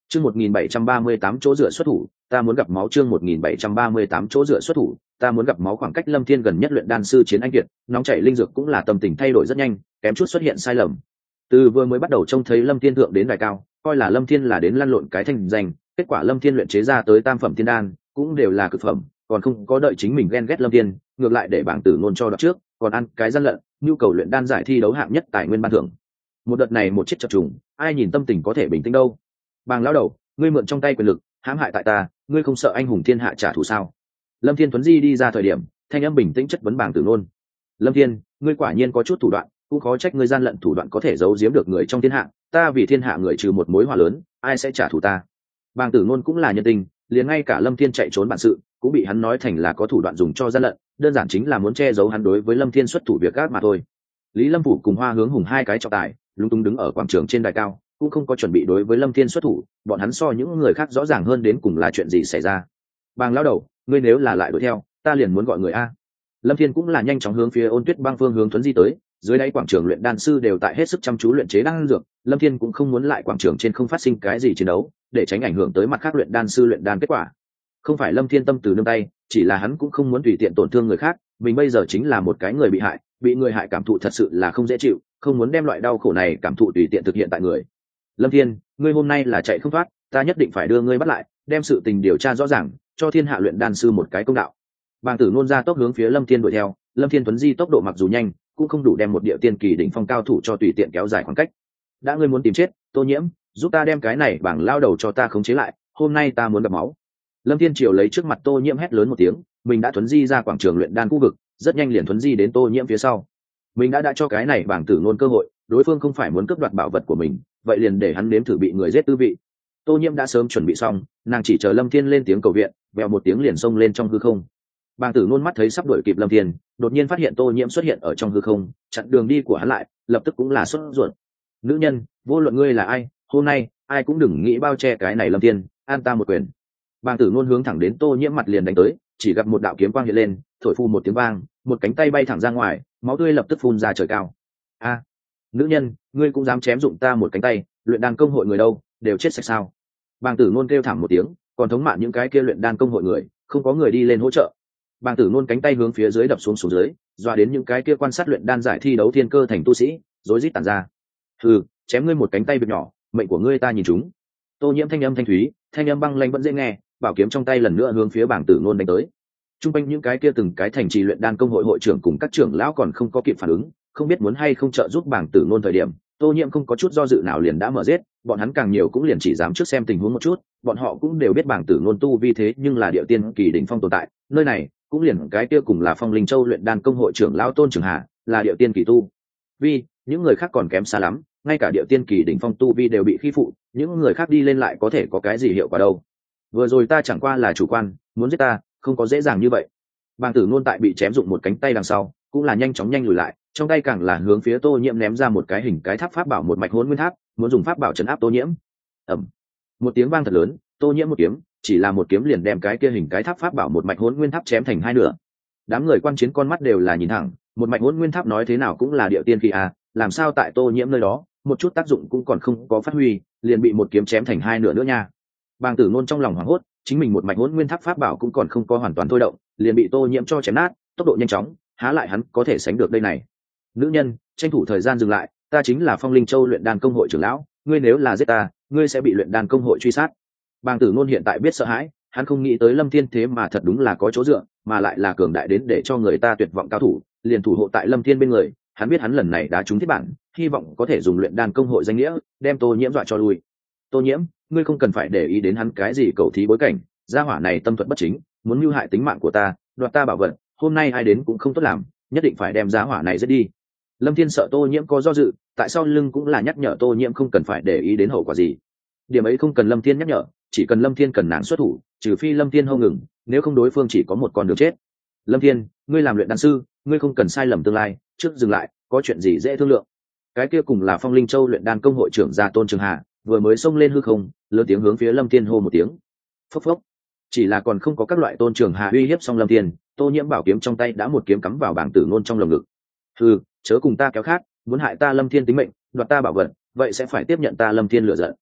Chương 1738 chỗ dựa xuất thủ, ta muốn gặp máu. Chương 1738 chỗ dựa xuất thủ, ta muốn gặp máu. Khoảng cách Lâm Thiên gần nhất luyện đan sư Chiến Anh Kiệt, nóng chảy linh dược cũng là tâm tình thay đổi rất nhanh, kém chút xuất hiện sai lầm. Từ vừa mới bắt đầu trông thấy Lâm Thiên thượng đến đài cao, coi là Lâm Thiên là đến lăn lộn cái thành danh, kết quả Lâm Thiên luyện chế ra tới tam phẩm tiên đan, cũng đều là cực phẩm, còn không có đợi chính mình ghen ghét Lâm Thiên, ngược lại để bảng tử ngôn cho đợt trước, còn ăn cái gian lận, nhu cầu luyện đan giải thi đấu hạng nhất tài nguyên ban thưởng. Một đợt này một chiếc chập trùng, ai nhìn tâm tình có thể bình tĩnh đâu. Bàng lão đầu, ngươi mượn trong tay quyền lực hãm hại tại ta, ngươi không sợ anh hùng thiên hạ trả thù sao? Lâm Thiên Tuấn Di đi ra thời điểm, thanh âm bình tĩnh chất vấn bàng tử ngôn. Lâm Thiên, ngươi quả nhiên có chút thủ đoạn, cũng khó trách ngươi gian lận thủ đoạn có thể giấu giếm được người trong thiên hạ, ta vì thiên hạ người trừ một mối họa lớn, ai sẽ trả thù ta? Bàng tử ngôn cũng là nhân tình, liền ngay cả Lâm Thiên chạy trốn bản sự cũng bị hắn nói thành là có thủ đoạn dùng cho gian lận, đơn giản chính là muốn che giấu hắn đối với Lâm Thiên xuất thủ việc gác mà thôi. Lý Lâm Phủ cùng Hoa Hướng Hùng hai cái trọng tài lúng túng đứng ở quảng trường trên đài cao, cũng không có chuẩn bị đối với Lâm Thiên xuất thủ, bọn hắn so những người khác rõ ràng hơn đến cùng là chuyện gì xảy ra. Bàng lão đầu, ngươi nếu là lại đuổi theo, ta liền muốn gọi người a. Lâm Thiên cũng là nhanh chóng hướng phía Ôn Tuyết Băng phương hướng Tuấn Di tới, dưới đáy quảng trường luyện đan sư đều tại hết sức chăm chú luyện chế đan dược, Lâm Thiên cũng không muốn lại quảng trường trên không phát sinh cái gì chiến đấu, để tránh ảnh hưởng tới mặt khác luyện đan sư luyện đan kết quả. Không phải Lâm Thiên tâm từ nương tay, chỉ là hắn cũng không muốn tùy tiện tổn thương người khác, mình bây giờ chính là một cái người bị hại, bị người hại cảm thụ thật sự là không dễ chịu, không muốn đem loại đau khổ này cảm thụ tùy tiện thực hiện tại người. Lâm Thiên, ngươi hôm nay là chạy không thoát, ta nhất định phải đưa ngươi bắt lại, đem sự tình điều tra rõ ràng, cho thiên hạ luyện đan sư một cái công đạo. Bàng tử nôn ra tốc hướng phía Lâm Thiên đuổi theo, Lâm Thiên Tuấn Di tốc độ mặc dù nhanh, cũng không đủ đem một địa tiên kỳ đỉnh phong cao thủ cho tùy tiện kéo dài khoảng cách. Đã ngươi muốn tìm chết, Tô Nhiễm, giúp ta đem cái này bảng lao đầu cho ta khống chế lại, hôm nay ta muốn gặp máu. Lâm Thiên Triều lấy trước mặt Tô Nhiễm hét lớn một tiếng, mình đã Tuấn Di ra quảng trường luyện đan khu vực, rất nhanh liền Tuấn Di đến Tô Nhiễm phía sau. Mình đã cho cái này bảng tử nôn cơ hội, đối phương không phải muốn cướp đoạt bảo vật của mình, vậy liền để hắn nếm thử bị người giết tư vị. Tô Nhiễm đã sớm chuẩn bị xong, nàng chỉ chờ Lâm Thiên lên tiếng cầu viện, vèo một tiếng liền xông lên trong hư không. Bàng tử nôn mắt thấy sắp đuổi kịp Lâm Thiên, đột nhiên phát hiện Tô Nhiễm xuất hiện ở trong hư không, chặn đường đi của hắn lại, lập tức cũng là sốt ruột. Nữ nhân, vô luận ngươi là ai, hôm nay ai cũng đừng nghĩ bao che cái này Lâm Thiên, an ta một quyền. Bàng tử nôn hướng thẳng đến Tô Nhiễm mặt liền đánh tới, chỉ gặp một đạo kiếm quang hiện lên, thổi phù một tiếng vang, một cánh tay bay thẳng ra ngoài, máu tươi lập tức phun ra trời cao. A, nữ nhân, ngươi cũng dám chém dụng ta một cánh tay, luyện đan công hội người đâu, đều chết sạch sao? Bàng tử nôn kêu thảm một tiếng, còn thống mạn những cái kia luyện đan công hội người, không có người đi lên hỗ trợ. Bàng tử nôn cánh tay hướng phía dưới đập xuống dưới, dọa đến những cái kia quan sát luyện đan giải thi đấu thiên cơ thành tu sĩ, rối rít tản ra. Hừ, chém ngươi một cánh tay việc nhỏ, mệnh của ngươi ta nhìn chúng. Tô Nhiễm thanh âm thanh thúy, thanh âm băng lãnh vẫn dễ nghe, bảo kiếm trong tay lần nữa hướng phía bàng tử nôn đánh tới. Trung quanh những cái kia từng cái thành trì luyện đan công hội hội trưởng cùng các trưởng lão còn không có kịp phản ứng, không biết muốn hay không trợ giúp bàng tử nôn thời điểm, Tô Nhiễm không có chút do dự nào liền đã mở giết, bọn hắn càng nhiều cũng liền chỉ dám trước xem tình huống một chút, bọn họ cũng đều biết bàng tử nôn tu vi thế nhưng là địa tiên kỳ đỉnh phong tồn tại, nơi này cũng liền cái kia cùng là Phong Linh Châu luyện đan công hội trưởng lão Tôn Trường Hà, là địa tiên kỳ tu vi, những người khác còn kém xa lắm, ngay cả địa tiên kỳ đỉnh phong tu vi đều bị khi phụ, những người khác đi lên lại có thể có cái gì hiệu quả đâu. Vừa rồi ta chẳng qua là chủ quan, muốn giết ta, không có dễ dàng như vậy. Bàng tử nôn tại bị chém dụng một cánh tay đằng sau, cũng là nhanh chóng nhanh lùi lại, trong tay càng là hướng phía Tô Nhiễm ném ra một cái hình cái tháp pháp bảo một mạch hỗn nguyên tháp, muốn dùng pháp bảo trấn áp Tô Nhiễm. Ầm. Một tiếng vang thật lớn, Tô Nhiễm một kiếm, chỉ là một kiếm liền đem cái kia hình cái tháp pháp bảo một mạch hỗn nguyên tháp chém thành hai nửa. Đám người quan chiến con mắt đều là nhìn thẳng, một mạch hỗn nguyên tháp nói thế nào cũng là địa tiên kỳ à, làm sao tại Tô Nhiễm nơi đó, một chút tác dụng cũng còn không có phát huy, liền bị một kiếm chém thành hai nửa nữa nha. Bàng tử nôn trong lòng hoảng hốt, chính mình một mạch hỗn nguyên tháp pháp bảo cũng còn không có hoàn toàn thôi động, liền bị Tô Nhiễm cho chém nát, tốc độ nhanh chóng, há lại hắn có thể sánh được đây này. Nữ nhân, tranh thủ thời gian dừng lại, ta chính là Phong Linh Châu luyện đan công hội trưởng lão, ngươi nếu là giết ta, ngươi sẽ bị luyện đan công hội truy sát. Bàng tử nôn hiện tại biết sợ hãi, hắn không nghĩ tới Lâm Thiên thế mà thật đúng là có chỗ dựa, mà lại là cường đại đến để cho người ta tuyệt vọng cao thủ, liền thủ hộ tại Lâm Thiên bên người, hắn biết hắn lần này đã trúng thiết bản, hy vọng có thể dùng luyện đan công hội danh nghĩa, đem Tô Nhiễm dọa cho lui. Tô Nhiễm, ngươi không cần phải để ý đến hắn cái gì cầu thí bối cảnh, gia hỏa này tâm thuật bất chính, muốn mưu hại tính mạng của ta, đoạt ta bảo vật, hôm nay ai đến cũng không tốt làm, nhất định phải đem gia hỏa này giết đi. Lâm Thiên sợ Tô Nhiễm có do dự, tại sao lưng cũng là nhắc nhở Tô Nhiễm không cần phải để ý đến hậu quả gì. Điểm ấy không cần Lâm Thiên nhắc nhở, chỉ cần Lâm Thiên cần nàng xuất thủ, trừ phi Lâm Thiên hô ngừng, nếu không đối phương chỉ có một con đường chết. Lâm Thiên, ngươi làm luyện đan sư, ngươi không cần sai lầm tương lai, trước dừng lại, có chuyện gì dễ thương lượng. Cái kia cùng là Phong Linh Châu luyện đan công hội trưởng gia Tôn Trường Hà, vừa mới xông lên hư không, lớn tiếng hướng phía Lâm Thiên hô một tiếng. Phốc phốc. Chỉ là còn không có các loại Tôn Trường Hà uy hiếp xong Lâm Thiên, Tô Nhiễm bảo kiếm trong tay đã một kiếm cắm vào bảng tử nôn trong lồng ngực. Hừ, chớ cùng ta kéo khát, muốn hại ta Lâm Thiên tính mệnh, đoạt ta bảo vật, vậy sẽ phải tiếp nhận ta Lâm Thiên lửa giận.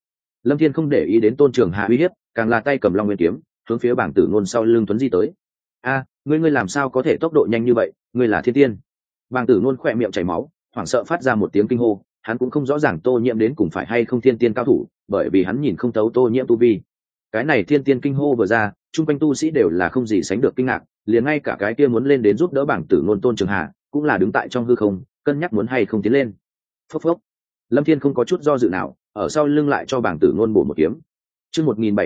Lâm Thiên không để ý đến Tôn Trường Hà uy hiếp, càng là tay cầm Long Nguyên kiếm hướng phía Bàng Tử Nôn sau lưng Tuấn Di tới. A, ngươi làm sao có thể tốc độ nhanh như vậy, ngươi là thiên tiên? Bàng Tử Nôn khỏe miệng chảy máu, hoảng sợ phát ra một tiếng kinh hô. Hắn cũng không rõ ràng Tô Nhiễm đến cùng phải hay không thiên tiên cao thủ, bởi vì hắn nhìn không thấu Tô Nhiễm tu vi. Cái này thiên tiên kinh hô vừa ra, trung quanh tu sĩ đều là không gì sánh được kinh ngạc, liền ngay cả cái kia muốn lên đến giúp đỡ Bàng Tử Nôn Tôn Trường Hà cũng là đứng tại trong hư không, cân nhắc muốn hay không tiến lên. Phốc phốc. Lâm Thiên không có chút do dự nào, ở sau lưng lại cho Bàng Tử Nôn bổ một kiếm. Chương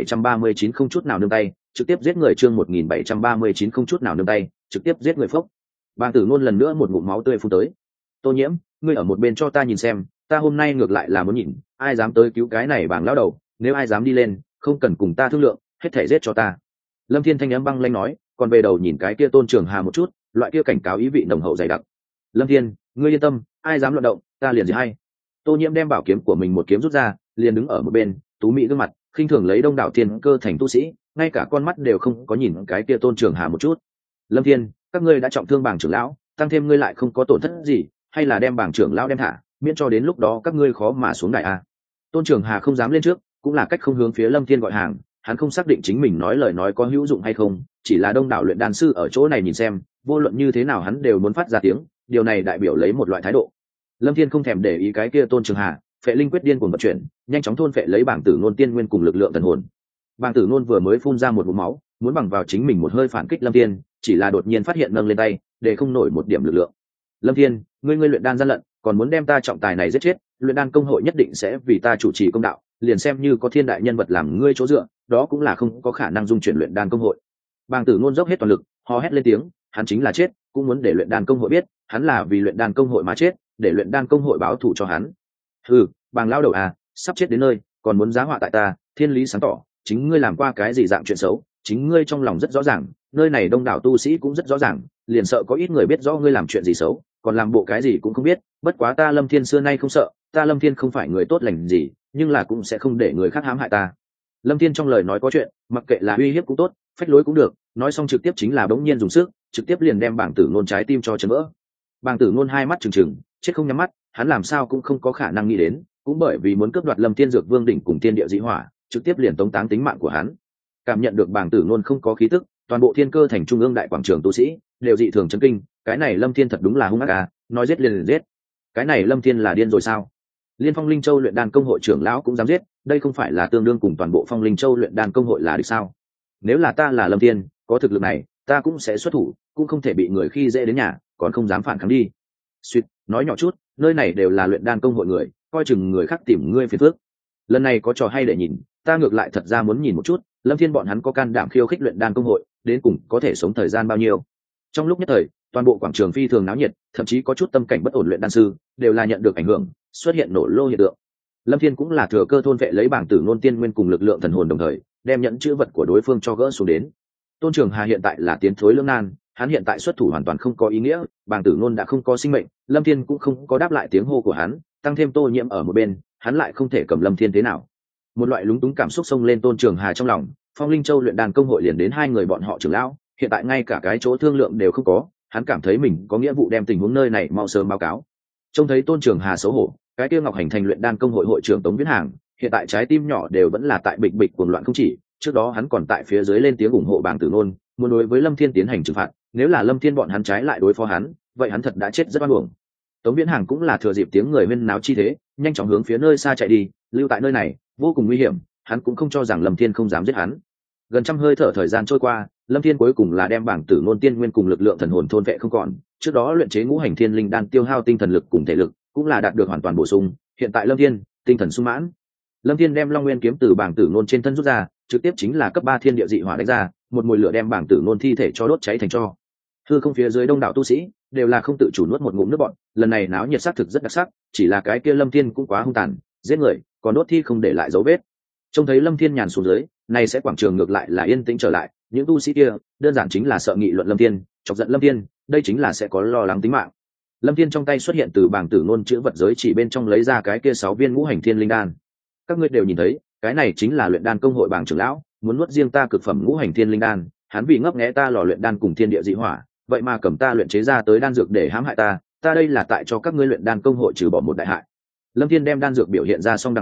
1739 không chút nào nương tay, trực tiếp giết người. Chương 1739 không chút nào nương tay, trực tiếp giết người. Phốc. Bàng Tử Nôn lần nữa một ngụm máu tươi phun tới. Tô Nhiễm, ngươi ở một bên cho ta nhìn xem, ta hôm nay ngược lại là muốn nhìn, ai dám tới cứu cái này Bàng lão đầu, nếu ai dám đi lên, không cần cùng ta thương lượng, hết thảy giết cho ta. Lâm Thiên thanh âm băng lãnh nói, còn về đầu nhìn cái kia Tôn Trường Hà một chút, loại kia cảnh cáo ý vị nồng hậu dày đặc. Lâm Thiên, ngươi yên tâm, ai dám loạn động, ta liền giết hay. Tô Nhiễm đem bảo kiếm của mình một kiếm rút ra, liền đứng ở một bên, tú mỹ gương mặt, khinh thường lấy đông đảo thiên cơ thành tu sĩ, ngay cả con mắt đều không có nhìn cái kia Tôn Trường Hà một chút. Lâm Thiên, các ngươi đã trọng thương Bàng trưởng lão, tăng thêm ngươi lại không có tổn thất gì, hay là đem Bàng trưởng lão đem thả, miễn cho đến lúc đó các ngươi khó mà xuống đài a. Tôn Trường Hà không dám lên trước, cũng là cách không hướng phía Lâm Thiên gọi hàng, hắn không xác định chính mình nói lời nói có hữu dụng hay không, chỉ là đông đảo luyện đan sư ở chỗ này nhìn xem, vô luận như thế nào hắn đều muốn phát ra tiếng, điều này đại biểu lấy một loại thái độ. Lâm Thiên không thèm để ý cái kia Tôn Trường Hà, phệ linh quyết điên cuồng vận chuyển, nhanh chóng thôn phệ lấy Bàng Tử Nôn tiên nguyên cùng lực lượng thần hồn. Bàng Tử Nôn vừa mới phun ra một ngụm máu, muốn bằng vào chính mình một hơi phản kích Lâm Thiên, chỉ là đột nhiên phát hiện nâng lên tay, để không nổi một điểm lực lượng. Lâm Thiên, ngươi luyện đan gian lận, còn muốn đem ta trọng tài này giết chết, luyện đan công hội nhất định sẽ vì ta chủ trì công đạo, liền xem như có thiên đại nhân vật làm ngươi chỗ dựa, đó cũng là không có khả năng dung chuyển luyện đan công hội. Bàng Tử Nôn dốc hết toàn lực, hò hét lên tiếng, hắn chính là chết, cũng muốn để luyện đan công hội biết, hắn là vì luyện đan công hội mà chết, để luyện đan công hội báo thù cho hắn. Ừ, Bàng lao đầu à, sắp chết đến nơi, còn muốn giá họa tại ta, thiên lý sáng tỏ, chính ngươi làm qua cái gì dạng chuyện xấu, chính ngươi trong lòng rất rõ ràng, nơi này đông đảo tu sĩ cũng rất rõ ràng, liền sợ có ít người biết rõ ngươi làm chuyện gì xấu, còn làm bộ cái gì cũng không biết. Bất quá ta Lâm Thiên xưa nay không sợ, ta Lâm Thiên không phải người tốt lành gì, nhưng là cũng sẽ không để người khác hãm hại ta. Lâm Thiên trong lời nói có chuyện, mặc kệ là uy hiếp cũng tốt, phách lối cũng được, nói xong trực tiếp chính là bỗng nhiên dùng sức, trực tiếp liền đem Bàng Tử Nôn trái tim cho chấn vỡ. Bàng Tử Nôn hai mắt trừng trừng, chết không nhắm mắt, hắn làm sao cũng không có khả năng nghĩ đến, cũng bởi vì muốn cướp đoạt Lâm Thiên Dược Vương đỉnh cùng Thiên Địa Dị Hỏa, trực tiếp liền tống táng tính mạng của hắn. Cảm nhận được Bàng Tử Nôn không có khí tức, toàn bộ thiên cơ thành trung ương đại quảng trường tu sĩ đều dị thường chấn kinh, cái này Lâm Thiên thật đúng là hung ác à, nói giết liền giết. Cái này Lâm Thiên là điên rồi sao? Liên Phong Linh Châu luyện đan công hội trưởng lão cũng dám giết, đây không phải là tương đương cùng toàn bộ Phong Linh Châu luyện đan công hội là được sao? Nếu là ta là Lâm Thiên, có thực lực này, ta cũng sẽ xuất thủ, cũng không thể bị người khi dễ đến nhà, còn không dám phản kháng đi. Suýt, nói nhỏ chút, nơi này đều là luyện đan công hội người, coi chừng người khác tìm ngươi phiền phức. Lần này có trò hay để nhìn, ta ngược lại thật ra muốn nhìn một chút, Lâm Thiên bọn hắn có can đảm khiêu khích luyện đan công hội, đến cùng có thể sống thời gian bao nhiêu. Trong lúc nhất thời, toàn bộ quảng trường phi thường náo nhiệt, thậm chí có chút tâm cảnh bất ổn luyện đan sư đều là nhận được ảnh hưởng, xuất hiện nổ lô hiện tượng. Lâm Thiên cũng là thừa cơ thôn vệ lấy Bàng Tử Nôn tiên nguyên cùng lực lượng thần hồn, đồng thời đem nhận chữ vật của đối phương cho gỡ xuống đến. Tôn Trường Hà hiện tại là tiến thối lưỡng nan, hắn hiện tại xuất thủ hoàn toàn không có ý nghĩa, Bàng Tử Nôn đã không có sinh mệnh, Lâm Thiên cũng không có đáp lại tiếng hô của hắn, tăng thêm Tô Nhiễm ở một bên, hắn lại không thể cầm Lâm Thiên thế nào. Một loại lúng túng cảm xúc xông lên Tôn Trường Hà trong lòng, Phong Linh Châu luyện đan công hội liền đến hai người bọn họ trưởng lão, hiện tại ngay cả cái chỗ thương lượng đều không có, hắn cảm thấy mình có nghĩa vụ đem tình huống nơi này mau sớm báo cáo. Trông thấy Tôn Trường Hà xấu hổ, cái kia Ngọc Hành Thành luyện đan công hội hội trưởng Tống Viễn Hàng, hiện tại trái tim nhỏ đều vẫn là tại bịch bịch cuồng loạn không chỉ, trước đó hắn còn tại phía dưới lên tiếng ủng hộ Bàng Tử Nôn, muốn đối với Lâm Thiên tiến hành trừng phạt, nếu là Lâm Thiên bọn hắn trái lại đối phó hắn, vậy hắn thật đã chết rất oan uổng. Tống Viễn Hàng cũng là thừa dịp tiếng người huyên náo chi thế, nhanh chóng hướng phía nơi xa chạy đi, lưu tại nơi này vô cùng nguy hiểm, hắn cũng không cho rằng Lâm Thiên không dám giết hắn. Gần trăm hơi thở thời gian trôi qua, Lâm Thiên cuối cùng là đem Bàng Tử Nôn tiên nguyên cùng lực lượng thần hồn thôn vệ không còn, trước đó luyện chế ngũ hành thiên linh đan tiêu hao tinh thần lực cùng thể lực, cũng là đạt được hoàn toàn bổ sung, hiện tại Lâm Thiên tinh thần sung mãn. Lâm Thiên đem Long Nguyên kiếm từ Bàng Tử Nôn trên thân rút ra, trực tiếp chính là cấp 3 thiên địa dị hỏa đánh ra, một mùi lửa đem Bàng Tử Nôn thi thể cho đốt cháy thành tro. Hư không phía dưới đông đảo tu sĩ đều là không tự chủ nuốt một ngụm nước bọt, lần này náo nhiệt sắc thực rất đặc sắc, chỉ là cái kia Lâm Thiên cũng quá hung tàn, giết người, còn đốt thi không để lại dấu vết. Trông thấy Lâm Thiên nhàn xuống dưới, này sẽ quảng trường ngược lại là yên tĩnh trở lại, những tu sĩ kia đơn giản chính là sợ nghị luận Lâm Thiên, chọc giận Lâm Thiên, đây chính là sẽ có lo lắng tính mạng. Lâm Thiên trong tay xuất hiện từ Bàng Tử Nôn chữ vật giới chỉ bên trong lấy ra cái kia 6 viên ngũ hành thiên linh đan. Các ngươi đều nhìn thấy, cái này chính là luyện đan công hội Bàng trưởng lão, muốn nuốt riêng ta cực phẩm ngũ hành thiên linh đan, hắn vì ngấp nghé ta lò luyện đan cùng thiên địa dị hỏa, vậy mà cầm ta luyện chế ra tới đan dược để hãm hại ta đây là tại cho các ngươi luyện đan công hội trừ bỏ một đại hại. Lâm Thiên đem đan dược biểu hiện ra xong đằng sau,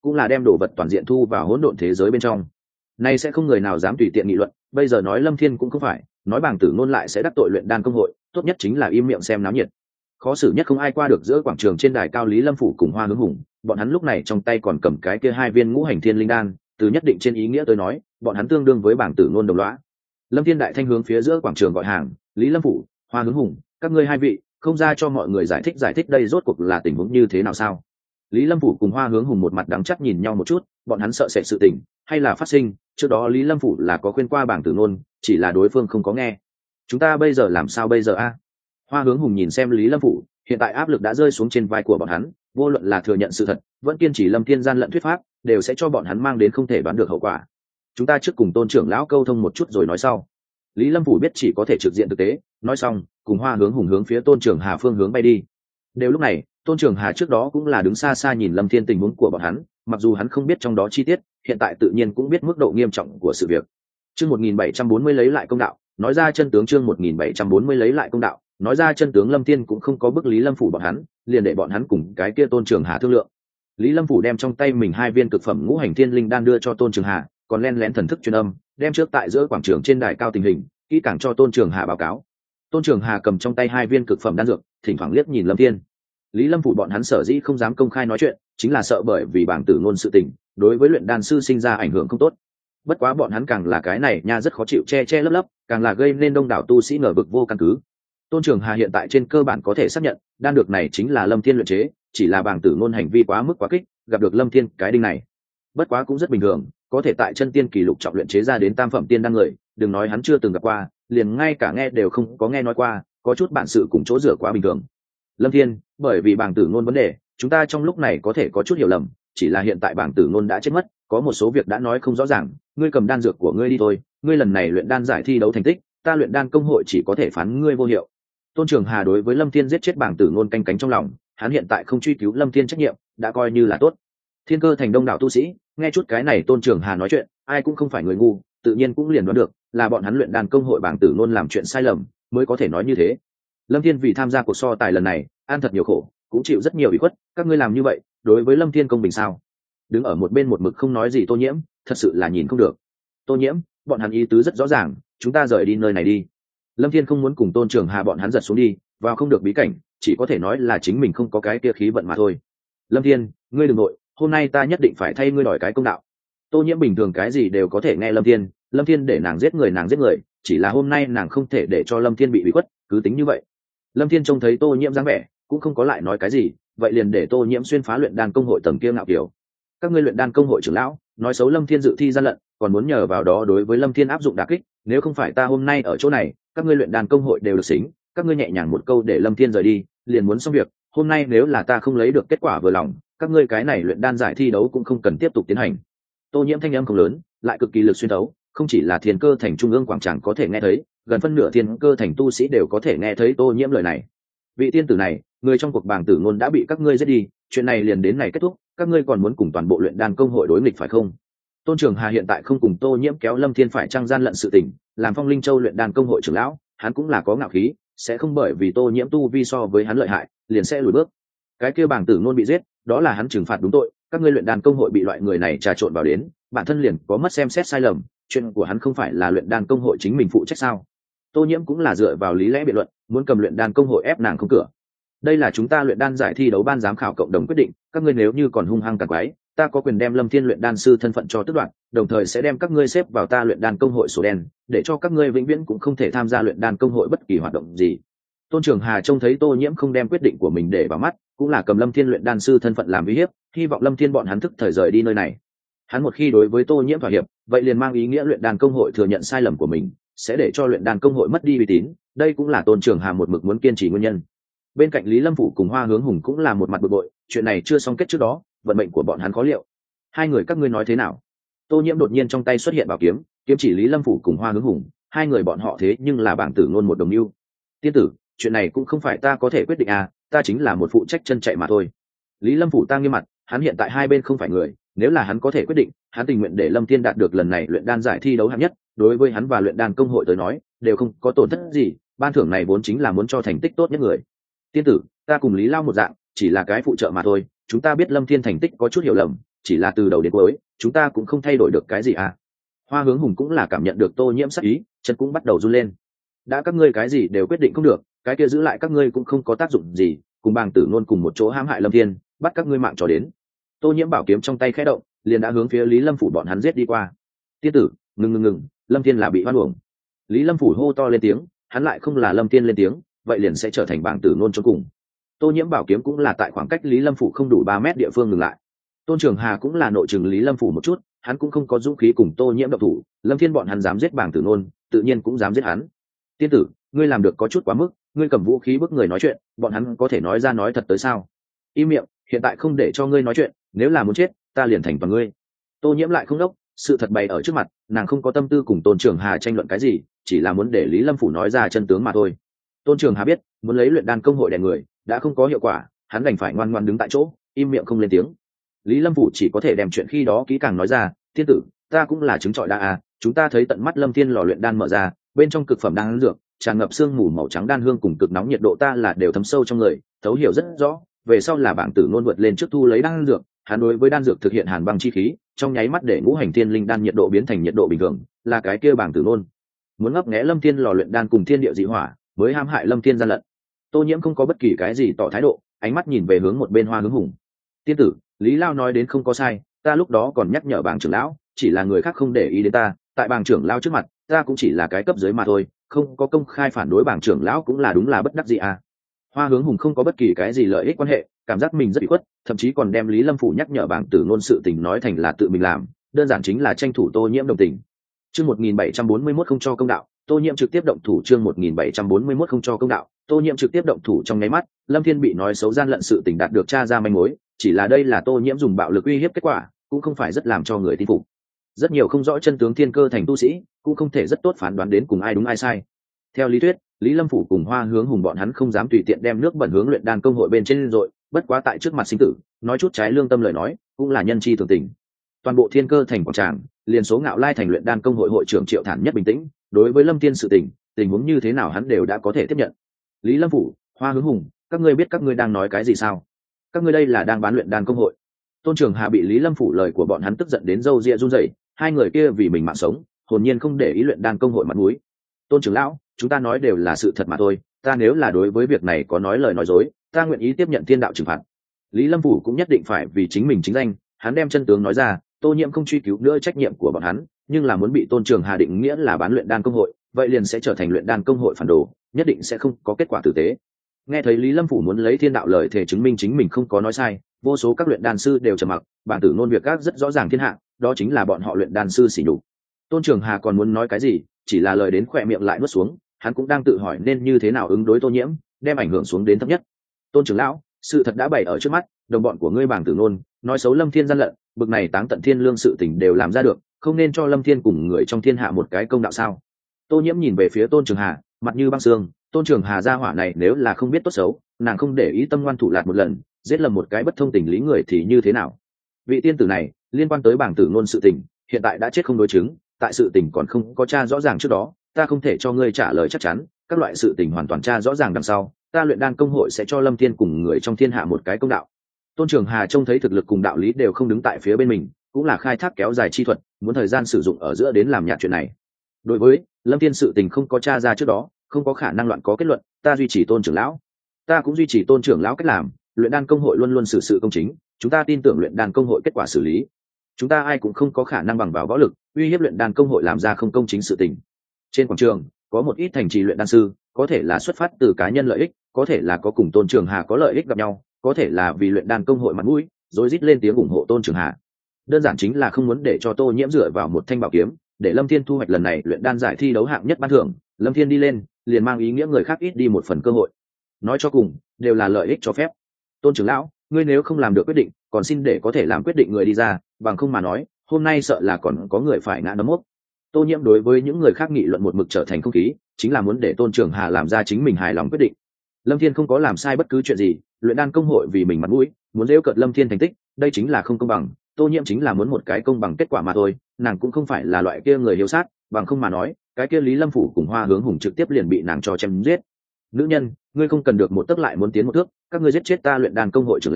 cũng là đem đồ vật toàn diện thu vào hỗn độn thế giới bên trong. Nay sẽ không người nào dám tùy tiện nghị luận, bây giờ nói Lâm Thiên cũng không phải, nói Bàng Tử Ngôn lại sẽ đắc tội luyện đan công hội, tốt nhất chính là im miệng xem náo nhiệt. Khó xử nhất không ai qua được giữa quảng trường trên đài cao Lý Lâm phủ cùng Hoa Hướng Hùng, bọn hắn lúc này trong tay còn cầm cái kia hai viên ngũ hành thiên linh đan, từ nhất định trên ý nghĩa tới nói, bọn hắn tương đương với Bàng Tử Ngôn đồng lõa. Lâm Thiên đại thanh hướng phía giữa quảng trường gọi hàng, Lý Lâm phủ, Hoa Hướng Hùng, các ngươi hai vị, không ra cho mọi người giải thích đây rốt cuộc là tình huống như thế nào sao? Lý Lâm phủ cùng Hoa Hướng Hùng một mặt đắng chắc nhìn nhau một chút, bọn hắn sợ sệt sự tình hay là phát sinh, trước đó Lý Lâm phủ là có khuyên qua Bàng Tử Ngôn, chỉ là đối phương không có nghe. Chúng ta bây giờ làm sao bây giờ a? Hoa Hướng Hùng nhìn xem Lý Lâm phủ, hiện tại áp lực đã rơi xuống trên vai của bọn hắn, vô luận là thừa nhận sự thật, vẫn kiên trì Lâm Thiên gian lận thuyết pháp, đều sẽ cho bọn hắn mang đến không thể đoán được hậu quả. Chúng ta trước cùng Tôn trưởng lão câu thông một chút rồi nói sau. Lý Lâm phủ biết chỉ có thể trực diện thực tế, nói xong, cùng Hoa Hướng Hùng hướng phía Tôn trưởng Hà phương hướng bay đi. Đều lúc này, Tôn trưởng Hà trước đó cũng là đứng xa xa nhìn Lâm Thiên tình huống của bọn hắn, mặc dù hắn không biết trong đó chi tiết, hiện tại tự nhiên cũng biết mức độ nghiêm trọng của sự việc. Chương 1740 lấy lại công đạo, nói ra chân tướng. Chương 1740 lấy lại công đạo, nói ra chân tướng. Lâm Thiên cũng không có bức Lý Lâm phủ bọn hắn, liền để bọn hắn cùng cái kia Tôn trưởng Hà thương lượng. Lý Lâm phủ đem trong tay mình hai viên cực phẩm ngũ hành thiên linh đan đưa cho Tôn trưởng Hà, còn lén lén thần thức truyền âm, đem trước tại giữa quảng trường trên đài cao tình hình kỹ càng cho Tôn trưởng Hà báo cáo. Tôn trưởng Hà cầm trong tay hai viên cực phẩm đan dược, thỉnh thoảng liếc nhìn Lâm Thiên. Lý Lâm phủ bọn hắn sở dĩ không dám công khai nói chuyện, chính là sợ bởi vì Bàng Tử Ngôn sự tình, đối với luyện đan sư sinh ra ảnh hưởng không tốt. Bất quá bọn hắn càng là cái này nha rất khó chịu che lấp, càng là gây nên đông đảo tu sĩ ngờ vực vô căn cứ. Tôn trưởng Hà hiện tại trên cơ bản có thể xác nhận, đan dược này chính là Lâm Thiên luyện chế, chỉ là Bàng Tử Ngôn hành vi quá mức quá kích, gặp được Lâm Thiên cái đinh này. Bất quá cũng rất bình thường, có thể tại chân tiên kỳ lục trọng luyện chế ra đến tam phẩm tiên đan người, đừng nói hắn chưa từng gặp qua, liền ngay cả nghe đều không có nghe nói qua, có chút bản sự cùng chỗ rửa quá bình thường. Lâm Thiên, bởi vì Bàng Tử Ngôn vấn đề, chúng ta trong lúc này có thể có chút hiểu lầm, chỉ là hiện tại Bàng Tử Ngôn đã chết mất, có một số việc đã nói không rõ ràng, ngươi cầm đan dược của ngươi đi thôi, ngươi lần này luyện đan giải thi đấu thành tích, ta luyện đan công hội chỉ có thể phán ngươi vô hiệu. Tôn Trường Hà đối với Lâm Thiên giết chết Bàng Tử Ngôn canh cánh trong lòng, hắn hiện tại không truy cứu Lâm Thiên trách nhiệm, đã coi như là tốt. Thiên Cơ thành đông đảo tu sĩ, nghe chút cái này Tôn Trường Hà nói chuyện, ai cũng không phải người ngu, tự nhiên cũng liền đoán được, là bọn hắn luyện đan công hội Bàng Tử Ngôn làm chuyện sai lầm, mới có thể nói như thế. Lâm Thiên vì tham gia cuộc so tài lần này, ăn thật nhiều khổ, cũng chịu rất nhiều ủy khuất, các ngươi làm như vậy, đối với Lâm Thiên công bình sao? Đứng ở một bên một mực không nói gì Tô Nhiễm, thật sự là nhìn không được. Tô Nhiễm, bọn hắn ý tứ rất rõ ràng, chúng ta rời đi nơi này đi. Lâm Thiên không muốn cùng Tôn Trường Hà bọn hắn giật xuống đi, vào không được bí cảnh, chỉ có thể nói là chính mình không có cái kia khí vận mà thôi. Lâm Thiên, ngươi đừng nội, hôm nay ta nhất định phải thay ngươi đòi cái công đạo. Tô Nhiễm bình thường cái gì đều có thể nghe Lâm Thiên để nàng giết người, chỉ là hôm nay nàng không thể để cho Lâm Thiên bị ủy khuất, cứ tính như vậy. Lâm Thiên trông thấy Tô Nhiễm dáng vẻ, cũng không có lại nói cái gì, vậy liền để Tô Nhiễm xuyên phá luyện đan công hội tầng kia ngạo kiểu. Các ngươi luyện đan công hội trưởng lão, nói xấu Lâm Thiên dự thi gian lận, còn muốn nhờ vào đó đối với Lâm Thiên áp dụng đả kích, nếu không phải ta hôm nay ở chỗ này, các ngươi luyện đan công hội đều được xính, các ngươi nhẹ nhàng một câu để Lâm Thiên rời đi, liền muốn xong việc, hôm nay nếu là ta không lấy được kết quả vừa lòng, các ngươi cái này luyện đan giải thi đấu cũng không cần tiếp tục tiến hành. Tô Nhiễm thanh âm không lớn, lại cực kỳ lực xuyên thấu, không chỉ là Thiên Cơ thành trung ương quảng trường có thể nghe thấy, gần phân nửa Thiên Cơ thành tu sĩ đều có thể nghe thấy Tô Nhiễm lời này. Vị tiên tử này, người trong cuộc Bàng Tử Ngôn đã bị các ngươi giết đi, chuyện này liền đến này kết thúc, các ngươi còn muốn cùng toàn bộ luyện đan công hội đối nghịch phải không? Tôn Trường Hà hiện tại không cùng Tô Nhiễm kéo Lâm Thiên phải trang gian lận sự tình, làm Phong Linh Châu luyện đan công hội trưởng lão, hắn cũng là có ngạo khí, sẽ không bởi vì Tô Nhiễm tu vi so với hắn lợi hại, liền sẽ lùi bước. Cái kia Bàng Tử Ngôn bị giết, đó là hắn trừng phạt đúng tội, các ngươi luyện đan công hội bị loại người này trà trộn vào đến, bản thân liền có mất xem xét sai lầm, chuyện của hắn không phải là luyện đan công hội chính mình phụ trách sao? Tô Nhiễm cũng là dựa vào lý lẽ biện luận, muốn cầm luyện đan công hội ép nàng không cửa. Đây là chúng ta luyện đan giải thi đấu ban giám khảo cộng đồng quyết định, các ngươi nếu như còn hung hăng càng quái, ta có quyền đem Lâm Thiên luyện đan sư thân phận cho tước đoạt, đồng thời sẽ đem các ngươi xếp vào ta luyện đan công hội sổ đen, để cho các ngươi vĩnh viễn cũng không thể tham gia luyện đan công hội bất kỳ hoạt động gì. Tôn Trường Hà trông thấy Tô Nhiễm không đem quyết định của mình để vào mắt, cũng là cầm Lâm Thiên luyện đan sư thân phận làm uy hiếp, hy vọng Lâm Thiên bọn hắn thức thời rời đi nơi này. Hắn một khi đối với Tô Nhiễm thỏa hiệp, vậy liền mang ý nghĩa luyện đan công hội thừa nhận sai lầm của mình, sẽ để cho luyện đan công hội mất đi uy tín, đây cũng là Tôn Trường Hà một mực muốn kiên trì nguyên nhân. Bên cạnh Lý Lâm Phủ cùng Hoa Hướng Hùng cũng là một mặt bực bội, chuyện này chưa xong kết trước đó, vận mệnh của bọn hắn khó liệu. Hai người các ngươi nói thế nào? Tô Nhiễm đột nhiên trong tay xuất hiện bảo kiếm, kiếm chỉ Lý Lâm Phủ cùng Hoa Hướng Hùng, hai người bọn họ thế nhưng là Bàng Tử Ngôn một đồng mưu. Tiên tử, chuyện này cũng không phải ta có thể quyết định à, ta chính là một phụ trách chân chạy mà thôi. Lý Lâm Phủ ta nghiêm mặt, hắn hiện tại hai bên không phải người, nếu là hắn có thể quyết định, hắn tình nguyện để Lâm Thiên đạt được lần này luyện đan giải thi đấu hạng nhất, đối với hắn và luyện đan công hội tới nói, đều không có tổn thất gì, ban thưởng này vốn chính là muốn cho thành tích tốt nhất người. Tiên tử, ta cùng Lý Lao một dạng, chỉ là cái phụ trợ mà thôi, chúng ta biết Lâm Thiên thành tích có chút hiểu lầm, chỉ là từ đầu đến cuối chúng ta cũng không thay đổi được cái gì à. Hoa Hướng Hùng cũng là cảm nhận được Tô Nhiễm sắc ý, chân cũng bắt đầu run lên. Đã các ngươi cái gì đều quyết định không được, cái kia giữ lại các ngươi cũng không có tác dụng gì, cùng Bàng Tử Nôn cùng một chỗ hãm hại Lâm Thiên, bắt các ngươi mạng chó đến. Tô Nhiễm bảo kiếm trong tay khẽ động, liền đã hướng phía Lý Lâm phủ bọn hắn giết đi qua. Tiên tử, ngừng, Lâm Thiên là bị hoan uổng. Lý Lâm phủ hô to lên tiếng, hắn lại không là Lâm Thiên lên tiếng, vậy liền sẽ trở thành Bàng Tử Nôn cho cùng. Tô Nhiễm bảo kiếm cũng là tại khoảng cách Lý Lâm phủ không đủ 3 mét địa phương ngừng lại. Tôn Trường Hà cũng là nội trừng Lý Lâm phủ một chút, hắn cũng không có dũng khí cùng Tô Nhiễm động thủ, Lâm Thiên bọn hắn dám giết Bàng Tử Nôn, tự nhiên cũng dám giết hắn. Tiên tử, ngươi làm được có chút quá mức, ngươi cầm vũ khí bức người nói chuyện, bọn hắn có thể nói ra nói thật tới sao? Im miệng, hiện tại không để cho ngươi nói chuyện, nếu là muốn chết, ta liền thành toàn ngươi. Tô Nhiễm lại không đốc, sự thật bày ở trước mặt, nàng không có tâm tư cùng Tôn Trường Hà tranh luận cái gì, chỉ là muốn để Lý Lâm phủ nói ra chân tướng mà thôi. Tôn Trường Hà biết, muốn lấy luyện đan công hội đè người, đã không có hiệu quả, hắn đành phải ngoan ngoãn đứng tại chỗ, im miệng không lên tiếng. Lý Lâm phủ chỉ có thể đem chuyện khi đó kỹ càng nói ra, tiên tử, ta cũng là chứng trọi đa à, chúng ta thấy tận mắt Lâm Thiên lò luyện đan mở ra, bên trong cực phẩm đan dược tràn ngập sương mù màu trắng đan hương cùng cực nóng nhiệt độ ta là đều thấm sâu trong người, thấu hiểu rất rõ, về sau là Bàng Tử Nôn vượt lên trước thu lấy đan dược, hắn đối với đan dược thực hiện hàn băng chi khí, trong nháy mắt để ngũ hành thiên linh đan nhiệt độ biến thành nhiệt độ bình thường, là cái kia Bàng Tử Nôn muốn ngấp nghé Lâm Thiên lò luyện đan cùng thiên địa dị hỏa, mới hãm hại Lâm Thiên gian lận. Tô Nhiễm không có bất kỳ cái gì tỏ thái độ, ánh mắt nhìn về hướng một bên Hoa Hướng Hùng. Tiên tử, Lý Lao nói đến không có sai, ta lúc đó còn nhắc nhở Bàng trưởng lão, chỉ là người khác không để ý đến ta, tại Bàng trưởng lão trước mặt, ta cũng chỉ là cái cấp dưới mà thôi, không có công khai phản đối Bàng trưởng lão cũng là đúng là bất đắc dĩ à. Hoa Hướng Hùng không có bất kỳ cái gì lợi ích quan hệ, cảm giác mình rất bị khuất, thậm chí còn đem Lý Lâm phủ nhắc nhở Bàng Tử Nôn sự tình nói thành là tự mình làm, đơn giản chính là tranh thủ Tô Nhiễm đồng tình. Chương 1741 không cho công đạo, Tô Nhiễm trực tiếp động thủ. Chương 1741 không cho công đạo, Tô Nhiễm trực tiếp động thủ. Trong nháy mắt, Lâm Thiên bị nói xấu gian lận sự tình đạt được tra ra manh mối, chỉ là đây là Tô Nhiễm dùng bạo lực uy hiếp kết quả, cũng không phải rất làm cho người tin phục. Rất nhiều không rõ chân tướng thiên cơ thành tu sĩ, cũng không thể rất tốt phán đoán đến cùng ai đúng ai sai. Theo lý thuyết, Lý Lâm phủ cùng Hoa Hướng Hùng bọn hắn không dám tùy tiện đem nước bẩn hướng luyện đan công hội bên trên rồi, bất quá tại trước mặt sinh tử, nói chút trái lương tâm lời nói, cũng là nhân chi thường tình. Toàn bộ thiên cơ thành quảng tràng, liền số Ngạo Lai thành luyện đan công hội hội trưởng Triệu Thản nhất bình tĩnh, đối với Lâm Thiên sự tình huống như thế nào hắn đều đã có thể tiếp nhận. Lý Lâm phủ, Hoa Hướng Hùng, các ngươi biết các ngươi đang nói cái gì sao? Các ngươi đây là đang bán luyện đan công hội. Tôn Trường Hà bị Lý Lâm phủ lời của bọn hắn tức giận đến râu ria run rẩy, hai người kia vì mình mạng sống, hồn nhiên không để ý luyện đan công hội mặt mũi. Tôn trưởng lão, chúng ta nói đều là sự thật mà thôi, ta nếu là đối với việc này có nói lời nói dối, ta nguyện ý tiếp nhận thiên đạo trừng phạt. Lý Lâm phủ cũng nhất định phải vì chính mình chính danh, hắn đem chân tướng nói ra, Tô Nhiễm không truy cứu nữa trách nhiệm của bọn hắn, nhưng là muốn bị Tôn Trường Hà định nghĩa là bán luyện đan công hội, vậy liền sẽ trở thành luyện đan công hội phản đồ, nhất định sẽ không có kết quả tử tế. Nghe thấy Lý Lâm phủ muốn lấy thiên đạo lời thể chứng minh chính mình không có nói sai, vô số các luyện đan sư đều trầm mặc, Bàng Tử Nôn việc các rất rõ ràng thiên hạ, đó chính là bọn họ luyện đan sư sỉ nhục. Tôn Trường Hà còn muốn nói cái gì, chỉ là lời đến khỏe miệng lại nuốt xuống, hắn cũng đang tự hỏi nên như thế nào ứng đối Tô Nhiễm, đem ảnh hưởng xuống đến thấp nhất. Tôn trưởng lão, sự thật đã bày ở trước mắt, đồng bọn của ngươi Bàng Tử Nôn nói xấu Lâm Thiên gian lận, bực này táng tận thiên lương sự tình đều làm ra được, không nên cho Lâm Thiên cùng người trong thiên hạ một cái công đạo sao? Tô Nhiễm nhìn về phía Tôn Trường Hà, mặt như băng xương. Tôn Trường Hà gia hỏa này nếu là không biết tốt xấu, nàng không để ý tâm ngoan thủ lạt một lần, giết lầm một cái bất thông tình lý người thì như thế nào? Vị tiên tử này liên quan tới Bàng Tử Nôn sự tình, hiện tại đã chết không đối chứng, tại sự tình còn không có tra rõ ràng trước đó, ta không thể cho ngươi trả lời chắc chắn, các loại sự tình hoàn toàn tra rõ ràng đằng sau, ta luyện đan công hội sẽ cho Lâm Thiên cùng người trong thiên hạ một cái công đạo. Tôn Trường Hà trông thấy thực lực cùng đạo lý đều không đứng tại phía bên mình, cũng là khai thác kéo dài chi thuật, muốn thời gian sử dụng ở giữa đến làm nhạt chuyện này. Đối với Lâm Thiên sự tình không có tra ra trước đó, không có khả năng loạn có kết luận, ta duy trì Tôn trưởng lão. Ta cũng duy trì Tôn trưởng lão cách làm, luyện đan công hội luôn luôn xử sự công chính, chúng ta tin tưởng luyện đan công hội kết quả xử lý. Chúng ta ai cũng không có khả năng bằng vào võ lực uy hiếp luyện đan công hội làm ra không công chính sự tình. Trên quảng trường có một ít thành trì luyện đan sư, có thể là xuất phát từ cá nhân lợi ích, có thể là có cùng Tôn Trường Hà có lợi ích gặp nhau, có thể là vì luyện đan công hội mặt mũi, rồi rít lên tiếng ủng hộ Tôn Trường Hà. Đơn giản chính là không muốn để cho Tô Nhiễm dựa vào một thanh bảo kiếm, để Lâm Thiên thu hoạch lần này luyện đan giải thi đấu hạng nhất ban thưởng, Lâm Thiên đi lên, liền mang ý nghĩa người khác ít đi một phần cơ hội. Nói cho cùng, đều là lợi ích cho phép. Tôn trưởng lão, ngươi nếu không làm được quyết định, còn xin để có thể làm quyết định người đi ra, bằng không mà nói, hôm nay sợ là còn có người phải ngã nấm mốc. Tô Nhiễm đối với những người khác nghị luận một mực trở thành không khí, chính là muốn để Tôn Trường Hà làm ra chính mình hài lòng quyết định. Lâm Thiên không có làm sai bất cứ chuyện gì, luyện đan công hội vì mình mặt mũi, muốn giễu cợt Lâm Thiên thành tích, đây chính là không công bằng. Tô Nhiễm chính là muốn một cái công bằng kết quả mà thôi, nàng cũng không phải là loại kia người hiếu sát, bằng không mà nói, cái kia Lý Lâm phủ cùng Hoa Hướng Hùng trực tiếp liền bị nàng cho chém giết. Nữ nhân, ngươi không cần được một tấc lại muốn tiến một thước, các ngươi giết chết ta luyện đan công hội trưởng lão,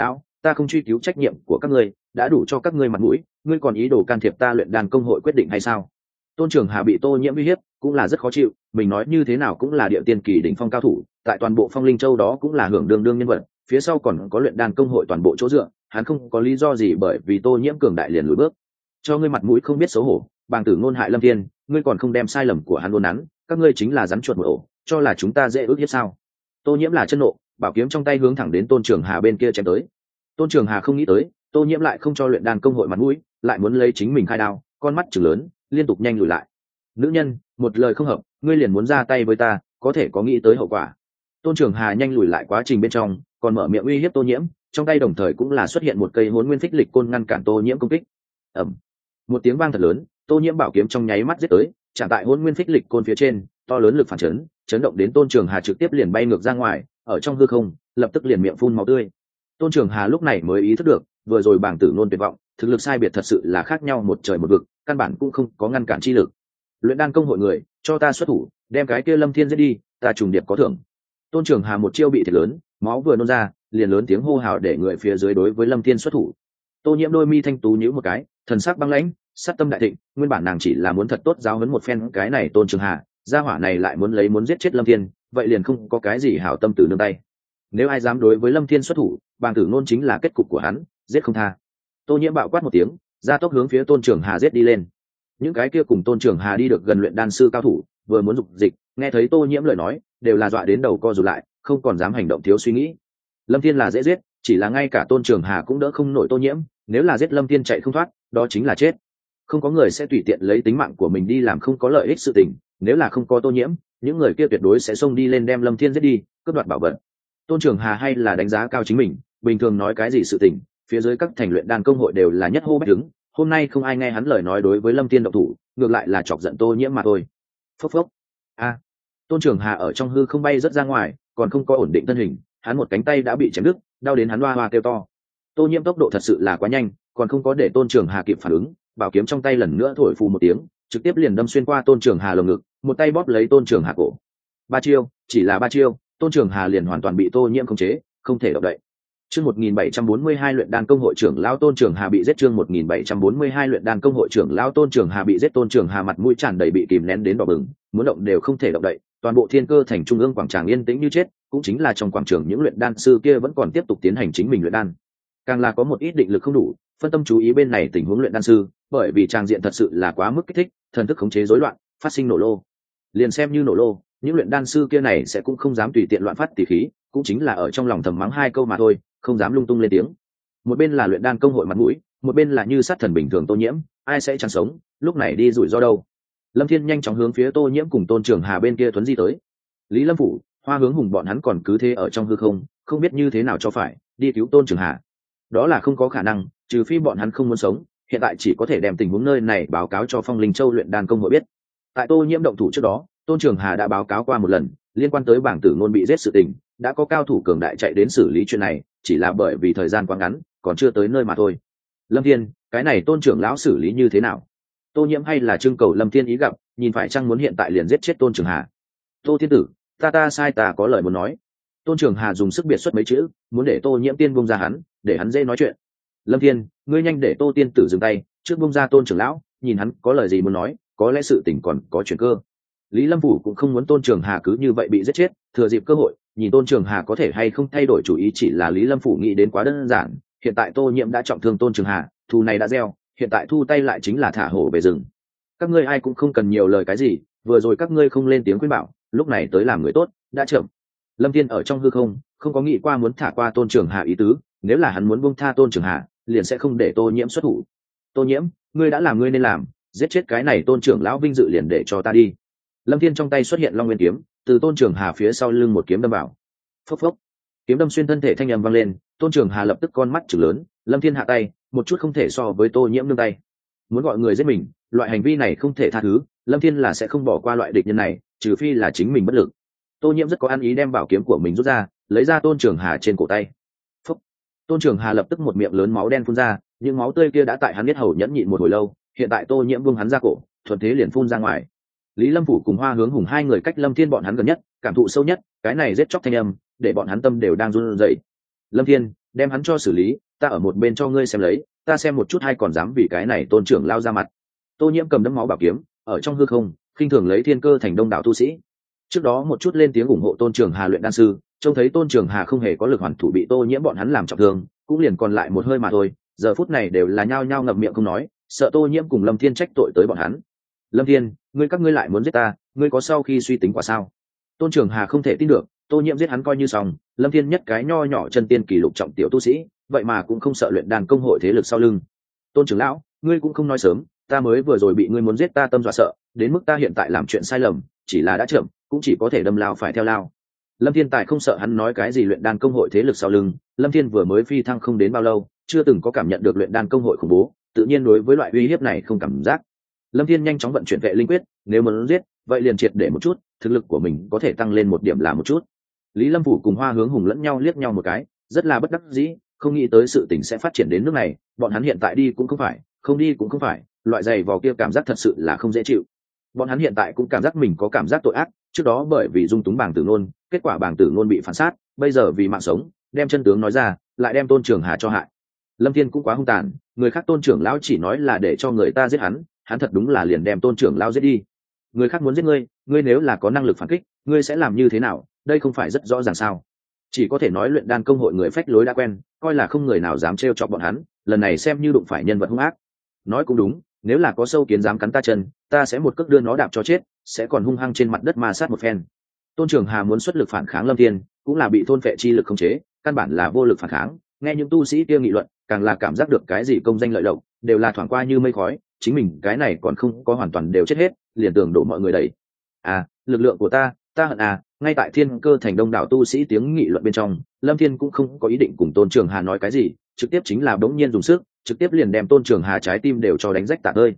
ta không truy cứu trách nhiệm của các ngươi, đã đủ cho các ngươi mặt mũi, ngươi còn ý đồ can thiệp ta luyện đan công hội quyết định hay sao? Tôn Trường Hà bị Tô Nhiễm uy hiếp, cũng là rất khó chịu, mình nói như thế nào cũng là địa tiên kỳ đỉnh phong cao thủ, tại toàn bộ Phong Linh Châu đó cũng là hưởng đương nhân vật, phía sau còn có luyện đan công hội toàn bộ chỗ dựa, hắn không có lý do gì bởi vì Tô Nhiễm cường đại liền lùi bước. Cho ngươi mặt mũi không biết xấu hổ, bàng tử ngôn hại Lâm Thiên, ngươi còn không đem sai lầm của hắn luôn nắn, các ngươi chính là rắn chuột một ổ, cho là chúng ta dễ ước hiếp sao? Tô Nhiễm là chân nộ, bảo kiếm trong tay hướng thẳng đến Tôn Trường Hà bên kia chém tới. Tôn Trường Hà không nghĩ tới, Tô Nhiễm lại không cho luyện đan công hội mặt mũi, lại muốn lấy chính mình khai đao, con mắt trừng lớn, liên tục nhanh lùi lại. Nữ nhân, một lời không hợp, ngươi liền muốn ra tay với ta, có thể có nghĩ tới hậu quả. Tôn Trường Hà nhanh lùi lại quá trình bên trong, còn mở miệng uy hiếp Tô Nhiễm, trong tay đồng thời cũng là xuất hiện một cây Hỗn Nguyên Phích Lịch côn ngăn cản Tô Nhiễm công kích. Ầm. Một tiếng vang thật lớn, Tô Nhiễm bảo kiếm trong nháy mắt giết tới, chạm tại Hỗn Nguyên Phích Lịch côn phía trên, to lớn lực phản chấn, chấn động đến Tôn Trường Hà trực tiếp liền bay ngược ra ngoài, ở trong hư không, lập tức liền miệng phun máu tươi. Tôn Trường Hà lúc này mới ý thức được, vừa rồi bảng tử nôn tuyệt vọng, thực lực sai biệt thật sự là khác nhau một trời một vực, căn bản cũng không có ngăn cản chi lực. Luyện đan công hội người, cho ta xuất thủ, đem cái kia Lâm Thiên giết đi, ta trùng điệp có thưởng. Tôn Trường Hà một chiêu bị thiệt lớn, máu vừa nôn ra, liền lớn tiếng hô hào để người phía dưới đối với Lâm Thiên xuất thủ. Tô Nhiễm đôi mi thanh tú nhíu một cái, thần sắc băng lãnh, sát tâm đại thịnh, nguyên bản nàng chỉ là muốn thật tốt giáo huấn một phen cái này Tôn Trường Hà, gia hỏa này lại muốn giết chết Lâm Thiên, vậy liền không có cái gì hảo tâm từ nương tay. Nếu ai dám đối với Lâm Thiên xuất thủ, bàng tử nôn chính là kết cục của hắn, giết không tha. Tô Nhiễm bạo quát một tiếng, ra tốc hướng phía Tôn Trường Hà giết đi lên. Những cái kia cùng Tôn Trường Hà đi được gần luyện đan sư cao thủ, vừa muốn dục dịch, nghe thấy Tô Nhiễm lời nói, đều là dọa đến đầu co rụt lại, không còn dám hành động thiếu suy nghĩ. Lâm Thiên là dễ giết, chỉ là ngay cả Tôn Trường Hà cũng đỡ không nổi Tô Nhiễm, nếu là giết Lâm Thiên chạy không thoát, đó chính là chết. Không có người sẽ tùy tiện lấy tính mạng của mình đi làm không có lợi ích sự tình, nếu là không có Tô Nhiễm, những người kia tuyệt đối sẽ xông đi lên đem Lâm Thiên giết đi, cướp đoạt bảo vật. Tôn Trường Hà hay là đánh giá cao chính mình, bình thường nói cái gì sự tình, phía dưới các thành luyện đan công hội đều là nhất hô bách đứng, hôm nay không ai nghe hắn lời nói đối với Lâm Thiên động thủ, ngược lại là chọc giận Tô Nhiễm mà thôi. Phốc phốc. A. Tôn Trường Hà ở trong hư không bay rất ra ngoài, còn không có ổn định thân hình, hắn một cánh tay đã bị chém đứt, đau đến hắn hoa hoa kêu to. Tô Nhiễm tốc độ thật sự là quá nhanh, còn không có để Tôn Trường Hà kịp phản ứng, bảo kiếm trong tay lần nữa thổi phù một tiếng, trực tiếp liền đâm xuyên qua Tôn Trường Hà lồng ngực, một tay bóp lấy Tôn Trường Hà cổ. Ba chiêu, chỉ là ba chiêu, Tôn Trường Hà liền hoàn toàn bị Tô Nhiễm khống chế, không thể động đậy. Chương 1742 luyện đan công hội trưởng lão Tôn Trường Hà bị giết. Chương 1742 luyện đan công hội trưởng lão Tôn Trường Hà bị giết. Tôn Trường Hà mặt mũi tràn đầy bị kìm nén đến đỏ bừng, muốn động đều không thể động đậy, toàn bộ Thiên Cơ thành trung ương quảng trường yên tĩnh như chết, cũng chính là trong quảng trường những luyện đan sư kia vẫn còn tiếp tục tiến hành chính mình luyện đan. Càng là có một ít định lực không đủ, phân tâm chú ý bên này tình huống luyện đan sư, bởi vì trang diện thật sự là quá mức kích thích, thần thức khống chế rối loạn, phát sinh nổ lô. Liền xem như nổ lô, những luyện đan sư kia này sẽ cũng không dám tùy tiện loạn phát tỉ khí, cũng chính là ở trong lòng thầm mắng hai câu mà thôi, không dám lung tung lên tiếng. Một bên là luyện đan công hội mặt mũi, một bên là như sát thần bình thường Tô Nhiễm, ai sẽ chẳng sống, lúc này đi rủi ro đâu. Lâm Thiên nhanh chóng hướng phía Tô Nhiễm cùng Tôn Trường Hà bên kia tuấn di tới. Lý Lâm Phủ, Hoa Hướng Hùng bọn hắn còn cứ thế ở trong hư không, không biết như thế nào cho phải, đi cứu Tôn Trường Hà. Đó là không có khả năng, trừ phi bọn hắn không muốn sống, hiện tại chỉ có thể đem tình huống nơi này báo cáo cho Phong Linh Châu luyện đan công hội biết. Tại Tô Nhiễm động thủ trước đó, Tôn Trường Hà đã báo cáo qua một lần, liên quan tới bảng tử ngôn bị giết sự tình, đã có cao thủ cường đại chạy đến xử lý chuyện này, chỉ là bởi vì thời gian quá ngắn, còn chưa tới nơi mà thôi. Lâm Thiên, cái này Tôn trưởng lão xử lý như thế nào? Tô Nhiễm hay là trưng cầu Lâm Thiên ý gặp, nhìn phải chăng muốn hiện tại liền giết chết Tôn Trường Hà. Tô thiên tử, ta sai, ta có lời muốn nói. Tôn Trường Hà dùng sức biệt xuất mấy chữ, muốn để Tô Nhiễm tiên buông ra hắn, để hắn dễ nói chuyện. Lâm Thiên, ngươi nhanh để Tô tiên tử dừng tay, trước buông ra Tôn trưởng lão, nhìn hắn có lời gì muốn nói, có lẽ sự tình còn có chuyển cơ. Lý Lâm Phủ cũng không muốn Tôn Trường Hà cứ như vậy bị giết chết, thừa dịp cơ hội, nhìn Tôn Trường Hà có thể hay không thay đổi chủ ý, chỉ là Lý Lâm Phủ nghĩ đến quá đơn giản, hiện tại Tô Nhiễm đã trọng thương Tôn Trường Hà, thù này đã gieo, hiện tại thu tay lại chính là thả hổ về rừng. Các ngươi ai cũng không cần nhiều lời cái gì, vừa rồi các ngươi không lên tiếng khuyên bảo, lúc này tới làm người tốt, đã chậm. Lâm Thiên ở trong hư không, không có nghĩ qua muốn thả qua Tôn Trường Hà ý tứ, nếu là hắn muốn buông tha Tôn Trường Hà, liền sẽ không để Tô Nhiễm xuất thủ. Tô Nhiễm, ngươi đã làm ngươi nên làm, giết chết cái này Tôn trưởng lão vinh dự liền để cho ta đi. Lâm Thiên trong tay xuất hiện Long Nguyên kiếm, từ Tôn Trường Hà phía sau lưng một kiếm đâm vào. Phốc phốc, kiếm đâm xuyên thân thể, thanh âm vang lên, Tôn Trường Hà lập tức con mắt trừng lớn, Lâm Thiên hạ tay, một chút không thể so với Tô Nhiễm nương tay. Muốn gọi người giết mình, loại hành vi này không thể tha thứ, Lâm Thiên là sẽ không bỏ qua loại địch nhân này, trừ phi là chính mình bất lực. Tô Nhiễm rất có ăn ý đem bảo kiếm của mình rút ra, lấy ra Tôn Trường Hà trên cổ tay. Phốc, Tôn Trường Hà lập tức một miệng lớn máu đen phun ra, những máu tươi kia đã tại hắn biết hầu nhẫn nhịn một hồi lâu, hiện tại Tô Nhiễm buông hắn ra cổ, thuận thế liền phun ra ngoài. Lý Lâm Phủ cùng Hoa Hướng Hùng hai người cách Lâm Thiên bọn hắn gần nhất, cảm thụ sâu nhất, cái này giết chóc thanh âm, để bọn hắn tâm đều đang run rẩy. Lâm Thiên, đem hắn cho xử lý, ta ở một bên cho ngươi xem lấy, ta xem một chút hay còn dám vì cái này tôn trưởng lao ra mặt. Tô Nhiễm cầm đấm máu bảo kiếm ở trong hư không khinh thường lấy thiên cơ thành đông đảo tu sĩ. Trước đó một chút lên tiếng ủng hộ tôn trưởng hà luyện đan sư, trông thấy tôn trưởng hà không hề có lực hoàn thủ bị Tô Nhiễm bọn hắn làm trọng thương, cũng liền còn lại một hơi mà thôi, giờ phút này đều là nhao nhao ngậm miệng không nói, sợ Tô Nhiễm cùng Lâm Thiên trách tội tới bọn hắn. Lâm Thiên, các ngươi lại muốn giết ta, ngươi có sau khi suy tính quả sao? Tôn trưởng hà không thể tin được, Tô Nhiễm giết hắn coi như xong, Lâm Thiên nhất cái nho nhỏ chân tiên kỳ lục trọng tiểu tu sĩ, vậy mà cũng không sợ luyện đan công hội thế lực sau lưng. Tôn trưởng lão, ngươi cũng không nói sớm, ta mới vừa rồi bị ngươi muốn giết ta tâm dọa sợ, đến mức ta hiện tại làm chuyện sai lầm, chỉ là đã chậm, cũng chỉ có thể đâm lao phải theo lao. Lâm Thiên Tài không sợ hắn nói cái gì luyện đan công hội thế lực sau lưng, Lâm Thiên vừa mới phi thăng không đến bao lâu, chưa từng có cảm nhận được luyện đan công hội khủng bố, tự nhiên đối với loại uy hiếp này không cảm giác. Lâm Thiên nhanh chóng vận chuyển vệ linh quyết, nếu muốn giết, vậy liền triệt để một chút, thực lực của mình có thể tăng lên một điểm là một chút. Lý Lâm Phủ cùng Hoa Hướng Hùng lẫn nhau liếc nhau một cái, rất là bất đắc dĩ, không nghĩ tới sự tình sẽ phát triển đến nước này, bọn hắn hiện tại đi cũng không phải, không đi cũng không phải, loại giày vò kia cảm giác thật sự là không dễ chịu. Bọn hắn hiện tại cũng cảm giác mình có cảm giác tội ác, trước đó bởi vì dung túng Bàng Tử Nôn, kết quả Bàng Tử Nôn bị phản sát, bây giờ vì mạng sống, đem chân tướng nói ra, lại đem Tôn Trường Hà cho hại. Lâm Thiên cũng quá hung tàn, người khác Tôn trưởng lão chỉ nói là để cho người ta giết hắn, hắn thật đúng là liền đem Tôn trưởng lão giết đi. Người khác muốn giết ngươi, ngươi nếu là có năng lực phản kích, ngươi sẽ làm như thế nào? Đây không phải rất rõ ràng sao? Chỉ có thể nói luyện đan công hội người phách lối đã quen, coi là không người nào dám trêu chọc bọn hắn, lần này xem như đụng phải nhân vật hung ác. Nói cũng đúng, nếu là có sâu kiến dám cắn ta chân, ta sẽ một cước đưa nó đạp cho chết, sẽ còn hung hăng trên mặt đất ma sát một phen. Tôn Trường Hà muốn xuất lực phản kháng Lâm Thiên, cũng là bị thôn phệ chi lực khống chế, căn bản là vô lực phản kháng. Nghe những tu sĩ kia nghị luận, càng là cảm giác được cái gì công danh lợi lộc, đều là thoảng qua như mây khói, chính mình cái này còn không có hoàn toàn đều chết hết, liền tưởng đổ mọi người đẩy. À, lực lượng của ta hận à, ngay tại Thiên Cơ thành đông đảo tu sĩ tiếng nghị luận bên trong, Lâm Thiên cũng không có ý định cùng Tôn Trường Hà nói cái gì, trực tiếp chính là bỗng nhiên dùng sức, trực tiếp liền đem Tôn Trường Hà trái tim đều cho đánh rách tả tơi.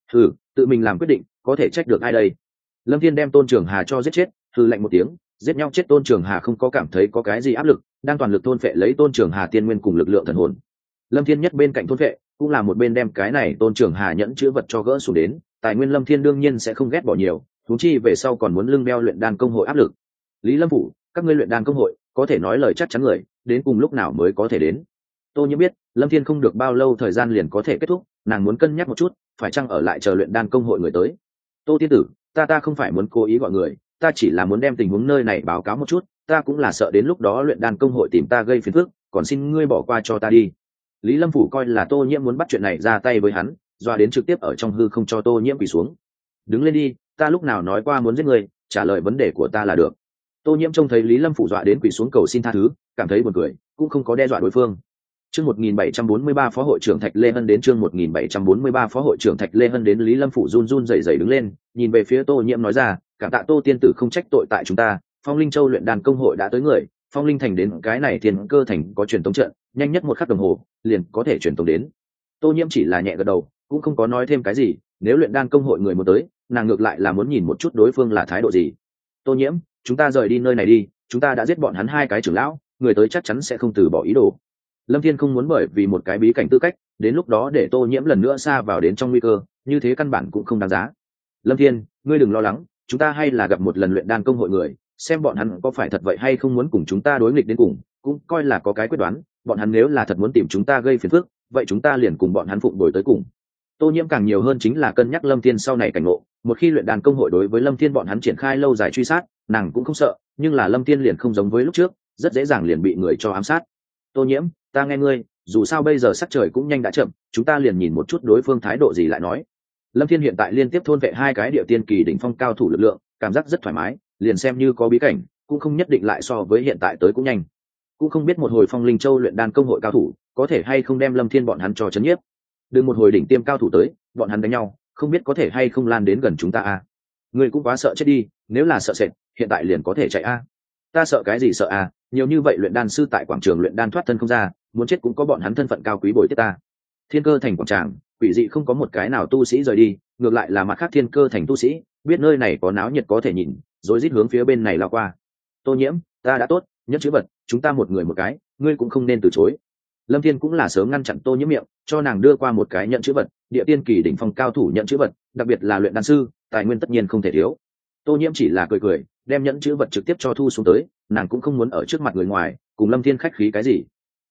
Tự mình làm quyết định, có thể trách được ai đây? Lâm Thiên đem Tôn Trường Hà cho giết chết, lạnh một tiếng, giết nhau chết Tôn Trường Hà không có cảm thấy có cái gì áp lực, đang toàn lực thôn phệ lấy Tôn Trường Hà tiên nguyên cùng lực lượng thần hồn. Lâm Thiên nhất bên cạnh thôn phệ, cũng là một bên đem cái này Tôn Trường Hà nhẫn chứa vật cho gỡ xuống đến, tài nguyên Lâm Thiên đương nhiên sẽ không ghét bỏ nhiều, huống chi về sau còn muốn lưng đeo luyện đan công hội áp lực. Lý Lâm Phủ, các ngươi luyện đan công hội, có thể nói lời chắc chắn người, đến cùng lúc nào mới có thể đến? Tô Nhiễm biết, Lâm Thiên không được bao lâu thời gian liền có thể kết thúc, nàng muốn cân nhắc một chút, phải chăng ở lại chờ luyện đan công hội người tới. Tô tiên tử, ta không phải muốn cố ý gọi người, ta chỉ là muốn đem tình huống nơi này báo cáo một chút, ta cũng là sợ đến lúc đó luyện đan công hội tìm ta gây phiền phức, còn xin ngươi bỏ qua cho ta đi. Lý Lâm Phủ coi là Tô Nhiễm muốn bắt chuyện này ra tay với hắn, dọa đến trực tiếp ở trong hư không cho Tô Nhiễm quỳ xuống. Đứng lên đi, ta lúc nào nói qua muốn giết ngươi, trả lời vấn đề của ta là được. Tô Nhiễm trông thấy Lý Lâm Phủ dọa đến quỳ xuống cầu xin tha thứ, cảm thấy buồn cười, cũng không có đe dọa đối phương. Chương 1743 phó hội trưởng Thạch Lê Hân đến chương 1743 phó hội trưởng Thạch Lê Hân đến Lý Lâm Phủ run run rẩy rẩy đứng lên, nhìn về phía Tô Nhiễm nói ra, cảm tạ Tô tiên tử không trách tội tại chúng ta, Phong Linh Châu luyện đan công hội đã tới người, Phong Linh thành đến cái này Thiên Cơ thành có truyền tống trận, nhanh nhất một khắc đồng hồ, liền có thể truyền tống đến. Tô Nhiễm chỉ là nhẹ gật đầu, cũng không có nói thêm cái gì, nếu luyện đan công hội người muốn tới, nàng ngược lại là muốn nhìn một chút đối phương là thái độ gì. Tô Nhiễm, chúng ta rời đi nơi này đi, chúng ta đã giết bọn hắn hai cái trưởng lão, người tới chắc chắn sẽ không từ bỏ ý đồ. Lâm Thiên không muốn bởi vì một cái bí cảnh tư cách, đến lúc đó để Tô Nhiễm lần nữa xa vào đến trong nguy cơ, như thế căn bản cũng không đáng giá. Lâm Thiên, ngươi đừng lo lắng, chúng ta hay là gặp một lần luyện đan công hội người, xem bọn hắn có phải thật vậy hay không muốn cùng chúng ta đối nghịch đến cùng, cũng coi là có cái quyết đoán, bọn hắn nếu là thật muốn tìm chúng ta gây phiền phức, vậy chúng ta liền cùng bọn hắn phụng đổi tới cùng. Tô Nhiễm càng nhiều hơn chính là cân nhắc Lâm Thiên sau này cảnh ngộ, một khi luyện đan công hội đối với Lâm Thiên bọn hắn triển khai lâu dài truy sát, nàng cũng không sợ, nhưng là Lâm Thiên liền không giống với lúc trước, rất dễ dàng liền bị người cho ám sát. Tô Nhiễm, ta nghe ngươi, dù sao bây giờ sắc trời cũng nhanh đã chậm, chúng ta liền nhìn một chút đối phương thái độ gì lại nói. Lâm Thiên hiện tại liên tiếp thôn vệ hai cái địa tiên kỳ đỉnh phong cao thủ lực lượng, cảm giác rất thoải mái, liền xem như có bí cảnh, cũng không nhất định lại so với hiện tại tới cũng nhanh. Cũng không biết một hồi Phong Linh Châu luyện đan công hội cao thủ, có thể hay không đem Lâm Thiên bọn hắn cho chấn nhiếp. Đừng một hồi đỉnh tiêm cao thủ tới, bọn hắn đánh nhau, không biết có thể hay không lan đến gần chúng ta a. Ngươi cũng quá sợ chết đi, nếu là sợ sệt, hiện tại liền có thể chạy a. Ta sợ cái gì sợ a, nhiều như vậy luyện đan sư tại quảng trường luyện đan thoát thân không ra, muốn chết cũng có bọn hắn thân phận cao quý bồi tiếp ta. Thiên Cơ thành quảng trường, quỷ dị không có một cái nào tu sĩ rời đi, ngược lại là mặt khác Thiên Cơ thành tu sĩ, biết nơi này có náo nhiệt có thể nhìn, rồi rít hướng phía bên này lao qua. Tô Nhiễm, ta đã tốt, nhất chữ vật, chúng ta một người một cái, ngươi cũng không nên từ chối. Lâm Thiên cũng là sớm ngăn chặn Tô Nhiễm miệng, cho nàng đưa qua một cái nhận chữ vật, địa tiên kỳ đỉnh phong cao thủ nhận chữ vật, đặc biệt là luyện đan sư, tài nguyên tất nhiên không thể thiếu. Tô Nhiễm chỉ là cười cười, đem nhẫn chữ vật trực tiếp cho thu xuống tới, nàng cũng không muốn ở trước mặt người ngoài cùng Lâm Thiên khách khí cái gì.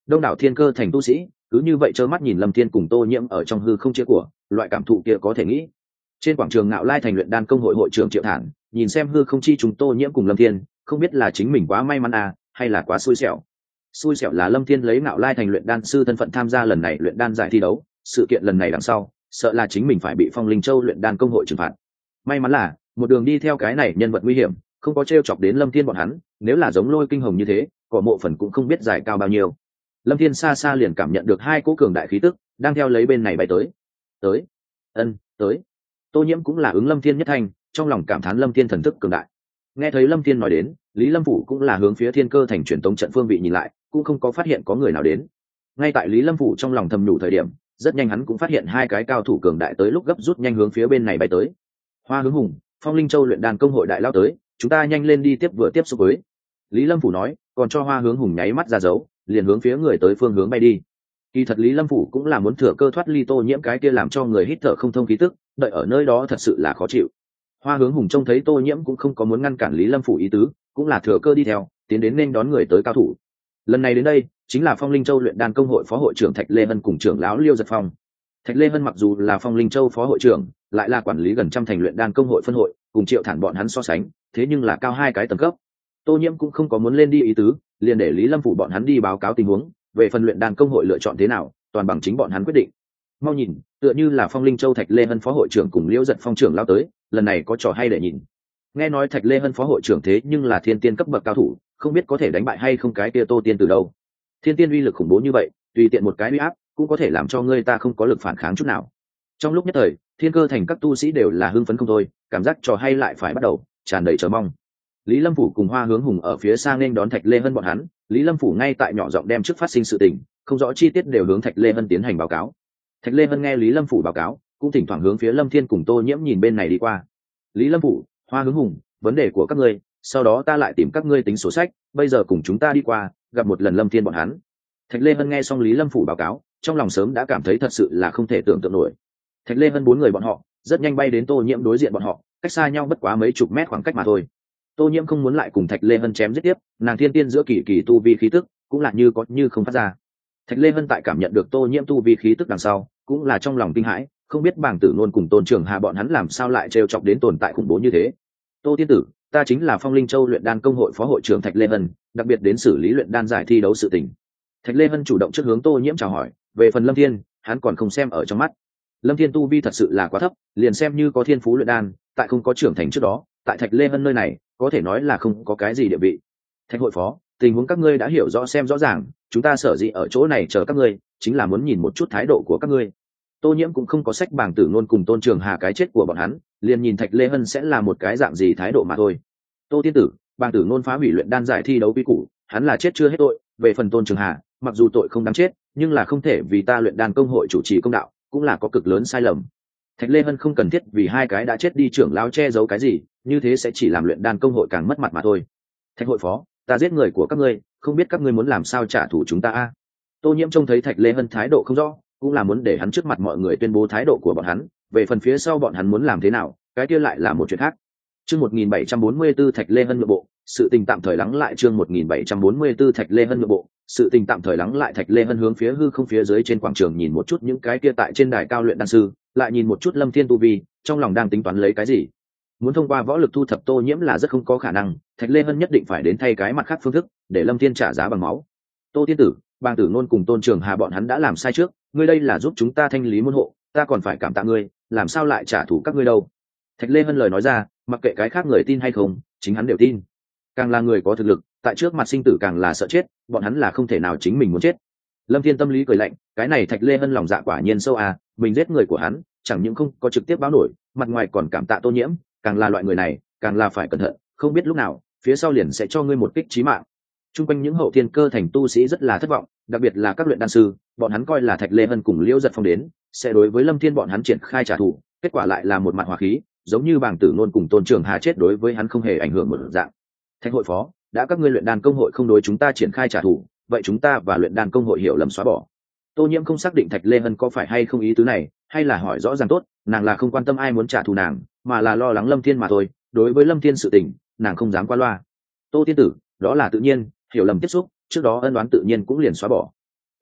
đông đảo thiên cơ thành tu sĩ cứ như vậy trơ mắt nhìn lâm thiên cùng tô nhiễm ở trong hư không chia của, loại cảm thụ kia có thể nghĩ. Trên quảng trường Ngạo Lai thành luyện đan công hội hội trưởng Triệu Thản nhìn xem hư không chi chúng tô nhiễm cùng lâm thiên, không biết là chính mình quá may mắn à hay là quá xui xẻo. Xui xẻo là lâm thiên lấy Ngạo Lai thành luyện đan sư thân phận tham gia lần này luyện đan giải thi đấu, sự kiện lần này đằng sau sợ là chính mình phải bị Phong Linh Châu luyện đan công hội trừng phạt. May mắn là một đường đi theo cái này nhân vật nguy hiểm, không có trêu chọc đến lâm thiên bọn hắn, nếu là giống Lôi Kinh Hồng như thế cỏ mộ phần cũng không biết dài cao bao nhiêu. Lâm thiên xa xa liền cảm nhận được hai cỗ cường đại khí tức đang theo lấy bên này bay tới. Tới. Tô nhiễm cũng là ứng lâm thiên nhất thanh, trong lòng cảm thán lâm thiên thần thức cường đại. Nghe thấy lâm thiên nói đến, Lý Lâm Phủ cũng là hướng phía thiên cơ thành truyền tống trận phương vị nhìn lại, cũng không có phát hiện có người nào đến. Ngay tại Lý Lâm Phủ trong lòng thầm nhủ thời điểm, rất nhanh hắn cũng phát hiện hai cái cao thủ cường đại tới lúc gấp rút nhanh hướng phía bên này bay tới. Hoa Hướng Hùng, Phong Linh Châu luyện đan công hội đại lao tới, chúng ta nhanh lên đi tiếp xúc với. Lý Lâm Phủ nói, còn cho Hoa Hướng Hùng nháy mắt ra dấu, liền hướng phía người tới phương hướng bay đi. Kỳ thật Lý Lâm Phủ cũng là muốn thừa cơ thoát ly tô nhiễm cái kia làm cho người hít thở không thông khí tức, đợi ở nơi đó thật sự là khó chịu. Hoa Hướng Hùng trông thấy tô nhiễm cũng không có muốn ngăn cản Lý Lâm Phủ ý tứ, cũng là thừa cơ đi theo, tiến đến nên đón người tới cao thủ. Lần này đến đây chính là Phong Linh Châu luyện đan công hội phó hội trưởng Thạch Lê Hân cùng trưởng lão Liêu Giật Phong. Thạch Lê Hân mặc dù là Phong Linh Châu phó hội trưởng, lại là quản lý gần trăm thành luyện đan công hội phân hội, cùng Triệu Thản bọn hắn so sánh, thế nhưng là cao hai cái tầng cấp. Tô nhiễm cũng không có muốn lên đi ý tứ, liền để Lý Lâm Phủ bọn hắn đi báo cáo tình huống, về phần luyện đan công hội lựa chọn thế nào, toàn bằng chính bọn hắn quyết định. Mau nhìn, tựa như là Phong Linh Châu Thạch Lê Hân phó hội trưởng cùng Liễu Giật Phong trưởng lao tới, lần này có trò hay để nhìn. Nghe nói Thạch Lê Hân phó hội trưởng thế nhưng là thiên tiên cấp bậc cao thủ, không biết có thể đánh bại hay không cái kia Tô Tiên từ đâu. Thiên tiên uy lực khủng bố như vậy, tùy tiện một cái uy áp cũng có thể làm cho người ta không có lực phản kháng chút nào. Trong lúc nhất thời, thiên cơ thành các tu sĩ đều là hưng phấn không thôi, cảm giác trò hay lại phải bắt đầu, tràn đầy chờ mong. Lý Lâm Phủ cùng Hoa Hướng Hùng ở phía xa nên đón Thạch Lê Hân bọn hắn, Lý Lâm Phủ ngay tại nhỏ giọng đem trước phát sinh sự tình, không rõ chi tiết đều hướng Thạch Lê Hân tiến hành báo cáo. Thạch Lê Hân nghe Lý Lâm Phủ báo cáo, cũng thỉnh thoảng hướng phía Lâm Thiên cùng Tô Nhiễm nhìn bên này đi qua. Lý Lâm Phủ, Hoa Hướng Hùng, vấn đề của các ngươi, sau đó ta lại tìm các ngươi tính sổ sách, bây giờ cùng chúng ta đi qua, gặp một lần Lâm Thiên bọn hắn. Thạch Lê Hân nghe xong Lý Lâm Phủ báo cáo, trong lòng sớm đã cảm thấy thật sự là không thể tưởng tượng nổi. Thạch Lê Hân bốn người bọn họ rất nhanh bay đến Tô Nhiễm đối diện bọn họ, cách xa nhau bất quá mấy chục mét khoảng cách mà thôi. Tô Nhiễm không muốn lại cùng Thạch Lê Hân chém giết tiếp, nàng thiên tiên giữa kỳ kỳ tu vi khí tức cũng là như có như không phát ra. Thạch Lê Hân tại cảm nhận được Tô Nhiễm tu vi khí tức đằng sau, cũng là trong lòng kinh hãi, không biết Bàng Tử Nôn cùng Tôn Trường Hà bọn hắn làm sao lại trêu chọc đến tồn tại khủng bố như thế. Tô tiên tử, ta chính là Phong Linh Châu luyện đan công hội phó hội trưởng Thạch Lê Hân, đặc biệt đến xử lý luyện đan giải thi đấu sự tình. Thạch Lê Hân chủ động trước hướng Tô Nhiễm chào hỏi, về phần Lâm Thiên, hắn còn không xem ở trong mắt. Lâm Thiên tu vi thật sự là quá thấp, liền xem như có thiên phú luyện đan, tại không có trưởng thành trước đó, tại Thạch Lê Hân nơi này, có thể nói là không có cái gì địa vị. Thạch hội phó, tình huống các ngươi đã hiểu rõ xem rõ ràng, chúng ta sở dĩ ở chỗ này chờ các ngươi, chính là muốn nhìn một chút thái độ của các ngươi. Tô Nhiễm cũng không có sách Bàng Tử Nôn cùng Tôn Trường Hà cái chết của bọn hắn, liền nhìn Thạch Lê Hân sẽ là một cái dạng gì thái độ mà thôi. Tô tiên tử, Bàng Tử Nôn phá hủy luyện đan giải thi đấu quy củ, hắn là chết chưa hết tội, về phần Tôn Trường Hà, mặc dù tội không đáng chết, nhưng là không thể vì ta luyện đan công hội chủ trì công đạo, cũng là có cực lớn sai lầm. Thạch Lê Hân không cần thiết vì hai cái đã chết đi trưởng lão che giấu cái gì, như thế sẽ chỉ làm luyện đan công hội càng mất mặt mà thôi. Thạch hội phó, ta giết người của các ngươi, không biết các ngươi muốn làm sao trả thù chúng ta a? Tô Nhiễm trông thấy Thạch Lê Hân thái độ không rõ, cũng là muốn để hắn trước mặt mọi người tuyên bố thái độ của bọn hắn, về phần phía sau bọn hắn muốn làm thế nào, cái kia lại là một chuyện khác. Chương 1744 Thạch Lê Hân nội bộ, sự tình tạm thời lắng lại. Chương 1744 Thạch Lê Hân nội bộ, sự tình tạm thời lắng lại. Thạch Lê Hân hướng phía hư không phía dưới trên quảng trường nhìn một chút những cái kia tại trên đài cao luyện đan sư, lại nhìn một chút Lâm Thiên tu vi, trong lòng đang tính toán lấy cái gì. Muốn thông qua võ lực thu thập Tô Nhiễm là rất không có khả năng, Thạch Lê Hân nhất định phải đến thay cái mặt khác phương thức, để Lâm Thiên trả giá bằng máu. Tô tiên tử, Bàng Tử Nôn cùng Tôn Trường Hà bọn hắn đã làm sai trước, ngươi đây là giúp chúng ta thanh lý môn hộ, ta còn phải cảm tạ ngươi, làm sao lại trả thù các ngươi đâu. Thạch Lê Hân lời nói ra, mặc kệ cái khác người tin hay không, chính hắn đều tin. Càng là người có thực lực, tại trước mặt sinh tử càng là sợ chết, bọn hắn là không thể nào chính mình muốn chết. Lâm Thiên tâm lý cười lạnh, cái này Thạch Lê Hân lòng dạ quả nhiên sâu à, mình giết người của hắn, chẳng những không có trực tiếp báo nổi, mặt ngoài còn cảm tạ Tô Nhiễm, càng là loại người này, càng là phải cẩn thận, không biết lúc nào, phía sau liền sẽ cho ngươi một kích chí mạng. Trung quanh những hậu thiên cơ thành tu sĩ rất là thất vọng, đặc biệt là các luyện đan sư, bọn hắn coi là Thạch Lê Hân cùng Liễu Giật Phong đến, sẽ đối với Lâm Thiên bọn hắn triển khai trả thù, kết quả lại là một mặt hòa khí, giống như Bàng Tử Nôn cùng Tôn Trường Hà chết đối với hắn không hề ảnh hưởng một dạng. Thạch hội phó, đã các ngươi luyện đan công hội không đối chúng ta triển khai trả thù, vậy chúng ta và luyện đan công hội hiểu lầm xóa bỏ. Tô Nhiễm không xác định Thạch Lê Hân có phải hay không ý tứ này, hay là hỏi rõ ràng tốt, nàng là không quan tâm ai muốn trả thù nàng, mà là lo lắng Lâm Thiên mà thôi, đối với Lâm Thiên sự tình, nàng không dám qua loa. Tô tiên tử, đó là tự nhiên, hiểu lầm tiếp xúc, trước đó ân oán tự nhiên cũng liền xóa bỏ.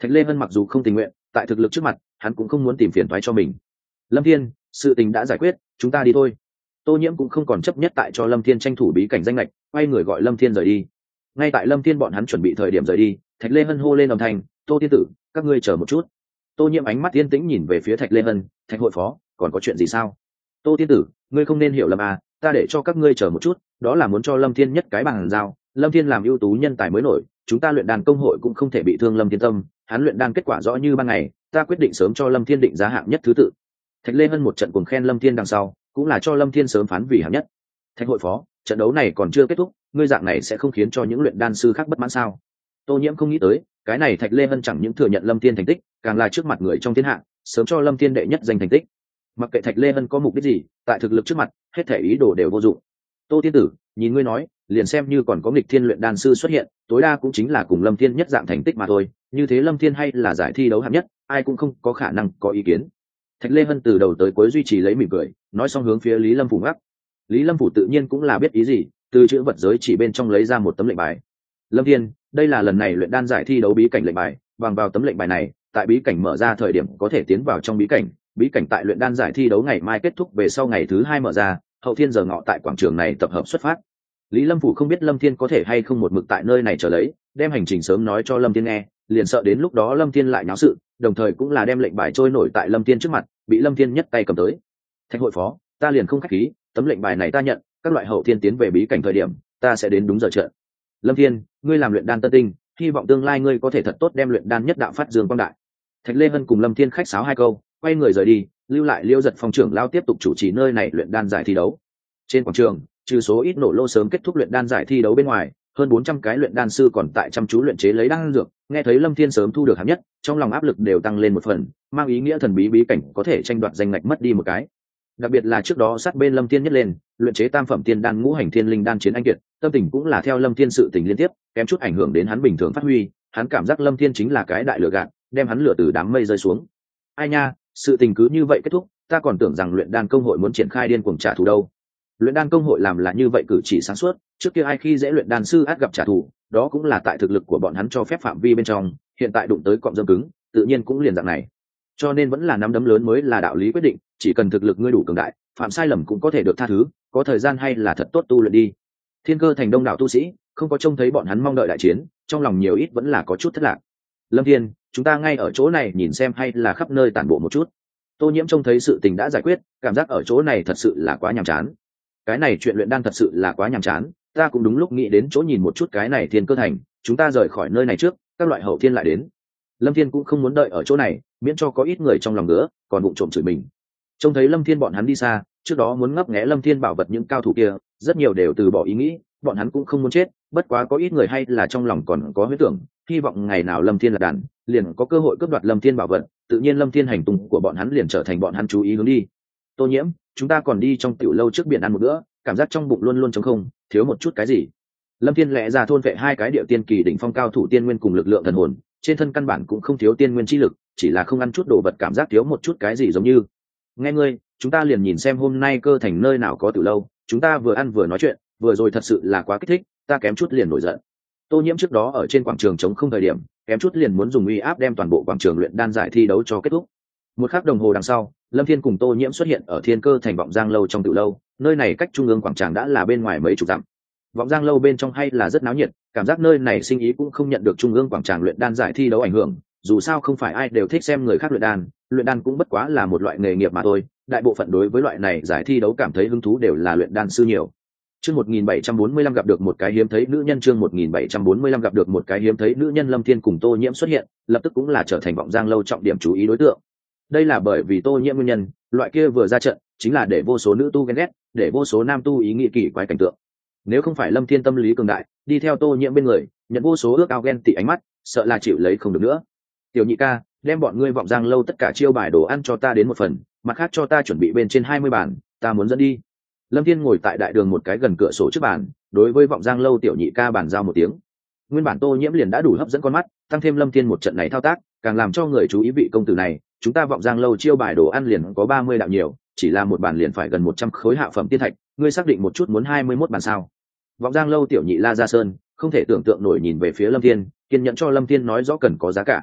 Thạch Lê Vân mặc dù không tình nguyện, tại thực lực trước mặt hắn cũng không muốn tìm phiền toái cho mình. Lâm Thiên, sự tình đã giải quyết, chúng ta đi thôi. Tô Nhiễm cũng không còn chấp nhất tại cho Lâm Thiên tranh thủ bí cảnh danh lệch, quay người gọi Lâm Thiên rời đi. Ngay tại Lâm Thiên bọn hắn chuẩn bị thời điểm rời đi, Thạch Lê Vân hô lên âm thanh, Tô tiên tử, các ngươi chờ một chút. Tô Nhiễm ánh mắt yên tĩnh nhìn về phía Thạch Lê Vân, Thạch hội phó, còn có chuyện gì sao? Tô tiên tử, ngươi không nên hiểu lầm à, ta để cho các ngươi chờ một chút, đó là muốn cho Lâm Thiên nhất cái bằng giao. Lâm Thiên làm ưu tú nhân tài mới nổi, chúng ta luyện đan công hội cũng không thể bị thương Lâm Thiên tâm, hắn luyện đan kết quả rõ như ban ngày, ta quyết định sớm cho Lâm Thiên định giá hạng nhất thứ tự. Thạch Lê Hân một trận cuồng khen Lâm Thiên đằng sau, cũng là cho Lâm Thiên sớm phán vì hạng nhất. Thạch hội phó, trận đấu này còn chưa kết thúc, ngươi dạng này sẽ không khiến cho những luyện đan sư khác bất mãn sao? Tô Nhiễm không nghĩ tới, cái này Thạch Lê Hân chẳng những thừa nhận Lâm Thiên thành tích, càng là trước mặt người trong thiên hạ, sớm cho Lâm Thiên đệ nhất danh thành tích. Mặc kệ Thạch Lê Hân có mục đích gì, tại thực lực trước mặt, hết thể ý đồ đều vô dụng. Tô tiên tử, nhìn ngươi nói, liền xem như còn có nghịch thiên luyện đan sư xuất hiện, tối đa cũng chính là cùng Lâm Thiên nhất dạng thành tích mà thôi, như thế Lâm Thiên hay là giải thi đấu hạng nhất, ai cũng không có khả năng có ý kiến. Thạch Lê Hân từ đầu tới cuối duy trì lấy mỉm cười, nói xong hướng phía Lý Lâm Phủ ngắc. Lý Lâm Phủ tự nhiên cũng là biết ý gì, từ chữ vật giới chỉ bên trong lấy ra một tấm lệnh bài. Lâm Thiên, đây là lần này luyện đan giải thi đấu bí cảnh lệnh bài, bằng vào tấm lệnh bài này, tại bí cảnh mở ra thời điểm có thể tiến vào trong bí cảnh tại luyện đan giải thi đấu ngày mai kết thúc về sau ngày thứ 2 mở ra, hậu thiên giờ ngọ tại quảng trường này tập hợp xuất phát. Lý Lâm Phủ không biết Lâm Thiên có thể hay không một mực tại nơi này chờ lấy, đem hành trình sớm nói cho Lâm Thiên nghe, liền sợ đến lúc đó Lâm Thiên lại náo sự, đồng thời cũng là đem lệnh bài trôi nổi tại Lâm Thiên trước mặt, bị Lâm Thiên nhất tay cầm tới. Thạch hội phó, ta liền không khách khí, tấm lệnh bài này ta nhận, các loại hậu thiên tiến về bí cảnh thời điểm, ta sẽ đến đúng giờ trận. Lâm Thiên, ngươi làm luyện đan tân tinh, hy vọng tương lai ngươi có thể thật tốt đem luyện đan nhất đạo phát dương quang đại. Thạch Lê Vân cùng Lâm Thiên khách sáo hai câu, quay người rời đi, lưu lại Liêu Giật Phong trưởng lao tiếp tục chủ trì nơi này luyện đan giải thi đấu. Trên quảng trường, trừ số ít nổ lô sớm kết thúc luyện đan giải thi đấu bên ngoài, hơn 400 cái luyện đan sư còn tại chăm chú luyện chế lấy đan dược, nghe thấy Lâm Thiên sớm thu được hạng nhất, trong lòng áp lực đều tăng lên một phần, mang ý nghĩa thần bí bí cảnh có thể tranh đoạt danh ngạch mất đi một cái. Đặc biệt là trước đó sát bên Lâm Thiên nhất lên, luyện chế tam phẩm tiên đan ngũ hành thiên linh đan chiến anh kiệt, tâm tình cũng là theo Lâm Thiên sự tình liên tiếp, kém chút ảnh hưởng đến hắn bình thường phát huy, hắn cảm giác Lâm Thiên chính là cái đại lừa gạt, đem hắn lừa từ đám mây rơi xuống. Ai nha, sự tình cứ như vậy kết thúc, ta còn tưởng rằng luyện đan công hội muốn triển khai điên cuồng trả thù đâu. Luyện đan công hội làm là như vậy cử chỉ sáng suốt, trước kia ai khi dễ luyện đan sư át gặp trả thù, đó cũng là tại thực lực của bọn hắn cho phép phạm vi bên trong, hiện tại đụng tới cọm dâm cứng, tự nhiên cũng liền dạng này. Cho nên vẫn là nắm đấm lớn mới là đạo lý quyết định, chỉ cần thực lực ngươi đủ cường đại, phạm sai lầm cũng có thể được tha thứ, có thời gian hay là thật tốt tu luyện đi. Thiên Cơ thành đông đảo tu sĩ, không có trông thấy bọn hắn mong đợi đại chiến, trong lòng nhiều ít vẫn là có chút thất lạc. Lâm Thiên, chúng ta ngay ở chỗ này nhìn xem hay là khắp nơi tản bộ một chút. Tô Nhiễm trông thấy sự tình đã giải quyết, cảm giác ở chỗ này thật sự là quá nhàm chán. Cái này chuyện luyện đan thật sự là quá nhàm chán, ta cũng đúng lúc nghĩ đến chỗ nhìn một chút cái này Thiên Cơ thành, chúng ta rời khỏi nơi này trước, các loại hậu thiên lại đến. Lâm Thiên cũng không muốn đợi ở chỗ này, miễn cho có ít người trong lòng nữa, còn bụng trộm chửi mình. Trông thấy Lâm Thiên bọn hắn đi xa, trước đó muốn ngấp nghé Lâm Thiên bảo vật những cao thủ kia, rất nhiều đều từ bỏ ý nghĩ, bọn hắn cũng không muốn chết, bất quá có ít người hay là trong lòng còn có huyết tưởng, hy vọng ngày nào Lâm Thiên là đàn, liền có cơ hội cướp đoạt Lâm Thiên bảo vật, tự nhiên Lâm Thiên hành tung của bọn hắn liền trở thành bọn hắn chú ý hướng đi. Tô Nhiễm, chúng ta còn đi trong tiểu lâu trước biển ăn một bữa, cảm giác trong bụng luôn luôn trống không, thiếu một chút cái gì. Lâm Thiên lẽ ra thôn vệ hai cái địa tiên kỳ đỉnh phong cao thủ tiên nguyên cùng lực lượng thần hồn, trên thân căn bản cũng không thiếu tiên nguyên chi lực, chỉ là không ăn chút đồ vật cảm giác thiếu một chút cái gì giống như. Nghe ngươi, chúng ta liền nhìn xem hôm nay Cơ thành nơi nào có tiểu lâu, chúng ta vừa ăn vừa nói chuyện, vừa rồi thật sự là quá kích thích, ta kém chút liền nổi giận. Tô Nhiễm trước đó ở trên quảng trường trống không thời điểm, kém chút liền muốn dùng uy áp đem toàn bộ quảng trường luyện đan giải thi đấu cho kết thúc. Một khắc đồng hồ đằng sau, Lâm Thiên cùng Tô Nhiễm xuất hiện ở Thiên Cơ thành Vọng Giang lâu trong tiểu lâu, nơi này cách trung ương quảng trường đã là bên ngoài mấy chục dặm. Vọng Giang lâu bên trong hay là rất náo nhiệt, cảm giác nơi này sinh ý cũng không nhận được trung ương quảng trường luyện đan giải thi đấu ảnh hưởng, dù sao không phải ai đều thích xem người khác luyện đan cũng bất quá là một loại nghề nghiệp mà thôi, đại bộ phận đối với loại này giải thi đấu cảm thấy hứng thú đều là luyện đan sư nhiều. Chương 1745 gặp được một cái hiếm thấy nữ nhân, chương 1745 gặp được một cái hiếm thấy nữ nhân. Lâm Thiên cùng Tô Nhiễm xuất hiện, lập tức cũng là trở thành Vọng Giang lâu trọng điểm chú ý đối tượng. Đây là bởi vì Tô Nhiễm nguyên nhân, loại kia vừa ra trận chính là để vô số nữ tu ghen ghét, để vô số nam tu ý nghĩ kỳ quái cảnh tượng. Nếu không phải Lâm Thiên tâm lý cường đại, đi theo Tô Nhiễm bên người, nhận vô số ước ao ghen tị ánh mắt, sợ là chịu lấy không được nữa. Tiểu nhị ca, đem bọn ngươi Vọng Giang lâu tất cả chiêu bài đồ ăn cho ta đến một phần, mặt khác cho ta chuẩn bị bên trên 20 bàn, ta muốn dẫn đi. Lâm Thiên ngồi tại đại đường một cái gần cửa sổ trước bàn, đối với Vọng Giang lâu tiểu nhị ca bàn giao một tiếng. Nguyên bản Tô Nhiễm liền đã đủ hấp dẫn con mắt, tăng thêm Lâm Thiên một trận này thao tác, càng làm cho người chú ý vị công tử này. Chúng ta Vọng Giang lâu chiêu bài đồ ăn liền có 30 đạo nhiều, chỉ là một bàn liền phải gần 100 khối hạ phẩm tiên thạch, ngươi xác định một chút muốn 21 bàn sao? Vọng Giang lâu tiểu nhị La Gia Sơn không thể tưởng tượng nổi nhìn về phía Lâm Thiên, kiên nhẫn cho Lâm Thiên nói rõ cần có giá cả.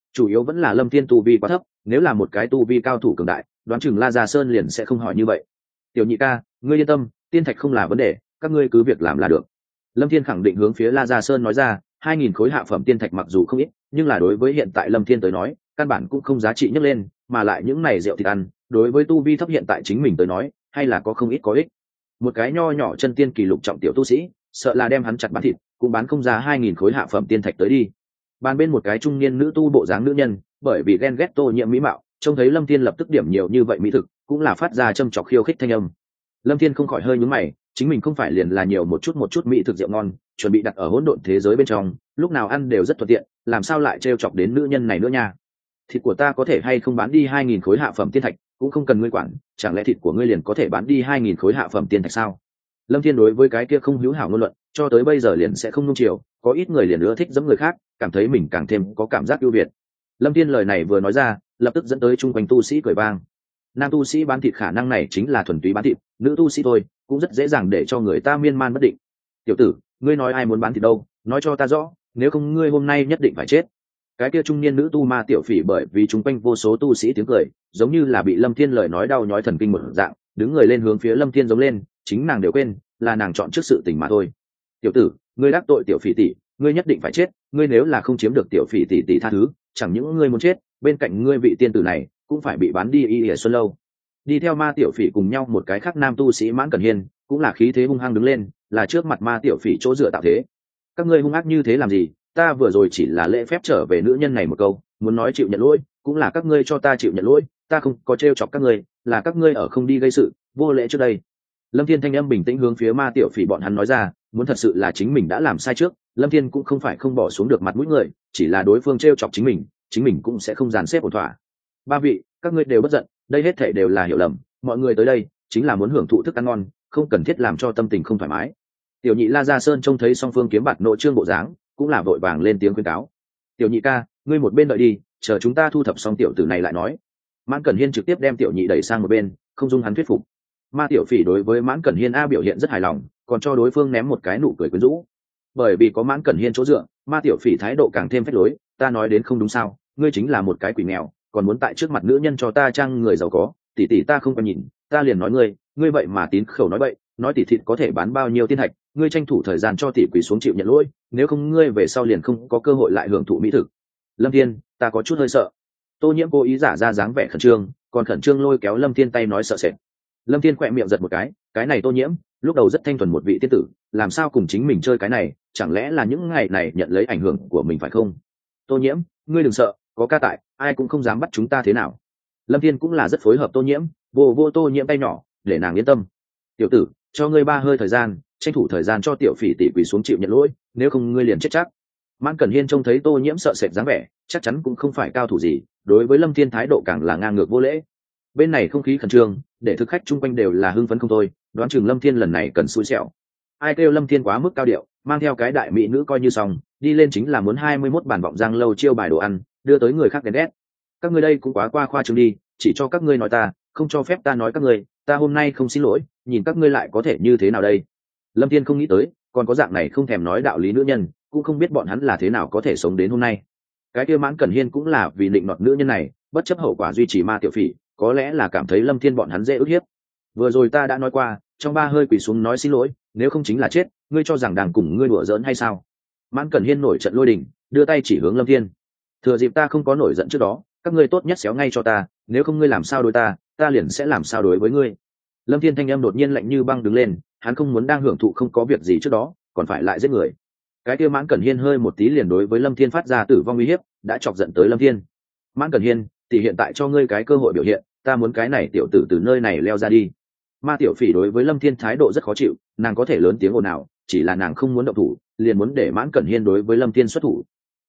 chủ yếu vẫn là lâm thiên tu vi quá thấp, nếu là một cái tu vi cao thủ cường đại đoán chừng La Gia Sơn liền sẽ không hỏi như vậy. Tiểu nhị ca, ngươi yên tâm, tiên thạch không là vấn đề, các ngươi cứ việc làm là được. Lâm Thiên khẳng định hướng phía La Gia Sơn nói ra, 2.000 khối hạ phẩm tiên thạch mặc dù không ít, nhưng là đối với hiện tại Lâm Thiên tới nói, căn bản cũng không giá trị nhấc lên, mà lại những này rượu thịt ăn, đối với tu vi thấp hiện tại chính mình tới nói, hay là có không ít có ích. Một cái nho nhỏ chân tiên kỳ lục trọng tiểu tu sĩ, sợ là đem hắn chặt bán thịt, cũng bán không ra 2.000 khối hạ phẩm tiên thạch tới đi. Bàn bên một cái trung niên nữ tu bộ dáng nữ nhân, bởi vì ghen ghét Tô Nhiễm mỹ mạo, trông thấy Lâm Thiên lập tức điểm nhiều như vậy mỹ thực, cũng là phát ra châm chọc khiêu khích thanh âm. Lâm Thiên không khỏi hơi nhướng mày, chính mình không phải liền là nhiều một chút mỹ thực rượu ngon, chuẩn bị đặt ở hỗn độn thế giới bên trong, lúc nào ăn đều rất thuận tiện, làm sao lại trêu chọc đến nữ nhân này nữa nha? Thịt của ta có thể hay không bán đi 2.000 khối hạ phẩm tiên thạch, cũng không cần ngươi quản, chẳng lẽ thịt của ngươi liền có thể bán đi 2.000 khối hạ phẩm tiên thạch sao? Lâm Thiên đối với cái kia không hữu hảo ngôn luận, cho tới bây giờ liền sẽ không nung chiều, có ít người liền ưa thích giẫm người khác, cảm thấy mình càng thêm có cảm giác ưu việt. Lâm Thiên lời này vừa nói ra, lập tức dẫn tới chung quanh tu sĩ cười vang. Nam tu sĩ bán thịt khả năng này chính là thuần túy bán thịt, nữ tu sĩ thôi cũng rất dễ dàng để cho người ta miên man bất định. Tiểu tử, ngươi nói ai muốn bán thịt đâu, nói cho ta rõ, nếu không ngươi hôm nay nhất định phải chết. Cái kia trung niên nữ tu ma tiểu phỉ bởi vì chung quanh vô số tu sĩ tiếng cười, giống như là bị Lâm Thiên lời nói đau nhói thần kinh một dạng, đứng người lên hướng phía Lâm Thiên giống lên, chính nàng đều quên, là nàng chọn trước sự tình mà thôi. Tiểu tử, ngươi đắc tội tiểu phỉ tỷ, ngươi nhất định phải chết, ngươi nếu là không chiếm được tiểu phỉ tỷ tỷ tha thứ, chẳng những ngươi muốn chết, bên cạnh ngươi vị tiên tử này cũng phải bị bán đi y ở xuân lâu. Đi theo ma tiểu phỉ cùng nhau một cái khác nam tu sĩ Mãn Cẩn Hiên, cũng là khí thế hung hăng đứng lên, là trước mặt ma tiểu phỉ chỗ dựa tạo thế. Các ngươi hung ác như thế làm gì? Ta vừa rồi chỉ là lễ phép trở về nữ nhân này một câu, muốn nói chịu nhận lỗi, cũng là các ngươi cho ta chịu nhận lỗi, ta không có trêu chọc các ngươi, là các ngươi ở không đi gây sự, vô lễ trước đây. Lâm Thiên thanh âm bình tĩnh hướng phía ma tiểu phỉ bọn hắn nói ra, muốn thật sự là chính mình đã làm sai trước, Lâm Thiên cũng không phải không bỏ xuống được mặt mũi người, chỉ là đối phương trêu chọc chính mình cũng sẽ không dàn xếp ổn thỏa. Ba vị, các ngươi đều bất giận, đây hết thảy đều là hiểu lầm, mọi người tới đây chính là muốn hưởng thụ thức ăn ngon, không cần thiết làm cho tâm tình không thoải mái. Tiểu nhị La Gia Sơn trông thấy song phương kiếm bạt nội trương bộ dáng, cũng là vội vàng lên tiếng khuyên cáo. Tiểu nhị ca, ngươi một bên đợi đi, chờ chúng ta thu thập xong tiểu tử này lại nói. Mãn Cẩn Hiên trực tiếp đem tiểu nhị đẩy sang một bên, không dung hắn thuyết phục. Ma tiểu phỉ đối với Mãn Cẩn Hiên biểu hiện rất hài lòng, còn cho đối phương ném một cái nụ cười quyến rũ. Bởi vì có Mãn Cẩn Hiên chỗ dựa, ma tiểu phỉ thái độ càng thêm phách lối, ta nói đến không đúng sao, ngươi chính là một cái quỷ nghèo, còn muốn tại trước mặt nữ nhân cho ta trang người giàu có, tỷ tỷ ta không có nhìn, ta liền nói ngươi vậy mà tín khẩu nói bậy, nói tỷ thịt có thể bán bao nhiêu tiên thạch, ngươi tranh thủ thời gian cho tỷ quỳ xuống chịu nhận lỗi, nếu không ngươi về sau liền không có cơ hội lại hưởng thụ mỹ thực. Lâm Thiên, ta có chút hơi sợ. Tô Nhiễm cố ý giả ra dáng vẻ khẩn trương, còn khẩn trương lôi kéo Lâm Thiên tay nói sợ sệt. Lâm Thiên khỏe miệng giật một cái này Tô Nhiễm lúc đầu rất thanh thuần một vị tiên tử, làm sao cùng chính mình chơi cái này, chẳng lẽ là những ngày này nhận lấy ảnh hưởng của mình phải không? Tô Nhiễm, ngươi đừng sợ, có ca tại, ai cũng không dám bắt chúng ta thế nào. Lâm Thiên cũng là rất phối hợp Tô Nhiễm, vô Tô Nhiễm tay nhỏ, để nàng yên tâm. Tiểu tử, cho ngươi 3 hơi thời gian, tranh thủ thời gian cho tiểu phỉ tỷ quỳ xuống chịu nhận lỗi, nếu không ngươi liền chết chắc. Mãn Cẩn Hiên trông thấy Tô Nhiễm sợ sệt dáng vẻ, chắc chắn cũng không phải cao thủ gì, đối với Lâm Thiên thái độ càng là ngang ngược vô lễ. Bên này không khí khẩn trương, để thực khách chung quanh đều là hưng phấn không thôi, đoán chừng Lâm Thiên lần này cần xui xẻo. Ai kêu Lâm Thiên quá mức cao điệu, mang theo cái đại mỹ nữ coi như xong, đi lên chính là muốn 21 bàn vọng giang lâu chiêu bài đồ ăn, đưa tới người khác ghen ghét. Các ngươi đây cũng quá qua khoa trương đi, chỉ cho các ngươi nói ta, không cho phép ta nói các ngươi, ta hôm nay không xin lỗi, nhìn các ngươi lại có thể như thế nào đây? Lâm Thiên không nghĩ tới, còn có dạng này không thèm nói đạo lý nữ nhân, cũng không biết bọn hắn là thế nào có thể sống đến hôm nay. Cái kia Mãn Cẩn Hiên cũng là vì định nọt nữ nhân này, bất chấp hậu quả duy trì ma tiểu phỉ, có lẽ là cảm thấy Lâm Thiên bọn hắn dễ ức hiếp. Vừa rồi ta đã nói qua, trong 3 hơi quỳ xuống nói xin lỗi, nếu không chính là chết, ngươi cho rằng đang cùng ngươi đùa giỡn hay sao? Mãn Cẩn Hiên nổi trận lôi đình, đưa tay chỉ hướng Lâm Thiên. Thừa dịp ta không có nổi giận trước đó, các ngươi tốt nhất xéo ngay cho ta, nếu không ngươi làm sao đối ta, ta liền sẽ làm sao đối với ngươi. Lâm Thiên thanh âm đột nhiên lạnh như băng đứng lên, hắn không muốn đang hưởng thụ không có việc gì trước đó, còn phải lại giết người. Cái kia Mãn Cẩn Hiên hơi một tí liền đối với Lâm Thiên phát ra tử vong uy hiếp, đã chọc giận tới Lâm Thiên. Mãn Cẩn Hiên, thì hiện tại cho ngươi cái cơ hội biểu hiện, ta muốn cái này tiểu tử từ nơi này leo ra đi. Ma tiểu phỉ đối với Lâm Thiên thái độ rất khó chịu, nàng có thể lớn tiếng ồn ào, chỉ là nàng không muốn động thủ, liền muốn để Mãn Cẩn Hiên đối với Lâm Thiên xuất thủ.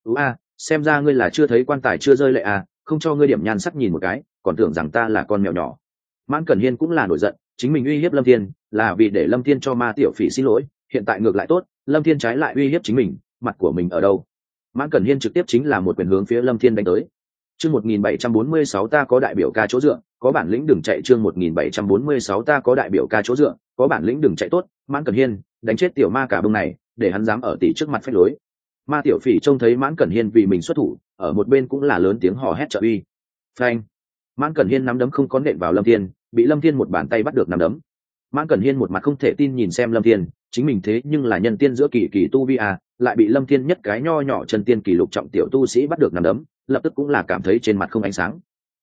Xem ra ngươi là chưa thấy quan tài chưa rơi lệ không cho ngươi điểm nhan sắc nhìn một cái, còn tưởng rằng ta là con mèo nhỏ. Mãn Cẩn Hiên cũng là nổi giận, chính mình uy hiếp Lâm Thiên là vì để Lâm Thiên cho ma tiểu phỉ xin lỗi, hiện tại ngược lại tốt, Lâm Thiên trái lại uy hiếp chính mình, mặt của mình ở đâu? Mãn Cẩn Hiên trực tiếp chính là một quyền hướng phía Lâm Thiên đánh tới. Chương 1746 ta có đại biểu ca chỗ dựa, có bản lĩnh đừng chạy. Chương 1746 ta có đại biểu ca chỗ dựa, có bản lĩnh đừng chạy. Tốt, Mãn Cẩn Hiên, đánh chết tiểu ma cả bông này, để hắn dám ở tỷ trước mặt phách lối. Ma Tiểu Phỉ trông thấy Mãn Cẩn Hiên vì mình xuất thủ, ở một bên cũng là lớn tiếng hò hét trợ uy. Phanh! Mãn Cẩn Hiên nắm đấm không có nện vào Lâm Thiên, bị Lâm Thiên một bàn tay bắt được nắm đấm. Mãn Cẩn Hiên một mặt không thể tin nhìn xem Lâm Thiên, chính mình thế nhưng là nhân tiên giữa kỳ kỳ tu vi à, lại bị Lâm Thiên nhất cái nho nhỏ chân tiên kỳ lục trọng tiểu tu sĩ bắt được nắm đấm, lập tức cũng là cảm thấy trên mặt không ánh sáng.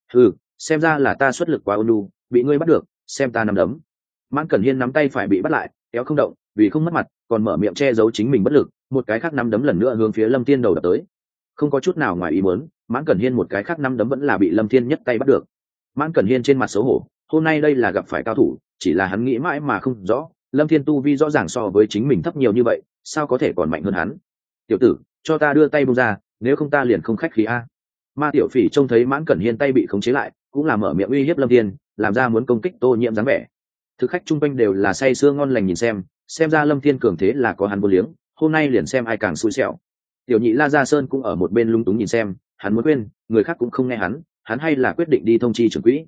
Xem ra là ta xuất lực quá ôn nhu, bị ngươi bắt được, xem ta nắm đấm. Mãn Cẩn Hiên nắm tay phải bị bắt lại, kéo không động, vì không mất mặt, còn mở miệng che giấu chính mình bất lực, một cái khác nắm đấm lần nữa hướng phía Lâm Thiên đầu đập tới. Không có chút nào ngoài ý muốn, Mãn Cẩn Hiên một cái khác nắm đấm vẫn là bị Lâm Thiên nhất tay bắt được. Mãn Cẩn Hiên trên mặt xấu hổ, hôm nay đây là gặp phải cao thủ, chỉ là hắn nghĩ mãi mà không rõ, Lâm Thiên tu vi rõ ràng so với chính mình thấp nhiều như vậy, sao có thể còn mạnh hơn hắn. Tiểu tử, cho ta đưa tay buông ra, nếu không ta liền không khách khí a. Ma Tiểu Phỉ trông thấy Mãn Cẩn Hiên tay bị khống chế lại, cũng là mở miệng uy hiếp Lâm Thiên, làm ra muốn công kích Tô Nhiễm dáng vẻ. Thực khách chung quanh đều là say sưa ngon lành nhìn xem ra Lâm Thiên cường thế là có hắn vô liếng, hôm nay liền xem ai càng xui xẻo. Tiểu nhị La Gia Sơn cũng ở một bên lung túng nhìn xem, hắn muốn quên, người khác cũng không nghe hắn hay là quyết định đi thông chi trưởng quỹ.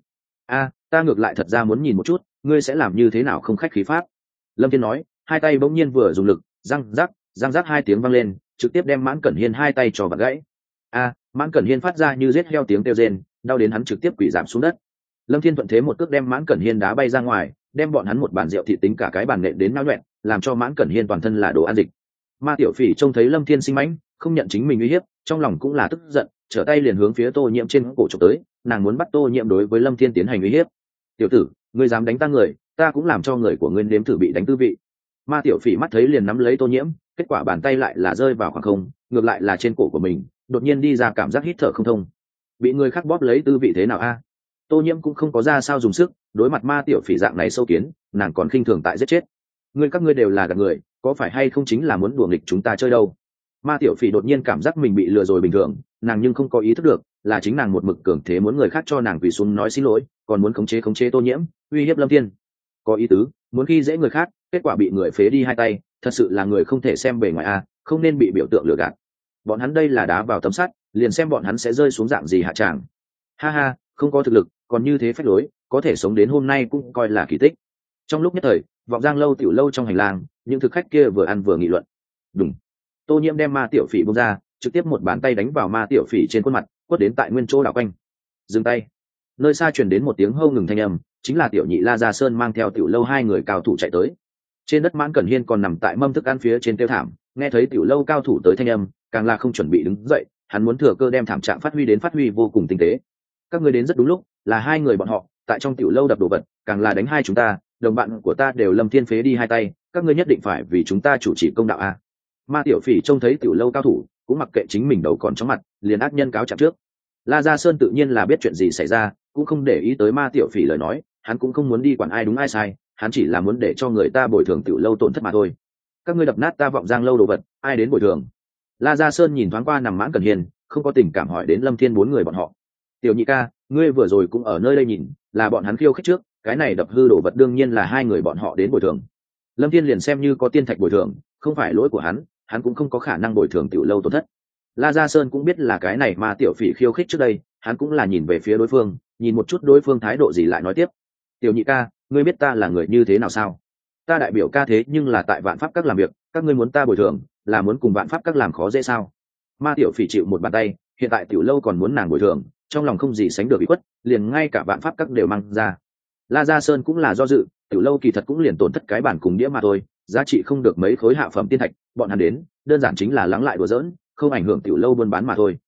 Ta ngược lại thật ra muốn nhìn một chút, ngươi sẽ làm như thế nào không khách khí pháp. Lâm Thiên nói, hai tay bỗng nhiên vừa dùng lực, răng rắc hai tiếng vang lên, trực tiếp đem Mãn Cẩn Hiên hai tay cho vặn gãy. Mãn Cẩn Hiên phát ra như giết heo tiếng kêu rên, đau đến hắn trực tiếp quỳ giảm xuống đất. Lâm Thiên thuận thế một cước đem Mãn Cẩn Hiên đá bay ra ngoài, đem bọn hắn một bàn rượu thị tính cả cái bàn nện đến náo loạn, làm cho Mãn Cẩn Hiên toàn thân là đồ ăn dịch. Ma Tiểu Phỉ trông thấy Lâm Thiên sinh mãnh, không nhận chính mình uy hiếp, trong lòng cũng là tức giận, trở tay liền hướng phía Tô Nhiễm trên cổ chụp tới, nàng muốn bắt Tô Nhiễm đối với Lâm Thiên tiến hành uy hiếp. Tiểu tử, ngươi dám đánh ta người, ta cũng làm cho người của ngươi nếm thử bị đánh tư vị. Ma Tiểu Phỉ mắt thấy liền nắm lấy Tô Nhiễm, kết quả bàn tay lại là rơi vào khoảng không, ngược lại là trên cổ của mình, đột nhiên đi ra cảm giác hít thở không thông. Bị người khác bóp lấy tư vị thế nào a? Tô Nhiễm cũng không có ra sao dùng sức, đối mặt Ma Tiểu Phỉ dạng này sâu kiến, nàng còn khinh thường tại giết chết. Các ngươi đều là gạt người, có phải hay không chính là muốn đùa nghịch chúng ta chơi đâu? Ma Tiểu Phỉ đột nhiên cảm giác mình bị lừa rồi bình thường, nàng nhưng không có ý thức được, là chính nàng một mực cường thế muốn người khác cho nàng quỳ xuống nói xin lỗi, còn muốn khống chế Tô Nhiễm, uy hiếp Lâm Thiên. Có ý tứ, muốn khi dễ người khác, kết quả bị người phế đi hai tay, thật sự là người không thể xem bề ngoài a, không nên bị biểu tượng lừa gạt. Bọn hắn đây là đá vào tấm sắt, liền xem bọn hắn sẽ rơi xuống dạng gì hạ tràng. Ha, không có thực lực, còn như thế phách lối, có thể sống đến hôm nay cũng coi là kỳ tích. Trong lúc nhất thời, Vọng Giang lâu tiểu lâu trong hành lang, những thực khách kia vừa ăn vừa nghị luận. Đúng. Tô Nhiễm đem Ma Tiểu Phỉ buông ra, trực tiếp một bàn tay đánh vào Ma Tiểu Phỉ trên khuôn mặt, quất đến tại nguyên chỗ đảo quanh. Dừng tay. Nơi xa truyền đến một tiếng hô ngừng thanh âm, chính là tiểu nhị La Gia Sơn mang theo tiểu lâu hai người cao thủ chạy tới. Trên đất Mãn Cẩn Hiên còn nằm tại mâm thức ăn phía trên tiêu thảm, nghe thấy tiểu lâu cao thủ tới thanh âm, càng là không chuẩn bị đứng dậy, hắn muốn thừa cơ đem thảm trạng phát huy vô cùng tinh tế. Các ngươi đến rất đúng lúc, là hai người bọn họ, tại trong tiểu lâu đập đồ vật, càng là đánh hai chúng ta, đồng bạn của ta đều Lâm Thiên phế đi hai tay, các ngươi nhất định phải vì chúng ta chủ trì công đạo a. Ma Tiểu Phỉ trông thấy tiểu lâu cao thủ, cũng mặc kệ chính mình đầu còn chóng mặt, liền ác nhân cáo trạng trước. La Gia Sơn tự nhiên là biết chuyện gì xảy ra, cũng không để ý tới Ma Tiểu Phỉ lời nói, hắn cũng không muốn đi quản ai đúng ai sai, hắn chỉ là muốn để cho người ta bồi thường tiểu lâu tổn thất mà thôi. Các ngươi đập nát ta Vọng Giang lâu đồ vật, ai đến bồi thường? La Gia Sơn nhìn thoáng qua nằm Mãn Cẩn Hiên, không có tình cảm hỏi đến Lâm Thiên bốn người bọn họ. Tiểu nhị ca, ngươi vừa rồi cũng ở nơi đây nhìn, là bọn hắn khiêu khích trước, cái này đập hư đồ vật đương nhiên là hai người bọn họ đến bồi thường. Lâm Thiên liền xem như có tiên thạch bồi thường, không phải lỗi của hắn cũng không có khả năng bồi thường tiểu lâu tổn thất. La Gia Sơn cũng biết là cái này Ma Tiểu Phỉ khiêu khích trước đây, hắn cũng là nhìn về phía đối phương, nhìn một chút đối phương thái độ gì lại nói tiếp. Tiểu nhị ca, ngươi biết ta là người như thế nào sao? Ta đại biểu ca thế nhưng là tại Vạn Pháp Các làm việc, các ngươi muốn ta bồi thường, là muốn cùng Vạn Pháp Các làm khó dễ sao? Ma Tiểu Phỉ chịu một bàn tay, hiện tại tiểu lâu còn muốn nàng bồi thường, trong lòng không gì sánh được bị khuất, liền ngay cả Vạn Pháp Các đều mang ra. La Gia Sơn cũng là do dự, tiểu lâu kỳ thật cũng liền tổn thất cái bản cùng đĩa mà thôi, giá trị không được mấy khối hạ phẩm tiên thạch, bọn hắn đến, đơn giản chính là lắng lại đùa giỡn, không ảnh hưởng tiểu lâu buôn bán mà thôi.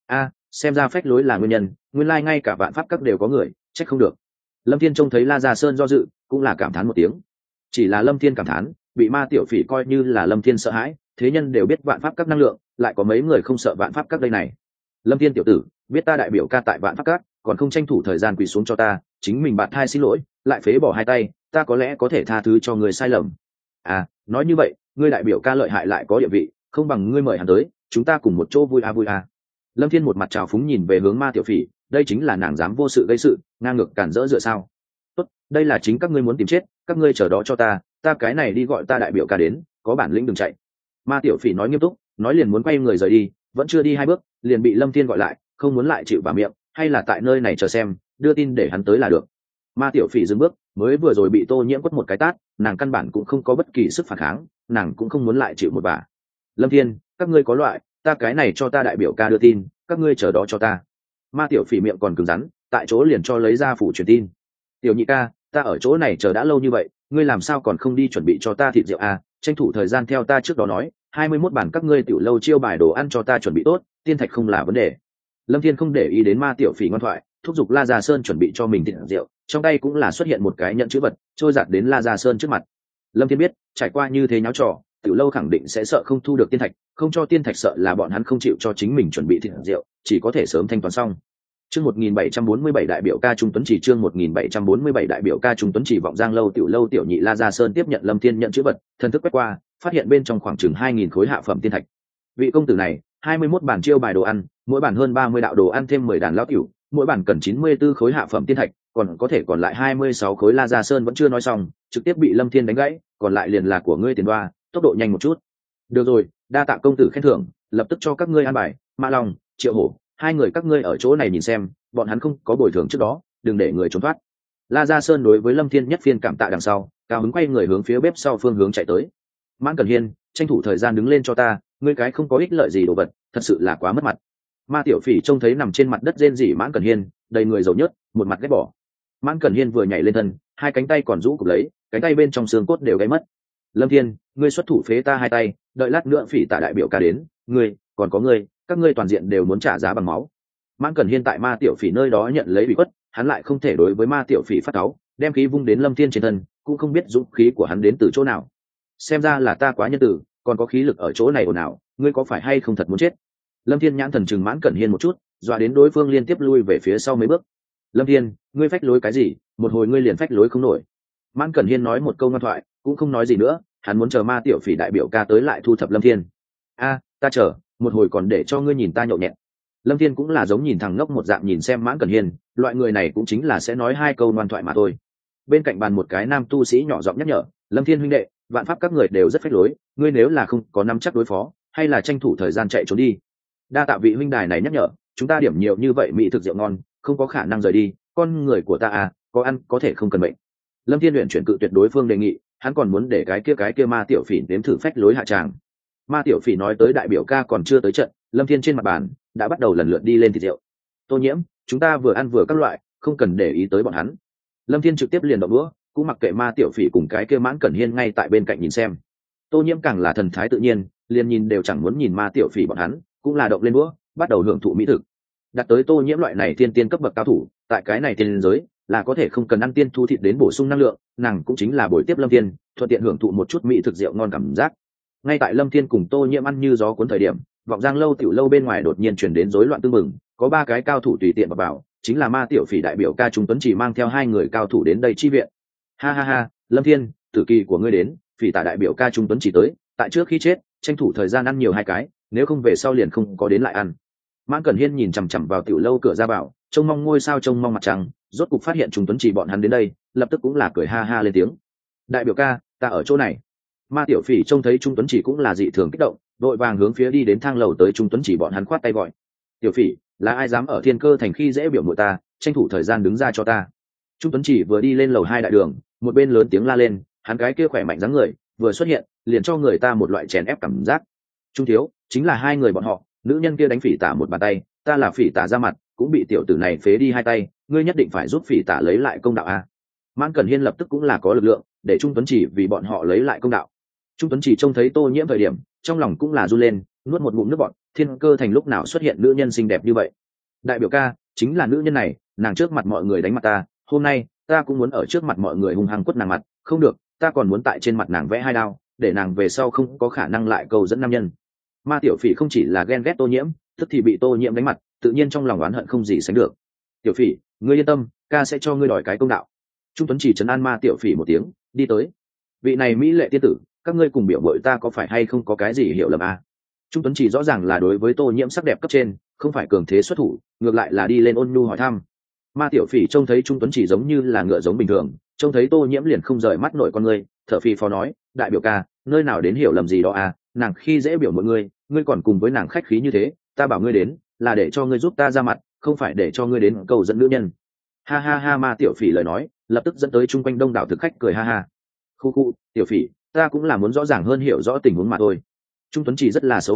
Xem ra phách lối là nguyên nhân, nguyên lai ngay cả Vạn Pháp Các đều có người, trách không được. Lâm Thiên trông thấy La Gia Sơn do dự, cũng là cảm thán một tiếng. Chỉ là Lâm Thiên cảm thán, bị Ma Tiểu Phỉ coi như là Lâm Thiên sợ hãi, thế nhân đều biết Vạn Pháp Các năng lượng, lại có mấy người không sợ Vạn Pháp Các đây này. Lâm Thiên tiểu tử, biết ta đại biểu ca tại Vạn Pháp Các, còn không tranh thủ thời gian quỳ xuống cho ta, chính mình bạt thai xin lỗi, lại phế bỏ hai tay, ta có lẽ có thể tha thứ cho người sai lầm. Nói như vậy, ngươi đại biểu ca lợi hại lại có địa vị, không bằng ngươi mời hắn tới, chúng ta cùng một chỗ vui à. Lâm Thiên một mặt trào phúng nhìn về hướng Ma Tiểu Phỉ, đây chính là nàng dám vô sự gây sự, ngang ngược cản rỡ dựa sao? Tốt, đây là chính các ngươi muốn tìm chết, các ngươi chờ đó cho ta cái này đi gọi ta đại biểu ca đến, có bản lĩnh đừng chạy. Ma Tiểu Phỉ nói nghiêm túc, nói liền muốn quay người rời đi, vẫn chưa đi hai bước, liền bị Lâm Thiên gọi lại, không muốn lại chịu vào miệng, hay là tại nơi này chờ xem, đưa tin để hắn tới là được. Ma Tiểu Phỉ dừng bước, mới vừa rồi bị Tô Nhiễm quất một cái tát, nàng căn bản cũng không có bất kỳ sức phản kháng, nàng cũng không muốn lại chịu một bả. Lâm Thiên, các ngươi có loại, ta cái này cho ta đại biểu ca đưa tin, các ngươi chờ đó cho ta. Ma tiểu phỉ miệng còn cứng rắn, tại chỗ liền cho lấy ra phủ truyền tin. Tiểu nhị ca, ta ở chỗ này chờ đã lâu như vậy, ngươi làm sao còn không đi chuẩn bị cho ta thịt rượu à? Tranh thủ thời gian theo ta trước đó nói, 21 bản các ngươi tiểu lâu chiêu bài đồ ăn cho ta chuẩn bị tốt, tiên thạch không là vấn đề. Lâm Thiên không để ý đến Ma tiểu phỉ ngoan thoại, thúc giục La Gia Sơn chuẩn bị cho mình thịt rượu, trong tay cũng là xuất hiện một cái nhận chữ vật, trôi giạt đến La Gia Sơn trước mặt. Lâm Thiên biết, trải qua như thế nháo trò, tiểu lâu khẳng định sẽ sợ không thu được tiên thạch, không cho tiên thạch sợ là bọn hắn không chịu cho chính mình chuẩn bị thịt rượu, chỉ có thể sớm thanh toán xong. Chương 1747 đại biểu ca Trung Tuấn Chỉ, chương 1747 đại biểu ca Trung Tuấn Chỉ. Vọng Giang lâu tiểu nhị La Gia Sơn tiếp nhận Lâm Thiên nhận chữ vật, thần thức quét qua, phát hiện bên trong khoảng chừng 2000 khối hạ phẩm tiên thạch. Vị công tử này, 21 bản chiêu bài đồ ăn, mỗi bản hơn 30 đạo đồ ăn thêm 10 đàn lão tiểu, mỗi bản cần 94 khối hạ phẩm tiên thạch, còn có thể còn lại 26 khối. La Gia Sơn vẫn chưa nói xong, trực tiếp bị Lâm Thiên đánh gãy, còn lại liền là của ngươi tiền đoa, tốc độ nhanh một chút. Được rồi, đa tạ công tử khen thưởng, lập tức cho các ngươi an bài. Mã Long, Triệu Hổ, hai người các ngươi ở chỗ này nhìn xem, bọn hắn không có bồi thường trước đó, đừng để người trốn thoát. La Gia Sơn đối với Lâm Thiên nhất phiên cảm tạ đằng sau, cao hứng quay người hướng phía bếp sau phương hướng chạy tới. Mãn Cẩn Hiên, tranh thủ thời gian đứng lên cho ta, ngươi cái không có ích lợi gì đồ vật, thật sự là quá mất mặt. Ma tiểu phỉ trông thấy nằm trên mặt đất rên rỉ Mãn Cẩn Hiên, đầy người dầu nhớt, một mặt ghét bỏ. Mãn Cẩn Hiên vừa nhảy lên thân, hai cánh tay còn rũ cụp lấy, cánh tay bên trong xương cốt đều gãy mất. Lâm Thiên, ngươi xuất thủ phế ta hai tay, đợi lát nữa phỉ tạ đại biểu ca đến, ngươi, còn có ngươi, các ngươi toàn diện đều muốn trả giá bằng máu. Mãn Cẩn Hiên tại Ma tiểu phỉ nơi đó nhận lấy bị khuất, hắn lại không thể đối với Ma tiểu phỉ phát cáu, đem khí vung đến Lâm Thiên trên thân, cũng không biết dũng khí của hắn đến từ chỗ nào. Xem ra là ta quá nhân từ, còn có khí lực ở chỗ này ồn ào, ngươi có phải hay không thật muốn chết? Lâm Thiên nhãn thần chừng Mãn Cẩn Hiên một chút, dọa đến đối phương liên tiếp lui về phía sau mấy bước. Lâm Thiên, ngươi phách lối cái gì? Một hồi ngươi liền phách lối không nổi. Mãn Cẩn Hiên nói một câu ngoan thoại, cũng không nói gì nữa, hắn muốn chờ Ma tiểu phỉ đại biểu ca tới lại thu thập Lâm Thiên. A, ta chờ, một hồi còn để cho ngươi nhìn ta nhậu nhẹt. Lâm Thiên cũng là giống nhìn thằng ngốc một dạng nhìn xem Mãn Cẩn Hiên, loại người này cũng chính là sẽ nói hai câu ngoan thoại mà thôi. Bên cạnh bàn một cái nam tu sĩ nhỏ giọng nhắc nhở, Lâm Thiên huynh đệ, vạn pháp các người đều rất phách lối, ngươi nếu là không có nắm chắc đối phó, hay là tranh thủ thời gian chạy trốn đi. Đa tạ vị huynh đài này nhắc nhở, chúng ta điểm nhiều như vậy mỹ thực rượu ngon, không có khả năng rời đi, con người của ta à, có ăn có thể không cần bệnh. Lâm Thiên luyện chuyển cự tuyệt đối phương đề nghị, hắn còn muốn để cái kia Ma tiểu phỉ nếm thử phách lối hạ tràng. Ma tiểu phỉ nói tới đại biểu ca còn chưa tới trận, Lâm Thiên trên mặt bàn đã bắt đầu lần lượt đi lên thịt rượu. Tô Nhiễm, chúng ta vừa ăn vừa các loại, không cần để ý tới bọn hắn. Lâm Thiên trực tiếp liền động đũa, cũng mặc kệ Ma tiểu phỉ cùng cái kia Mãn Cẩn Hiên ngay tại bên cạnh nhìn xem. Tô Nhiễm càng là thần thái tự nhiên, liền nhìn đều chẳng muốn nhìn Ma tiểu phỉ bọn hắn, cũng là động lên đũa, bắt đầu hưởng thụ mỹ thực. Đặt tới Tô Nhiễm loại này tiên tiên cấp bậc cao thủ, tại cái này tiên giới là có thể không cần ăn tiên thu thịt đến bổ sung năng lượng, nàng cũng chính là buổi tiếp Lâm Thiên, thuận tiện hưởng thụ một chút mỹ thực rượu ngon cảm giác. Ngay tại Lâm Thiên cùng Tô Nhiễm ăn như gió cuốn thời điểm, Vọng Giang lâu tiểu lâu bên ngoài đột nhiên truyền đến rối loạn tương mừng, có ba cái cao thủ tùy tiện vào bảo, chính là Ma tiểu phỉ đại biểu ca Trung Tuấn Chỉ mang theo hai người cao thủ đến đây chi viện. Ha ha ha, Lâm Thiên, tử kỳ của ngươi đến, phỉ tạ đại biểu ca Trung Tuấn Chỉ tới, tại trước khi chết, tranh thủ thời gian ăn nhiều hai cái, nếu không về sau liền không có đến lại ăn. Mãn Cẩn Hiên nhìn chằm chằm vào tiểu lâu cửa ra bảo, trông mong ngôi sao trông mong mặt trăng, rốt cục phát hiện Trung Tuấn Chỉ bọn hắn đến đây, lập tức cũng là cười ha ha lên tiếng. Đại biểu ca, ta ở chỗ này. Ma tiểu phỉ trông thấy Trung Tuấn Chỉ cũng là dị thường kích động, đội vàng hướng phía đi đến thang lầu tới Trung Tuấn Chỉ bọn hắn khoát tay gọi. Tiểu phỉ, là ai dám ở Thiên Cơ thành khi dễ biểu muội ta, tranh thủ thời gian đứng ra cho ta. Trung Tuấn Chỉ vừa đi lên lầu 2 đại đường, một bên lớn tiếng la lên, hắn cái kia khỏe mạnh dáng người, vừa xuất hiện, liền cho người ta một loại chèn ép cảm giác. Trung thiếu, chính là hai người bọn họ, nữ nhân kia đánh phỉ tả một bàn tay, ta là phỉ tả ra mặt, cũng bị tiểu tử này phế đi hai tay, ngươi nhất định phải giúp phỉ tả lấy lại công đạo a. Mãn Cẩn Hiên lập tức cũng là có lực lượng, để Trung Tuấn Chỉ vì bọn họ lấy lại công đạo. Trung Tuấn Chỉ trông thấy Tô Nhiễm thời điểm, trong lòng cũng là run lên, nuốt một ngụm nước bọt, Thiên Cơ thành lúc nào xuất hiện nữ nhân xinh đẹp như vậy? Đại biểu ca, chính là nữ nhân này, nàng trước mặt mọi người đánh mặt ta, hôm nay ta cũng muốn ở trước mặt mọi người hung hăng quất nàng mặt, không được, ta còn muốn tại trên mặt nàng vẽ hai đao, để nàng về sau không có khả năng lại cầu dẫn nam nhân. Ma tiểu phỉ không chỉ là ghen ghét Tô Nhiễm, tức thì bị Tô Nhiễm đánh mặt, tự nhiên trong lòng oán hận không gì sánh được. Tiểu phỉ, ngươi yên tâm, ca sẽ cho ngươi đòi cái công đạo. Trung Tuấn Chỉ trấn an Ma tiểu phỉ một tiếng, đi tới. Vị này mỹ lệ tiên tử, các ngươi cùng biểu bội ta có phải hay không có cái gì hiểu lầm à? Trung Tuấn Chỉ rõ ràng là đối với Tô Nhiễm sắc đẹp cấp trên, không phải cường thế xuất thủ, ngược lại là đi lên ôn nhu hỏi thăm. Ma tiểu phỉ trông thấy Trung Tuấn Chỉ giống như là ngựa giống bình thường, trông thấy Tô Nhiễm liền không rời mắt nổi con ngươi, thở phì phò nói, đại biểu ca, nơi nào đến hiểu lầm gì đó à, nàng khi dễ biểu mọi người, ngươi còn cùng với nàng khách khí như thế, ta bảo ngươi đến, là để cho ngươi giúp ta ra mặt, không phải để cho ngươi đến cầu dẫn nữ nhân. Ha ha ha, Ma tiểu phỉ lời nói, lập tức dẫn tới chung quanh đông đảo thực khách cười ha ha. Khu khu, tiểu phỉ, ta cũng là muốn rõ ràng hơn hiểu rõ tình huống mà thôi. Trung Tuấn Chỉ rất là xấu hổ,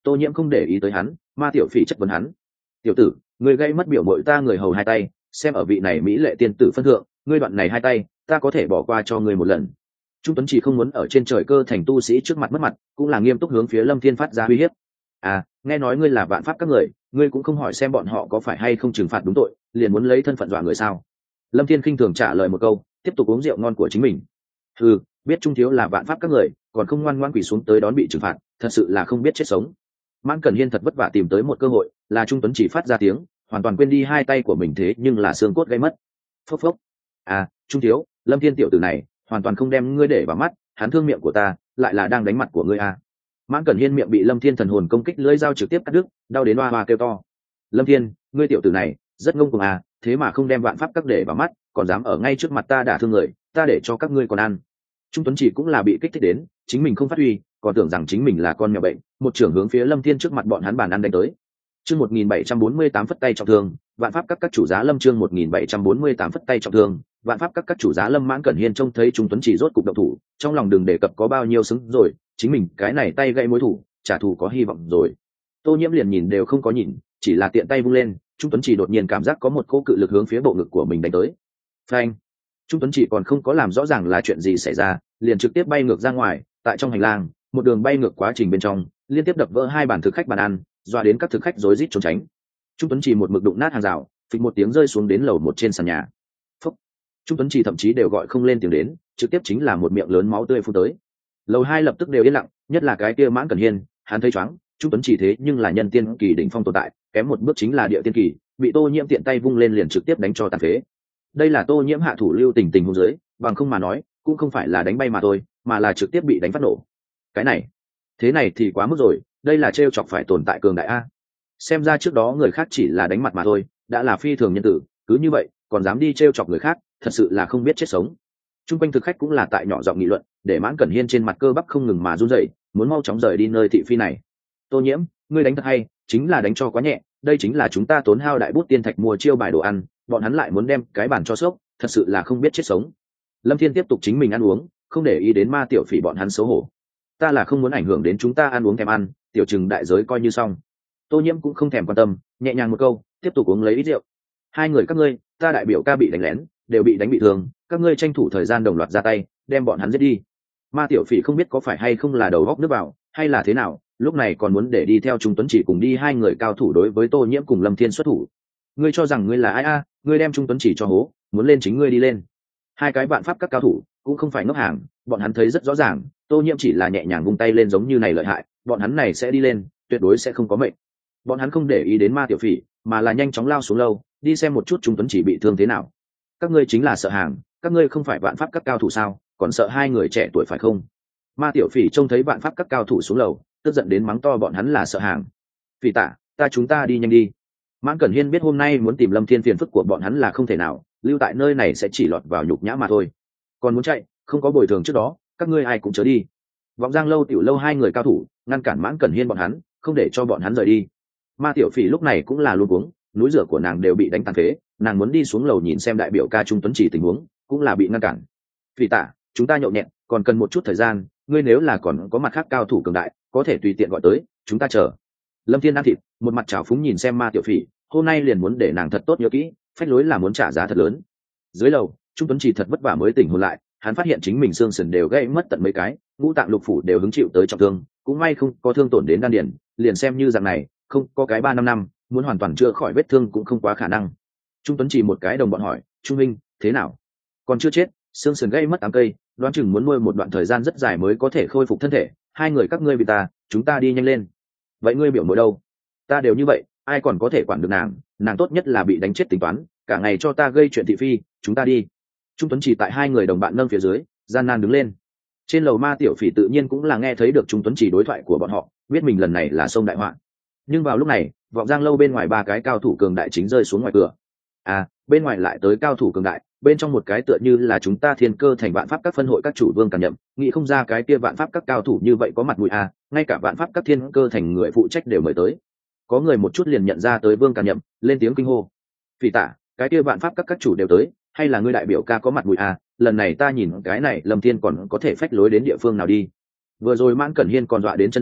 Tô Nhiễm không để ý tới hắn, Ma Tiểu Phỉ chất vấn hắn: tiểu tử, ngươi gây mất biểu mội ta người hầu hai tay, xem ở vị này mỹ lệ tiên tử phân thượng, ngươi đoạn này hai tay ta có thể bỏ qua cho ngươi một lần. Trung Tuấn chỉ không muốn ở trên trời cơ thành tu sĩ trước mặt mất mặt, cũng là nghiêm túc hướng phía Lâm Thiên phát ra uy hiếp. Nghe nói ngươi là vạn pháp các người, ngươi cũng không hỏi xem bọn họ có phải hay không trừng phạt đúng tội, liền muốn lấy thân phận dọa người sao? Lâm Thiên khinh thường trả lời một câu, tiếp tục uống rượu ngon của chính mình. Biết Trung thiếu là vạn pháp các người, còn không ngoan ngoãn quỳ xuống tới đón bị trừng phạt, thật sự là không biết chết sống. Mãn Cẩn Hiên thật vất vả tìm tới một cơ hội, là Trung Tuấn chỉ phát ra tiếng, hoàn toàn quên đi hai tay của mình thế nhưng là xương cốt gãy mất. Phốc phốc. Trung thiếu, Lâm Thiên tiểu tử này, hoàn toàn không đem ngươi để vào mắt, hắn thương miệng của ta, lại là đang đánh mặt của ngươi à. Mãn Cẩn Hiên miệng bị Lâm Thiên thần hồn công kích lưỡi dao trực tiếp cắt đứt, đau đến oa oa kêu to. Lâm Thiên, ngươi tiểu tử này, rất ngông cuồng à, thế mà không đem vạn pháp các để vào mắt, còn dám ở ngay trước mặt ta đả thương người, ta để cho các ngươi còn ăn. Trung Tuấn chỉ cũng là bị kích thích đến, chính mình không phát huy, còn tưởng rằng chính mình là con mèo bệnh, một trưởng hướng phía Lâm Thiên trước mặt bọn hắn bàn ăn đánh tới. Chương 1748 phất tay trọng thương, vạn pháp các chủ giá Lâm chương 1748 phất tay trọng thương, vạn pháp các chủ giá Lâm. Mãn Cẩn Hiên trông thấy Trung Tuấn chỉ rốt cục động thủ, trong lòng đừng đề cập có bao nhiêu xứng rồi, chính mình cái này tay gãy mối thủ, trả thù có hy vọng rồi. Tô Nhiễm liền nhìn đều không có nhìn, chỉ là tiện tay vung lên, Trung Tuấn chỉ đột nhiên cảm giác có một cỗ cự lực hướng phía bộ ngực của mình đánh tới. Phanh! Trung Tuấn chỉ còn không có làm rõ ràng là chuyện gì xảy ra, liền trực tiếp bay ngược ra ngoài, tại trong hành lang, một đường bay ngược quá trình bên trong, liên tiếp đập vỡ hai bàn thực khách bàn ăn, dọa đến các thực khách rối rít trốn tránh. Trung Tuấn chỉ một mực đụng nát hàng rào, phịch một tiếng rơi xuống đến lầu một trên sàn nhà. Phúc! Trung Tuấn chỉ thậm chí đều gọi không lên tiếng đến, trực tiếp chính là một miệng lớn máu tươi phun tới. Lầu hai lập tức đều yên lặng, nhất là cái kia Mãn Cẩn Hiên, hắn thấy choáng, Trung Tuấn chỉ thế nhưng là nhân tiên kỳ đỉnh phong tồn tại, kém một bước chính là địa tiên kỳ, bị Tô Nhiễm tiện tay vung lên liền trực tiếp đánh cho tàn phế. Đây là Tô Nhiễm hạ thủ lưu tình tình huống dưới, bằng không mà nói, cũng không phải là đánh bay mà thôi, mà là trực tiếp bị đánh phát nổ. Cái này, thế này thì quá mức rồi, đây là trêu chọc phải tồn tại cường đại a. Xem ra trước đó người khác chỉ là đánh mặt mà thôi, đã là phi thường nhân tử, cứ như vậy, còn dám đi trêu chọc người khác, thật sự là không biết chết sống. Trung quanh thực khách cũng là tại nhỏ giọng nghị luận, để Mãn Cẩn Hiên trên mặt cơ bắp không ngừng mà run rẩy, muốn mau chóng rời đi nơi thị phi này. Tô Nhiễm, ngươi đánh thật hay, chính là đánh cho quá nhẹ, đây chính là chúng ta tốn hao đại bút tiên thạch mua chiêu bài đồ ăn, bọn hắn lại muốn đem cái bàn cho sốc, thật sự là không biết chết sống. Lâm Thiên tiếp tục chính mình ăn uống, không để ý đến Ma Tiểu Phỉ bọn hắn xấu hổ. Ta là không muốn ảnh hưởng đến chúng ta ăn uống thèm ăn, tiểu trừng đại giới coi như xong. Tô Nhiễm cũng không thèm quan tâm, nhẹ nhàng một câu, tiếp tục uống lấy ít rượu. Hai người các ngươi, ta đại biểu ca bị đánh lén, đều bị đánh bị thương, các ngươi tranh thủ thời gian đồng loạt ra tay, đem bọn hắn giết đi. Ma Tiểu Phỉ không biết có phải hay không là đầu góc nước vào, hay là thế nào, lúc này còn muốn để đi theo Trung Tuấn chỉ cùng đi hai người cao thủ đối với Tô Nhiễm cùng Lâm Thiên xuất thủ. Ngươi cho rằng ngươi là ai a? Ngươi đem Trung Tuấn chỉ cho hố, muốn lên chính ngươi đi lên. Hai cái vạn pháp các cao thủ cũng không phải ngốc hàng, bọn hắn thấy rất rõ ràng, Tô Nhiễm chỉ là nhẹ nhàng vung tay lên giống như này lợi hại, bọn hắn này sẽ đi lên, tuyệt đối sẽ không có mệnh. Bọn hắn không để ý đến Ma Tiểu Phỉ, mà là nhanh chóng lao xuống lâu, đi xem một chút Trung Tuấn chỉ bị thương thế nào. Các ngươi chính là sợ hàng, các ngươi không phải vạn pháp các cao thủ sao, còn sợ hai người trẻ tuổi phải không? Ma Tiểu Phỉ trông thấy vạn pháp các cao thủ xuống lầu, tức giận đến mắng to bọn hắn là sợ hàng. Phỉ tả, chúng ta đi nhanh đi. Mãn Cẩn Hiên biết hôm nay muốn tìm Lâm Thiên phiền phức của bọn hắn là không thể nào, lưu tại nơi này sẽ chỉ lọt vào nhục nhã mà thôi. Còn muốn chạy, không có bồi thường trước đó, các ngươi ai cũng chớ đi. Vọng Giang lâu tiểu lâu hai người cao thủ ngăn cản Mãn Cẩn Hiên bọn hắn, không để cho bọn hắn rời đi. Ma Tiểu Phỉ lúc này cũng là luống cuống, núi rửa của nàng đều bị đánh tàn phế, nàng muốn đi xuống lầu nhìn xem đại biểu ca Trung Tuấn chỉ tình huống, cũng là bị ngăn cản. Phỉ tả, chúng ta nhậu nhẹt, còn cần một chút thời gian, ngươi nếu là còn có mặt khác cao thủ cường đại, có thể tùy tiện gọi tới, chúng ta chờ. Lâm Thiên ăn thịt, một mặt trào phúng nhìn xem Ma Tiểu Phỉ, hôm nay liền muốn để nàng thật tốt nhớ kỹ, phách lối là muốn trả giá thật lớn. Dưới lầu, Trung Tuấn chỉ thật vất vả mới tỉnh hồn lại, hắn phát hiện chính mình xương sườn đều gãy mất tận mấy cái, ngũ tạng lục phủ đều hứng chịu tới trọng thương, cũng may không có thương tổn đến đan điền, liền xem như dạng này, không có cái 3-5 năm, muốn hoàn toàn chữa khỏi vết thương cũng không quá khả năng. Trung Tuấn chỉ một cái đồng bọn hỏi, Trung Minh, thế nào? Còn chưa chết, xương sườn gãy mất 8 cây, đoán chừng muốn nuôi một đoạn thời gian rất dài mới có thể khôi phục thân thể. Hai người các ngươi bị ta, chúng ta đi nhanh lên. Vậy ngươi biểu mội đâu? Ta đều như vậy, ai còn có thể quản được nàng? Nàng tốt nhất là bị đánh chết tính toán, cả ngày cho ta gây chuyện thị phi. Chúng ta đi. Trung Tuấn chỉ tại hai người đồng bạn nâng phía dưới, gian nan đứng lên. Trên lầu Ma Tiểu Phỉ tự nhiên cũng là nghe thấy được Trung Tuấn chỉ đối thoại của bọn họ, biết mình lần này là sông đại họa. Nhưng vào lúc này, Vọng Giang lâu bên ngoài ba cái cao thủ cường đại chính rơi xuống ngoài cửa. Bên ngoài lại tới cao thủ cường đại, bên trong một cái tựa như là chúng ta Thiên Cơ thành vạn pháp các phân hội các chủ Vương Càn Nhậm, nghĩ không ra cái kia vạn pháp các cao thủ như vậy có mặt mũi ngay cả vạn pháp các Thiên Cơ thành người phụ trách đều mời tới. Có người một chút liền nhận ra tới Vương Càn Nhậm, lên tiếng kinh hô. Phỉ tả, cái kia vạn pháp các chủ đều tới, hay là ngươi đại biểu ca có mặt mũi lần này ta nhìn cái này Lâm Thiên còn có thể phách lối đến địa phương nào đi. Vừa rồi Mãn Cẩn Hiên còn dọa đến chân run,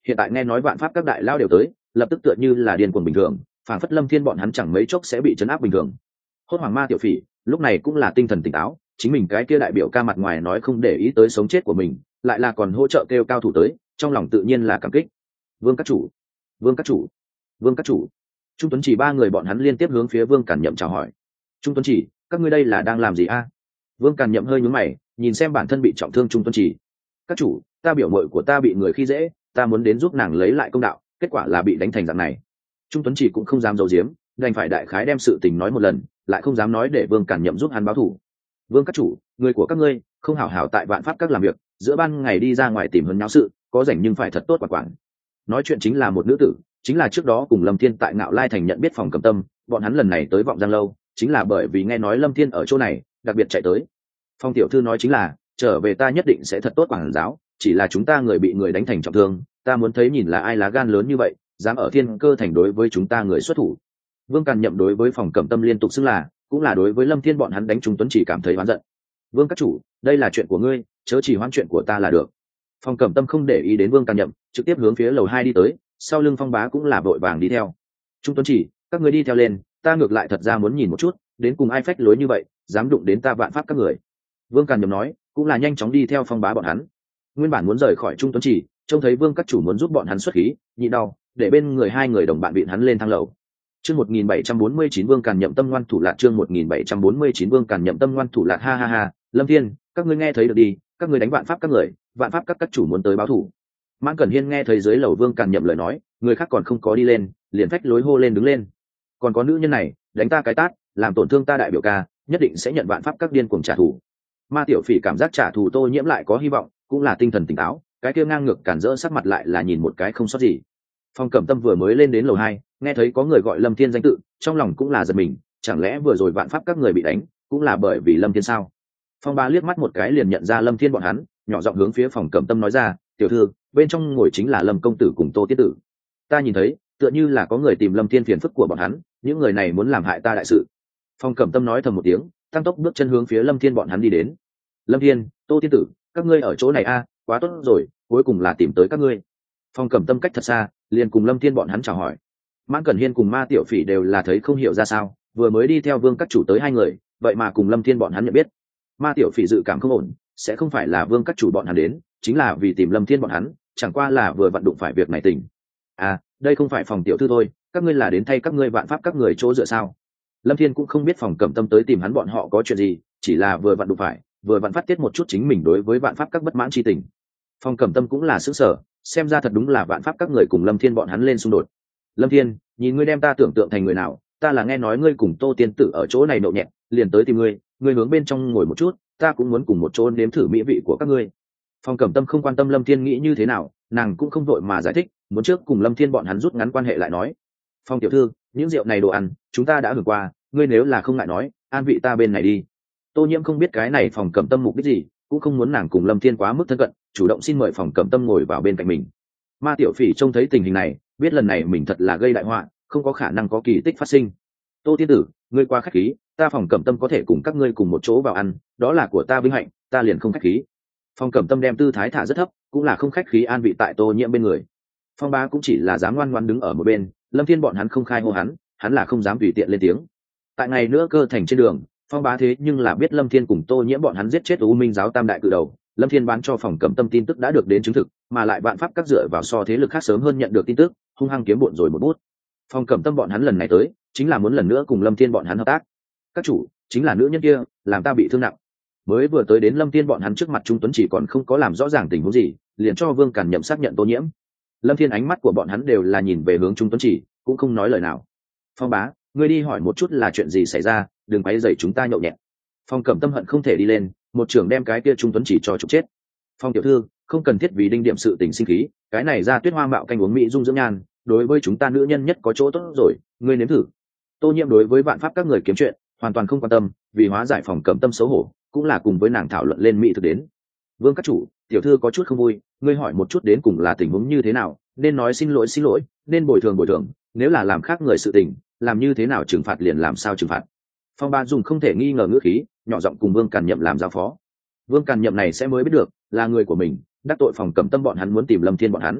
hiện tại nghe nói vạn pháp các đại lao đều tới, lập tức tựa như là điên cuồng bình thường, phản phất Lâm Thiên bọn hắn chẳng mấy chốc sẽ bị trấn áp bình thường. Hốt Hoàng Ma Tiểu Phỉ lúc này cũng là tinh thần tỉnh táo, chính mình cái kia đại biểu ca mặt ngoài nói không để ý tới sống chết của mình, lại là còn hỗ trợ kêu cao thủ tới, trong lòng tự nhiên là cảm kích. Vương các chủ, Vương các chủ, Vương các chủ. Trung Tuấn Chỉ ba người bọn hắn liên tiếp hướng phía Vương Càn Nhậm chào hỏi. Trung Tuấn Chỉ, các ngươi đây là đang làm gì a? Vương Càn Nhậm hơi nhướng mày, nhìn xem bản thân bị trọng thương Trung Tuấn Chỉ. Các chủ, ta biểu muội của ta bị người khi dễ, ta muốn đến giúp nàng lấy lại công đạo, kết quả là bị đánh thành dạng này. Trung Tuấn Chỉ cũng không dám giấu giếm, đành phải đại khái đem sự tình nói một lần, lại không dám nói để Vương Càn Nhậm giúp hắn báo thù. Vương các chủ, người của các ngươi không hảo hảo tại vạn pháp các làm việc, giữa ban ngày đi ra ngoài tìm hấn nháo sự, có rảnh nhưng phải thật tốt quản. Nói chuyện chính là một nữ tử, chính là trước đó cùng Lâm Thiên tại Ngạo Lai thành nhận biết Phòng Cẩm Tâm, bọn hắn lần này tới Vọng Giang lâu, chính là bởi vì nghe nói Lâm Thiên ở chỗ này, đặc biệt chạy tới. Phong tiểu thư nói chính là, trở về ta nhất định sẽ thật tốt quản giáo, chỉ là chúng ta người bị người đánh thành trọng thương, ta muốn thấy nhìn là ai lá gan lớn như vậy, dám ở Thiên Cơ thành đối với chúng ta người xuất thủ. Vương Càn Nhậm đối với Phòng Cẩm Tâm liên tục xưng là, cũng là đối với Lâm Thiên bọn hắn đánh Trung Tuấn Chỉ cảm thấy oán giận. Vương các chủ, đây là chuyện của ngươi, chớ chỉ hoãn chuyện của ta là được. Phòng Cẩm Tâm không để ý đến Vương Càn Nhậm, trực tiếp hướng phía lầu 2 đi tới, sau lưng Phong Bá cũng là vội vàng đi theo. Trung Tuấn Chỉ, các ngươi đi theo lên, ta ngược lại thật ra muốn nhìn một chút, đến cùng ai phách lối như vậy, dám đụng đến ta vạn pháp các người. Vương Càn Nhậm nói, cũng là nhanh chóng đi theo Phong Bá bọn hắn. Nguyên bản muốn rời khỏi Trung Tuấn Chỉ, trông thấy Vương các chủ muốn giúp bọn hắn xuất khí, nhịn đau, để bên người hai người đồng bạn vịn hắn lên thang lầu. Chương 1749 Vương Càn Nhậm tâm ngoan thủ lạt, chương 1749 Vương Càn Nhậm tâm ngoan thủ lạt, ha ha ha, Lâm Thiên, các ngươi nghe thấy được đi, các ngươi đánh vạn pháp các người, vạn pháp các chủ muốn tới báo thủ. Mãn Cẩn Hiên nghe thấy dưới lầu Vương Càn Nhậm lời nói, người khác còn không có đi lên, liền phách lối hô lên đứng lên. Còn có nữ nhân này, đánh ta cái tát, làm tổn thương ta đại biểu ca, nhất định sẽ nhận vạn pháp các điên cuồng trả thù. Ma Tiểu Phỉ cảm giác trả thù Tô Nhiễm lại có hy vọng, cũng là tinh thần tỉnh táo, cái kia ngang ngược cản rỡ sắc mặt lại là nhìn một cái không sót gì. Phong Cẩm Tâm vừa mới lên đến lầu 2, nghe thấy có người gọi Lâm Thiên danh tự, trong lòng cũng là giật mình, chẳng lẽ vừa rồi vạn pháp các người bị đánh, cũng là bởi vì Lâm Thiên sao? Phong Ba liếc mắt một cái liền nhận ra Lâm Thiên bọn hắn, nhỏ giọng hướng phía Phòng Cẩm Tâm nói ra, "Tiểu thư, bên trong ngồi chính là Lâm công tử cùng Tô tiết tử. Ta nhìn thấy, tựa như là có người tìm Lâm Thiên phiền phức của bọn hắn, những người này muốn làm hại ta đại sự." Phong Cẩm Tâm nói thầm một tiếng, tăng tốc bước chân hướng phía Lâm Thiên bọn hắn đi đến. "Lâm Thiên, Tô tiết tử, các ngươi ở chỗ này a, quá tốt rồi, cuối cùng là tìm tới các ngươi." Phong Cẩm Tâm cách thật xa, liền cùng Lâm Thiên bọn hắn chào hỏi. Mãn Cẩn Hiên cùng Ma Tiểu Phỉ đều là thấy không hiểu ra sao, vừa mới đi theo Vương các chủ tới hai người, vậy mà cùng Lâm Thiên bọn hắn nhận biết. Ma Tiểu Phỉ dự cảm không ổn, sẽ không phải là Vương các chủ bọn hắn đến, chính là vì tìm Lâm Thiên bọn hắn, chẳng qua là vừa vặn đụng phải việc này tình. À, đây không phải Phòng tiểu thư thôi, các ngươi là đến thay các ngươi vạn pháp các người chỗ dựa sao? Lâm Thiên cũng không biết Phòng Cẩm Tâm tới tìm hắn bọn họ có chuyện gì, chỉ là vừa vặn đụng phải, vừa vặn phát tiết một chút chính mình đối với vạn pháp các bất mãn chi tình. Phòng Cẩm Tâm cũng là sững sờ, xem ra thật đúng là vạn pháp các người cùng Lâm Thiên bọn hắn lên xung đột. Lâm Thiên, nhìn ngươi đem ta tưởng tượng thành người nào, ta là nghe nói ngươi cùng Tô tiên tử ở chỗ này nhậu nhẹt, liền tới tìm ngươi, ngươi hướng bên trong ngồi một chút, ta cũng muốn cùng một chỗ nếm thử mỹ vị của các ngươi. Phong Cẩm Tâm không quan tâm Lâm Thiên nghĩ như thế nào, nàng cũng không vội mà giải thích, muốn trước cùng Lâm Thiên bọn hắn rút ngắn quan hệ lại nói. Phong tiểu thư, những rượu này đồ ăn, chúng ta đã hưởng qua, ngươi nếu là không ngại nói, an vị ta bên này đi. Tô Nhiễm không biết cái này Phong Cẩm Tâm mục đích gì, cũng không muốn nàng cùng Lâm Thiên quá mức thân cận, chủ động xin mời Phong Cẩm Tâm ngồi vào bên cạnh mình. Ma Tiểu Phỉ trông thấy tình hình này, biết lần này mình thật là gây đại họa, không có khả năng có kỳ tích phát sinh. Tô tiên tử, ngươi qua khách khí, ta Phòng Cẩm Tâm có thể cùng các ngươi cùng một chỗ vào ăn, đó là của ta vinh hạnh, ta liền không khách khí. Phong Cẩm Tâm đem tư thái thả rất thấp, cũng là không khách khí an vị tại Tô Nhiễm bên người. Phong Bá cũng chỉ là dám ngoan ngoãn đứng ở một bên, Lâm Thiên bọn hắn không khai hô hắn là không dám tùy tiện lên tiếng. Tại ngày nữa cơ thành trên đường, Phong Bá thế nhưng là biết Lâm Thiên cùng Tô Nhiễm bọn hắn giết chết U Minh giáo tam đại cự đầu, Lâm Thiên bán cho Phòng Cẩm Tâm tin tức đã được đến chứng thực, mà lại vạn pháp các dựa vào so thế lực khác sớm hơn nhận được tin tức, hung hăng kiếm bộn rồi một bút. Phòng Cẩm Tâm bọn hắn lần này tới, chính là muốn lần nữa cùng Lâm Thiên bọn hắn hợp tác. Các chủ, chính là nữ nhân kia, làm ta bị thương nặng. Mới vừa tới đến Lâm Thiên bọn hắn trước mặt Trung Tuấn chỉ còn không có làm rõ ràng tình huống gì, liền cho Vương Càn Nhậm xác nhận Tô Nhiễm. Lâm Thiên ánh mắt của bọn hắn đều là nhìn về hướng Trung Tuấn chỉ, cũng không nói lời nào. Phong bá, ngươi đi hỏi một chút là chuyện gì xảy ra, đừng quấy rầy chúng ta nhậu nhẹt. Phong Cẩm Tâm hận không thể đi lên, một trưởng đem cái kia Trung Tuấn chỉ cho trục chết. Phong tiểu thư, không cần thiết vì đinh điểm sự tình sinh khí, cái này ra tuyết hoa mạo canh uống mỹ dung dưỡng nhan, đối với chúng ta nữ nhân nhất có chỗ tốt rồi, ngươi nếm thử. Tô Nhiễm đối với vạn pháp các người kiếm chuyện, hoàn toàn không quan tâm, vì hóa giải Phòng Cẩm Tâm xấu hổ, cũng là cùng với nàng thảo luận lên mỹ thực đến. Vương các chủ, tiểu thư có chút không vui, ngươi hỏi một chút đến cùng là tình huống như thế nào, nên nói xin lỗi, nên bồi thường, nếu là làm khác người sự tình, làm như thế nào trừng phạt liền làm sao trừng phạt. Phong Ba dùng không thể nghi ngờ ngữ khí, nhỏ giọng cùng Vương Càn Nhậm làm giao phó. Vương Càn Nhậm này sẽ mới biết được, là người của mình, đắc tội Phòng Cẩm Tâm bọn hắn muốn tìm Lâm Thiên bọn hắn.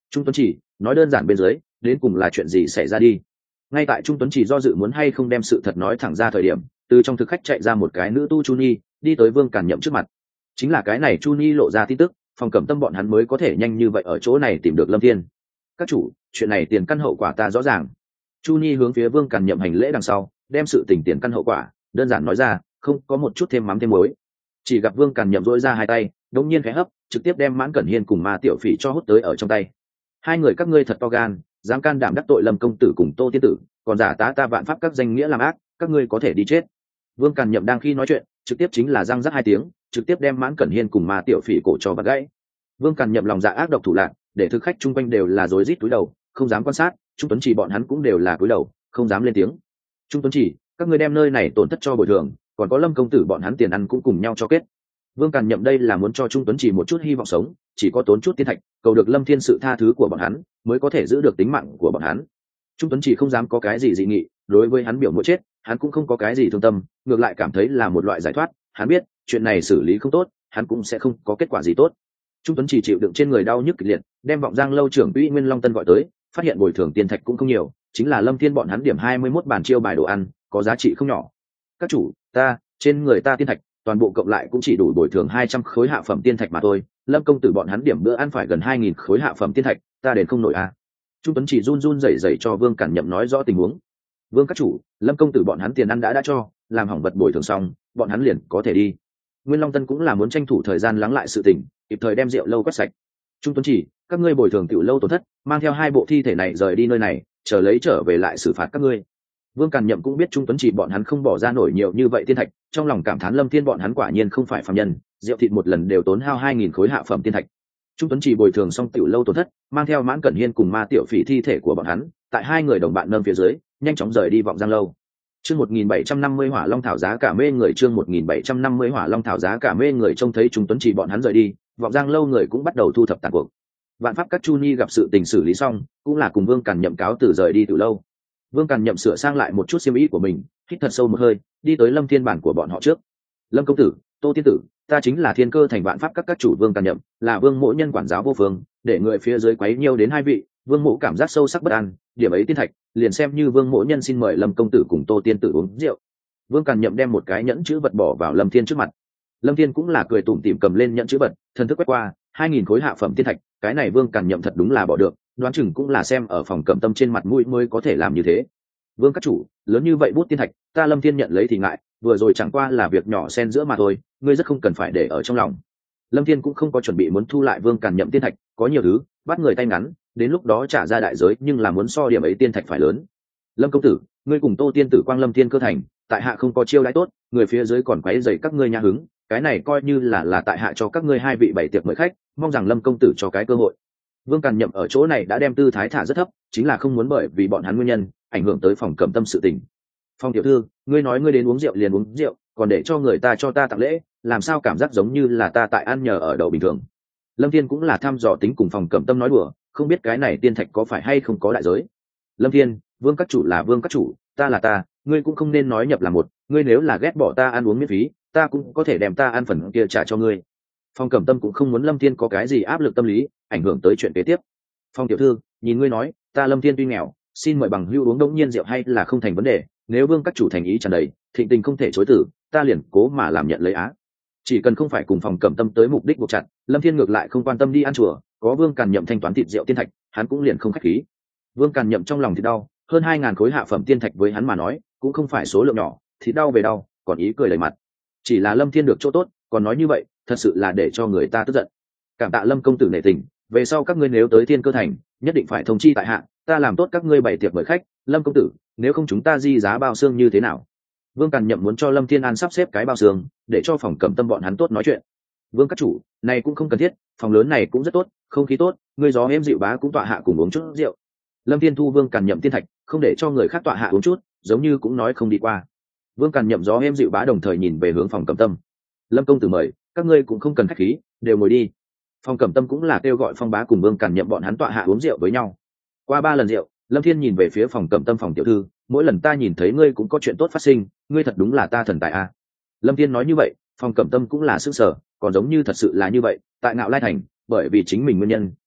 Trung Tuấn Chỉ nói đơn giản bên dưới, đến cùng là chuyện gì xảy ra đi. Ngay tại Trung Tuấn Chỉ do dự muốn hay không đem sự thật nói thẳng ra thời điểm, từ trong thực khách chạy ra một cái nữ tu Chu Nhi, đi tới Vương Càn Nhậm trước mặt. Chính là cái này Chu Nhi lộ ra tin tức, Phòng Cẩm Tâm bọn hắn mới có thể nhanh như vậy ở chỗ này tìm được Lâm Thiên. Các chủ, chuyện này tiền căn hậu quả ta rõ ràng. Chu Nhi hướng phía Vương Càn Nhậm hành lễ đằng sau, đem sự tình tiền căn hậu quả đơn giản nói ra, không có một chút thêm mắm thêm muối. Chỉ gặp Vương Càn Nhậm dỗi ra hai tay, đống nhiên khẽ hấp, trực tiếp đem Mãn Cẩn Hiên cùng Ma Tiểu Phỉ cho hút tới ở trong tay. Hai người các ngươi thật to gan, dám can đảm đắc tội Lâm công tử cùng Tô tiên tử, còn giả tá ta vạn pháp các danh nghĩa làm ác, các ngươi có thể đi chết. Vương Càn Nhậm đang khi nói chuyện, trực tiếp chính là răng rắc hai tiếng, trực tiếp đem Mãn Cẩn Hiên cùng Ma Tiểu Phỉ cổ cho vặt gãy. Vương Càn Nhậm lòng dạ ác độc thủ lạn, để thực khách chung quanh đều là rối rít túi đầu, không dám quan sát. Trung Tuấn Chỉ bọn hắn cũng đều là cúi đầu, không dám lên tiếng. Trung Tuấn Chỉ, các ngươi đem nơi này tổn thất cho bồi thường, còn có Lâm công tử bọn hắn tiền ăn cũng cùng nhau cho kết. Vương Càn Nhậm đây là muốn cho Trung Tuấn Chỉ một chút hy vọng sống, chỉ có tốn chút tiên thạch, cầu được Lâm Thiên sự tha thứ của bọn hắn, mới có thể giữ được tính mạng của bọn hắn. Trung Tuấn Chỉ không dám có cái gì dị nghị, đối với hắn biểu mỗi chết, hắn cũng không có cái gì thương tâm, ngược lại cảm thấy là một loại giải thoát. Hắn biết chuyện này xử lý không tốt, hắn cũng sẽ không có kết quả gì tốt. Trung Tuấn Chỉ chịu đựng trên người đau nhức kịch liệt, đem Vọng Giang lâu trưởng quỹ Nguyên Long Tân gọi tới, phát hiện bồi thường tiền thạch cũng không nhiều, chính là Lâm Thiên bọn hắn điểm 21 bàn chiêu bài đồ ăn, có giá trị không nhỏ. Các chủ, trên người ta tiên thạch, toàn bộ cộng lại cũng chỉ đủ bồi thường 200 khối hạ phẩm tiên thạch mà thôi. Lâm công tử bọn hắn điểm bữa ăn phải gần 2000 khối hạ phẩm tiên thạch, ta đền không nổi à? Trung Tuấn Chỉ run run rẩy rẩy cho Vương Càn Nhậm nói rõ tình huống. Vương các chủ, Lâm công tử bọn hắn tiền ăn đã cho, làm hỏng vật bồi thường xong, bọn hắn liền có thể đi. Nguyên Long Tân cũng là muốn tranh thủ thời gian lắng lại sự tình, kịp thời đem rượu lâu quét sạch. Trung Tuấn Chỉ, các ngươi bồi thường tiểu lâu tổn thất, mang theo 2 bộ thi thể này rời đi nơi này, chờ lấy trở về lại xử phạt các ngươi. Vương Càn Nhậm cũng biết Trung Tuấn Chỉ bọn hắn không bỏ ra nổi nhiều như vậy tiên thạch, trong lòng cảm thán Lâm Thiên bọn hắn quả nhiên không phải phàm nhân, rượu thịt một lần đều tốn hao 2000 khối hạ phẩm tiên thạch. Trung Tuấn Chỉ bồi thường xong tiểu lâu tổn thất, mang theo Mãn Cẩn Hiên cùng Ma Tiểu Phỉ thi thể của bọn hắn, tại 2 người đồng bạn nâng phía dưới, nhanh chóng rời đi Vọng Giang lâu. Chương 1750 Hỏa Long thảo giá cả mê người, chương 1750 Hỏa Long thảo giá cả mê người. Trông thấy Trung Tuấn Chỉ bọn hắn rời đi, Vọng Giang lâu người cũng bắt đầu thu thập tàn cuộc. Vạn pháp các Chu Nhi gặp sự tình xử lý xong, cũng là cùng Vương Càn Nhậm cáo từ rời đi từ lâu. Vương Càn Nhậm sửa sang lại một chút xiêm y của mình, hít thật sâu một hơi, đi tới Lâm Thiên bản của bọn họ trước. Lâm công tử, Tô tiên tử, ta chính là Thiên Cơ thành Vạn pháp các chủ Vương Càn Nhậm, là Vương mỗ nhân quản giáo vô phương, để người phía dưới quấy nhiêu đến 2 vị, Vương mỗ cảm giác sâu sắc bất an, điểm ấy tiên thạch, liền xem như Vương mỗ nhân xin mời Lâm công tử cùng Tô tiên tử uống rượu. Vương Càn Nhậm đem một cái nhẫn chữ vật bỏ vào Lâm Thiên trước mặt. Lâm Thiên cũng là cười tủm tỉm cầm lên nhẫn chữ vật, thần thức quét qua, 2000 khối hạ phẩm tiên thạch, cái này Vương Càn Nhậm thật đúng là bỏ được, đoán chừng cũng là xem ở Phòng Cẩm Tâm trên mặt mũi mới có thể làm như thế. Vương các chủ, lớn như vậy bút tiên thạch, ta Lâm Thiên nhận lấy thì ngại, vừa rồi chẳng qua là việc nhỏ xen giữa mà thôi, ngươi rất không cần phải để ở trong lòng. Lâm Thiên cũng không có chuẩn bị muốn thu lại Vương Càn Nhậm tiên thạch, có nhiều thứ bắt người tay ngắn, đến lúc đó trả ra đại giới, nhưng là muốn so điểm ấy tiên thạch phải lớn. Lâm công tử, ngươi cùng Tô tiên tử quang Lâm Thiên cơ thành, tại hạ không có chiêu đãi tốt, người phía dưới còn quấy rầy các ngươi nhà hứng, cái này coi như là tại hạ cho các ngươi 2 vị bày tiệc mời khách, mong rằng Lâm công tử cho cái cơ hội. Vương Càn Nhậm ở chỗ này đã đem tư thái thả rất thấp, chính là không muốn bởi vì bọn hắn nguyên nhân ảnh hưởng tới Phòng Cẩm Tâm sự tình. Phong tiểu thư, ngươi nói ngươi đến uống rượu liền uống rượu, còn để cho người ta cho ta tặng lễ, làm sao cảm giác giống như là ta tại ăn nhờ ở đậu bình thường. Lâm Thiên cũng là thăm dò tính cùng Phòng Cẩm Tâm nói đùa, không biết cái này tiên thạch có phải hay không có đại giới. Lâm Thiên, Vương các chủ là Vương các chủ, ta là ta, ngươi cũng không nên nói nhập là một, ngươi nếu là ghét bỏ ta ăn uống miễn phí, ta cũng có thể đem ta ăn phần kia trả cho ngươi. Phong Cẩm Tâm cũng không muốn Lâm Thiên có cái gì áp lực tâm lý, ảnh hưởng tới chuyện kế tiếp. Phong tiểu thư, nhìn ngươi nói, ta Lâm Thiên tuy nghèo, xin mời bằng hữu uống đống nhiên rượu hay là không thành vấn đề, nếu Vương các chủ thành ý tràn đầy, thịnh tình không thể chối từ, ta liền cố mà làm nhận lấy á. Chỉ cần không phải cùng Phòng Cẩm Tâm tới mục đích buộc chặt, Lâm Thiên ngược lại không quan tâm đi ăn chùa, có Vương Càn Nhậm thanh toán thịt rượu tiên thạch, hắn cũng liền không khách khí. Vương Càn Nhậm trong lòng thì đau, hơn 2000 khối hạ phẩm tiên thạch với hắn mà nói, cũng không phải số lượng nhỏ, thì đau về đau, còn ý cười đầy mặt. Chỉ là Lâm Thiên được chỗ tốt, còn nói như vậy, thật sự là để cho người ta tức giận. Cảm tạ Lâm công tử nể tình, về sau các ngươi nếu tới Thiên Cơ thành, nhất định phải thông chi tại hạ, ta làm tốt các ngươi bày tiệc mời khách. Lâm công tử, nếu không chúng ta di giá bao xương như thế nào? Vương Càn Nhậm muốn cho Lâm Thiên An sắp xếp cái bao xương, để cho Phòng Cẩm Tâm bọn hắn tốt nói chuyện. Vương các chủ, này cũng không cần thiết, phòng lớn này cũng rất tốt, không khí tốt, ngươi gió êm dịu bá cũng tọa hạ cùng uống chút rượu. Lâm Thiên thu Vương Càn Nhậm tiên thạch, không để cho người khác tọa hạ uống chút, giống như cũng nói không đi qua. Vương Càn Nhậm gió êm dịu bá đồng thời nhìn về hướng Phòng Cẩm Tâm. Lâm công tử mời, các ngươi cũng không cần khách khí, đều ngồi đi. Phòng Cẩm Tâm cũng là kêu gọi Phong bá cùng Vương Càn Nhậm bọn hắn tọa hạ uống rượu với nhau. Qua 3 lần rượu, Lâm Thiên nhìn về phía Phòng Cẩm Tâm phòng tiểu thư, mỗi lần ta nhìn thấy ngươi cũng có chuyện tốt phát sinh, ngươi thật đúng là ta thần tài a. Lâm Thiên nói như vậy, Phòng Cẩm Tâm cũng là sững sờ, còn giống như thật sự là như vậy, tại Ngạo Lai thành, bởi vì chính mình nguyên nhân,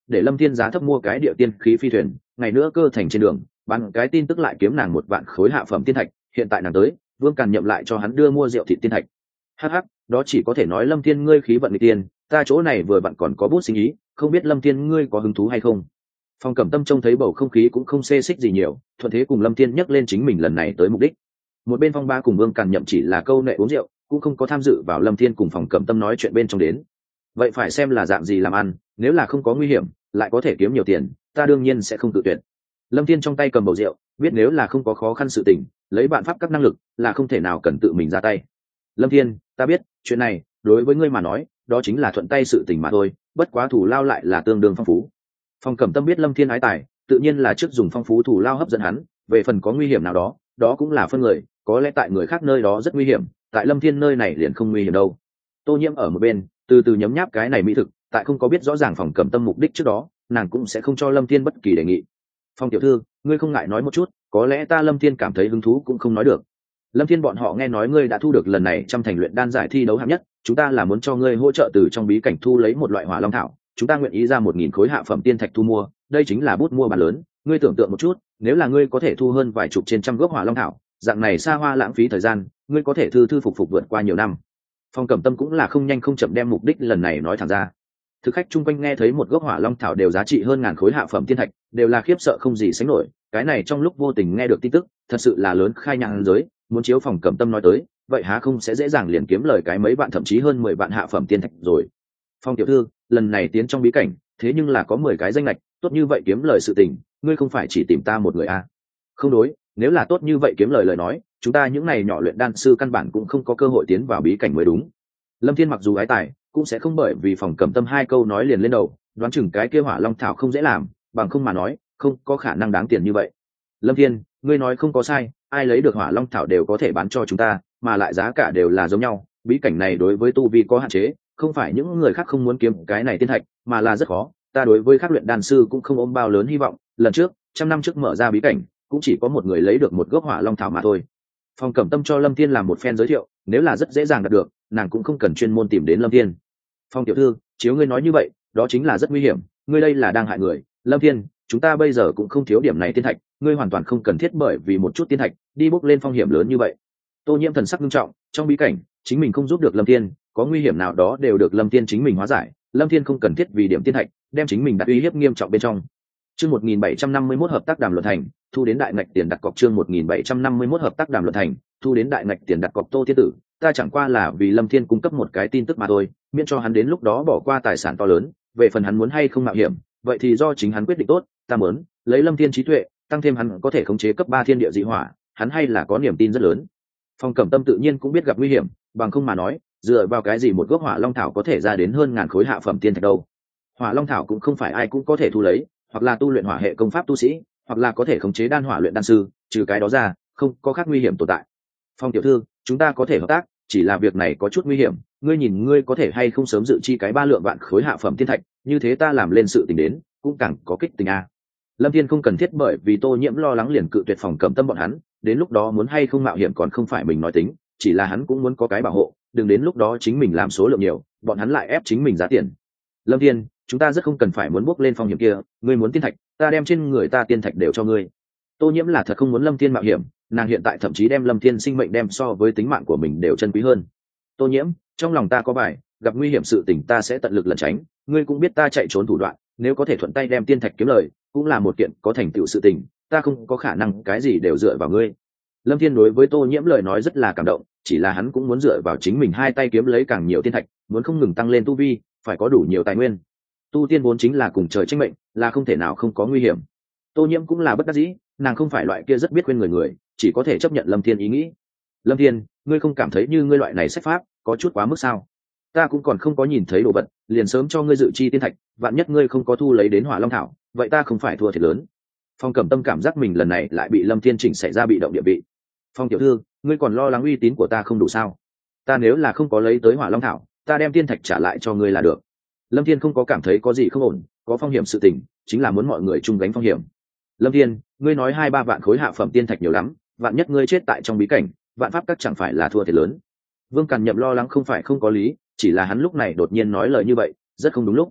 để lâm thiên giá thấp mua cái địa tiên khí phi thuyền, ngày nữa cơ thành trên đường bán cái tin tức lại kiếm nàng 1 vạn khối hạ phẩm tiên thạch. Hiện tại nàng tới, Vương Càn Nhậm lại cho hắn đưa mua rượu thịt tiên thạch. Hắc hắc, đó chỉ có thể nói Lâm Thiên ngươi khí vận nghịch tiên, ta chỗ này vừa vặn còn có bút sinh ý, không biết Lâm Thiên ngươi có hứng thú hay không. Phong Cẩm Tâm trông thấy bầu không khí cũng không xê xích gì nhiều, thuận thế cùng Lâm Thiên nhắc lên chính mình lần này tới mục đích. Một bên Phong Ba cùng Vương Càn Nhậm chỉ là câu nệ uống rượu, cũng không có tham dự vào Lâm Thiên cùng Phong Cẩm Tâm nói chuyện bên trong đến. Vậy phải xem là dạng gì làm ăn, nếu là không có nguy hiểm, lại có thể kiếm nhiều tiền, ta đương nhiên sẽ không tự tuyệt. Lâm Thiên trong tay cầm bầu rượu, biết nếu là không có khó khăn sự tình, lấy bạn pháp các năng lực là không thể nào cần tự mình ra tay. Lâm Thiên, ta biết, chuyện này đối với ngươi mà nói, đó chính là thuận tay sự tình mà thôi, bất quá thủ lao lại là tương đương phong phú. Phong Cẩm Tâm biết Lâm Thiên ái tài, tự nhiên là trước dùng phong phú thủ lao hấp dẫn hắn, về phần có nguy hiểm nào đó, đó cũng là phân người, có lẽ tại người khác nơi đó rất nguy hiểm, tại Lâm Thiên nơi này liền không nguy hiểm đâu. Tô Nhiễm ở một bên, từ từ nhấm nháp cái này mỹ thực, tại không có biết rõ ràng Phong Cẩm Tâm mục đích trước đó, nàng cũng sẽ không cho Lâm Thiên bất kỳ đề nghị. Phong tiểu thư, ngươi không ngại nói một chút, có lẽ ta Lâm Thiên cảm thấy hứng thú cũng không nói được. Lâm Thiên bọn họ nghe nói ngươi đã thu được lần này trăm thành luyện đan giải thi đấu hạng nhất, chúng ta là muốn cho ngươi hỗ trợ từ trong bí cảnh thu lấy một loại hỏa long thảo, chúng ta nguyện ý ra 1.000 khối hạ phẩm tiên thạch thu mua, đây chính là bút mua bàn lớn, ngươi tưởng tượng một chút, nếu là ngươi có thể thu hơn vài chục trên trăm gốc hỏa long thảo, dạng này xa hoa lãng phí thời gian, ngươi có thể thư thư phục phục vượt qua nhiều năm. Phong Cẩm Tâm cũng là không nhanh không chậm đem mục đích lần này nói thẳng ra. Thực khách chung quanh nghe thấy một gốc hỏa long thảo đều giá trị hơn 1.000 khối hạ phẩm tiên thạch, đều là khiếp sợ không gì sánh nổi, cái này trong lúc vô tình nghe được tin tức, thật sự là lớn khai nhang giới, muốn chiếu Phong Cẩm Tâm nói tới, vậy há không sẽ dễ dàng liền kiếm lời cái mấy bạn thậm chí hơn 10 vạn hạ phẩm tiên thạch rồi. Phong tiểu thư, lần này tiến trong bí cảnh, thế nhưng là có 10 cái danh lệch, tốt như vậy kiếm lời sự tình, ngươi không phải chỉ tìm ta một người à? Không đối, nếu là tốt như vậy kiếm lời nói, chúng ta những này nhỏ luyện đan sư căn bản cũng không có cơ hội tiến vào bí cảnh mới đúng. Lâm Thiên mặc dù ái tài, cũng sẽ không bởi vì Phong Cẩm Tâm 2 câu nói liền lên đầu, đoán chừng cái kia hỏa long thảo không dễ làm, bằng không mà nói, không có khả năng đáng tiền như vậy. Lâm Thiên, ngươi nói không có sai, ai lấy được hỏa long thảo đều có thể bán cho chúng ta, mà lại giá cả đều là giống nhau, bí cảnh này đối với tu vi có hạn chế, không phải những người khác không muốn kiếm cái này tiên thạch, mà là rất khó, ta đối với các luyện đan sư cũng không ôm bao lớn hy vọng, lần trước, 100 năm trước mở ra bí cảnh, cũng chỉ có một người lấy được một gốc hỏa long thảo mà thôi. Phong Cẩm Tâm cho Lâm Thiên làm một phen giới thiệu, nếu là rất dễ dàng đạt được, nàng cũng không cần chuyên môn tìm đến Lâm Thiên. Phong tiểu thư, chiếu ngươi nói như vậy, đó chính là rất nguy hiểm, ngươi đây là đang hại người. Lâm Thiên, chúng ta bây giờ cũng không thiếu điểm này tiên thạch, ngươi hoàn toàn không cần thiết bởi vì một chút tiên thạch đi bốc lên phong hiểm lớn như vậy. Tô Nhiễm thần sắc nghiêm trọng, trong bí cảnh, chính mình không giúp được Lâm Thiên, có nguy hiểm nào đó đều được Lâm Thiên chính mình hóa giải, Lâm Thiên không cần thiết vì điểm tiên thạch, đem chính mình đặt uy hiếp nghiêm trọng bên trong. Chương 1751 hợp tác đàm luận thành, thu đến đại ngạch tiền đặt cọc. Chương 1751 hợp tác đàm luận thành, thu đến đại ngạch tiền đặt cọc. Tô Thiên Tử, ta chẳng qua là vì Lâm Thiên cung cấp một cái tin tức mà thôi, miễn cho hắn đến lúc đó bỏ qua tài sản to lớn, về phần hắn muốn hay không mạo hiểm, vậy thì do chính hắn quyết định tốt, ta muốn lấy Lâm Thiên trí tuệ, tăng thêm hắn có thể khống chế cấp 3 thiên địa dị hỏa, hắn hay là có niềm tin rất lớn. Phong Cẩm Tâm tự nhiên cũng biết gặp nguy hiểm, bằng không mà nói, dựa vào cái gì một gốc hỏa long thảo có thể ra đến hơn 1.000 khối hạ phẩm tiên thạch đâu? Hỏa long thảo cũng không phải ai cũng có thể thu lấy, hoặc là tu luyện hỏa hệ công pháp tu sĩ, hoặc là có thể khống chế đan hỏa luyện đan sư, trừ cái đó ra, không có khác nguy hiểm tồn tại. Phong tiểu thư, chúng ta có thể hợp tác, chỉ là việc này có chút nguy hiểm, ngươi nhìn ngươi có thể hay không sớm dự chi cái 3 lượng vạn khối hạ phẩm tiên thạch, như thế ta làm lên sự tình đến, cũng càng có kích tình a. Lâm Thiên không cần thiết bởi vì Tô Nhiễm lo lắng liền cự tuyệt Phong Cẩm Tâm bọn hắn, đến lúc đó muốn hay không mạo hiểm còn không phải mình nói tính, chỉ là hắn cũng muốn có cái bảo hộ, đừng đến lúc đó chính mình làm số lượng nhiều, bọn hắn lại ép chính mình giá tiền. Lâm Thiên, chúng ta rất không cần phải muốn bước lên phong hiểm kia, ngươi muốn tiên thạch, ta đem trên người ta tiên thạch đều cho ngươi. Tô Nhiễm là thật không muốn Lâm Thiên mạo hiểm, nàng hiện tại thậm chí đem Lâm Thiên sinh mệnh đem so với tính mạng của mình đều chân quý hơn. Tô Nhiễm, trong lòng ta có bài, gặp nguy hiểm sự tình ta sẽ tận lực lẩn tránh, ngươi cũng biết ta chạy trốn thủ đoạn, nếu có thể thuận tay đem tiên thạch kiếm lời, cũng là một kiện có thành tựu sự tình, ta không có khả năng cái gì đều dựa vào ngươi. Lâm Thiên đối với Tô Nhiễm lời nói rất là cảm động, chỉ là hắn cũng muốn dựa vào chính mình hai tay kiếm lấy càng nhiều tiên thạch, muốn không ngừng tăng lên tu vi, phải có đủ nhiều tài nguyên. Tu tiên vốn chính là cùng trời tranh mệnh, là không thể nào không có nguy hiểm. Tô Nhiễm cũng là bất đắc dĩ, nàng không phải loại kia rất biết khuyên người, chỉ có thể chấp nhận Lâm Thiên ý nghĩ. Lâm Thiên, ngươi không cảm thấy như ngươi loại này sách pháp có chút quá mức sao? Ta cũng còn không có nhìn thấy đồ vật, liền sớm cho ngươi dự chi tiên thạch, vạn nhất ngươi không có thu lấy đến Hỏa Long thảo, vậy ta không phải thua thiệt lớn. Phong Cẩm Tâm cảm giác mình lần này lại bị Lâm Thiên chỉnh xảy ra bị động địa vị. Phong tiểu thư, ngươi còn lo lắng uy tín của ta không đủ sao? Ta nếu là không có lấy tới Hỏa Long thảo, ta đem tiên thạch trả lại cho ngươi là được. Lâm Thiên không có cảm thấy có gì không ổn, có phong hiểm sự tình, chính là muốn mọi người chung gánh phong hiểm. Lâm Thiên, ngươi nói 2-3 vạn khối hạ phẩm tiên thạch nhiều lắm, vạn nhất ngươi chết tại trong bí cảnh, vạn pháp các chẳng phải là thua thiệt lớn. Vương Càn Nhậm lo lắng không phải không có lý, chỉ là hắn lúc này đột nhiên nói lời như vậy, rất không đúng lúc.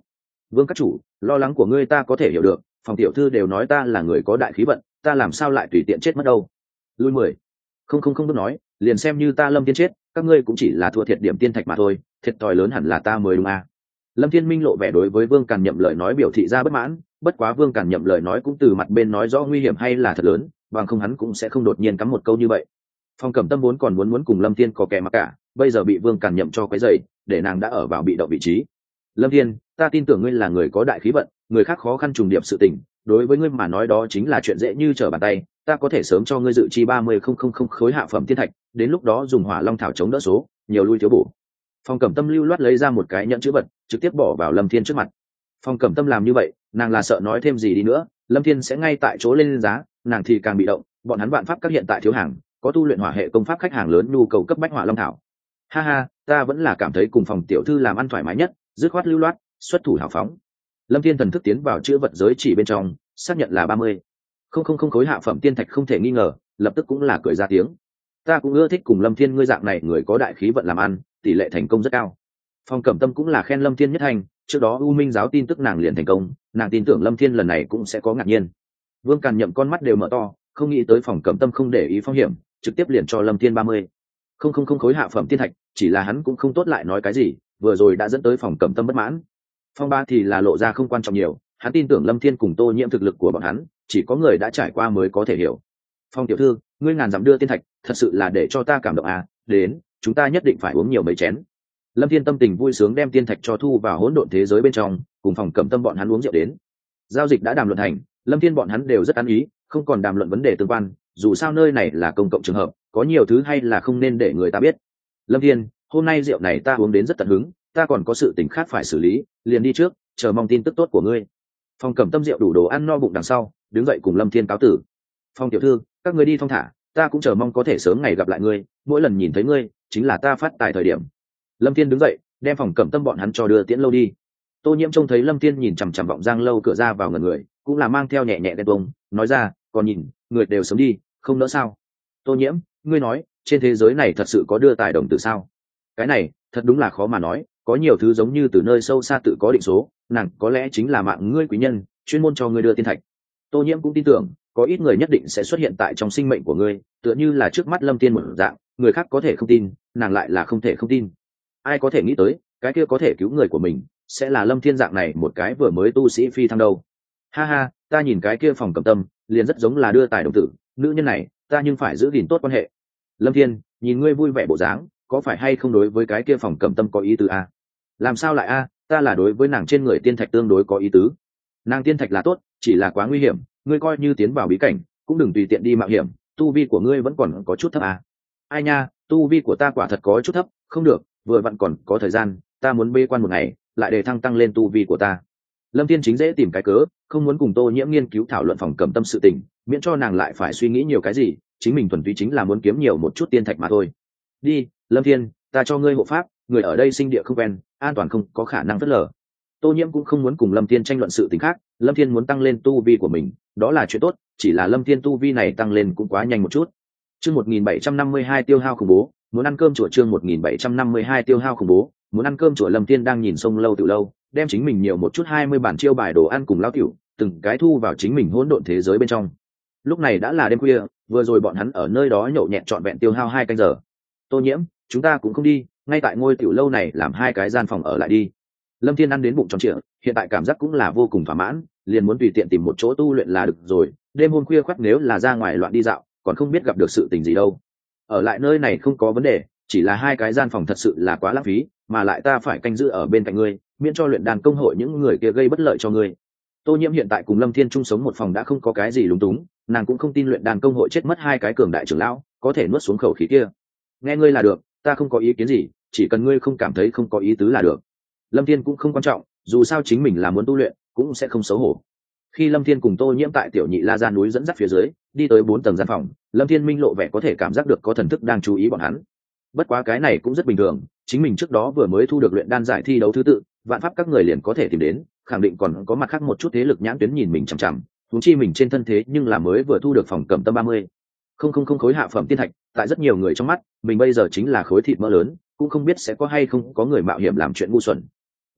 Vương các chủ, lo lắng của ngươi ta có thể hiểu được, phòng tiểu thư đều nói ta là người có đại khí vận, ta làm sao lại tùy tiện chết mất đâu. Lui 10. Không bước nói, liền xem như ta Lâm Thiên chết, các ngươi cũng chỉ là thua thiệt điểm tiên thạch mà thôi, thiệt thòi lớn hẳn là ta mới đúng à. Lâm Thiên Minh lộ vẻ đối với Vương Càn Nhậm lời nói biểu thị ra bất mãn, bất quá Vương Càn Nhậm lời nói cũng từ mặt bên nói rõ nguy hiểm hay là thật lớn, bằng không hắn cũng sẽ không đột nhiên cắm một câu như vậy. Phong Cẩm Tâm vốn còn muốn cùng Lâm Thiên có kẻ mặc cả, bây giờ bị Vương Càn Nhậm cho quấy rầy, để nàng đã ở vào bị động vị trí. Lâm Thiên, ta tin tưởng ngươi là người có đại khí vận, người khác khó khăn trùng điệp sự tình, đối với ngươi mà nói đó chính là chuyện dễ như trở bàn tay, ta có thể sớm cho ngươi dự chi 30,000 khối hạ phẩm tiên thạch, đến lúc đó dùng Hỏa Long thảo chống đỡ số, nhiều lui thiếu bổ. Phong Cẩm Tâm lưu loát lấy ra một cái nhẫn chữ vật, trực tiếp bỏ vào Lâm Thiên trước mặt. Phong Cẩm Tâm làm như vậy, nàng là sợ nói thêm gì đi nữa, Lâm Thiên sẽ ngay tại chỗ lên giá, nàng thì càng bị động, bọn hắn vạn pháp các hiện tại thiếu hàng, có tu luyện hỏa hệ công pháp khách hàng lớn nhu cầu cấp bách Hỏa Long thảo. Ha ha, ta vẫn là cảm thấy cùng Phòng tiểu thư làm ăn thoải mái nhất, dứt khoát lưu loát, xuất thủ hào phóng. Lâm Thiên thần thức tiến vào chữ vật giới chỉ bên trong, xác nhận là 30,000 khối hạ phẩm tiên thạch không thể nghi ngờ, lập tức cũng là cười ra tiếng. Ta cũng ưa thích cùng Lâm Thiên ngươi dạng này người có đại khí vận làm ăn, tỷ lệ thành công rất cao. Phong Cẩm Tâm cũng là khen Lâm Thiên nhất thành, trước đó U Minh giáo tin tức nàng liền thành công, nàng tin tưởng Lâm Thiên lần này cũng sẽ có ngạc nhiên. Vương Càn Nhậm con mắt đều mở to, không nghĩ tới Phong Cẩm Tâm không để ý phong hiểm, trực tiếp liền cho Lâm Thiên 30,000 khối hạ phẩm tiên thạch, chỉ là hắn cũng không tốt lại nói cái gì, vừa rồi đã dẫn tới Phong Cẩm Tâm bất mãn. Phong Ba thì là lộ ra không quan trọng nhiều, hắn tin tưởng Lâm Thiên cùng Tô Nhiễm thực lực của bọn hắn, chỉ có người đã trải qua mới có thể hiểu. Phong tiểu thư, ngươi ngàn dặm đưa tiên thạch, thật sự là để cho ta cảm động à, đến, chúng ta nhất định phải uống nhiều mấy chén. Lâm Thiên tâm tình vui sướng đem tiên thạch cho thu vào hỗn độn thế giới bên trong, cùng Phòng Cẩm Tâm bọn hắn uống rượu đến. Giao dịch đã đàm luận thành, Lâm Thiên bọn hắn đều rất ăn ý, không còn đàm luận vấn đề tương quan, dù sao nơi này là công cộng trường hợp, có nhiều thứ hay là không nên để người ta biết. Lâm Thiên, hôm nay rượu này ta uống đến rất tận hứng, ta còn có sự tình khác phải xử lý, liền đi trước, chờ mong tin tức tốt của ngươi. Phòng Cẩm Tâm rượu đủ đồ ăn no bụng đằng sau, đứng dậy cùng Lâm Thiên cáo tử. Phong tiểu thư, các ngươi đi thong thả, ta cũng chờ mong có thể sớm ngày gặp lại ngươi, mỗi lần nhìn thấy ngươi chính là ta phát tài thời điểm. Lâm Thiên đứng dậy, đem Phòng Cẩm Tâm bọn hắn cho đưa tiễn lâu đi. Tô Nhiễm trông thấy Lâm Thiên nhìn chằm chằm vọng giang lâu cửa ra vào ngẩn người, cũng là mang theo nhẹ nhẹ ghen tuông, nói ra, còn nhìn, người đều sớm đi, không nỡ sao? Tô Nhiễm, ngươi nói, trên thế giới này thật sự có đưa tài đồng tử sao? Cái này, thật đúng là khó mà nói, có nhiều thứ giống như từ nơi sâu xa tự có định số, nàng có lẽ chính là mạng ngươi quý nhân, chuyên môn cho ngươi đưa tiên thạch. Tô Nhiễm cũng tin tưởng, có ít người nhất định sẽ xuất hiện tại trong sinh mệnh của ngươi, tựa như là trước mắt Lâm Thiên một dạng, người khác có thể không tin, nàng lại là không thể không tin. Ai có thể nghĩ tới, cái kia có thể cứu người của mình, sẽ là Lâm Thiên dạng này một cái vừa mới tu sĩ phi thăng đâu. Ha ha, ta nhìn cái kia Phòng Cẩm Tâm, liền rất giống là đưa tài đồng tử, nữ nhân này, ta nhưng phải giữ gìn tốt quan hệ. Lâm Thiên, nhìn ngươi vui vẻ bộ dáng, có phải hay không đối với cái kia Phòng Cẩm Tâm có ý tứ a? Làm sao lại a? Ta là đối với nàng trên người tiên thạch tương đối có ý tứ. Nàng tiên thạch là tốt, chỉ là quá nguy hiểm, ngươi coi như tiến vào bí cảnh, cũng đừng tùy tiện đi mạo hiểm, tu vi của ngươi vẫn còn có chút thấp à. Ai nha, tu vi của ta quả thật có chút thấp, không được, vừa vặn còn có thời gian, ta muốn bê quan một ngày, lại để tăng lên tu vi của ta. Lâm Thiên chính dễ tìm cái cớ, không muốn cùng Tô Nhiễm nghiên cứu thảo luận Phòng Cẩm Tâm sự tình, miễn cho nàng lại phải suy nghĩ nhiều cái gì, chính mình thuần túy chính là muốn kiếm nhiều một chút tiên thạch mà thôi. Đi, Lâm Thiên, ta cho ngươi hộ pháp, người ở đây sinh địa không quen, an toàn không có khả năng phớt lờ. Tô Nhiễm cũng không muốn cùng Lâm Thiên tranh luận sự tình khác, Lâm Thiên muốn tăng lên tu vi của mình, đó là chuyện tốt, chỉ là Lâm Thiên tu vi này tăng lên cũng quá nhanh một chút. Chương 1752 tiêu hao khủng bố, muốn ăn cơm chùa chương 1752 tiêu hao khủng bố, muốn ăn cơm chùa Lâm Thiên đang nhìn sông lâu từ lâu, đem chính mình nhiều một chút 20 bản chiêu bài đồ ăn cùng lao tiểu, từng cái thu vào chính mình hỗn độn thế giới bên trong. Lúc này đã là đêm khuya, vừa rồi bọn hắn ở nơi đó nhậu nhẹt trọn vẹn tiêu hao 2 canh giờ. Tô Nhiễm, chúng ta cũng không đi, ngay tại ngôi tiểu lâu này làm 2 cái gian phòng ở lại đi. Lâm Thiên ăn đến bụng tròn trịa, hiện tại cảm giác cũng là vô cùng thỏa mãn, liền muốn tùy tiện tìm một chỗ tu luyện là được rồi, đêm hôm khuya khoắt nếu là ra ngoài loạn đi dạo, còn không biết gặp được sự tình gì đâu. Ở lại nơi này không có vấn đề, chỉ là 2 cái gian phòng thật sự là quá lãng phí, mà lại ta phải canh giữ ở bên cạnh ngươi, miễn cho luyện đàn công hội những người kia gây bất lợi cho ngươi. Tô Nhiễm hiện tại cùng Lâm Thiên chung sống một phòng đã không có cái gì lúng túng, nàng cũng không tin luyện đàn công hội chết mất 2 cái cường đại trưởng lão, có thể nuốt xuống khẩu khí kia. Nghe ngươi là được, ta không có ý kiến gì, chỉ cần ngươi không cảm thấy không có ý tứ là được. Lâm Thiên cũng không quan trọng, dù sao chính mình là muốn tu luyện, cũng sẽ không xấu hổ. Khi Lâm Thiên cùng Tô Nhiễm tại Tiểu Nhị La Gian núi dẫn dắt phía dưới, đi tới 4 tầng gian phòng, Lâm Thiên minh lộ vẻ có thể cảm giác được có thần thức đang chú ý bọn hắn. Bất quá cái này cũng rất bình thường, chính mình trước đó vừa mới thu được luyện đan giải thi đấu thứ tự, vạn pháp các người liền có thể tìm đến, khẳng định còn có mặt khác một chút thế lực nhãn tuyến nhìn mình chằm chằm, huống chi mình trên thân thế nhưng là mới vừa thu được Phòng Cẩm Tâm 30,000 khối hạ phẩm tiên thạch, tại rất nhiều người trong mắt, mình bây giờ chính là khối thịt mỡ lớn, cũng không biết sẽ có hay không có người mạo hiểm làm chuyện ngu xuẩn.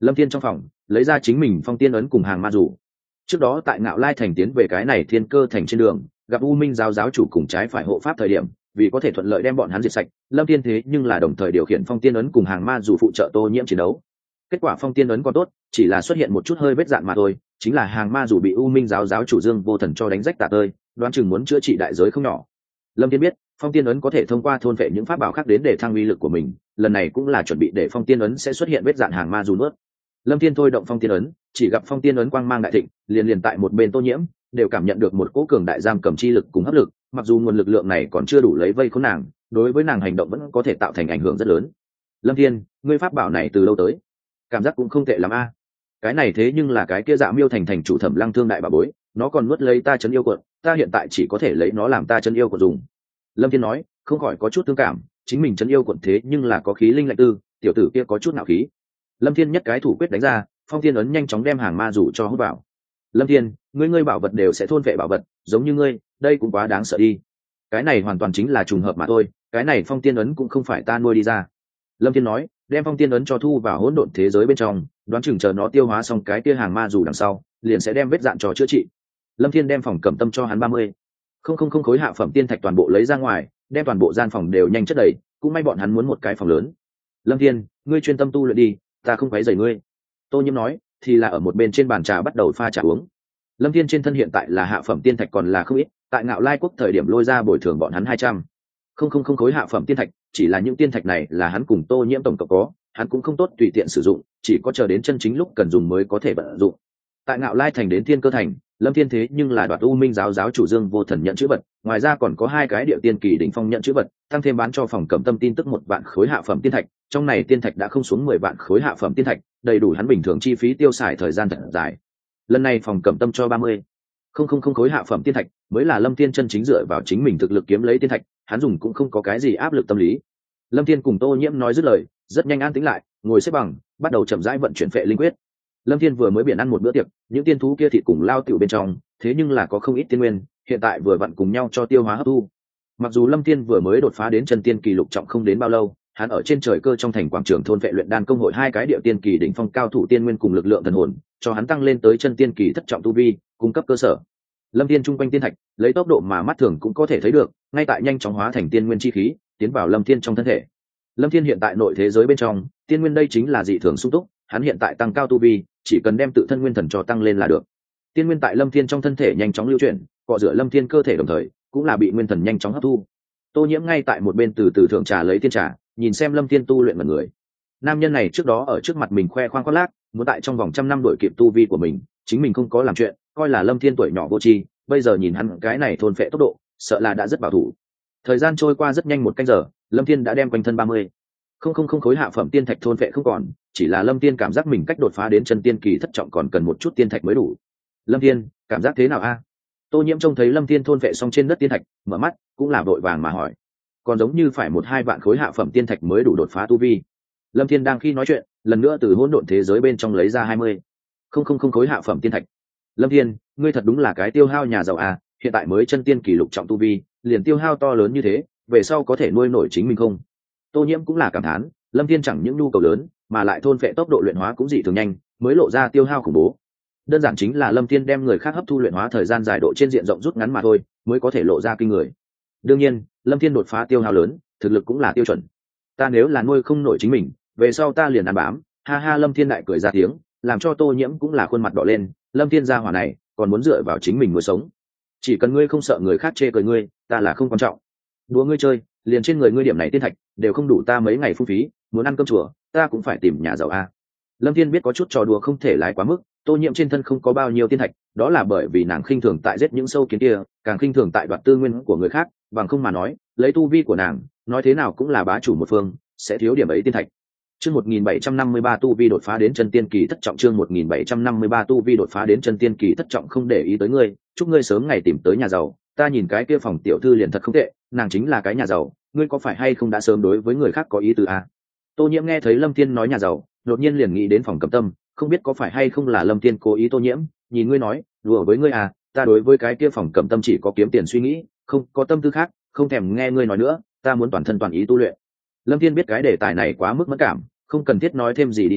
Lâm Thiên trong phòng lấy ra chính mình phong tiên ấn cùng hàng ma rủ. Trước đó tại Ngạo Lai thành tiến về cái này Thiên Cơ thành trên đường, gặp U Minh giáo giáo chủ cùng trái phải hộ pháp thời điểm, vì có thể thuận lợi đem bọn hắn diệt sạch, Lâm Thiên thế nhưng là đồng thời điều khiển phong tiên ấn cùng hàng ma rủ phụ trợ Tô Nhiễm chiến đấu. Kết quả phong tiên ấn còn tốt, chỉ là xuất hiện một chút hơi vết dạn mà thôi, chính là hàng ma rủ bị U Minh giáo giáo chủ Dương Vô Thần cho đánh rách tả tơi, đoán chừng muốn chữa trị đại giới không nhỏ. Lâm Thiên biết, phong tiên ấn có thể thông qua thôn phệ những pháp bảo khác đến để thăng uy lực của mình, lần này cũng là chuẩn bị để phong tiên ấn sẽ xuất hiện vết dạn hàng ma rủ nuốt. Lâm Thiên thôi động phong tiên ấn, chỉ gặp phong tiên ấn quang mang đại thịnh, liền tại một bên Tô Nhiễm đều cảm nhận được một cỗ cường đại giam cầm chi lực cùng hấp lực, mặc dù nguồn lực lượng này còn chưa đủ lấy vây khốn nàng, đối với nàng hành động vẫn có thể tạo thành ảnh hưởng rất lớn. Lâm Thiên, ngươi pháp bảo này từ lâu tới? Cảm giác cũng không tệ lắm a. Cái này thế nhưng là cái kia Dạ Miêu thành chủ Thẩm Lăng Thương đại bảo bối, nó còn nuốt lấy ta trấn yêu quật, ta hiện tại chỉ có thể lấy nó làm ta trấn yêu quật dùng. Lâm Thiên nói, không khỏi có chút thương cảm, chính mình trấn yêu quật thế nhưng là có khí linh lạnh tư, tiểu tử kia có chút nạo khí. Lâm Thiên nhất cái thủ quyết đánh ra, phong tiên ấn nhanh chóng đem hàng ma rủ cho hút vào. Lâm Thiên, ngươi bảo vật đều sẽ thôn vệ bảo vật, giống như ngươi, đây cũng quá đáng sợ đi. Cái này hoàn toàn chính là trùng hợp mà thôi, cái này phong tiên ấn cũng không phải ta nuôi đi ra. Lâm Thiên nói, đem phong tiên ấn cho thu vào hỗn độn thế giới bên trong, đoán chừng chờ nó tiêu hóa xong cái kia hàng ma rủ đằng sau, liền sẽ đem vết dạn cho chữa trị. Lâm Thiên đem phòng cẩm tâm cho hắn 30. Không khối hạ phẩm tiên thạch toàn bộ lấy ra ngoài, đem toàn bộ gian phòng đều nhanh chất đầy, cũng may bọn hắn muốn một cái phòng lớn. Lâm Thiên, ngươi chuyên tâm tu luyện đi, ta không quấy rầy ngươi. Tô Nhiễm nói, thì là ở một bên trên bàn trà bắt đầu pha trà uống. Lâm Thiên trên thân hiện tại là hạ phẩm tiên thạch còn là không ít, tại Ngạo Lai quốc thời điểm lôi ra bồi thường bọn hắn 200. Không khối hạ phẩm tiên thạch, chỉ là những tiên thạch này là hắn cùng Tô Nhiễm tổng cộng có, hắn cũng không tốt tùy tiện sử dụng, chỉ có chờ đến chân chính lúc cần dùng mới có thể vận dụng. Tại Ngạo Lai thành đến Thiên Cơ thành, Lâm Thiên thế nhưng là đoạt U Minh giáo giáo chủ Dương Vô Thần nhận chữ vật, ngoài ra còn có 2 cái địa tiên kỳ đỉnh phong nhận chữ vật, tăng thêm bán cho phòng cẩm tâm tin tức 1 vạn khối hạ phẩm tiên thạch, trong này tiên thạch đã không xuống 10 vạn khối hạ phẩm tiên thạch, đầy đủ hắn bình thường chi phí tiêu xài thời gian thật dài. Lần này phòng cẩm tâm cho 30. Không khối hạ phẩm tiên thạch, mới là Lâm Thiên chân chính dựa vào chính mình thực lực kiếm lấy tiên thạch, hắn dùng cũng không có cái gì áp lực tâm lý. Lâm Thiên cùng Tô Nhiễm nói dứt lời, rất nhanh an tĩnh lại, ngồi xếp bằng, bắt đầu chậm rãi vận chuyển phệ linh quyết. Lâm Thiên vừa mới biển ăn một bữa tiệc, những tiên thú kia thịt cùng lao tiểu bên trong, thế nhưng là có không ít tiên nguyên, hiện tại vừa vặn cùng nhau cho tiêu hóa hấp thu. Mặc dù Lâm Thiên vừa mới đột phá đến chân tiên kỳ lục trọng không đến bao lâu, hắn ở trên trời cơ trong thành quảng trường thôn vệ luyện đan công hội 2 cái địa tiên kỳ đỉnh phong cao thủ tiên nguyên cùng lực lượng thần hồn, cho hắn tăng lên tới chân tiên kỳ thất trọng tu vi, cung cấp cơ sở. Lâm Thiên trung quanh tiên thạch, lấy tốc độ mà mắt thường cũng có thể thấy được, ngay tại nhanh chóng hóa thành tiên nguyên chi khí, tiến vào Lâm Thiên trong thân thể. Lâm Thiên hiện tại nội thế giới bên trong, tiên nguyên đây chính là dị thường sung túc, hắn hiện tại tăng cao tu vi, chỉ cần đem tự thân nguyên thần cho tăng lên là được. Tiên nguyên tại Lâm Thiên trong thân thể nhanh chóng lưu chuyển, cọ rửa Lâm Thiên cơ thể đồng thời, cũng là bị nguyên thần nhanh chóng hấp thu. Tô Nhiễm ngay tại một bên từ từ thượng trà lấy tiên trà, nhìn xem Lâm Thiên tu luyện mật người. Nam nhân này trước đó ở trước mặt mình khoe khoang khoác lác, muốn tại trong vòng trăm năm đuổi kịp tu vi của mình, chính mình không có làm chuyện, coi là Lâm Thiên tuổi nhỏ vô tri, bây giờ nhìn hắn cái này thôn phệ tốc độ, sợ là đã rất bảo thủ. Thời gian trôi qua rất nhanh 1 canh giờ, Lâm Thiên đã đem quanh thân 30. Không khối hạ phẩm tiên thạch thôn phệ không còn, chỉ là Lâm Thiên cảm giác mình cách đột phá đến chân tiên kỳ thất trọng còn cần một chút tiên thạch mới đủ. Lâm Thiên, cảm giác thế nào a? Tô Nhiễm trông thấy Lâm Thiên thôn phệ xong trên đất tiên thạch, mở mắt, cũng là vội vàng mà hỏi. Còn giống như phải 1-2 vạn khối hạ phẩm tiên thạch mới đủ đột phá tu vi. Lâm Thiên đang khi nói chuyện, lần nữa từ hỗn độn thế giới bên trong lấy ra 20. Không khối hạ phẩm tiên thạch. Lâm Thiên, ngươi thật đúng là cái tiêu hao nhà giàu à, hiện tại mới chân tiên kỳ lục trọng tu vi, liền tiêu hao to lớn như thế, về sau có thể nuôi nổi chính mình không? Tô Nhiễm cũng là cảm thán, Lâm Thiên chẳng những nhu cầu lớn, mà lại thôn phệ tốc độ luyện hóa cũng dị thường nhanh, mới lộ ra tiêu hao khủng bố. Đơn giản chính là Lâm Thiên đem người khác hấp thu luyện hóa thời gian dài độ trên diện rộng rút ngắn mà thôi, mới có thể lộ ra kinh người. Đương nhiên, Lâm Thiên đột phá tiêu hao lớn, thực lực cũng là tiêu chuẩn. Ta nếu là nuôi không nổi chính mình, về sau ta liền ăn bám. Ha ha, Lâm Thiên đại cười ra tiếng, làm cho Tô Nhiễm cũng là khuôn mặt đỏ lên. Lâm Thiên gia hỏa này, còn muốn dựa vào chính mình nuôi sống. Chỉ cần ngươi không sợ người khác chê cười ngươi, ta là không quan trọng. Đùa ngươi chơi, liền trên người ngươi điểm này tiên thạch, đều không đủ ta mấy ngày phung phí, muốn ăn cơm chùa, ta cũng phải tìm nhà giàu a. Lâm Thiên biết có chút trò đùa không thể lái quá mức, Tô Nhiễm trên thân không có bao nhiêu tiên thạch, đó là bởi vì nàng khinh thường tại giết những sâu kiến kia, càng khinh thường tại đoạt tư nguyên của người khác, bằng không mà nói, lấy tu vi của nàng, nói thế nào cũng là bá chủ một phương, sẽ thiếu điểm ấy tiên thạch. Chương 1753 tu vi đột phá đến chân tiên kỳ thất trọng, chương 1753 tu vi đột phá đến chân tiên kỳ thất trọng, không để ý tới ngươi, chúc ngươi sớm ngày tìm tới nhà giàu, ta nhìn cái kia phòng tiểu thư liền thật không tệ, nàng chính là cái nhà giàu, ngươi có phải hay không đã sớm đối với người khác có ý tứ à? Tô Nhiễm nghe thấy Lâm Thiên nói nhà giàu, đột nhiên liền nghĩ đến phòng cẩm tâm, không biết có phải hay không là Lâm Thiên cố ý. Tô Nhiễm, nhìn ngươi nói, đùa với ngươi à, ta đối với cái kia phòng cẩm tâm chỉ có kiếm tiền suy nghĩ, không có tâm tư khác, không thèm nghe ngươi nói nữa, ta muốn toàn thân toàn ý tu luyện. Lâm Thiên biết cái đề tài này quá mức mẫn cảm, không cần thiết nói thêm gì đi nữa,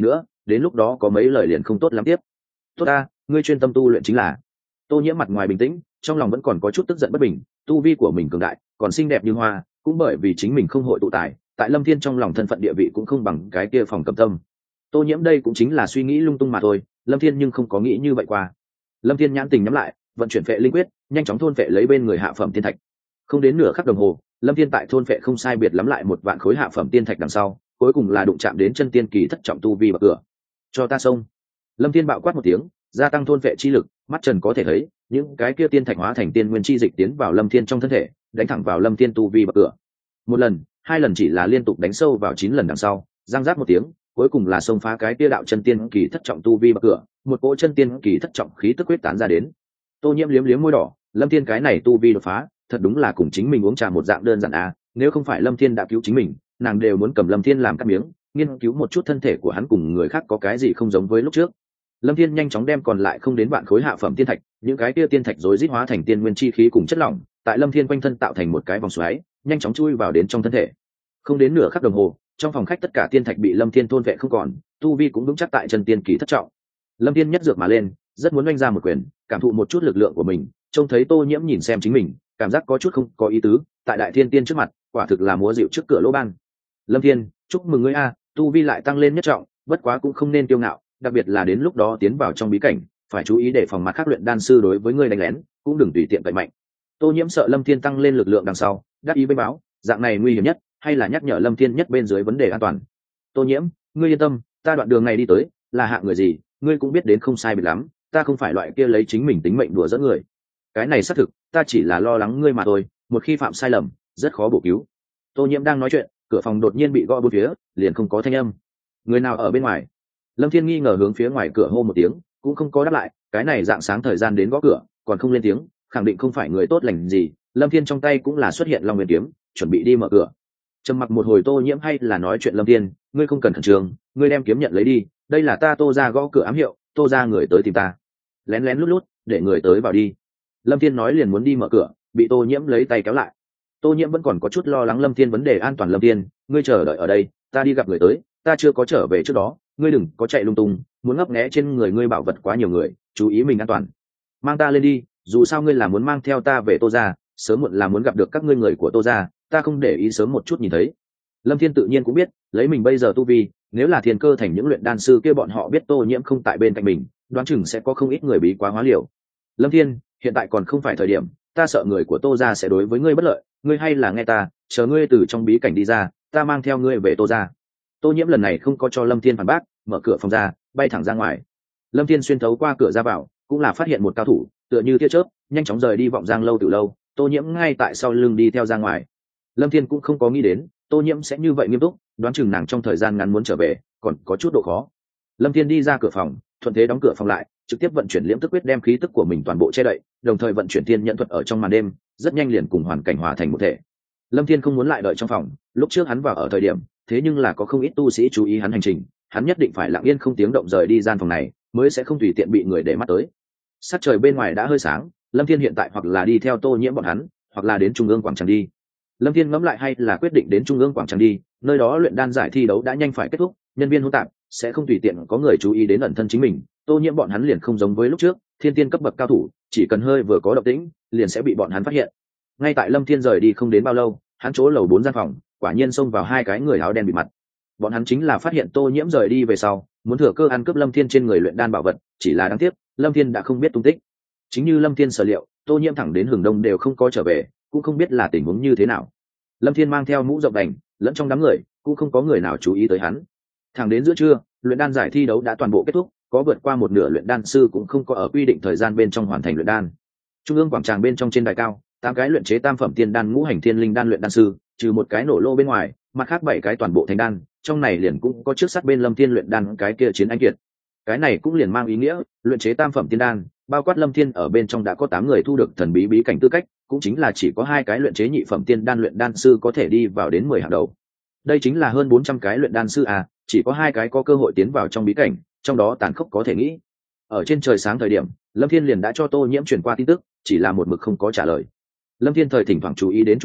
đến lúc đó có mấy lời liền không tốt lắm tiếp. Tốt ta, ngươi chuyên tâm tu luyện chính là. Tô Nhiễm mặt ngoài bình tĩnh, trong lòng vẫn còn có chút tức giận bất bình, tu vi của mình cường đại, còn xinh đẹp như hoa, cũng bởi vì chính mình không hội tụ tài, tại Lâm Thiên trong lòng thân phận địa vị cũng không bằng cái kia Phòng Cẩm Tâm. Tô Nhiễm đây cũng chính là suy nghĩ lung tung mà thôi, Lâm Thiên nhưng không có nghĩ như vậy qua. Lâm Thiên nhãn tình nhắm lại, vận chuyển phệ linh quyết, nhanh chóng thôn phệ lấy bên người hạ phẩm tiên thạch. Không đến nửa khắc đồng hồ, Lâm Thiên tại thôn phệ không sai biệt lắm lại 1 vạn khối hạ phẩm tiên thạch đằng sau, cuối cùng là đụng chạm đến chân tiên kỳ thất trọng tu vi bậc cửa. Cho ta xông! Lâm Thiên bạo quát một tiếng, gia tăng thôn phệ chi lực, mắt trần có thể thấy, những cái kia tiên thạch hóa thành tiên nguyên chi dịch tiến vào Lâm Thiên trong thân thể, đánh thẳng vào Lâm Thiên tu vi bậc cửa. 1 lần, 2 lần chỉ là liên tục đánh sâu vào 9 lần đằng sau, răng rác một tiếng, cuối cùng là xông phá cái kia đạo chân tiên kỳ thất trọng tu vi bậc cửa, một cỗ chân tiên kỳ thất trọng khí tức quyết tán ra đến. Tô Nhiễm liếm liếm môi đỏ, Lâm Thiên cái này tu vi đột phá, thật đúng là cùng chính mình uống trà một dạng đơn giản à, nếu không phải Lâm Thiên đã cứu chính mình, nàng đều muốn cầm Lâm Thiên làm cắt miếng, nghiên cứu một chút thân thể của hắn cùng người khác có cái gì không giống với lúc trước. Lâm Thiên nhanh chóng đem còn lại không đến vạn khối hạ phẩm tiên thạch, những cái kia tiên thạch rối rít hóa thành tiên nguyên chi khí cùng chất lỏng, tại Lâm Thiên quanh thân tạo thành một cái vòng xoáy, nhanh chóng chui vào đến trong thân thể. Không đến nửa khắc đồng hồ, trong phòng khách tất cả tiên thạch bị Lâm Thiên thôn vệ không còn, tu vi cũng vững chắc tại chân tiên kỳ thất trọng. Lâm Thiên nhất dược mà lên, rất muốn oanh ra một quyền, cảm thụ một chút lực lượng của mình, trông thấy Tô Nhiễm nhìn xem chính mình, cảm giác có chút không có ý tứ, tại đại thiên tiên trước mặt, quả thực là múa dịu trước cửa lỗ ban. Lâm Thiên, chúc mừng ngươi a, tu vi lại tăng lên nhất trọng, bất quá cũng không nên kiêu ngạo, đặc biệt là đến lúc đó tiến vào trong bí cảnh, phải chú ý để phòng mặt khác luyện đan sư đối với ngươi đánh lén, cũng đừng tùy tiện cậy mạnh. Tô Nhiễm sợ Lâm Thiên tăng lên lực lượng đằng sau, đáp ý bên báo, dạng này nguy hiểm nhất, hay là nhắc nhở Lâm Thiên nhất bên dưới vấn đề an toàn. Tô Nhiễm, ngươi yên tâm, ta đoạn đường này đi tới, là hạng người gì, ngươi cũng biết đến không sai biệt lắm, ta không phải loại kia lấy chính mình tính mệnh đùa giỡn người. Cái này xác thực, ta chỉ là lo lắng ngươi mà thôi, một khi phạm sai lầm, rất khó bổ cứu. Tô Nhiễm đang nói chuyện, cửa phòng đột nhiên bị gõ bốn phía, liền không có thanh âm. Người nào ở bên ngoài? Lâm Thiên nghi ngờ hướng phía ngoài cửa hô một tiếng, cũng không có đáp lại, cái này dạng sáng thời gian đến gõ cửa, còn không lên tiếng, khẳng định không phải người tốt lành gì. Lâm Thiên trong tay cũng là xuất hiện Long Nguyên kiếm, chuẩn bị đi mở cửa. Trầm mặc một hồi Tô Nhiễm hay là nói chuyện Lâm Thiên, ngươi không cần khẩn trương, ngươi đem kiếm nhận lấy đi, đây là ta Tô gia gõ cửa ám hiệu, Tô gia người tới tìm ta. Lén lén lút lút, để người tới vào đi. Lâm Thiên nói liền muốn đi mở cửa, bị Tô Nhiễm lấy tay kéo lại. Tô Nhiễm vẫn còn có chút lo lắng Lâm Thiên vấn đề an toàn. Lâm Thiên, ngươi chờ đợi ở đây, ta đi gặp người tới, ta chưa có trở về trước đó, ngươi đừng có chạy lung tung, muốn ngấp nghé trên người ngươi bảo vật quá nhiều người, chú ý mình an toàn. Mang ta lên đi, dù sao ngươi là muốn mang theo ta về Tô gia, sớm muộn là muốn gặp được các ngươi người của Tô gia, ta không để ý sớm một chút nhìn thấy. Lâm Thiên tự nhiên cũng biết, lấy mình bây giờ tu vi, nếu là Thiên Cơ thành những luyện đan sư kia bọn họ biết Tô Nhiễm không tại bên cạnh mình, đoán chừng sẽ có không ít người bí quá hóa liều. Lâm Thiên, hiện tại còn không phải thời điểm, ta sợ người của Tô gia sẽ đối với ngươi bất lợi, ngươi hay là nghe ta, chờ ngươi từ trong bí cảnh đi ra, ta mang theo ngươi về Tô gia. Tô Nhiễm lần này không có cho Lâm Thiên phản bác, mở cửa phòng ra, bay thẳng ra ngoài. Lâm Thiên xuyên thấu qua cửa ra vào, cũng là phát hiện một cao thủ, tựa như tia chớp, nhanh chóng rời đi vọng giang lâu từ lâu. Tô Nhiễm ngay tại sau lưng đi theo ra ngoài. Lâm Thiên cũng không có nghĩ đến, Tô Nhiễm sẽ như vậy nghiêm túc, đoán chừng nàng trong thời gian ngắn muốn trở về, còn có chút độ khó. Lâm Thiên đi ra cửa phòng, thuận thế đóng cửa phòng lại, trực tiếp vận chuyển liễm tức quyết đem khí tức của mình toàn bộ che đậy, đồng thời vận chuyển thiên nhận thuật ở trong màn đêm, rất nhanh liền cùng hoàn cảnh hòa thành một thể. Lâm Thiên không muốn lại đợi trong phòng, lúc trước hắn vào ở thời điểm, thế nhưng là có không ít tu sĩ chú ý hắn hành trình, hắn nhất định phải lặng yên không tiếng động rời đi gian phòng này, mới sẽ không tùy tiện bị người để mắt tới. Sắc trời bên ngoài đã hơi sáng, Lâm Thiên hiện tại hoặc là đi theo Tô Nhiễm bọn hắn, hoặc là đến trung ương quảng trường đi. Lâm Thiên ngẫm lại hay là quyết định đến trung ương quảng trường đi, nơi đó luyện đan giải thi đấu đã nhanh phải kết thúc, nhân viên hỗn tạp, sẽ không tùy tiện có người chú ý đến ẩn thân chính mình. Tô Nhiễm bọn hắn liền không giống với lúc trước, thiên tiên cấp bậc cao thủ, chỉ cần hơi vừa có động tĩnh, liền sẽ bị bọn hắn phát hiện. Ngay tại Lâm Thiên rời đi không đến bao lâu, hắn chỗ lầu 4 gian phòng, quả nhiên xông vào 2 cái người áo đen bịt mặt. Bọn hắn chính là phát hiện Tô Nhiễm rời đi về sau, muốn thừa cơ ăn cướp Lâm Thiên trên người luyện đan bảo vật, chỉ là đáng tiếc, Lâm Thiên đã không biết tung tích. Chính như Lâm Thiên sở liệu, Tô Nhiễm thẳng đến Hừng Đông đều không có trở về, cũng không biết là tình huống như thế nào. Lâm Thiên mang theo mũ rộng đành, lẫn trong đám người, cũng không có người nào chú ý tới hắn. Thẳng đến giữa trưa, luyện đan giải thi đấu đã toàn bộ kết thúc, có vượt qua một nửa luyện đan sư cũng không có ở quy định thời gian bên trong hoàn thành luyện đan. Trung ương quảng trường bên trong trên đài cao, 8 cái luyện chế tam phẩm tiên đan ngũ hành thiên linh đan luyện đan sư, trừ một cái nổ lô bên ngoài, mặt khác 7 cái toàn bộ thành đan, trong này liền cũng có trước sát bên Lâm Thiên luyện đan cái kia chiến anh kiệt. Cái này cũng liền mang ý nghĩa, luyện chế tam phẩm tiên đan, bao quát Lâm Thiên ở bên trong đã có 8 người thu được thần bí bí cảnh tư cách, cũng chính là chỉ có 2 cái luyện chế nhị phẩm tiên đan luyện đan sư có thể đi vào đến 10 hàng đầu. Đây chính là hơn 400 cái luyện đan sư à, chỉ có 2 cái có cơ hội tiến vào trong bí cảnh, trong đó tàn khốc có thể nghĩ. Ở trên trời sáng thời điểm, Lâm Thiên liền đã cho Tô Nhiễm truyền qua tin tức, chỉ là một mực không có trả lời. Lâm Thiên thời thỉnh thoảng chú ý đến xung quanh,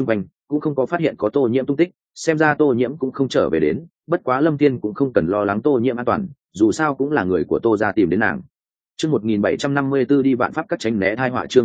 cũng không có phát hiện có Tô Nhiễm tung tích, xem ra Tô Nhiễm cũng không trở về đến, bất quá Lâm Thiên cũng không cần lo lắng Tô Nhiễm an toàn, dù sao cũng là người của Tô gia tìm đến nàng. Chương 1754 đi vạn pháp các tránh né tai họa, chương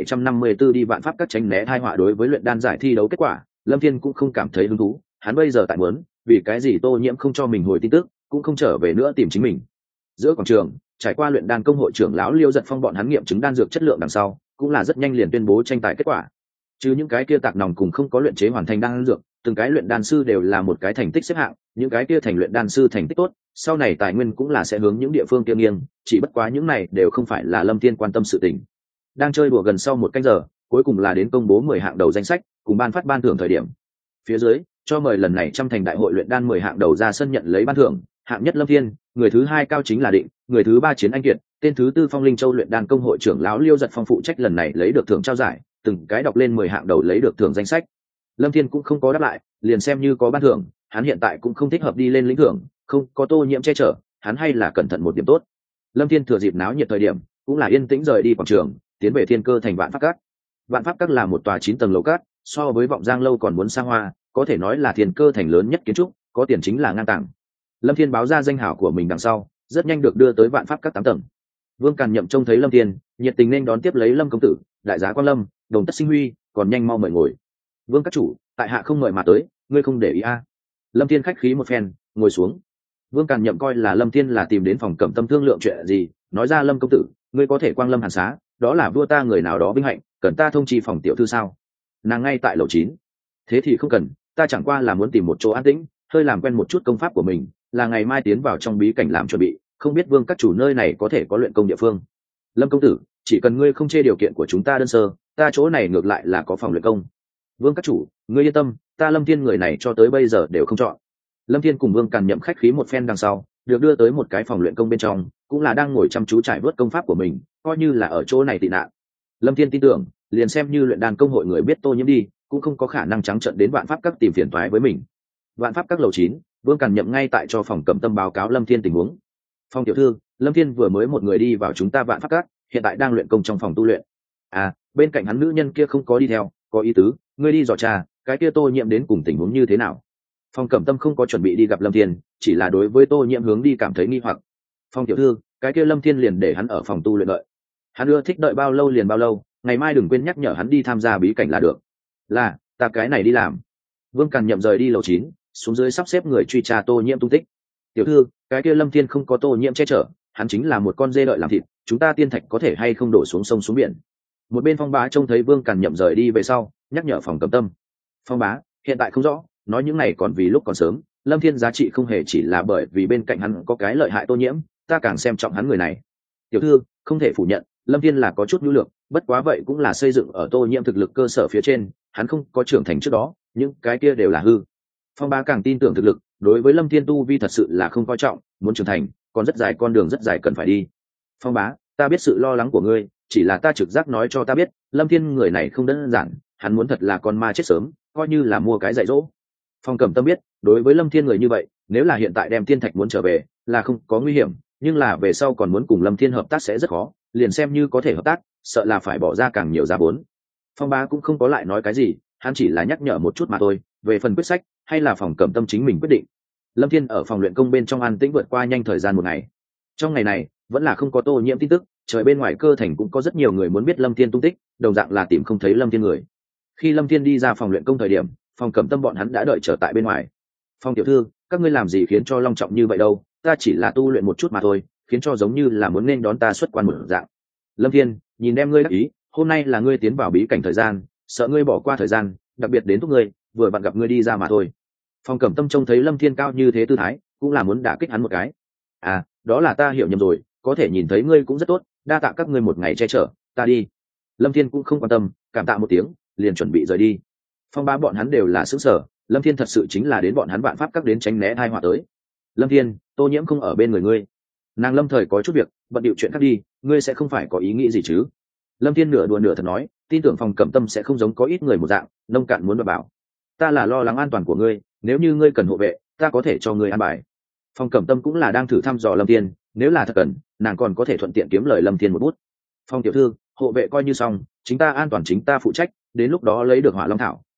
1754 đi vạn pháp các tránh né tai họa. Đối với luyện đan giải thi đấu kết quả, Lâm Thiên cũng không cảm thấy hứng thú, hắn bây giờ tại muốn, vì cái gì Tô Nhiễm không cho mình hồi tin tức, cũng không trở về nữa tìm chính mình. Giữa quảng trường, trải qua luyện đan công hội trưởng lão Liêu Giật Phong bọn hắn nghiệm chứng đan dược chất lượng đằng sau, cũng là rất nhanh liền tuyên bố tranh tài kết quả. Chứ những cái kia tạc nòng cùng không có luyện chế hoàn thành đan dược, từng cái luyện đan sư đều là một cái thành tích xếp hạng, những cái kia thành luyện đan sư thành tích tốt, sau này tài nguyên cũng là sẽ hướng những địa phương kia nghiêng, chỉ bất quá những này đều không phải là Lâm Thiên quan tâm sự tình. Đang chơi đùa gần sau một canh giờ, cuối cùng là đến công bố 10 hạng đầu danh sách, cùng ban phát ban thưởng thời điểm. Phía dưới, cho mời lần này trăm thành đại hội luyện đan 10 hạng đầu ra sân nhận lấy ban thưởng, hạng nhất Lâm Thiên, người thứ hai Cao Chính là Định, người thứ ba Chiến Anh Kiệt, tên thứ tư Phong Linh Châu luyện đan công hội trưởng lão Liêu Giật Phong phụ trách lần này lấy được thưởng trao giải, từng cái đọc lên 10 hạng đầu lấy được thưởng danh sách. Lâm Thiên cũng không có đáp lại, liền xem như có ban thưởng, hắn hiện tại cũng không thích hợp đi lên lĩnh thưởng, không có Tô Nhiễm che chở, hắn hay là cẩn thận một điểm tốt. Lâm Thiên thừa dịp náo nhiệt thời điểm, cũng là yên tĩnh rời đi quảng trường, tiến về Thiên Cơ thành Vạn Pháp Các. Vạn Pháp Các là một tòa 9 tầng lầu các, so với Vọng Giang lâu còn muốn xa hoa, có thể nói là Thiên Cơ thành lớn nhất kiến trúc, có tiền chính là ngang tàng. Lâm Thiên báo ra danh hảo của mình đằng sau, rất nhanh được đưa tới Vạn Pháp Các 8 tầng. Vương Càn Nhậm trông thấy Lâm Thiên, nhiệt tình nên đón tiếp lấy Lâm công tử, đại giá quan Lâm, đồng tất sinh huy, còn nhanh mau mời ngồi. Vương các chủ, tại hạ không mời mà tới, ngươi không để ý a? Lâm Thiên khách khí một phen, ngồi xuống. Vương Càn Nhậm coi là Lâm Thiên là tìm đến phòng Cẩm Tâm thương lượng chuyện gì, nói ra Lâm công tử, ngươi có thể quang lâm hàn xá, đó là vua ta người nào đó vinh hạnh, cần ta thông chi phòng tiểu thư sao? Nàng ngay tại lầu 9. Thế thì không cần, ta chẳng qua là muốn tìm một chỗ an tĩnh, hơi làm quen một chút công pháp của mình, là ngày mai tiến vào trong bí cảnh làm chuẩn bị, không biết Vương các chủ nơi này có thể có luyện công địa phương. Lâm công tử, chỉ cần ngươi không chê điều kiện của chúng ta đơn sơ, ta chỗ này ngược lại là có phòng luyện công. Vương các chủ, ngươi yên tâm, ta Lâm Thiên người này cho tới bây giờ đều không chọn. Lâm Thiên cùng Vương Càn Nhậm khách khí một phen đằng sau, được đưa tới một cái phòng luyện công bên trong, cũng là đang ngồi chăm chú trải vớt công pháp của mình, coi như là ở chỗ này tị nạn. Lâm Thiên tin tưởng, liền xem như luyện đan công hội người biết Tô Nhiễm đi, cũng không có khả năng trắng trợn đến Vạn Pháp Các tìm phiền toái với mình. Vạn Pháp Các lầu 9, Vương Càn Nhậm ngay tại cho phòng Cẩm Tâm báo cáo Lâm Thiên tình huống. Phong tiểu thư, Lâm Thiên vừa mới một người đi vào chúng ta Vạn Pháp Các, hiện tại đang luyện công trong phòng tu luyện. À, bên cạnh hắn nữ nhân kia không có đi theo, có ý tứ, ngươi đi dò tra, cái kia Tô Nhiễm đến cùng tình huống như thế nào. Phong Cẩm Tâm không có chuẩn bị đi gặp Lâm Thiên, chỉ là đối với Tô Nhiễm hướng đi cảm thấy nghi hoặc. Phong tiểu thư, cái kia Lâm Thiên liền để hắn ở phòng tu luyện đợi. Hắn ưa thích đợi bao lâu liền bao lâu, ngày mai đừng quên nhắc nhở hắn đi tham gia bí cảnh là được. Là, ta cái này đi làm. Vương Càn Nhậm rời đi lầu 9, xuống dưới sắp xếp người truy tra Tô Nhiễm tung tích. Tiểu thư, cái kia Lâm Thiên không có Tô Nhiễm che chở, hắn chính là một con dê đợi làm thịt, chúng ta tiên thạch có thể hay không đổ xuống sông xuống biển. Một bên Phong Bá trông thấy Vương Càn Nhậm rời đi về sau, nhắc nhở Phòng Cẩm Tâm. Phong Bá, hiện tại không rõ, nói những này còn vì lúc còn sớm, Lâm Thiên giá trị không hề chỉ là bởi vì bên cạnh hắn có cái lợi hại Tô Nhiễm, ta càng xem trọng hắn người này. Tiểu thư, không thể phủ nhận, Lâm Thiên là có chút nhu lược, bất quá vậy cũng là xây dựng ở Tô Nhiễm thực lực cơ sở phía trên, hắn không có trưởng thành trước đó, những cái kia đều là hư. Phong Bá càng tin tưởng thực lực, đối với Lâm Thiên tu vi thật sự là không coi trọng, muốn trưởng thành, còn rất dài con đường rất dài cần phải đi. Phong Bá, ta biết sự lo lắng của ngươi, chỉ là ta trực giác nói cho ta biết, Lâm Thiên người này không đơn giản, hắn muốn thật là con ma chết sớm, coi như là mua cái dạy dỗ. Phong Cẩm Tâm biết, đối với Lâm Thiên người như vậy, nếu là hiện tại đem tiên thạch muốn trở về, là không có nguy hiểm, nhưng là về sau còn muốn cùng Lâm Thiên hợp tác sẽ rất khó, liền xem như có thể hợp tác, sợ là phải bỏ ra càng nhiều giá vốn. Phong Bá cũng không có lại nói cái gì, hắn chỉ là nhắc nhở một chút mà thôi, về phần quyết sách, hay là Phòng Cẩm Tâm chính mình quyết định. Lâm Thiên ở phòng luyện công bên trong an tĩnh vượt qua nhanh thời gian một ngày. Trong ngày này, vẫn là không có Tô Nhiễm tin tức, trời bên ngoài cơ thành cũng có rất nhiều người muốn biết Lâm Thiên tung tích, đồng dạng là tìm không thấy Lâm Thiên người. Khi Lâm Thiên đi ra phòng luyện công thời điểm, Phòng Cẩm Tâm bọn hắn đã đợi chờ tại bên ngoài. Phong tiểu thư, các ngươi làm gì khiến cho long trọng như vậy đâu, ta chỉ là tu luyện một chút mà thôi, khiến cho giống như là muốn nên đón ta xuất quan một dạng. Lâm Thiên, nhìn đem ngươi đắc ý, hôm nay là ngươi tiến vào bí cảnh thời gian, sợ ngươi bỏ qua thời gian, đặc biệt đến thúc ngươi, vừa vặn gặp ngươi đi ra mà thôi. Phong Cẩm Tâm trông thấy Lâm Thiên cao như thế tư thái, cũng là muốn đả kích hắn một cái. À, đó là ta hiểu nhầm rồi, có thể nhìn thấy ngươi cũng rất tốt, đa tạ các ngươi một ngày che chở, ta đi. Lâm Thiên cũng không quan tâm, cảm tạ một tiếng, liền chuẩn bị rời đi. Phong Bá bọn hắn đều là sững sờ, Lâm Thiên thật sự chính là đến bọn hắn Vạn Pháp Các đến tránh né tai họa tới. Lâm Thiên, Tô Nhiễm không ở bên người ngươi. Nàng Lâm thời có chút việc, bận điệu chuyện khác đi, ngươi sẽ không phải có ý nghĩ gì chứ? Lâm Thiên nửa đùa nửa thật nói, tin tưởng Phòng Cẩm Tâm sẽ không giống có ít người một dạng, nông cạn muốn bảo. Ta là lo lắng an toàn của ngươi, nếu như ngươi cần hộ vệ, ta có thể cho ngươi an bài. Phòng Cẩm Tâm cũng là đang thử thăm dò Lâm Thiên, nếu là thật cần, nàng còn có thể thuận tiện kiếm lời Lâm Thiên một bút. Phong tiểu thư, hộ vệ coi như xong, chính ta an toàn chính ta phụ trách, đến lúc đó lấy được Hỏa Long thảo,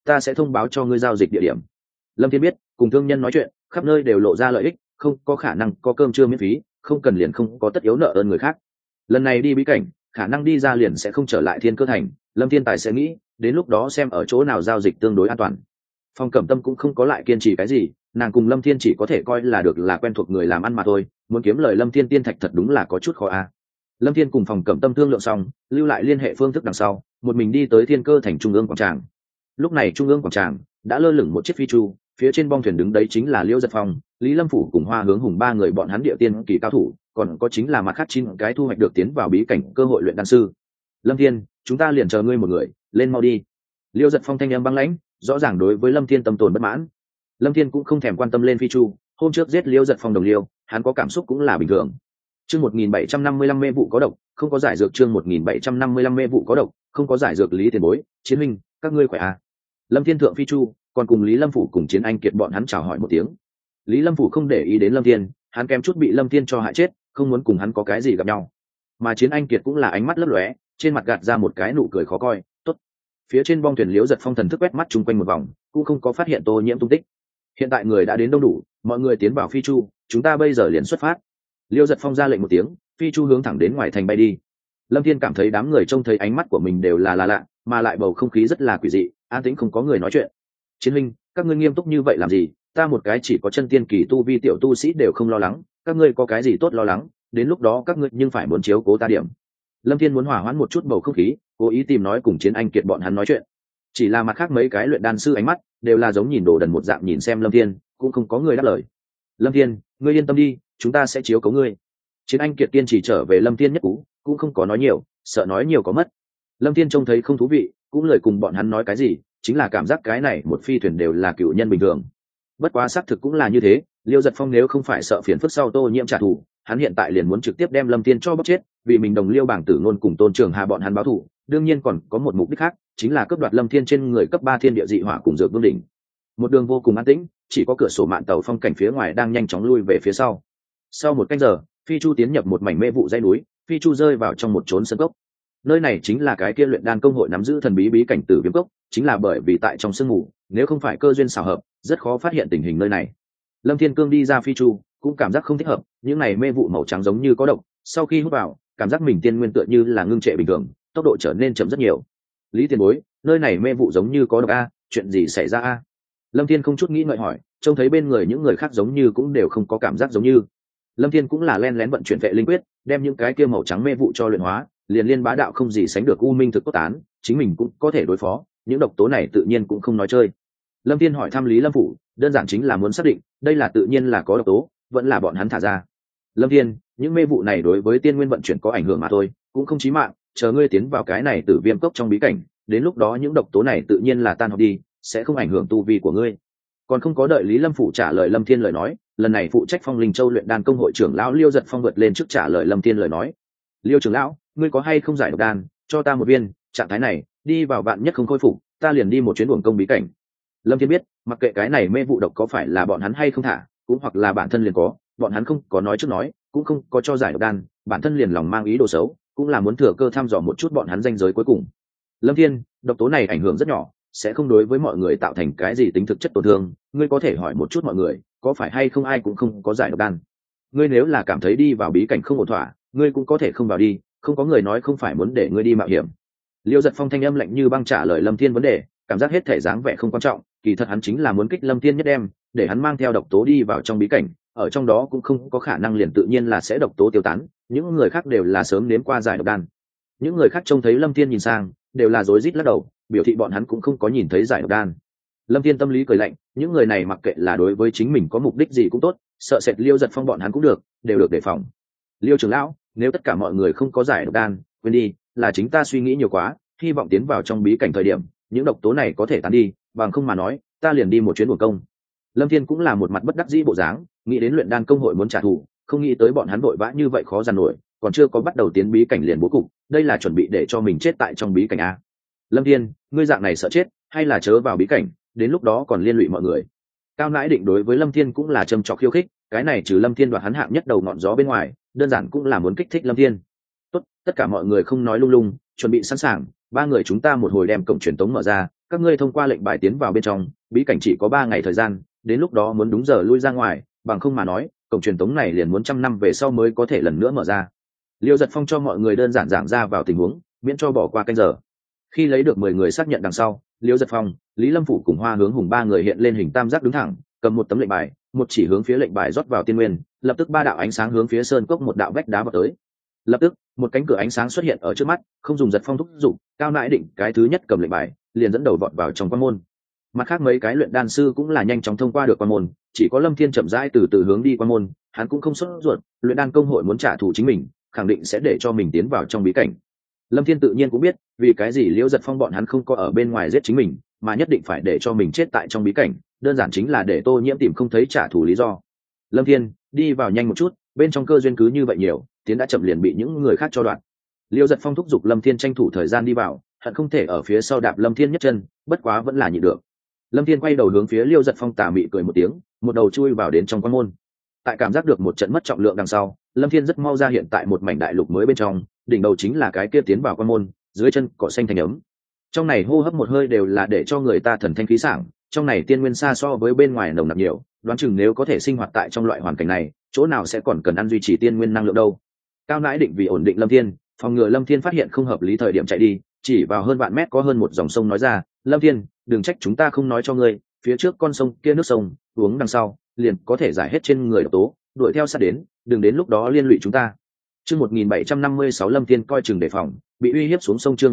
ta sẽ thông báo cho ngươi giao dịch địa điểm. Lâm Thiên biết cùng thương nhân nói chuyện khắp nơi đều lộ ra lợi ích, không có khả năng có cơm trưa miễn phí, không cần liền không có tất yếu nợ ơn người khác. Lần này đi bí cảnh khả năng đi ra liền sẽ không trở lại Thiên Cơ Thành, Lâm Thiên Tài sẽ nghĩ đến lúc đó xem ở chỗ nào giao dịch tương đối an toàn. Phong Cẩm Tâm cũng không có lại kiên trì cái gì, nàng cùng Lâm Thiên chỉ có thể coi là được là quen thuộc người làm ăn mà thôi, muốn kiếm lời Lâm Thiên tiên thạch thật đúng là có chút khó a. Lâm Thiên cùng Phong Cẩm Tâm thương lượng xong, lưu lại liên hệ phương thức đằng sau, một mình đi tới Thiên Cơ Thành trung ương quảng tràng. Lúc này trung ương quảng tràng đã lơ lửng một chiếc phi chu, phía trên bong thuyền đứng đấy chính là Liễu Giật Phong, Lý Lâm Phủ cùng Hoa Hướng Hùng ba người bọn hắn địa tiên kỳ cao thủ, còn có chính là mặt khác 9 cái thu hoạch được tiến vào bí cảnh cơ hội luyện đan sư. Lâm Thiên, chúng ta liền chờ ngươi một người, lên mau đi. Liễu Giật Phong thanh âm băng lãnh, rõ ràng đối với Lâm Thiên tâm tồn bất mãn. Lâm Thiên cũng không thèm quan tâm lên phi chu, hôm trước giết Liễu Giật Phong đồng liêu, hắn có cảm xúc cũng là bình thường. Chương 1755 mê vụ có độc, không có giải dược. Chương 1755 mê vụ có độc, không có giải dược. Lý Tiền Bối, Chiến Minh, các ngươi khỏe à? Lâm Thiên thượng phi chu, còn cùng Lý Lâm Phủ cùng Chiến Anh Kiệt bọn hắn chào hỏi một tiếng. Lý Lâm Phủ không để ý đến Lâm Thiên, hắn kém chút bị Lâm Thiên cho hại chết, không muốn cùng hắn có cái gì gặp nhau. Mà Chiến Anh Kiệt cũng là ánh mắt lấp lóe, trên mặt gạt ra một cái nụ cười khó coi. Tốt. Phía trên bong thuyền Liễu Giật Phong thần thức quét mắt chung quanh một vòng, cũng không có phát hiện Tô Nhiễm tung tích. Hiện tại người đã đến đông đủ, mọi người tiến vào phi chu, chúng ta bây giờ liền xuất phát. Liễu Giật Phong ra lệnh một tiếng, phi chu hướng thẳng đến ngoài thành bay đi. Lâm Thiên cảm thấy đám người trông thấy ánh mắt của mình đều là lạ, mà lại bầu không khí rất là quỷ dị, an tĩnh không có người nói chuyện. Chiến huynh, các ngươi nghiêm túc như vậy làm gì? Ta một cái chỉ có chân tiên kỳ tu vi tiểu tu sĩ đều không lo lắng, các ngươi có cái gì tốt lo lắng? Đến lúc đó các ngươi nhưng phải muốn chiếu cố ta điểm. Lâm Thiên muốn hòa hoãn một chút bầu không khí, cố ý tìm nói cùng Chiến Anh Kiệt bọn hắn nói chuyện. Chỉ là mặt khác mấy cái luyện đan sư ánh mắt đều là giống nhìn đồ đần một dạng nhìn xem Lâm Thiên, cũng không có người đáp lời. Lâm Thiên, ngươi yên tâm đi, chúng ta sẽ chiếu cố ngươi. Chiến Anh Kiệt kiên trì trở về Lâm Thiên nhất cú, cũng không có nói nhiều, sợ nói nhiều có mất. Lâm Thiên trông thấy không thú vị, cũng lời cùng bọn hắn nói cái gì, chính là cảm giác cái này một phi thuyền đều là cựu nhân bình thường. Bất quá xác thực cũng là như thế, Liễu Giật Phong nếu không phải sợ phiền phức sau Tô Nhiễm trả thù, hắn hiện tại liền muốn trực tiếp đem Lâm Thiên cho bóc chết, vì mình đồng liêu bảng tử ngôn cùng Tôn Trường Hà bọn hắn báo thù, đương nhiên còn có một mục đích khác, chính là cướp đoạt Lâm Thiên trên người cấp 3 thiên địa dị hỏa cùng dược vương đỉnh. Một đường vô cùng an tĩnh, chỉ có cửa sổ mạn tàu phong cảnh phía ngoài đang nhanh chóng lui về phía sau. Sau một canh giờ, phi chu tiến nhập một mảnh mê vụ dãy núi, phi chu rơi vào trong một chốn sân cốc. Nơi này chính là cái kia luyện đan công hội nắm giữ thần bí bí cảnh Tử Viêm cốc, chính là bởi vì tại trong sương mù, nếu không phải cơ duyên xảo hợp, rất khó phát hiện tình hình nơi này. Lâm Thiên Cương đi ra phi chu, cũng cảm giác không thích hợp, những này mê vụ màu trắng giống như có độc, sau khi hút vào, cảm giác mình tiên nguyên tựa như là ngưng trệ bình thường, tốc độ trở nên chậm rất nhiều. Lý Tiền Bối, nơi này mê vụ giống như có độc a, chuyện gì xảy ra a? Lâm Thiên không chút nghĩ ngợi hỏi, trông thấy bên người những người khác giống như cũng đều không có cảm giác giống như. Lâm Thiên cũng là len lén vận chuyển vệ linh quyết, đem những cái kia màu trắng mê vụ cho luyện hóa, liền liên bá đạo không gì sánh được u minh thực cốt tán, chính mình cũng có thể đối phó, những độc tố này tự nhiên cũng không nói chơi. Lâm Thiên hỏi thăm Lý Lâm Phủ, đơn giản chính là muốn xác định, đây là tự nhiên là có độc tố, vẫn là bọn hắn thả ra. Lâm Thiên, những mê vụ này đối với tiên nguyên vận chuyển có ảnh hưởng mà thôi, cũng không chí mạng, chờ ngươi tiến vào cái này Tử Viêm cốc trong bí cảnh, đến lúc đó những độc tố này tự nhiên là tan học đi, sẽ không ảnh hưởng tu vi của ngươi. Còn không có đợi Lý Lâm Phủ trả lời Lâm Thiên lời nói, lần này phụ trách Phong Linh Châu luyện đan công hội trưởng lão Liêu Giật Phong vượt lên trước trả lời Lâm Thiên lời nói. Liêu trưởng lão, ngươi có hay không giải độc đan, cho ta một viên, trạng thái này, đi vào vạn nhất không khôi phục, ta liền đi một chuyến uổng công bí cảnh. Lâm Thiên biết, mặc kệ cái này mê vụ độc có phải là bọn hắn hay không thả, cũng hoặc là bản thân liền có, bọn hắn không có nói trước nói, cũng không có cho giải độc đan, bản thân liền lòng mang ý đồ xấu, cũng là muốn thừa cơ thăm dò một chút bọn hắn ranh giới cuối cùng. Lâm Thiên, độc tố này ảnh hưởng rất nhỏ, sẽ không đối với mọi người tạo thành cái gì tính thực chất tổn thương, ngươi có thể hỏi một chút mọi người, có phải hay không ai cũng không có giải độc đan. Ngươi nếu là cảm thấy đi vào bí cảnh không ổn thỏa, ngươi cũng có thể không vào đi, không có người nói không phải muốn để ngươi đi mạo hiểm. Liêu Giật Phong thanh âm lạnh như băng trả lời Lâm Thiên vấn đề, cảm giác hết thể dáng vẻ không quan trọng, kỳ thật hắn chính là muốn kích Lâm Thiên nhất đem, để hắn mang theo độc tố đi vào trong bí cảnh, ở trong đó cũng không có khả năng liền tự nhiên là sẽ độc tố tiêu tán, những người khác đều là sớm nếm qua giải độc đan. Những người khác trông thấy Lâm Thiên nhìn sang, đều là rối rít lắc đầu, biểu thị bọn hắn cũng không có nhìn thấy giải độc đan. Lâm Thiên tâm lý cười lạnh, những người này mặc kệ là đối với chính mình có mục đích gì cũng tốt, sợ sệt Liêu Giật Phong bọn hắn cũng được, đều được đề phòng. Liêu trưởng lão, nếu tất cả mọi người không có giải độc đan, quên đi, là chính ta suy nghĩ nhiều quá, hy vọng tiến vào trong bí cảnh thời điểm, những độc tố này có thể tán đi, bằng không mà nói, ta liền đi một chuyến uổng công. Lâm Thiên cũng là một mặt bất đắc dĩ bộ dáng, nghĩ đến luyện đan công hội muốn trả thù, không nghĩ tới bọn hắn vội vã như vậy khó dằn nổi, còn chưa có bắt đầu tiến bí cảnh liền bố cục, đây là chuẩn bị để cho mình chết tại trong bí cảnh a. Lâm Thiên, ngươi dạng này sợ chết, hay là chớ vào bí cảnh, đến lúc đó còn liên lụy mọi người. Cao Nãi Định đối với Lâm Thiên cũng là châm chọc khiêu khích, cái này trừ Lâm Thiên đoạt hắn hạng nhất đầu ngọn gió bên ngoài, đơn giản cũng là muốn kích thích Lâm Thiên. Tốt, tất cả mọi người không nói lung lung, chuẩn bị sẵn sàng, ba người chúng ta một hồi đem cổng truyền tống mở ra, các ngươi thông qua lệnh bài tiến vào bên trong bí cảnh chỉ có 3 ngày thời gian, đến lúc đó muốn đúng giờ lui ra ngoài, bằng không mà nói cổng truyền tống này liền muốn 100 năm về sau mới có thể lần nữa mở ra. Liêu Giật Phong cho mọi người đơn giản giảng ra vào tình huống, miễn cho bỏ qua canh giờ. Khi lấy được 10 người xác nhận đằng sau, Liêu Giật Phong, Lý Lâm Phủ cùng Hoa Hướng Hùng 3 người hiện lên hình tam giác đứng thẳng, cầm một tấm lệnh bài, một chỉ hướng phía lệnh bài rót vào tiên nguyên, lập tức 3 đạo ánh sáng hướng phía sơn cốc một đạo vách đá vào tới. Lập tức, một cánh cửa ánh sáng xuất hiện ở trước mắt, không dùng Giật Phong thúc giục, Cao Nãi Định cái thứ nhất cầm lệnh bài, liền dẫn đầu vọt vào trong quan môn. Mặt khác mấy cái luyện đan sư cũng là nhanh chóng thông qua được quan môn, chỉ có Lâm Thiên chậm rãi từ từ hướng đi quan môn, hắn cũng không sốt ruột, luyện đan công hội muốn trả thù chính mình, khẳng định sẽ để cho mình tiến vào trong bí cảnh. Lâm Thiên tự nhiên cũng biết vì cái gì Liễu Giật Phong bọn hắn không có ở bên ngoài giết chính mình, mà nhất định phải để cho mình chết tại trong bí cảnh, đơn giản chính là để Tô Nhiễm tìm không thấy trả thù lý do. Lâm Thiên, đi vào nhanh một chút, bên trong cơ duyên cứ như vậy nhiều, tiến đã chậm liền bị những người khác cho đoạn. Liễu Giật Phong thúc giục Lâm Thiên tranh thủ thời gian đi vào, hận không thể ở phía sau đạp Lâm Thiên nhất chân, bất quá vẫn là nhịn được. Lâm Thiên quay đầu hướng phía Liễu Giật Phong tà mị cười một tiếng, một đầu chui vào đến trong quan môn. Tại cảm giác được một trận mất trọng lượng đằng sau, Lâm Thiên rất mau ra hiện tại một mảnh đại lục mới bên trong, đỉnh đầu chính là cái kia tiến vào quan môn, dưới chân cỏ xanh thành ấm. Trong này hô hấp một hơi đều là để cho người ta thần thanh khí sảng, trong này tiên nguyên xa so với bên ngoài nồng nặc nhiều, đoán chừng nếu có thể sinh hoạt tại trong loại hoàn cảnh này, chỗ nào sẽ còn cần ăn duy trì tiên nguyên năng lượng đâu. Cao Nãi Định vì ổn định Lâm Thiên, phòng ngừa Lâm Thiên phát hiện không hợp lý thời điểm chạy đi, chỉ vào hơn vạn mét có hơn một dòng sông nói ra, Lâm Thiên, đừng trách chúng ta không nói cho ngươi, phía trước con sông kia nước sông, uống đằng sau, liền có thể giải hết trên người độc tố, đuổi theo sát đến, đừng đến lúc đó liên lụy chúng ta. Chương 1756 Lâm Thiên coi chừng đề phòng, bị uy hiếp xuống sông. Chương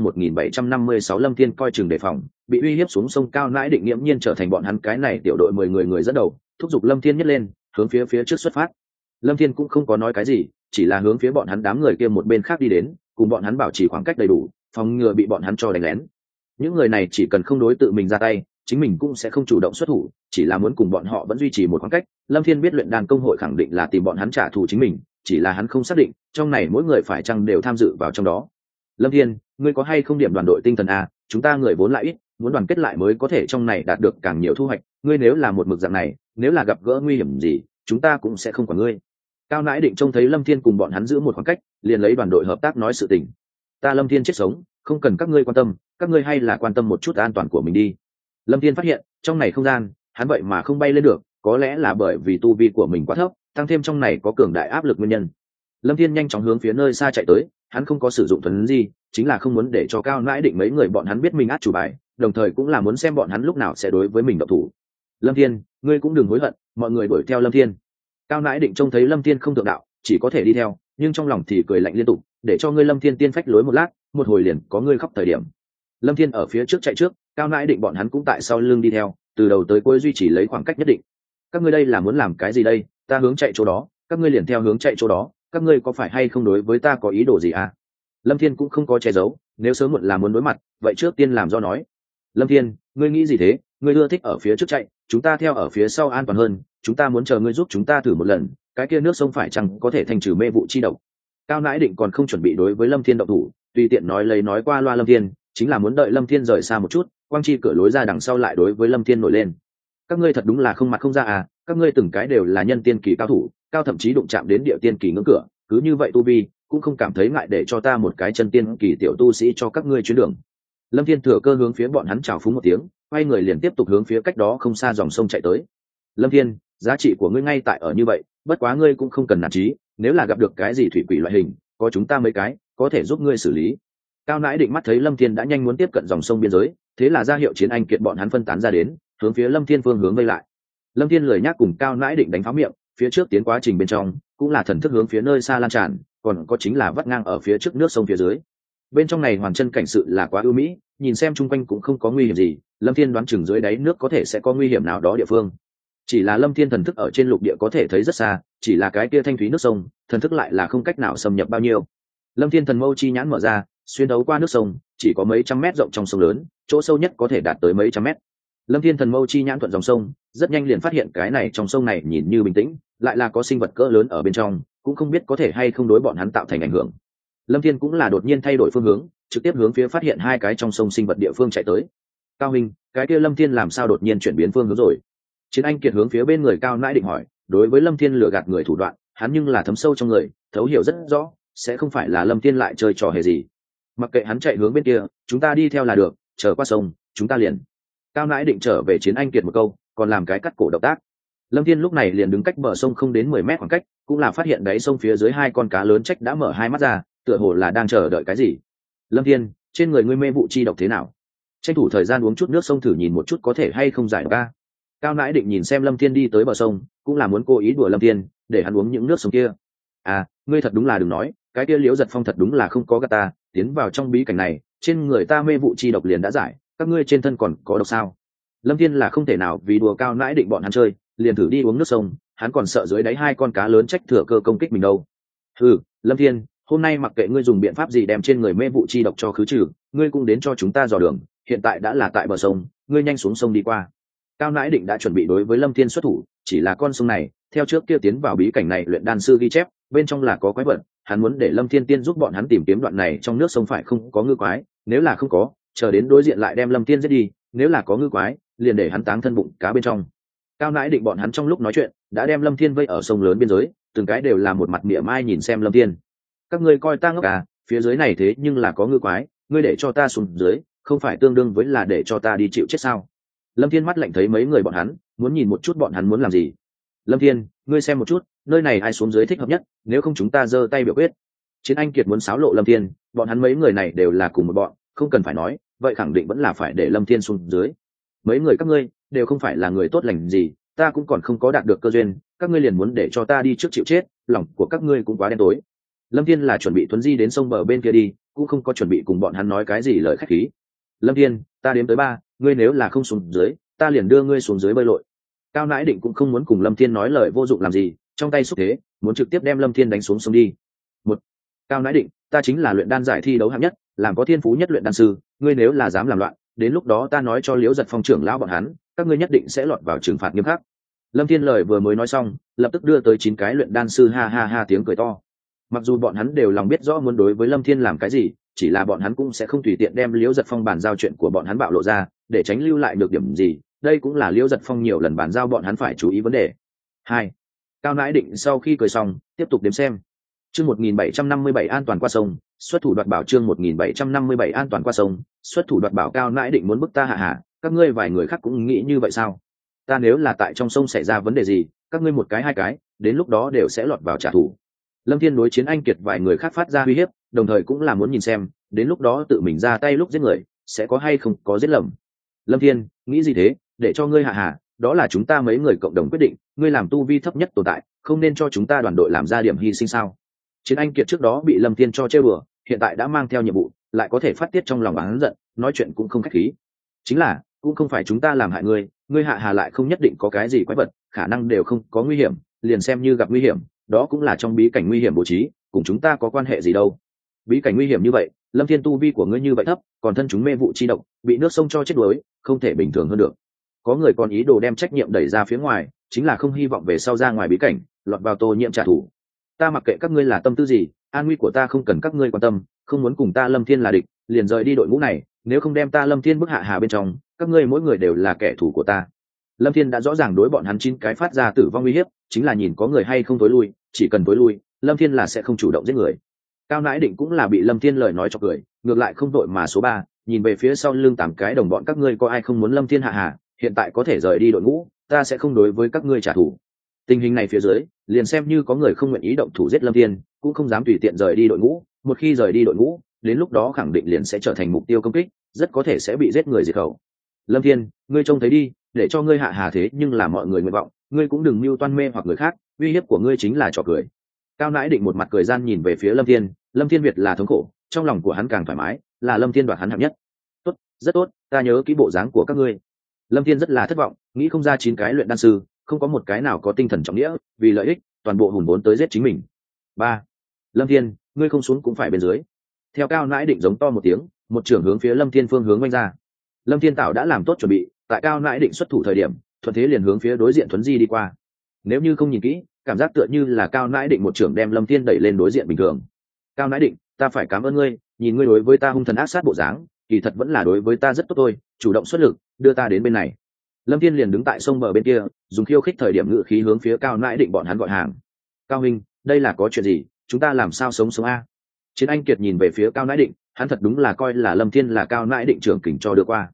1756 Lâm Thiên coi chừng đề phòng, bị uy hiếp xuống sông. Cao Nãi Định nghiễm nhiên trở thành bọn hắn cái này tiểu đội 10 người dẫn đầu, thúc giục Lâm Thiên nhất lên, hướng phía trước xuất phát. Lâm Thiên cũng không có nói cái gì, chỉ là hướng phía bọn hắn đám người kia một bên khác đi đến, cùng bọn hắn bảo trì khoảng cách đầy đủ, phòng ngừa bị bọn hắn cho đánh lén. Những người này chỉ cần không đối tự mình ra tay, chính mình cũng sẽ không chủ động xuất thủ, chỉ là muốn cùng bọn họ vẫn duy trì một khoảng cách. Lâm Thiên biết luyện đan công hội khẳng định là tìm bọn hắn trả thù chính mình, chỉ là hắn không xác định trong này mỗi người phải chăng đều tham dự vào trong đó. Lâm Thiên, ngươi có hay không điểm đoàn đội tinh thần à? Chúng ta người vốn lại ít, muốn đoàn kết lại mới có thể trong này đạt được càng nhiều thu hoạch. Ngươi nếu là một mực dạng này, nếu là gặp gỡ nguy hiểm gì, chúng ta cũng sẽ không quản ngươi. Cao Nãi Định trông thấy Lâm Thiên cùng bọn hắn giữ một khoảng cách, liền lấy đoàn đội hợp tác nói sự tình. Ta Lâm Thiên chết sống, không cần các ngươi quan tâm, các ngươi hay là quan tâm một chút an toàn của mình đi. Lâm Thiên phát hiện trong này không gian, hắn vậy mà không bay lên được, có lẽ là bởi vì tu vi của mình quá thấp, tăng thêm trong này có cường đại áp lực nguyên nhân. Lâm Thiên nhanh chóng hướng phía nơi xa chạy tới, hắn không có sử dụng thuần gì, chính là không muốn để cho Cao Nãi Định mấy người bọn hắn biết mình át chủ bài, đồng thời cũng là muốn xem bọn hắn lúc nào sẽ đối với mình động thủ. Lâm Thiên, ngươi cũng đừng hối hận, mọi người đuổi theo Lâm Thiên. Cao Nãi Định trông thấy Lâm Thiên không thượng đạo, chỉ có thể đi theo, nhưng trong lòng thì cười lạnh liên tục, để cho ngươi Lâm Thiên tiên phách lối một lát, một hồi liền có ngươi khóc thời điểm. Lâm Thiên ở phía trước chạy trước, Cao Nãi Định bọn hắn cũng tại sau lưng đi theo, từ đầu tới cuối duy trì lấy khoảng cách nhất định. Các ngươi đây là muốn làm cái gì đây? Ta hướng chạy chỗ đó, các ngươi liền theo hướng chạy chỗ đó, các ngươi có phải hay không đối với ta có ý đồ gì à? Lâm Thiên cũng không có che giấu, nếu sớm muộn là muốn đối mặt, vậy trước tiên làm do nói. Lâm Thiên, ngươi nghĩ gì thế? Ngươi ưa thích ở phía trước chạy, chúng ta theo ở phía sau an toàn hơn, chúng ta muốn chờ ngươi giúp chúng ta thử một lần, cái kia nước sông phải chăng có thể thành trừ mê vụ chi độc. Cao Nãi Định còn không chuẩn bị đối với Lâm Thiên động thủ, tùy tiện nói qua loa Lâm Thiên, chính là muốn đợi Lâm Thiên rời xa một chút, quang chi cửa lối ra đằng sau lại đối với Lâm Thiên nổi lên. Các ngươi thật đúng là không mặt không ra à, các ngươi từng cái đều là nhân tiên kỳ cao thủ, cao thậm chí đụng chạm đến địa tiên kỳ ngưỡng cửa, cứ như vậy tu vi cũng không cảm thấy ngại để cho ta một cái chân tiên kỳ tiểu tu sĩ cho các ngươi chuyến đường. Lâm Thiên thừa cơ hướng phía bọn hắn chào phúng một tiếng, quay người liền tiếp tục hướng phía cách đó không xa dòng sông chạy tới. Lâm Thiên, giá trị của ngươi ngay tại ở như vậy, bất quá ngươi cũng không cần nản chí, nếu là gặp được cái gì thủy quỷ loại hình, có chúng ta mấy cái có thể giúp ngươi xử lý. Cao Nãi Định mắt thấy Lâm Thiên đã nhanh muốn tiếp cận dòng sông biên giới, thế là ra hiệu chiến anh kiện bọn hắn phân tán ra đến, hướng phía Lâm Thiên phương hướng vây lại. Lâm Thiên lười nhác cùng Cao Nãi Định đánh pháo miệng, phía trước tiến quá trình bên trong cũng là thần thức hướng phía nơi xa lan tràn, còn có chính là vắt ngang ở phía trước nước sông phía dưới. Bên trong này hoàn chân cảnh sự là quá ưu mỹ, nhìn xem chung quanh cũng không có nguy hiểm gì, Lâm Thiên đoán chừng dưới đáy nước có thể sẽ có nguy hiểm nào đó địa phương. Chỉ là Lâm Thiên thần thức ở trên lục địa có thể thấy rất xa, chỉ là cái kia thanh thúy nước sông, thần thức lại là không cách nào xâm nhập bao nhiêu. Lâm Thiên thần mâu chi nhãn mở ra, xuyên đấu qua nước sông, chỉ có mấy trăm mét rộng trong sông lớn, chỗ sâu nhất có thể đạt tới mấy trăm mét. Lâm Thiên thần mâu chi nhãn thuận dòng sông, rất nhanh liền phát hiện cái này trong sông này nhìn như bình tĩnh, lại là có sinh vật cỡ lớn ở bên trong, cũng không biết có thể hay không đối bọn hắn tạo thành ảnh hưởng. Lâm Thiên cũng là đột nhiên thay đổi phương hướng, trực tiếp hướng phía phát hiện hai cái trong sông sinh vật địa phương chạy tới. Cao Minh, cái kia Lâm Thiên làm sao đột nhiên chuyển biến phương hướng rồi? Chiến Anh Kiệt hướng phía bên người Cao Nãi Định hỏi, đối với Lâm Thiên lừa gạt người thủ đoạn, hắn nhưng là thấm sâu trong người, thấu hiểu rất rõ, sẽ không phải là Lâm Thiên lại chơi trò hề gì. Mặc kệ hắn chạy hướng bên kia, chúng ta đi theo là được, chờ qua sông, chúng ta liền. Cao Nãi Định trở về Chiến Anh Kiệt một câu, còn làm cái cắt cổ động tác. Lâm Thiên lúc này liền đứng cách bờ sông không đến 10 mét khoảng cách, cũng là phát hiện đáy sông phía dưới hai con cá lớn trách đã mở hai mắt ra, tựa hồ là đang chờ đợi cái gì. Lâm Thiên, trên người ngươi mê vụ chi độc thế nào? Tranh thủ thời gian uống chút nước sông thử nhìn một chút có thể hay không giải độc a. Cao Nãi Định nhìn xem Lâm Thiên đi tới bờ sông, cũng là muốn cố ý đùa Lâm Thiên, để hắn uống những nước sông kia. À, ngươi thật đúng là đừng nói, cái kia Liễu Giật Phong thật đúng là không có gạt ta, tiến vào trong bí cảnh này, trên người ta mê vụ chi độc liền đã giải, các ngươi trên thân còn có độc sao? Lâm Thiên là không thể nào vì đùa Cao Nãi Định bọn hắn chơi, liền thử đi uống nước sông, hắn còn sợ dưới đáy hai con cá lớn trách thừa cơ công kích mình đâu. Ừ, Lâm Thiên, hôm nay mặc kệ ngươi dùng biện pháp gì đem trên người mê vụ chi độc cho khứ trừ, ngươi cũng đến cho chúng ta dò đường, hiện tại đã là tại bờ sông, ngươi nhanh xuống sông đi qua. Cao Nãi Định đã chuẩn bị đối với Lâm Thiên xuất thủ, chỉ là con sông này, theo trước kia tiến vào bí cảnh này luyện đan sư ghi chép, bên trong là có quái vật, hắn muốn để Lâm Thiên tiên giúp bọn hắn tìm kiếm đoạn này trong nước sông phải không có ngư quái, nếu là không có, chờ đến đối diện lại đem Lâm Thiên giết đi, nếu là có ngư quái, liền để hắn táng thân bụng cá bên trong. Cao Nãi Định bọn hắn trong lúc nói chuyện, đã đem Lâm Thiên vây ở sông lớn biên giới, từng cái đều là một mặt mỉa mai nhìn xem Lâm Thiên. Các ngươi coi ta ngốc à, phía dưới này thế nhưng là có ngư quái, ngươi để cho ta xuống dưới, không phải tương đương với là để cho ta đi chịu chết sao? Lâm Thiên mắt lạnh thấy mấy người bọn hắn, muốn nhìn một chút bọn hắn muốn làm gì. Lâm Thiên, ngươi xem một chút, nơi này ai xuống dưới thích hợp nhất, nếu không chúng ta giơ tay biểu quyết. Chiến Anh Kiệt muốn xáo lộ Lâm Thiên, bọn hắn mấy người này đều là cùng một bọn, không cần phải nói, vậy khẳng định vẫn là phải để Lâm Thiên xuống dưới. Mấy người các ngươi đều không phải là người tốt lành gì, ta cũng còn không có đạt được cơ duyên, các ngươi liền muốn để cho ta đi trước chịu chết, lòng của các ngươi cũng quá đen tối. Lâm Thiên là chuẩn bị thuấn di đến sông bờ bên kia đi, cũng không có chuẩn bị cùng bọn hắn nói cái gì lời khách khí. Lâm Thiên, ta đếm tới 3, ngươi nếu là không xuống dưới, ta liền đưa ngươi xuống dưới bơi lội. Cao Nãi Định cũng không muốn cùng Lâm Thiên nói lời vô dụng làm gì, trong tay xúc thế, muốn trực tiếp đem Lâm Thiên đánh xuống sông đi. Một, Cao Nãi Định, ta chính là luyện đan giải thi đấu hạng nhất, làm có thiên phú nhất luyện đan sư, ngươi nếu là dám làm loạn, đến lúc đó ta nói cho Liễu Giật Phong trưởng lão bọn hắn, các ngươi nhất định sẽ lọt vào trừng phạt nghiêm khắc. Lâm Thiên lời vừa mới nói xong, lập tức đưa tới 9 cái luyện đan sư ha ha ha tiếng cười to. Mặc dù bọn hắn đều lòng biết rõ muốn đối với Lâm Thiên làm cái gì, chỉ là bọn hắn cũng sẽ không tùy tiện đem Liễu Giật Phong bàn giao chuyện của bọn hắn bạo lộ ra, để tránh lưu lại được điểm gì. Đây cũng là Liễu Giật Phong nhiều lần bàn giao bọn hắn phải chú ý vấn đề. 2. Cao Nãi Định sau khi cười xong, tiếp tục đếm xem. Chương 1757 an toàn qua sông, xuất thủ đoạt bảo. Chương 1757 an toàn qua sông, xuất thủ đoạt bảo. Cao Nãi Định muốn bức ta hạ hạ, các ngươi vài người khác cũng nghĩ như vậy sao? Ta nếu là tại trong sông xảy ra vấn đề gì, các ngươi một cái hai cái, đến lúc đó đều sẽ lọt vào trả thù. Lâm Thiên đối Chiến Anh Kiệt vài người khác phát ra uy hiếp, đồng thời cũng là muốn nhìn xem, đến lúc đó tự mình ra tay lúc giết người, sẽ có hay không có giết lầm. Lâm Thiên, nghĩ gì thế, để cho ngươi hạ hạ, đó là chúng ta mấy người cộng đồng quyết định, ngươi làm tu vi thấp nhất tồn tại, không nên cho chúng ta đoàn đội làm ra điểm hy sinh sao? Chiến Anh Kiệt trước đó bị Lâm Thiên cho trêu đùa, hiện tại đã mang theo nhiệm vụ, lại có thể phát tiết trong lòng oán giận, nói chuyện cũng không khách khí. Chính là, cũng không phải chúng ta làm hại ngươi, ngươi hạ hà lại không nhất định có cái gì quái vật, khả năng đều không có nguy hiểm, liền xem như gặp nguy hiểm, đó cũng là trong bí cảnh nguy hiểm bố trí, cùng chúng ta có quan hệ gì đâu. Bí cảnh nguy hiểm như vậy, Lâm Thiên tu vi của ngươi như vậy thấp, còn thân chúng mê vụ chi độc, bị nước sông cho chết đuối, không thể bình thường hơn được. Có người còn ý đồ đem trách nhiệm đẩy ra phía ngoài, chính là không hy vọng về sau ra ngoài bí cảnh, lọt vào tô nhiễm trả thù. Ta mặc kệ các ngươi là tâm tư gì, an nguy của ta không cần các ngươi quan tâm, không muốn cùng ta Lâm Thiên là địch, liền rời đi đội ngũ này, nếu không đem ta Lâm Thiên bức hạ hà bên trong, các ngươi mỗi người đều là kẻ thù của ta. Lâm Thiên đã rõ ràng đối bọn hắn 9 cái phát ra tử vong uy hiếp, chính là nhìn có người hay không tối lui, chỉ cần tối lui, Lâm Thiên là sẽ không chủ động giết người. Cao Nãi Định cũng là bị Lâm Thiên lời nói cho cười, ngược lại không đội mà số 3, nhìn về phía sau lưng 8 cái đồng bọn các ngươi có ai không muốn Lâm Thiên hạ hà, hiện tại có thể rời đi đội ngũ, ta sẽ không đối với các ngươi trả thù. Tình hình này phía dưới, liền xem như có người không nguyện ý động thủ giết Lâm Thiên, cũng không dám tùy tiện rời đi đội ngũ, một khi rời đi đội ngũ, đến lúc đó khẳng định liền sẽ trở thành mục tiêu công kích, rất có thể sẽ bị giết người diệt khẩu. Lâm Thiên, ngươi trông thấy đi, để cho ngươi hạ hà thế nhưng là mọi người nguyện vọng, ngươi cũng đừng mưu toan mê hoặc người khác, uy hiếp của ngươi chính là trò cười. Cao Nãi Định một mặt cười gian nhìn về phía Lâm Thiên, Lâm Thiên Việt là thống khổ, trong lòng của hắn càng thoải mái, là Lâm Thiên đoạt hắn hạng nhất. Tốt, rất tốt, ta nhớ kỹ bộ dáng của các ngươi. Lâm Thiên rất là thất vọng, nghĩ không ra 9 cái luyện đan sư, không có một cái nào có tinh thần trọng nghĩa, vì lợi ích, toàn bộ hùn vốn tới giết chính mình. 3. Lâm Thiên, ngươi không xuống cũng phải bên dưới. Theo Cao Nãi Định giống to một tiếng, một trưởng hướng phía Lâm Thiên phương hướng vung ra. Lâm Thiên Tạo đã làm tốt chuẩn bị, tại Cao Nãi Định xuất thủ thời điểm, thuận thế liền hướng phía đối diện thuấn di đi qua. Nếu như không nhìn kỹ, cảm giác tựa như là Cao Nãi Định một trưởng đem Lâm Thiên đẩy lên đối diện bình thường. Cao Nãi Định, ta phải cảm ơn ngươi, nhìn ngươi đối với ta hung thần ác sát bộ dáng, kỳ thật vẫn là đối với ta rất tốt thôi, chủ động xuất lực, đưa ta đến bên này. Lâm Thiên liền đứng tại sông bờ bên kia, dùng khiêu khích thời điểm ngự khí hướng phía Cao Nãi Định bọn hắn gọi hàng. Cao huynh, đây là có chuyện gì, chúng ta làm sao sống a? Chiến Anh Kiệt nhìn về phía Cao Nãi Định, hắn thật đúng là coi là Lâm Thiên là Cao Nãi Định trưởng kình cho đưa qua.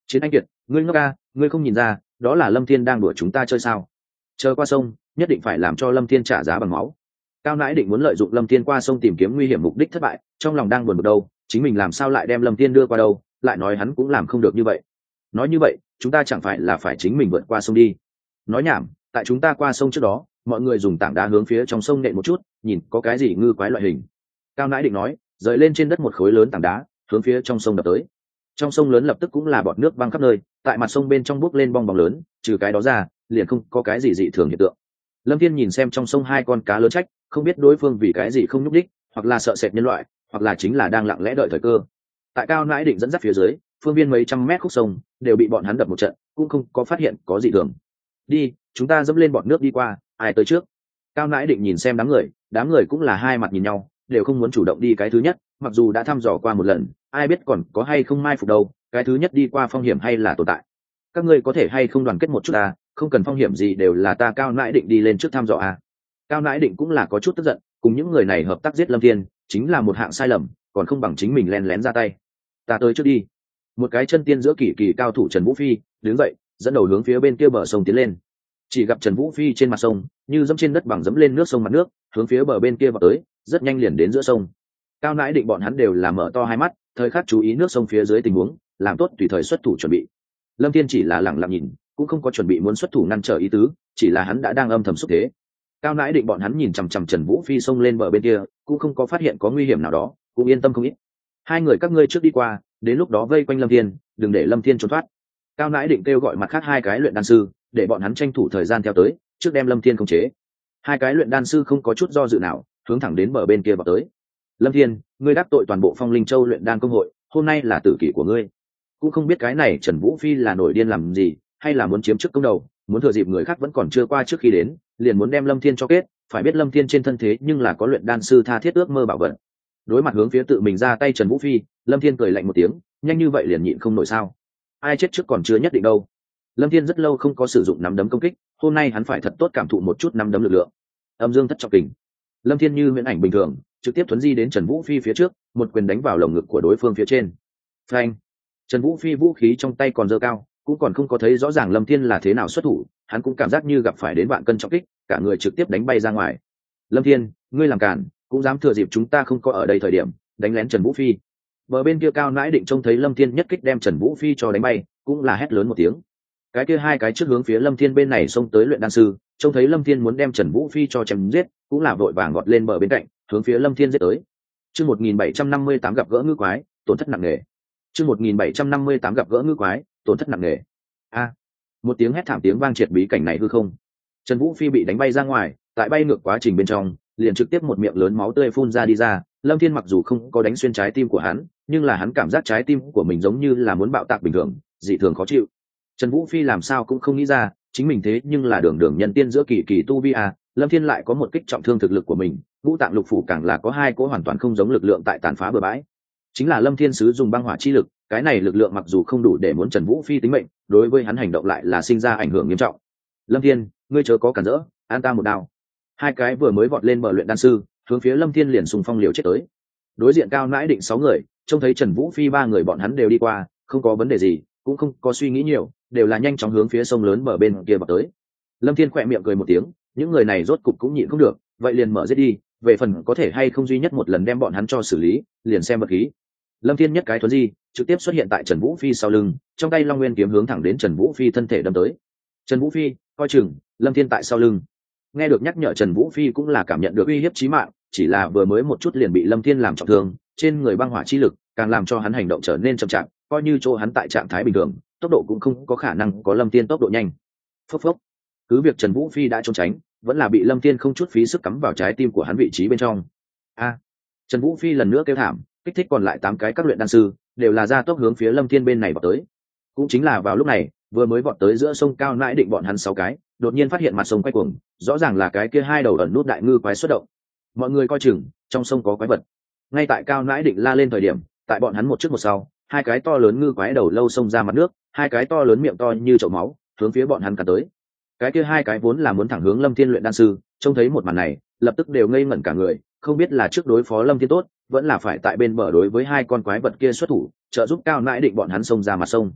Chiến Anh Kiệt, ngươi ngốc ca, ngươi không nhìn ra đó là Lâm Thiên đang đùa chúng ta chơi sao? Chờ qua sông nhất định phải làm cho Lâm Thiên trả giá bằng máu. Cao Nãi Định muốn lợi dụng Lâm Thiên qua sông tìm kiếm nguy hiểm, mục đích thất bại, trong lòng đang buồn bực đâu, chính mình làm sao lại đem Lâm Thiên đưa qua đâu, lại nói hắn cũng làm không được như vậy. Nói như vậy chúng ta chẳng phải là phải chính mình vượt qua sông đi? Nói nhảm, tại chúng ta qua sông trước đó mọi người dùng tảng đá hướng phía trong sông nện một chút, nhìn có cái gì ngư quái loại hình. Cao Nãi Định nói, rời lên trên đất một khối lớn tảng đá hướng phía trong sông đập tới. Trong sông lớn lập tức cũng là bọt nước văng khắp nơi, tại mặt sông bên trong bốc lên bong bóng lớn, trừ cái đó ra liền không có cái gì dị thường hiện tượng. Lâm Thiên nhìn xem trong sông hai con cá lớn trách, không biết đối phương vì cái gì không nhúc đích, hoặc là sợ sệt nhân loại, hoặc là chính là đang lặng lẽ đợi thời cơ. Tại Cao Nãi Định dẫn dắt phía dưới, phương viên mấy trăm mét khúc sông đều bị bọn hắn đập một trận, cũng không có phát hiện có gì thường. Đi, chúng ta dẫm lên bọt nước đi qua, ai tới trước? Cao Nãi Định nhìn xem đám người cũng là hai mặt nhìn nhau, đều không muốn chủ động đi cái thứ nhất, mặc dù đã thăm dò qua một lần, ai biết còn có hay không mai phục đâu, cái thứ nhất đi qua phong hiểm hay là tồn tại. Các ngươi có thể hay không đoàn kết một chút à, không cần phong hiểm gì đều là ta Cao Nãi Định đi lên trước thăm dò à. Cao Nãi Định cũng là có chút tức giận, cùng những người này hợp tác giết Lâm Thiên chính là một hạng sai lầm, còn không bằng chính mình lén lén ra tay. Ta tới trước đi. Một cái chân tiên giữa kỳ kỳ cao thủ Trần Vũ Phi đứng dậy, dẫn đầu hướng phía bên kia bờ sông tiến lên. Chỉ gặp Trần Vũ Phi trên mặt sông như dẫm trên đất bằng dẫm lên nước sông, mặt nước hướng phía bờ bên kia vào tới, rất nhanh liền đến giữa sông. Cao Nãi Định bọn hắn đều là mở to hai mắt, thời khắc chú ý nước sông phía dưới tình huống, làm tốt tùy thời xuất thủ chuẩn bị. Lâm Thiên chỉ là lẳng lặng nhìn, cũng không có chuẩn bị muốn xuất thủ ngăn trở ý tứ, chỉ là hắn đã đang âm thầm xúc thế. Cao Nãi Định bọn hắn nhìn chằm chằm Trần Vũ Phi xông lên bờ bên kia, cũng không có phát hiện có nguy hiểm nào đó, cũng yên tâm không ít. Hai người các ngươi trước đi qua, đến lúc đó vây quanh Lâm Thiên, đừng để Lâm Thiên trốn thoát. Cao Nãi Định kêu gọi mặt khác hai cái luyện đan sư, để bọn hắn tranh thủ thời gian theo tới, trước đem Lâm Thiên khống chế. Hai cái luyện đan sư không có chút do dự nào, hướng thẳng đến bờ bên kia vào tới. Lâm Thiên, ngươi đắc tội toàn bộ Phong Linh Châu luyện đan công hội, hôm nay là tử kỷ của ngươi. Cũng không biết cái này Trần Vũ Phi là nổi điên làm gì, hay là muốn chiếm chức công đầu, muốn thừa dịp người khác vẫn còn chưa qua trước khi đến, liền muốn đem Lâm Thiên cho kết. Phải biết Lâm Thiên trên thân thế nhưng là có luyện đan sư tha thiết ước mơ bảo vật. Đối mặt hướng phía tự mình ra tay Trần Vũ Phi, Lâm Thiên cười lạnh một tiếng, nhanh như vậy liền nhịn không nổi sao? Ai chết trước còn chưa nhất định đâu. Lâm Thiên rất lâu không có sử dụng nắm đấm công kích, hôm nay hắn phải thật tốt cảm thụ một chút nắm đấm lực lượng. Âm dương thất trọng kình. Lâm Thiên như huyễn ảnh bình thường, trực tiếp thuấn di đến Trần Vũ Phi phía trước, một quyền đánh vào lồng ngực của đối phương phía trên. Phanh! Trần Vũ Phi vũ khí trong tay còn giơ cao, cũng còn không có thấy rõ ràng Lâm Thiên là thế nào xuất thủ, hắn cũng cảm giác như gặp phải đến vạn cân trọng kích, cả người trực tiếp đánh bay ra ngoài. Lâm Thiên, ngươi làm cản, cũng dám thừa dịp chúng ta không có ở đây thời điểm, đánh lén Trần Vũ Phi. Bờ bên kia Cao Nãi Định trông thấy Lâm Thiên nhất kích đem Trần Vũ Phi cho đánh bay, cũng là hét lớn một tiếng. Cái kia hai cái trước hướng phía Lâm Thiên bên này xông tới luyện đan sư, trông thấy Lâm Thiên muốn đem Trần Vũ Phi cho chém giết, cũng là vội vàng gọt lên bờ bên cạnh, hướng phía Lâm Thiên giết tới. Chương 1758 gặp gỡ ngư quái, tổn thất nặng nề. Chương 1758 gặp gỡ ngư quái, tổn thất nặng nề. A! Một tiếng hét thảm tiếng vang triệt bí cảnh này hư không. Trần Vũ Phi bị đánh bay ra ngoài, tại bay ngược quá trình bên trong, liền trực tiếp một miệng lớn máu tươi phun ra đi ra. Lâm Thiên mặc dù không có đánh xuyên trái tim của hắn, nhưng là hắn cảm giác trái tim của mình giống như là muốn bạo tạc bình thường, dị thường khó chịu. Trần Vũ Phi làm sao cũng không nghĩ ra, chính mình thế nhưng là đường đường nhân tiên giữa kỳ kỳ tu vi à, Lâm Thiên lại có một kích trọng thương thực lực của mình, ngũ tạng lục phủ càng là có hai cỗ hoàn toàn không giống lực lượng tại tàn phá bừa bãi. Chính là Lâm Thiên sứ dùng băng hỏa chi lực, cái này lực lượng mặc dù không đủ để muốn Trần Vũ Phi tính mệnh, đối với hắn hành động lại là sinh ra ảnh hưởng nghiêm trọng. Lâm Thiên, ngươi chớ có cản rỡ, an ta một đao. Hai cái vừa mới vọt lên bờ luyện đan sư, hướng phía Lâm Thiên liền xung phong liều chết tới. Đối diện Cao Nãi Định 6 người, trông thấy Trần Vũ Phi 3 người bọn hắn đều đi qua, không có vấn đề gì, cũng không có suy nghĩ nhiều, đều là nhanh chóng hướng phía sông lớn bờ bên kia vào tới. Lâm Thiên khẽ miệng cười một tiếng, những người này rốt cục cũng nhịn không được, vậy liền mở giết đi, về phần có thể hay không duy nhất một lần đem bọn hắn cho xử lý, liền xem vật khí. Lâm Thiên nhất cái thuấn di, trực tiếp xuất hiện tại Trần Vũ Phi sau lưng, trong tay Long Nguyên kiếm hướng thẳng đến Trần Vũ Phi thân thể đâm tới. Trần Vũ Phi, coi chừng, Lâm Thiên tại sau lưng. Nghe được nhắc nhở Trần Vũ Phi cũng là cảm nhận được uy hiếp chí mạng, chỉ là vừa mới một chút liền bị Lâm Thiên làm trọng thương, trên người băng hỏa chi lực càng làm cho hắn hành động trở nên chậm chạp, coi như chỗ hắn tại trạng thái bình thường, tốc độ cũng không có khả năng có Lâm Thiên tốc độ nhanh. Phốc phốc. Cứ việc Trần Vũ Phi đã trốn tránh, vẫn là bị Lâm Thiên không chút phí sức cắm vào trái tim của hắn vị trí bên trong. A! Trần Vũ Phi lần nữa kêu thảm, kích thích còn lại 8 cái các luyện đan sư, đều là ra tốc hướng phía Lâm Thiên bên này vọt tới. Cũng chính là vào lúc này, vừa mới vọt tới giữa sông Cao Nãi Định bọn hắn 6 cái, đột nhiên phát hiện mặt sông quay cuồng, rõ ràng là cái kia hai đầu ẩn nút đại ngư quái xuất động. Mọi người coi chừng, trong sông có quái vật. Ngay tại Cao Nãi Định la lên thời điểm, tại bọn hắn một trước một sau, hai cái to lớn ngư quái đầu lâu xông ra mặt nước, hai cái to lớn miệng to như chậu máu, hướng phía bọn hắn cắn tới. Cái kia hai cái vốn là muốn thẳng hướng Lâm Thiên luyện đan sư, trông thấy một màn này, lập tức đều ngây ngẩn cả người, không biết là trước đối phó Lâm Thiên tốt, vẫn là phải tại bên bờ đối với hai con quái vật kia xuất thủ, trợ giúp Cao Nãi Định bọn hắn xông ra mặt sông.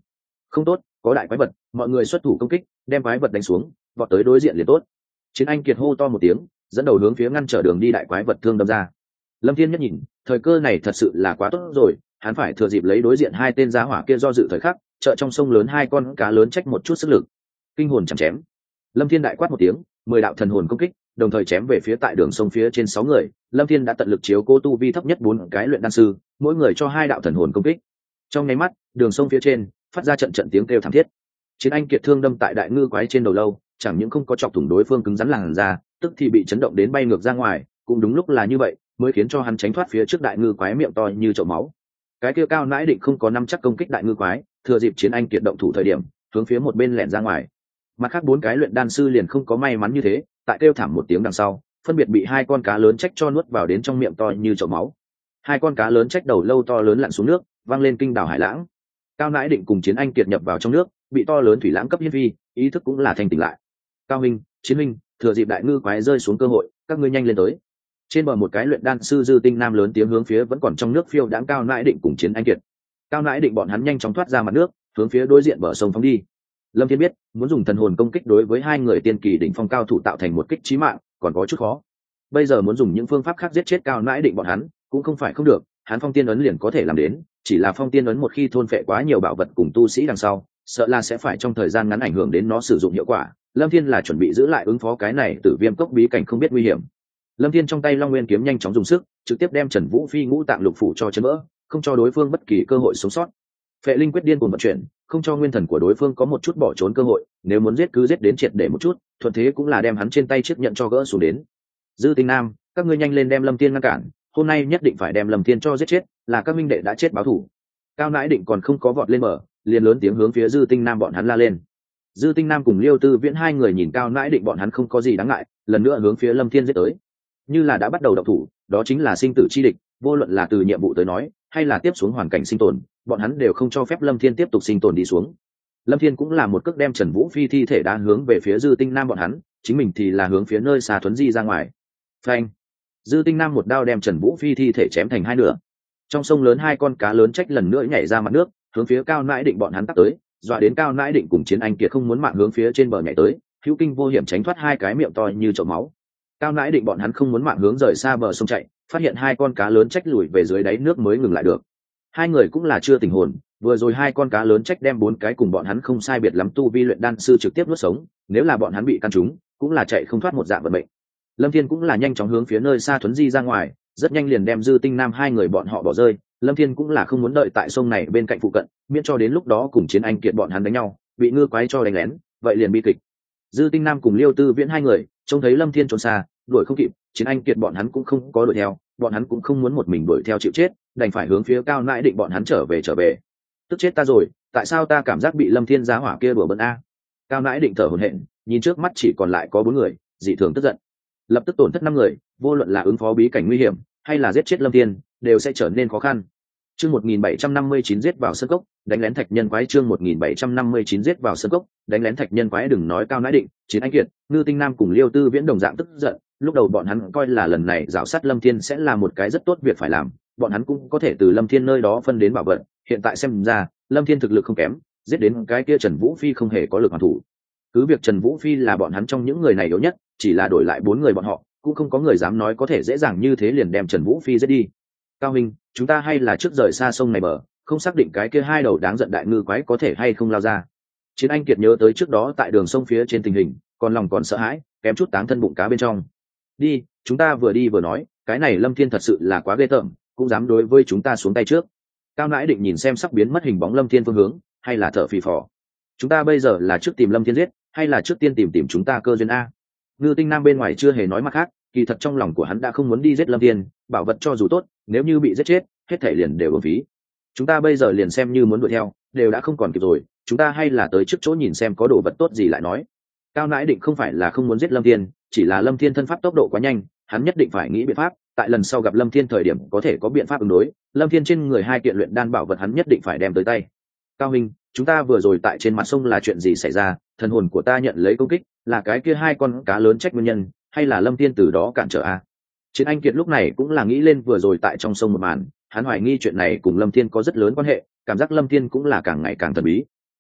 Không tốt, có đại quái vật, mọi người xuất thủ công kích, đem quái vật đánh xuống, vọt tới đối diện liền tốt. Chiến Anh Kiệt hô to một tiếng, dẫn đầu hướng phía ngăn trở đường đi đại quái vật thương đâm ra. Lâm Thiên nhất nhìn, thời cơ này thật sự là quá tốt rồi, hắn phải thừa dịp lấy đối diện hai tên giá hỏa kia do dự thời khắc, trợ trong sông lớn hai con cá lớn trách một chút sức lực. Kinh hồn chẳng chém. Lâm Thiên đại quát một tiếng, 10 đạo thần hồn công kích, đồng thời chém về phía tại đường sông phía trên 6 người. Lâm Thiên đã tận lực chiếu cố tu vi thấp nhất 4 cái luyện đan sư, mỗi người cho 2 đạo thần hồn công kích. Trong nháy mắt, đường sông phía trên phát ra trận trận tiếng kêu thảm thiết. Chiến Anh Kiệt thương đâm tại đại ngư quái trên đầu lâu, chẳng những không có chọc thủng đối phương cứng rắn làn da, tức thì bị chấn động đến bay ngược ra ngoài, cũng đúng lúc là như vậy, mới khiến cho hắn tránh thoát phía trước đại ngư quái miệng to như chậu máu. Cái kia Cao Nãi Định không có nắm chắc công kích đại ngư quái, thừa dịp Chiến Anh Kiệt động thủ thời điểm, hướng phía một bên lẻn ra ngoài. Mặt khác 4 cái luyện đan sư liền không có may mắn như thế, tại kêu thảm một tiếng đằng sau, phân biệt bị 2 con cá lớn trách cho nuốt vào đến trong miệng to như chậu máu. 2 con cá lớn trách đầu lâu to lớn lặn xuống nước, văng lên kinh đảo hải lãng. Cao Nãi Định cùng Chiến Anh Kiệt nhập vào trong nước, bị to lớn thủy lãng cấp hiên vi, ý thức cũng là thanh tỉnh lại. Cao huynh, Chiến huynh, thừa dịp đại ngư quái rơi xuống cơ hội, các ngươi nhanh lên tới. Trên bờ một cái luyện đan sư Dư Tinh Nam lớn tiếng hướng phía vẫn còn trong nước phiêu đãng Cao Nãi Định cùng Chiến Anh Kiệt. Cao Nãi Định bọn hắn nhanh chóng thoát ra mặt nước, hướng phía đối diện bờ sông phóng đi. Lâm Thiên biết, muốn dùng thần hồn công kích đối với 2 người tiên kỳ đỉnh phong cao thủ tạo thành một kích chí mạng, còn có chút khó. Bây giờ muốn dùng những phương pháp khác giết chết Cao Nãi Định bọn hắn, cũng không phải không được, hắn phong tiên ấn liền có thể làm đến, chỉ là phong tiên ấn một khi thôn phệ quá nhiều bảo vật cùng tu sĩ đằng sau, sợ là sẽ phải trong thời gian ngắn ảnh hưởng đến nó sử dụng hiệu quả. Lâm Thiên là chuẩn bị giữ lại ứng phó cái này Tử Viêm cốc bí cảnh không biết nguy hiểm. Lâm Thiên trong tay Long Nguyên kiếm nhanh chóng dùng sức, trực tiếp đem Trần Vũ Phi ngũ tạng lục phủ cho chấn vỡ, không cho đối phương bất kỳ cơ hội sống sót. Phệ linh quyết điên cuồng vận chuyển, không cho nguyên thần của đối phương có một chút bỏ trốn cơ hội, nếu muốn giết cứ giết đến triệt để một chút, thuận thế cũng là đem hắn trên tay chiếc nhận cho gỡ xuống đến. Dư Tinh Nam, các ngươi nhanh lên đem Lâm Thiên ngăn cản, hôm nay nhất định phải đem Lâm Thiên cho giết chết, là các minh đệ đã chết báo thù. Cao Nãi Định còn không có vọt lên mở, liền lớn tiếng hướng phía Dư Tinh Nam bọn hắn la lên. Dư Tinh Nam cùng Liêu Tư Viễn 2 người nhìn Cao Nãi Định bọn hắn không có gì đáng ngại, lần nữa hướng phía Lâm Thiên giết tới. Như là đã bắt đầu động thủ, đó chính là sinh tử chi địch, vô luận là từ nhiệm vụ tới nói, hay là tiếp xuống hoàn cảnh sinh tồn, bọn hắn đều không cho phép Lâm Thiên tiếp tục sinh tồn đi xuống. Lâm Thiên cũng là một cước đem Trần Vũ Phi thi thể đá hướng về phía Dư Tinh Nam bọn hắn, chính mình thì là hướng phía nơi xa thuấn di ra ngoài. Phanh! Dư Tinh Nam một đao đem Trần Vũ Phi thi thể chém thành 2 nửa. Trong sông lớn 2 con cá lớn trách lần nữa nhảy ra mặt nước, hướng phía Cao Nãi Định bọn hắn tấp tới, dọa đến Cao Nãi Định cùng Chiến Anh Kiệt không muốn mạng hướng phía trên bờ nhảy tới, hữu kinh vô hiểm tránh thoát 2 cái miệng to như chậu máu. Cao Nãi Định bọn hắn không muốn mạng hướng rời xa bờ sông chạy, phát hiện 2 con cá lớn trách lùi về dưới đáy nước mới ngừng lại được. 2 người cũng là chưa tỉnh hồn, vừa rồi 2 con cá lớn trách đem 4 cái cùng bọn hắn không sai biệt lắm tu vi luyện đan sư trực tiếp nuốt sống, nếu là bọn hắn bị căn trúng, cũng là chạy không thoát một dạng vận mệnh. Lâm Thiên cũng là nhanh chóng hướng phía nơi xa thuấn di ra ngoài, rất nhanh liền đem Dư Tinh Nam 2 người bọn họ bỏ rơi. Lâm Thiên cũng là không muốn đợi tại sông này bên cạnh phụ cận, miễn cho đến lúc đó cùng Chiến Anh Kiệt bọn hắn đánh nhau, bị ngư quái cho đánh lén, vậy liền bi kịch. Dư Tinh Nam cùng Liêu Tư Viễn 2 người trông thấy Lâm Thiên trốn xa, đuổi không kịp, Chiến Anh Kiệt bọn hắn cũng không có đuổi theo, bọn hắn cũng không muốn một mình đuổi theo chịu chết, đành phải hướng phía Cao Nãi Định bọn hắn trở về. Tức chết ta rồi, tại sao ta cảm giác bị Lâm Thiên giá hỏa kia đùa bỡn a? Cao Nãi Định thở hổn hển, nhìn trước mắt chỉ còn lại có 4 người, dị thường tức giận. Lập tức tổn thất 5 người, vô luận là ứng phó bí cảnh nguy hiểm hay là giết chết Lâm Thiên, đều sẽ trở nên khó khăn. Chương 1759 giết vào sân cốc, đánh lén thạch nhân quái. Chương 1759 giết vào sân cốc, đánh lén thạch nhân quái. Đừng nói Cao Nãi Định, Chiến Anh Kiệt, Ngư Tinh Nam cùng Liêu Tư Viễn đồng dạng tức giận. Lúc đầu bọn hắn coi là lần này rảo sát Lâm Thiên sẽ là một cái rất tốt việc phải làm, bọn hắn cũng có thể từ Lâm Thiên nơi đó phân đến bảo vật. Hiện tại xem ra, Lâm Thiên thực lực không kém, giết đến cái kia Trần Vũ Phi không hề có lực hoàn thủ. Cứ việc Trần Vũ Phi là bọn hắn trong những người này yếu nhất, chỉ là đổi lại 4 người bọn họ, cũng không có người dám nói có thể dễ dàng như thế liền đem Trần Vũ Phi giết đi. Cao Minh, chúng ta hay là trước rời xa sông này bờ, không xác định cái kia 2 đầu đáng giận đại ngư quái có thể hay không lao ra. Chiến Anh Kiệt nhớ tới trước đó tại đường sông phía trên tình hình, còn lòng còn sợ hãi, kém chút táng thân bụng cá bên trong. Đi, chúng ta vừa đi vừa nói, cái này Lâm Thiên thật sự là quá ghê tởm, cũng dám đối với chúng ta xuống tay trước. Cao Nãi Định nhìn xem sắp biến mất hình bóng Lâm Thiên phương hướng, hay là thở phì phò. Chúng ta bây giờ là trước tìm Lâm Thiên giết, hay là trước tiên tìm chúng ta cơ duyên a? Ngư Tinh Nam bên ngoài chưa hề nói mặt khác, kỳ thật trong lòng của hắn đã không muốn đi giết Lâm Thiên, bảo vật cho dù tốt, nếu như bị giết chết, hết thảy liền đều uổng phí. Chúng ta bây giờ liền xem như muốn đuổi theo, đều đã không còn kịp rồi, chúng ta hay là tới trước chỗ nhìn xem có đồ vật tốt gì lại nói. Cao Nãi Định không phải là không muốn giết Lâm Thiên, chỉ là Lâm Thiên thân pháp tốc độ quá nhanh, hắn nhất định phải nghĩ biện pháp, tại lần sau gặp Lâm Thiên thời điểm có thể có biện pháp ứng đối. Lâm Thiên trên người 2 kiện luyện đan bảo vật hắn nhất định phải đem tới tay. Cao Minh, chúng ta vừa rồi tại trên mặt sông là chuyện gì xảy ra? Thần hồn của ta nhận lấy công kích, là cái kia 2 con cá lớn trách nguyên nhân, hay là Lâm Thiên từ đó cản trở a? Chiến Anh Kiệt lúc này cũng là nghĩ lên vừa rồi tại trong sông một màn, hắn hoài nghi chuyện này cùng Lâm Thiên có rất lớn quan hệ, cảm giác Lâm Thiên cũng là càng ngày càng thần bí.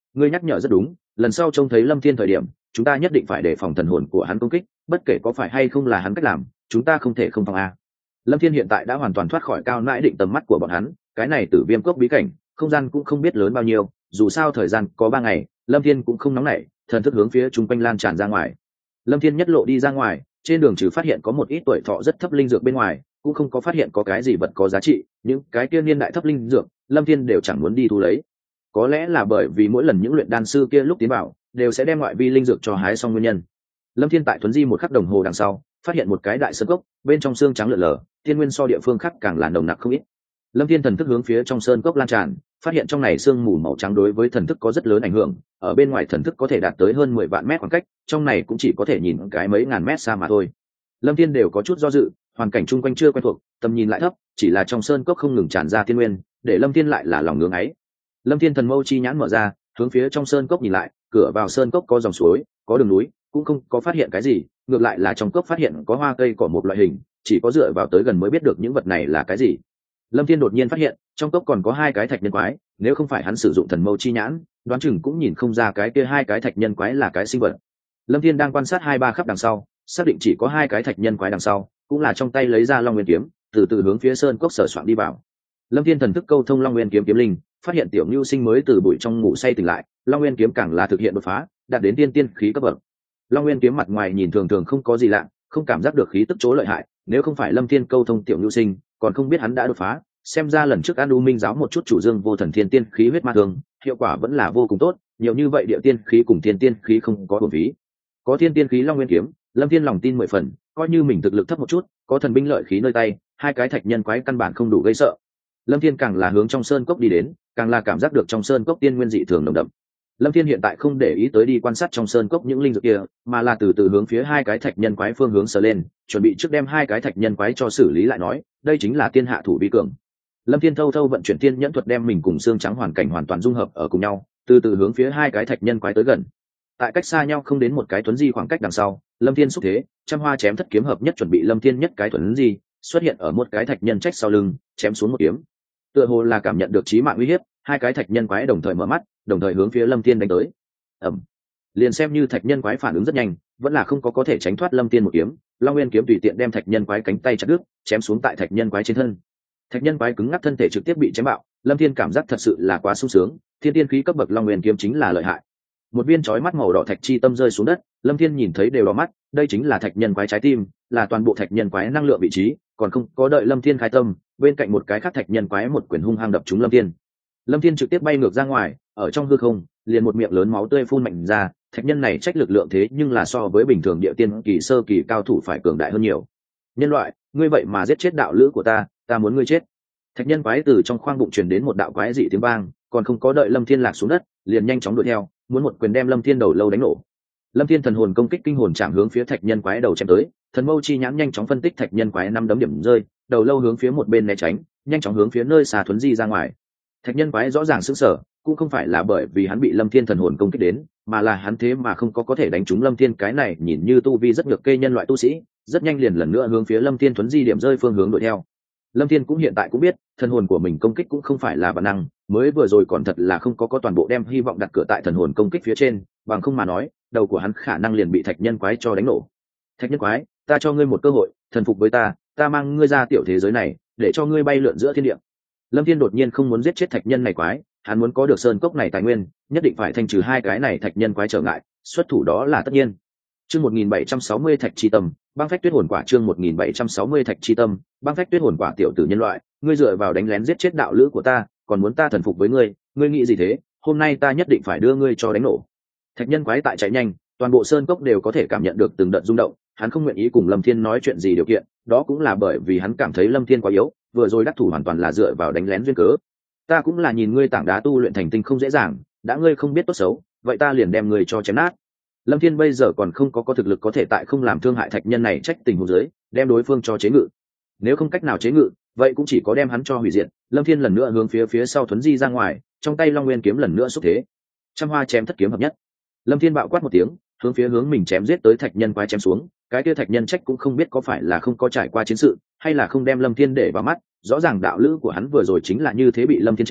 Ngươi nhắc nhở rất đúng, lần sau trông thấy Lâm Thiên thời điểm, chúng ta nhất định phải đề phòng thần hồn của hắn công kích, bất kể có phải hay không là hắn cách làm, chúng ta không thể không phòng a. Lâm Thiên hiện tại đã hoàn toàn thoát khỏi cao nãi định tầm mắt của bọn hắn, cái này Tử Viêm cốc bí cảnh, không gian cũng không biết lớn bao nhiêu, dù sao thời gian có 3 ngày, Lâm Thiên cũng không nóng nảy, thần thức hướng phía trung quanh lan tràn ra ngoài. Lâm Thiên nhất lộ đi ra ngoài, trên đường trừ phát hiện có một ít tuổi thọ rất thấp linh dược bên ngoài, cũng không có phát hiện có cái gì vật có giá trị, những cái kia niên đại thấp linh dược, Lâm Thiên đều chẳng muốn đi thu lấy. Có lẽ là bởi vì mỗi lần những luyện đan sư kia lúc tiến vào, đều sẽ đem ngoại vi linh dược cho hái xong nguyên nhân. Lâm Thiên tại thuấn di một khắc đồng hồ đằng sau, phát hiện một cái đại sơn cốc, bên trong xương trắng lượn lờ, tiên nguyên so địa phương khác càng là nồng nặc không ít. Lâm Thiên thần thức hướng phía trong sơn cốc lan tràn, phát hiện trong này sương mù màu trắng đối với thần thức có rất lớn ảnh hưởng, ở bên ngoài thần thức có thể đạt tới hơn 10 vạn mét khoảng cách, trong này cũng chỉ có thể nhìn cái mấy ngàn mét xa mà thôi. Lâm Thiên đều có chút do dự, hoàn cảnh chung quanh chưa quen thuộc, tầm nhìn lại thấp, chỉ là trong sơn cốc không ngừng tràn ra tiên nguyên, để Lâm Thiên lại là lòng ngưỡng ấy. Lâm Thiên thần mâu chi nhãn mở ra, hướng phía trong sơn cốc nhìn lại, cửa vào sơn cốc có dòng suối, có đường núi, cũng không có phát hiện cái gì, ngược lại là trong cốc phát hiện có hoa cây cỏ một loại hình, chỉ có dựa vào tới gần mới biết được những vật này là cái gì. Lâm Thiên đột nhiên phát hiện, trong cốc còn có 2 cái thạch nhân quái, nếu không phải hắn sử dụng thần mâu chi nhãn, đoán chừng cũng nhìn không ra cái kia 2 cái thạch nhân quái là cái sinh vật. Lâm Thiên đang quan sát 2-3 khắp đằng sau, xác định chỉ có 2 cái thạch nhân quái đằng sau, cũng là trong tay lấy ra Long Nguyên kiếm, từ từ hướng phía sơn cốc sở soạn đi vào. Lâm Thiên thần thức câu thông Long Nguyên kiếm kiếm linh, phát hiện tiểu Nưu Sinh mới từ bụi trong ngủ say tỉnh lại, Long Nguyên kiếm càng là thực hiện đột phá, đạt đến tiên khí cấp bậc. Long Nguyên kiếm mặt ngoài nhìn thường thường không có gì lạ, không cảm giác được khí tức chỗ lợi hại, nếu không phải Lâm Thiên câu thông tiểu Nưu Sinh, còn không biết hắn đã đột phá. Xem ra lần trước An U Minh giáo một chút chủ dương vô thần thiên tiên khí huyết ma thương, hiệu quả vẫn là vô cùng tốt, nhiều như vậy địa tiên khí cùng thiên tiên khí không có bổ phí. Có thiên tiên khí Long Nguyên kiếm, Lâm Thiên lòng tin 10 phần, coi như mình thực lực thấp một chút, có thần binh lợi khí nơi tay, 2 cái thạch nhân quái căn bản không đủ gây sợ. Lâm Thiên càng là hướng trong sơn cốc đi đến, càng là cảm giác được trong sơn cốc tiên nguyên dị thường nồng đậm. Lâm Thiên hiện tại không để ý tới đi quan sát trong sơn cốc những linh dược kia, mà là từ từ hướng phía 2 cái thạch nhân quái phương hướng sờ lên, chuẩn bị trước đem 2 cái thạch nhân quái cho xử lý lại nói, đây chính là tiên hạ thủ vi cường. Lâm Thiên thâu thâu vận chuyển tiên nhẫn thuật đem mình cùng xương trắng hoàn cảnh hoàn toàn dung hợp ở cùng nhau, từ từ hướng phía 2 cái thạch nhân quái tới gần. Tại cách xa nhau không đến một cái thuấn di khoảng cách đằng sau, Lâm Thiên xúc thế, trăm hoa chém thất kiếm hợp nhất chuẩn bị Lâm Thiên nhất cái thuấn di, xuất hiện ở một cái thạch nhân trách sau lưng, chém xuống một kiếm. Tựa hồ là cảm nhận được chí mạng uy hiếp, 2 cái thạch nhân quái đồng thời mở mắt, đồng thời hướng phía Lâm Thiên đánh tới. Ầm. Liền xem như thạch nhân quái phản ứng rất nhanh, vẫn là không có thể tránh thoát Lâm Thiên một kiếm, Long Nguyên kiếm tùy tiện đem thạch nhân quái cánh tay chặt đứt, chém xuống tại thạch nhân quái trên thân. Thạch nhân quái cứng ngắc thân thể trực tiếp bị chém bạo, Lâm Thiên cảm giác thật sự là quá sung sướng, thiên tiên khí cấp bậc Long Nguyên kiếm chính là lợi hại. Một viên chói mắt màu đỏ thạch chi tâm rơi xuống đất, Lâm Thiên nhìn thấy đều đỏ mắt, đây chính là thạch nhân quái trái tim, là toàn bộ thạch nhân quái năng lượng vị trí, còn không có đợi Lâm Thiên khai tâm, bên cạnh một cái khác thạch nhân quái một quyền hung hăng đập trúng Lâm Thiên. Lâm Thiên trực tiếp bay ngược ra ngoài, ở trong hư không, liền một miệng lớn máu tươi phun mạnh ra, thạch nhân này trách lực lượng thế nhưng là so với bình thường địa tiên kỳ sơ kỳ cao thủ phải cường đại hơn nhiều. Nhân loại, ngươi vậy mà giết chết đạo lữ của ta muốn ngươi chết. Thạch nhân quái từ trong khoang bụng truyền đến một đạo quái dị tiếng vang, còn không có đợi Lâm Thiên lạc xuống đất, liền nhanh chóng đuổi theo, muốn một quyền đem Lâm Thiên đầu lâu đánh nổ. Lâm Thiên thần hồn công kích kinh hồn chạm hướng phía thạch nhân quái đầu chém tới, thần mâu chi nhãn nhanh chóng phân tích thạch nhân quái 5 đấm điểm rơi, đầu lâu hướng phía một bên né tránh, nhanh chóng hướng phía nơi xa thuấn di ra ngoài. Thạch nhân quái rõ ràng sững sờ, cũng không phải là bởi vì hắn bị Lâm Thiên thần hồn công kích đến, mà là hắn thế mà không có thể đánh trúng Lâm Thiên cái này nhìn như tu vi rất nhược kê nhân loại tu sĩ, rất nhanh liền lần nữa hướng phía Lâm Thiên thuấn di điểm rơi phương hướng đuổi theo. Lâm Thiên cũng hiện tại cũng biết, thần hồn của mình công kích cũng không phải là bản năng, mới vừa rồi còn thật là không có toàn bộ đem hy vọng đặt cửa tại thần hồn công kích phía trên, bằng không mà nói, đầu của hắn khả năng liền bị thạch nhân quái cho đánh nổ. Thạch nhân quái, ta cho ngươi một cơ hội, thần phục với ta mang ngươi ra tiểu thế giới này, để cho ngươi bay lượn giữa thiên địa. Lâm Thiên đột nhiên không muốn giết chết thạch nhân này quái, hắn muốn có được sơn cốc này tài nguyên, nhất định phải thanh trừ 2 cái này thạch nhân quái trở ngại, xuất thủ đó là tất nhiên. Chương 1760 thạch chi tâm, băng phách tuyết hồn quả. Chương 1760 thạch chi tâm, băng phách tuyết hồn quả. Tiểu tử nhân loại, ngươi dựa vào đánh lén giết chết đạo lữ của ta, còn muốn ta thần phục với ngươi, ngươi nghĩ gì thế? Hôm nay ta nhất định phải đưa ngươi cho đánh nổ. Thạch nhân quái tại chạy nhanh, toàn bộ sơn cốc đều có thể cảm nhận được từng đợt rung động, hắn không nguyện ý cùng Lâm Thiên nói chuyện gì điều kiện, đó cũng là bởi vì hắn cảm thấy Lâm Thiên quá yếu, vừa rồi đắc thủ hoàn toàn là dựa vào đánh lén duyên cớ. Ta cũng là nhìn ngươi tảng đá tu luyện thành tinh không dễ dàng, đã ngươi không biết tốt xấu, vậy ta liền đem ngươi cho chém nát. Lâm Thiên bây giờ còn không có thực lực có thể tại không làm thương hại thạch nhân này trách tình huống dưới, đem đối phương cho chế ngự. Nếu không cách nào chế ngự, vậy cũng chỉ có đem hắn cho hủy diệt. Lâm Thiên lần nữa hướng phía sau thuấn di ra ngoài, trong tay Long Nguyên kiếm lần nữa xúc thế, trăm hoa chém thất kiếm hợp nhất. Lâm Thiên bạo quát một tiếng, hướng mình chém giết tới thạch nhân quái chém xuống. Cái kia thạch nhân trách cũng không biết có phải là không có trải qua chiến sự, hay là không đem Lâm Thiên để vào mắt. Rõ ràng đạo lữ của hắn vừa rồi chính là như thế bị Lâm Thiên chém,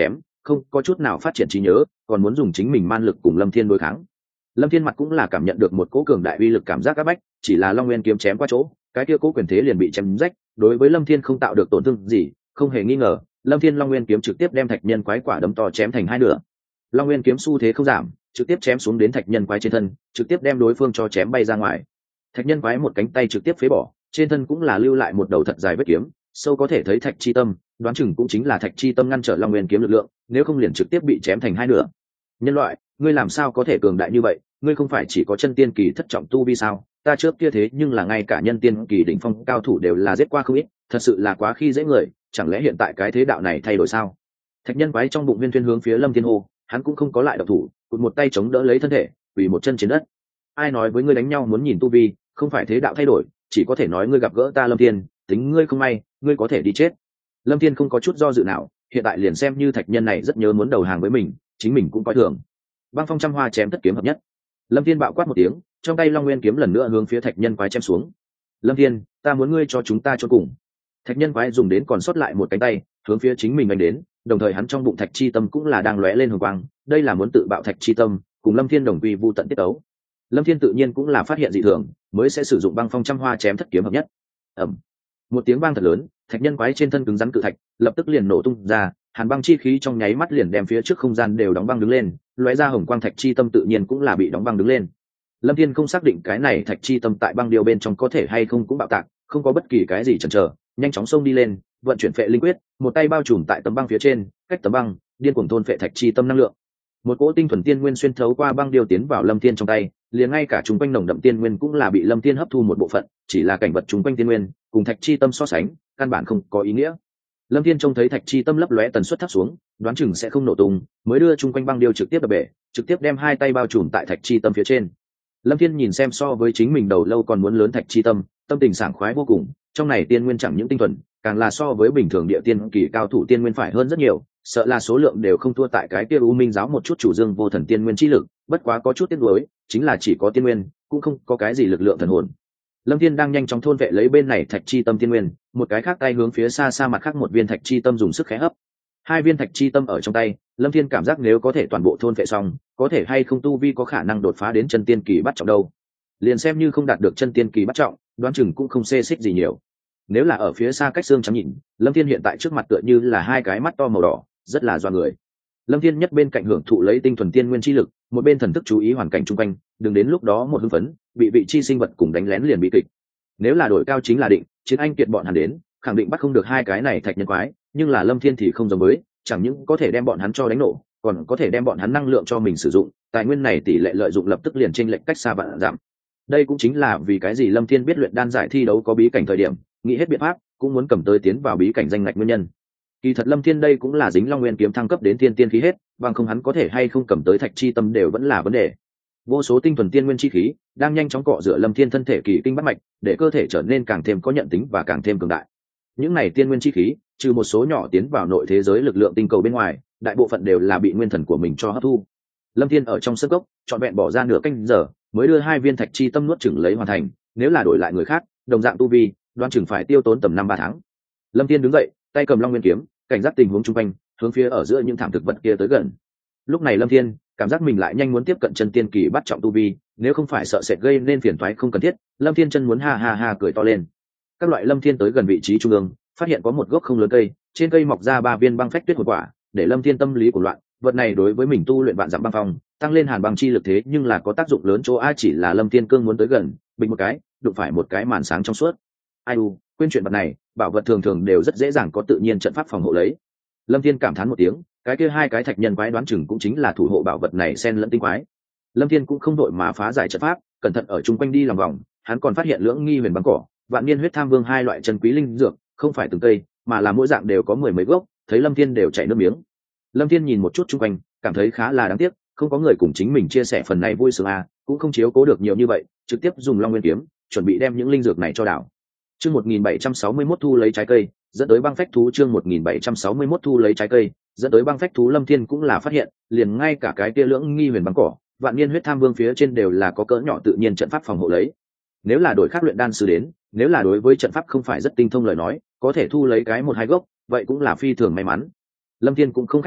không có chút nào phát triển trí nhớ, còn muốn dùng chính mình man lực cùng Lâm Thiên đối kháng. Lâm Thiên mặt cũng là cảm nhận được một cỗ cường đại uy lực cảm giác áp bách, chỉ là Long Nguyên kiếm chém qua chỗ, cái kia cỗ quyền thế liền bị chém rách, đối với Lâm Thiên không tạo được tổn thương gì, không hề nghi ngờ, Lâm Thiên Long Nguyên kiếm trực tiếp đem thạch nhân quái quả đấm to chém thành hai nửa. Long Nguyên kiếm xu thế không giảm, trực tiếp chém xuống đến thạch nhân quái trên thân, trực tiếp đem đối phương cho chém bay ra ngoài. Thạch nhân quái một cánh tay trực tiếp phế bỏ, trên thân cũng là lưu lại một đầu thật dài vết kiếm, sâu có thể thấy thạch chi tâm, đoán chừng cũng chính là thạch chi tâm ngăn trở Long Nguyên kiếm lực lượng, nếu không liền trực tiếp bị chém thành hai nửa. Nhân loại, ngươi làm sao có thể cường đại như vậy? Ngươi không phải chỉ có chân tiên kỳ thất trọng tu vi sao? Ta trước kia thế nhưng là ngay cả nhân tiên kỳ đỉnh phong cao thủ đều là giết qua không ít, thật sự là quá khi dễ người, chẳng lẽ hiện tại cái thế đạo này thay đổi sao? Thạch nhân quái trong bụng Viên Thuyên hướng phía Lâm Thiên hô, hắn cũng không có lại độc thủ, cụt một tay chống đỡ lấy thân thể, quỳ một chân trên đất. Ai nói với ngươi đánh nhau muốn nhìn tu vi, không phải thế đạo thay đổi, chỉ có thể nói ngươi gặp gỡ ta Lâm Thiên, tính ngươi không may, ngươi có thể đi chết. Lâm Thiên không có chút do dự nào, hiện tại liền xem như thạch nhân này rất nhớ muốn đầu hàng với mình, chính mình cũng coi thường. Băng phong trăm hoa chém tất kiếm hợp nhất. Lâm Thiên bạo quát một tiếng, trong tay Long Nguyên kiếm lần nữa hướng phía thạch nhân quái chém xuống. Lâm Thiên, ta muốn ngươi cho chúng ta chôn cùng. Thạch nhân quái dùng đến còn sót lại một cánh tay, hướng phía chính mình đánh đến, đồng thời hắn trong bụng thạch chi tâm cũng là đang lóe lên hồng quang, đây là muốn tự bạo thạch chi tâm, cùng Lâm Thiên đồng quy vu tận tiết đấu. Lâm Thiên tự nhiên cũng là phát hiện dị thường, mới sẽ sử dụng băng phong trăm hoa chém thất kiếm hợp nhất. Ầm. Một tiếng vang thật lớn, thạch nhân quái trên thân cứng rắn cự thạch, lập tức liền nổ tung ra, hàn băng chi khí trong nháy mắt liền đem phía trước không gian đều đóng băng đứng lên, lóe ra hồng quang thạch chi tâm tự nhiên cũng là bị đóng băng đứng lên. Lâm Thiên không xác định cái này thạch chi tâm tại băng điêu bên trong có thể hay không cũng bạo tạc, không có bất kỳ cái gì chần chờ, nhanh chóng xông đi lên, vận chuyển phệ linh quyết, một tay bao trùm tại tấm băng phía trên, cách tấm băng, điên cuồng thôn phệ thạch chi tâm năng lượng. Một cỗ tinh thuần tiên nguyên xuyên thấu qua băng điêu tiến vào Lâm Thiên trong tay, liền ngay cả chúng quanh nồng đậm tiên nguyên cũng là bị Lâm Thiên hấp thu một bộ phận, chỉ là cảnh vật chúng quanh tiên nguyên, cùng thạch chi tâm so sánh, căn bản không có ý nghĩa. Lâm Thiên trông thấy thạch chi tâm lấp lóe tần suất thấp xuống, đoán chừng sẽ không nổ tung, mới đưa chung quanh băng điêu trực tiếp đập bể, trực tiếp đem hai tay bao trùm tại thạch chi tâm phía trên. Lâm Thiên nhìn xem so với chính mình đầu lâu còn muốn lớn thạch chi tâm, tâm tình sảng khoái vô cùng, trong này tiên nguyên chẳng những tinh thuần, càng là so với bình thường địa tiên kỳ cao thủ tiên nguyên phải hơn rất nhiều, sợ là số lượng đều không thua tại cái kia U Minh giáo một chút chủ dương vô thần tiên nguyên chi lực, bất quá có chút tiếc nuối, chính là chỉ có tiên nguyên, cũng không có cái gì lực lượng thần hồn. Lâm Thiên đang nhanh chóng thôn vệ lấy bên này thạch chi tâm tiên nguyên, một cái khác tay hướng phía xa xa mặt khác một viên thạch chi tâm dùng sức khẽ hấp. Hai viên thạch chi tâm ở trong tay, Lâm Thiên cảm giác nếu có thể toàn bộ thôn vệ xong, có thể hay không tu vi có khả năng đột phá đến chân tiên kỳ bắt trọng đâu. Liền xem như không đạt được chân tiên kỳ bắt trọng, đoán chừng cũng không xê xích gì nhiều. Nếu là ở phía xa cách xương trắng nhìn, Lâm Thiên hiện tại trước mặt tựa như là hai cái mắt to màu đỏ, rất là doa người. Lâm Thiên nhất bên cạnh hưởng thụ lấy tinh thuần tiên nguyên chi lực, một bên thần thức chú ý hoàn cảnh xung quanh, đừng đến lúc đó một hưng phấn, bị vị chi sinh vật cùng đánh lén liền bị kịch. Nếu là đổi cao chính là định, chiến anh kiệt bọn hắn đến, khẳng định bắt không được hai cái này thạch nhân quái, nhưng là Lâm Thiên thì không giống với, chẳng những có thể đem bọn hắn cho đánh nổ, còn có thể đem bọn hắn năng lượng cho mình sử dụng, tài nguyên này tỷ lệ lợi dụng lập tức liền chênh lệch cách xa vạn giảm. Đây cũng chính là vì cái gì Lâm Thiên biết luyện đan giải thi đấu có bí cảnh thời điểm, nghĩ hết biện pháp, cũng muốn cầm tới tiến vào bí cảnh danh ngạch nguyên nhân. Kỳ thật Lâm Thiên đây cũng là dính Long Nguyên kiếm thăng cấp đến tiên tiên khí hết, bằng không hắn có thể hay không cầm tới thạch chi tâm đều vẫn là vấn đề. Vô số tinh thuần tiên nguyên chi khí đang nhanh chóng cọ rửa Lâm Thiên thân thể kỳ kinh bát mạch, để cơ thể trở nên càng thêm có nhận tính và càng thêm cường đại. Những này tiên nguyên chi khí, trừ một số nhỏ tiến vào nội thế giới lực lượng tinh cầu bên ngoài, đại bộ phận đều là bị nguyên thần của mình cho hấp thu. Lâm Thiên ở trong sân gốc, trọn vẹn bỏ ra nửa canh giờ, mới đưa hai viên thạch chi tâm nuốt chửng lấy hoàn thành, nếu là đổi lại người khác, đồng dạng tu vi, đoán chừng phải tiêu tốn tầm 5-3 tháng. Lâm Thiên đứng dậy, tay cầm Long Nguyên kiếm, cảnh giác tình huống xung quanh, hướng phía ở giữa những thảm thực vật kia tới gần. Lúc này Lâm Thiên cảm giác mình lại nhanh muốn tiếp cận chân tiên kỳ bắt trọng tu vi, nếu không phải sợ sệt gây nên phiền toái không cần thiết, Lâm Thiên chân muốn ha ha ha cười to lên. Các loại Lâm Thiên tới gần vị trí trung ương, phát hiện có một gốc không lớn cây, trên cây mọc ra 3 viên băng phách tuyết hồn quả, để Lâm Thiên tâm lý của loạn, vật này đối với mình tu luyện vạn dặm băng phong, tăng lên hàn băng chi lực thế nhưng là có tác dụng lớn chỗ a, chỉ là Lâm Thiên cương muốn tới gần, bình một cái, đụng phải một cái màn sáng trong suốt. Ai u, quên chuyện vật này, bảo vật thường thường đều rất dễ dàng có tự nhiên trận pháp phòng hộ lấy. Lâm Thiên cảm thán một tiếng, cái kia hai cái thạch nhân quái đoán chừng cũng chính là thủ hộ bảo vật này xen lẫn tinh quái. Lâm Thiên cũng không đội mà phá giải trận pháp, cẩn thận ở chung quanh đi lòng vòng, hắn còn phát hiện lưỡng nghi huyền băng cỏ, vạn niên huyết tham vương hai loại chân quý linh dược, không phải từng cây, mà là mỗi dạng đều có 10 mấy gốc, thấy Lâm Thiên đều chảy nước miếng. Lâm Thiên nhìn một chút chung quanh, cảm thấy khá là đáng tiếc, không có người cùng chính mình chia sẻ phần này vui sướng a, cũng không chiếu cố được nhiều như vậy, trực tiếp dùng Long Nguyên kiếm, chuẩn bị đem những linh dược này cho đảo. Chương 1761 thu lấy trái cây, dẫn tới băng phách thú. Chương 1761 thu lấy trái cây, dẫn tới băng phách thú. Lâm Thiên cũng là phát hiện, liền ngay cả cái kia lưỡng nghi huyền băng cỏ, vạn niên huyết tham vương phía trên đều là có cỡ nhỏ tự nhiên trận pháp phòng hộ lấy. Nếu là đổi khác luyện đan sư đến, nếu là đối với trận pháp không phải rất tinh thông lời nói, có thể thu lấy cái 1-2 gốc, vậy cũng là phi thường may mắn. Lâm Thiên cũng không khách khí,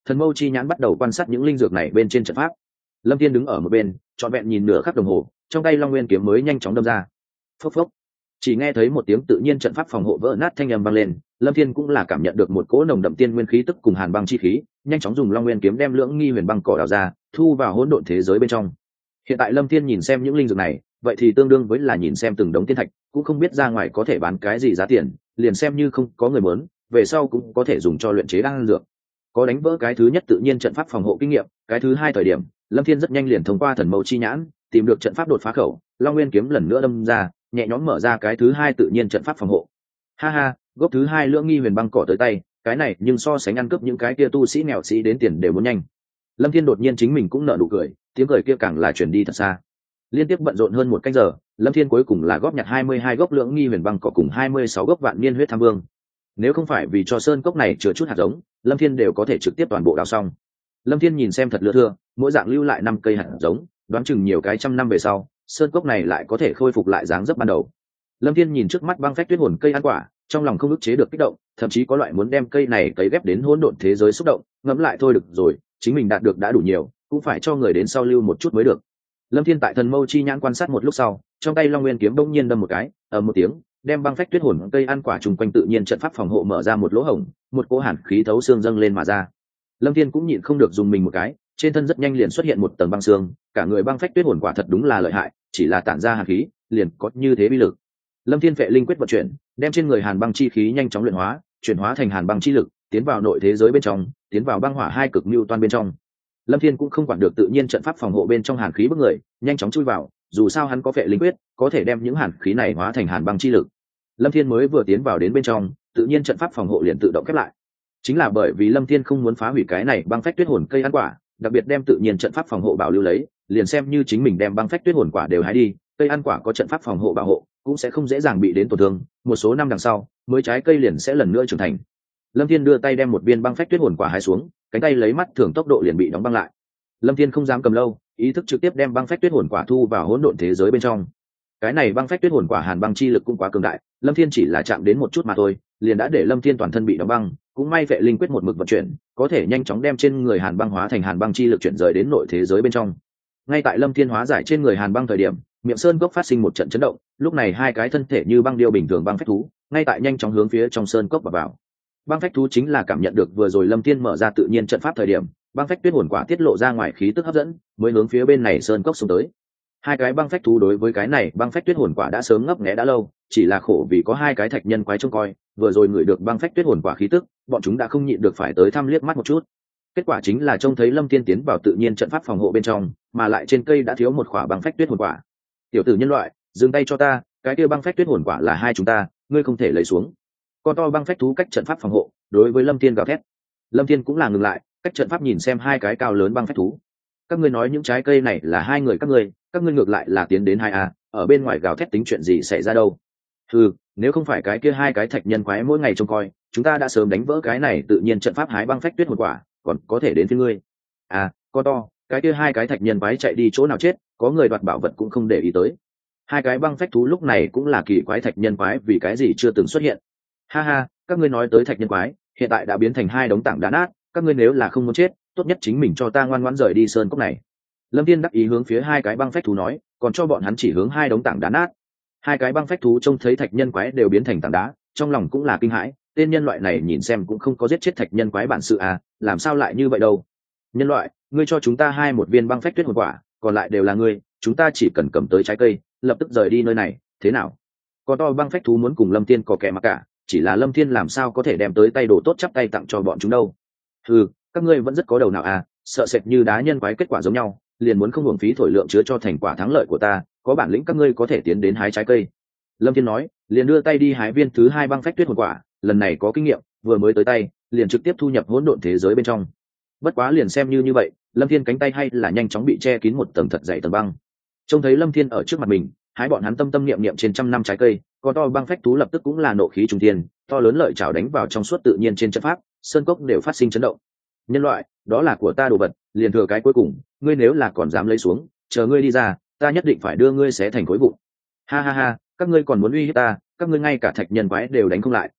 Thần mâu chi nhãn bắt đầu quan sát những linh dược này bên trên trận pháp. Lâm Thiên đứng ở một bên trọn vẹn nhìn nửa khắc đồng hồ, trong tay long nguyên kiếm mới nhanh chóng đâm ra. Phốc phốc, chỉ nghe thấy một tiếng tự nhiên trận pháp phòng hộ vỡ nát thanh âm vang lên. Lâm Thiên cũng là cảm nhận được một cỗ nồng đậm tiên nguyên khí tức cùng hàn băng chi khí, nhanh chóng dùng long nguyên kiếm đem lưỡng nghi huyền băng cỏ đào ra, thu vào hỗn độn thế giới bên trong. Hiện tại Lâm Thiên nhìn xem những linh dược này, vậy thì tương đương với là nhìn xem từng đống tiên thạch, cũng không biết ra ngoài có thể bán cái gì giá tiền, liền xem như không có người muốn, về sau cũng có thể dùng cho luyện chế đan dược. Có đánh vỡ cái thứ nhất tự nhiên trận pháp phòng hộ kinh nghiệm, cái thứ hai thời điểm, Lâm Thiên rất nhanh liền thông qua thần mâu chi nhãn, tìm được trận pháp đột phá khẩu, long nguyên kiếm lần nữa đâm ra, nhẹ nhõm mở ra cái thứ hai tự nhiên trận pháp phòng hộ. Ha ha, gốc thứ hai lưỡng nghi huyền băng cỏ tới tay, cái này nhưng so sánh ăn cướp những cái kia tu sĩ nghèo sĩ đến tiền đều muốn nhanh. Lâm Thiên đột nhiên chính mình cũng nở nụ cười, tiếng cười kia càng là truyền đi thật xa. Liên tiếp bận rộn hơn một canh giờ, Lâm Thiên cuối cùng là góp nhặt 22 gốc lưỡng nghi huyền băng cỏ cùng 26 gốc vạn niên huyết tham vương. Nếu không phải vì cho sơn cốc này chứa chút hạt giống, Lâm Thiên đều có thể trực tiếp toàn bộ đào xong. Lâm Thiên nhìn xem thật lưa thưa, mỗi dạng lưu lại 5 cây hạt giống, đoán chừng nhiều cái trăm năm về sau, sơn cốc này lại có thể khôi phục lại dáng dấp ban đầu. Lâm Thiên nhìn trước mắt băng phách tuyết hồn cây ăn quả, trong lòng không ức chế được kích động, thậm chí có loại muốn đem cây này cấy ghép đến hỗn độn thế giới xúc động, ngẫm lại thôi được rồi, chính mình đạt được đã đủ nhiều, cũng phải cho người đến sau lưu một chút mới được. Lâm Thiên tại thần mâu chi nhãn quan sát một lúc sau, trong tay long nguyên kiếm bỗng nhiên đâm một cái, một tiếng, đem băng phách tuyết hồn cây ăn quả trùng quanh tự nhiên trận pháp phòng hộ mở ra một lỗ hổng, một cỗ hàn khí thấu xương dâng lên mà ra. Lâm Thiên cũng nhịn không được dùng mình một cái, trên thân rất nhanh liền xuất hiện một tầng băng xương, cả người băng phách tuyết hồn quả thật đúng là lợi hại, chỉ là tản ra hàn khí, liền có như thế bi lực. Lâm Thiên phệ linh quyết vận chuyển, đem trên người hàn băng chi khí nhanh chóng luyện hóa, chuyển hóa thành hàn băng chi lực, tiến vào nội thế giới bên trong, tiến vào băng hỏa hai cực mưu toan bên trong. Lâm Thiên cũng không quản được tự nhiên trận pháp phòng hộ bên trong hàn khí bức người, nhanh chóng chui vào, dù sao hắn có phệ linh quyết, có thể đem những hàn khí này hóa thành hàn băng chi lực. Lâm Thiên mới vừa tiến vào đến bên trong, tự nhiên trận pháp phòng hộ liền tự động khép lại. Chính là bởi vì Lâm Thiên không muốn phá hủy cái này băng phách tuyết hồn cây ăn quả, đặc biệt đem tự nhiên trận pháp phòng hộ bảo lưu lấy, liền xem như chính mình đem băng phách tuyết hồn quả đều hái đi, cây ăn quả có trận pháp phòng hộ bảo hộ, cũng sẽ không dễ dàng bị đến tổn thương, một số năm đằng sau, mới trái cây liền sẽ lần nữa trưởng thành. Lâm Thiên đưa tay đem một viên băng phách tuyết hồn quả hái xuống, cánh tay lấy mắt thường tốc độ liền bị đóng băng lại. Lâm Thiên không dám cầm lâu, ý thức trực tiếp đem băng phách tuyết hồn quả thu vào hỗn độn thế giới bên trong. Cái này băng phách tuyết hồn quả hàn băng chi lực cũng quá cường đại, Lâm Thiên chỉ là chạm đến một chút mà thôi, liền đã để Lâm Thiên toàn thân bị đóng băng, cũng may vệ linh quyết một mực vận chuyển, có thể nhanh chóng đem trên người hàn băng hóa thành hàn băng chi lực chuyển rời đến nội thế giới bên trong. Ngay tại Lâm Thiên hóa giải trên người hàn băng thời điểm, miệng sơn cốc phát sinh một trận chấn động, lúc này hai cái thân thể như băng điêu bình thường băng phách thú, ngay tại nhanh chóng hướng phía trong sơn cốc vào. Băng phách thú chính là cảm nhận được vừa rồi Lâm Thiên mở ra tự nhiên trận pháp thời điểm, băng phách tuyết hồn quả tiết lộ ra ngoài khí tức hấp dẫn, mới hướng phía bên này sơn cốc xuống tới. Hai cái băng phách thú đối với cái này băng phách tuyết hồn quả đã sớm ngấp nghé đã lâu, chỉ là khổ vì có hai cái thạch nhân quái trông coi, vừa rồi ngửi được băng phách tuyết hồn quả khí tức, bọn chúng đã không nhịn được phải tới thăm liếc mắt một chút. Kết quả chính là trông thấy Lâm Thiên tiến vào tự nhiên trận pháp phòng hộ bên trong, mà lại trên cây đã thiếu một quả băng phách tuyết hồn quả. Tiểu tử nhân loại, dừng tay cho ta, cái kia băng phách tuyết hồn quả là hai chúng ta, ngươi không thể lấy xuống. Con to băng phách thú cách trận pháp phòng hộ, đối với Lâm Thiên gào thét. Lâm Thiên cũng là ngừng lại, cách trận pháp nhìn xem hai cái cao lớn băng phách thú. Các ngươi nói những trái cây này là hai người các ngươi ngược lại là tiến đến hai a, ở bên ngoài gào thét tính chuyện gì xảy ra đâu? Nếu không phải cái kia hai cái thạch nhân quái mỗi ngày trông coi, chúng ta đã sớm đánh vỡ cái này tự nhiên trận pháp hái băng phách tuyết hồn quả, còn có thể đến phía ngươi. Con to, cái kia hai cái thạch nhân quái chạy đi chỗ nào chết, có người đoạt bảo vật cũng không để ý tới. Hai cái băng phách thú lúc này cũng là kỳ quái thạch nhân quái vì cái gì chưa từng xuất hiện. Ha ha, các ngươi nói tới thạch nhân quái, hiện tại đã biến thành hai đống tảng đá nát, các ngươi nếu là không muốn chết, tốt nhất chính mình cho ta ngoan ngoãn rời đi sơn cốc này. Lâm Thiên đắc ý hướng phía hai cái băng phách thú nói, còn cho bọn hắn chỉ hướng hai đống tảng đá nát. Hai cái băng phách thú trông thấy thạch nhân quái đều biến thành tảng đá, trong lòng cũng là kinh hãi, tên nhân loại này nhìn xem cũng không có giết chết thạch nhân quái bản sự làm sao lại như vậy đâu? Nhân loại, ngươi cho chúng ta một viên băng phách tuyết hồn quả, còn lại đều là ngươi, chúng ta chỉ cần cầm tới trái cây, lập tức rời đi nơi này, thế nào? Con to băng phách thú muốn cùng Lâm Thiên có kẻ mặc cả, chỉ là Lâm Thiên làm sao có thể đem tới tay đồ tốt chắp tay tặng cho bọn chúng đâu? Các ngươi vẫn rất có đầu nào sợ sệt như đá nhân quái kết quả giống nhau, liền muốn không hưởng phí thổi lượng chứa cho thành quả thắng lợi của ta, có bản lĩnh các ngươi có thể tiến đến hái trái cây. Lâm Thiên nói, liền đưa tay đi hái viên thứ hai băng phách tuyết hồn quả, lần này có kinh nghiệm, vừa mới tới tay, liền trực tiếp thu nhập hỗn độn thế giới bên trong. Bất quá liền xem như vậy, Lâm Thiên cánh tay hay là nhanh chóng bị che kín một tầng thật dày tầng băng. Trông thấy Lâm Thiên ở trước mặt mình, hái bọn hắn tâm tâm niệm niệm trên trăm năm trái cây, con to băng phách thú lập tức cũng là nộ khí trung thiên, to lớn lợi chảo đánh vào trong suốt tự nhiên trên trận pháp, sơn cốc đều phát sinh chấn động. Nhân loại, đó là của ta đồ vật, liền thừa cái cuối cùng, ngươi nếu là còn dám lấy xuống, chờ ngươi đi ra, ta nhất định phải đưa ngươi xé thành khối vụn. Ha ha ha, các ngươi còn muốn uy hiếp ta, các ngươi ngay cả thạch nhân quái đều đánh không lại,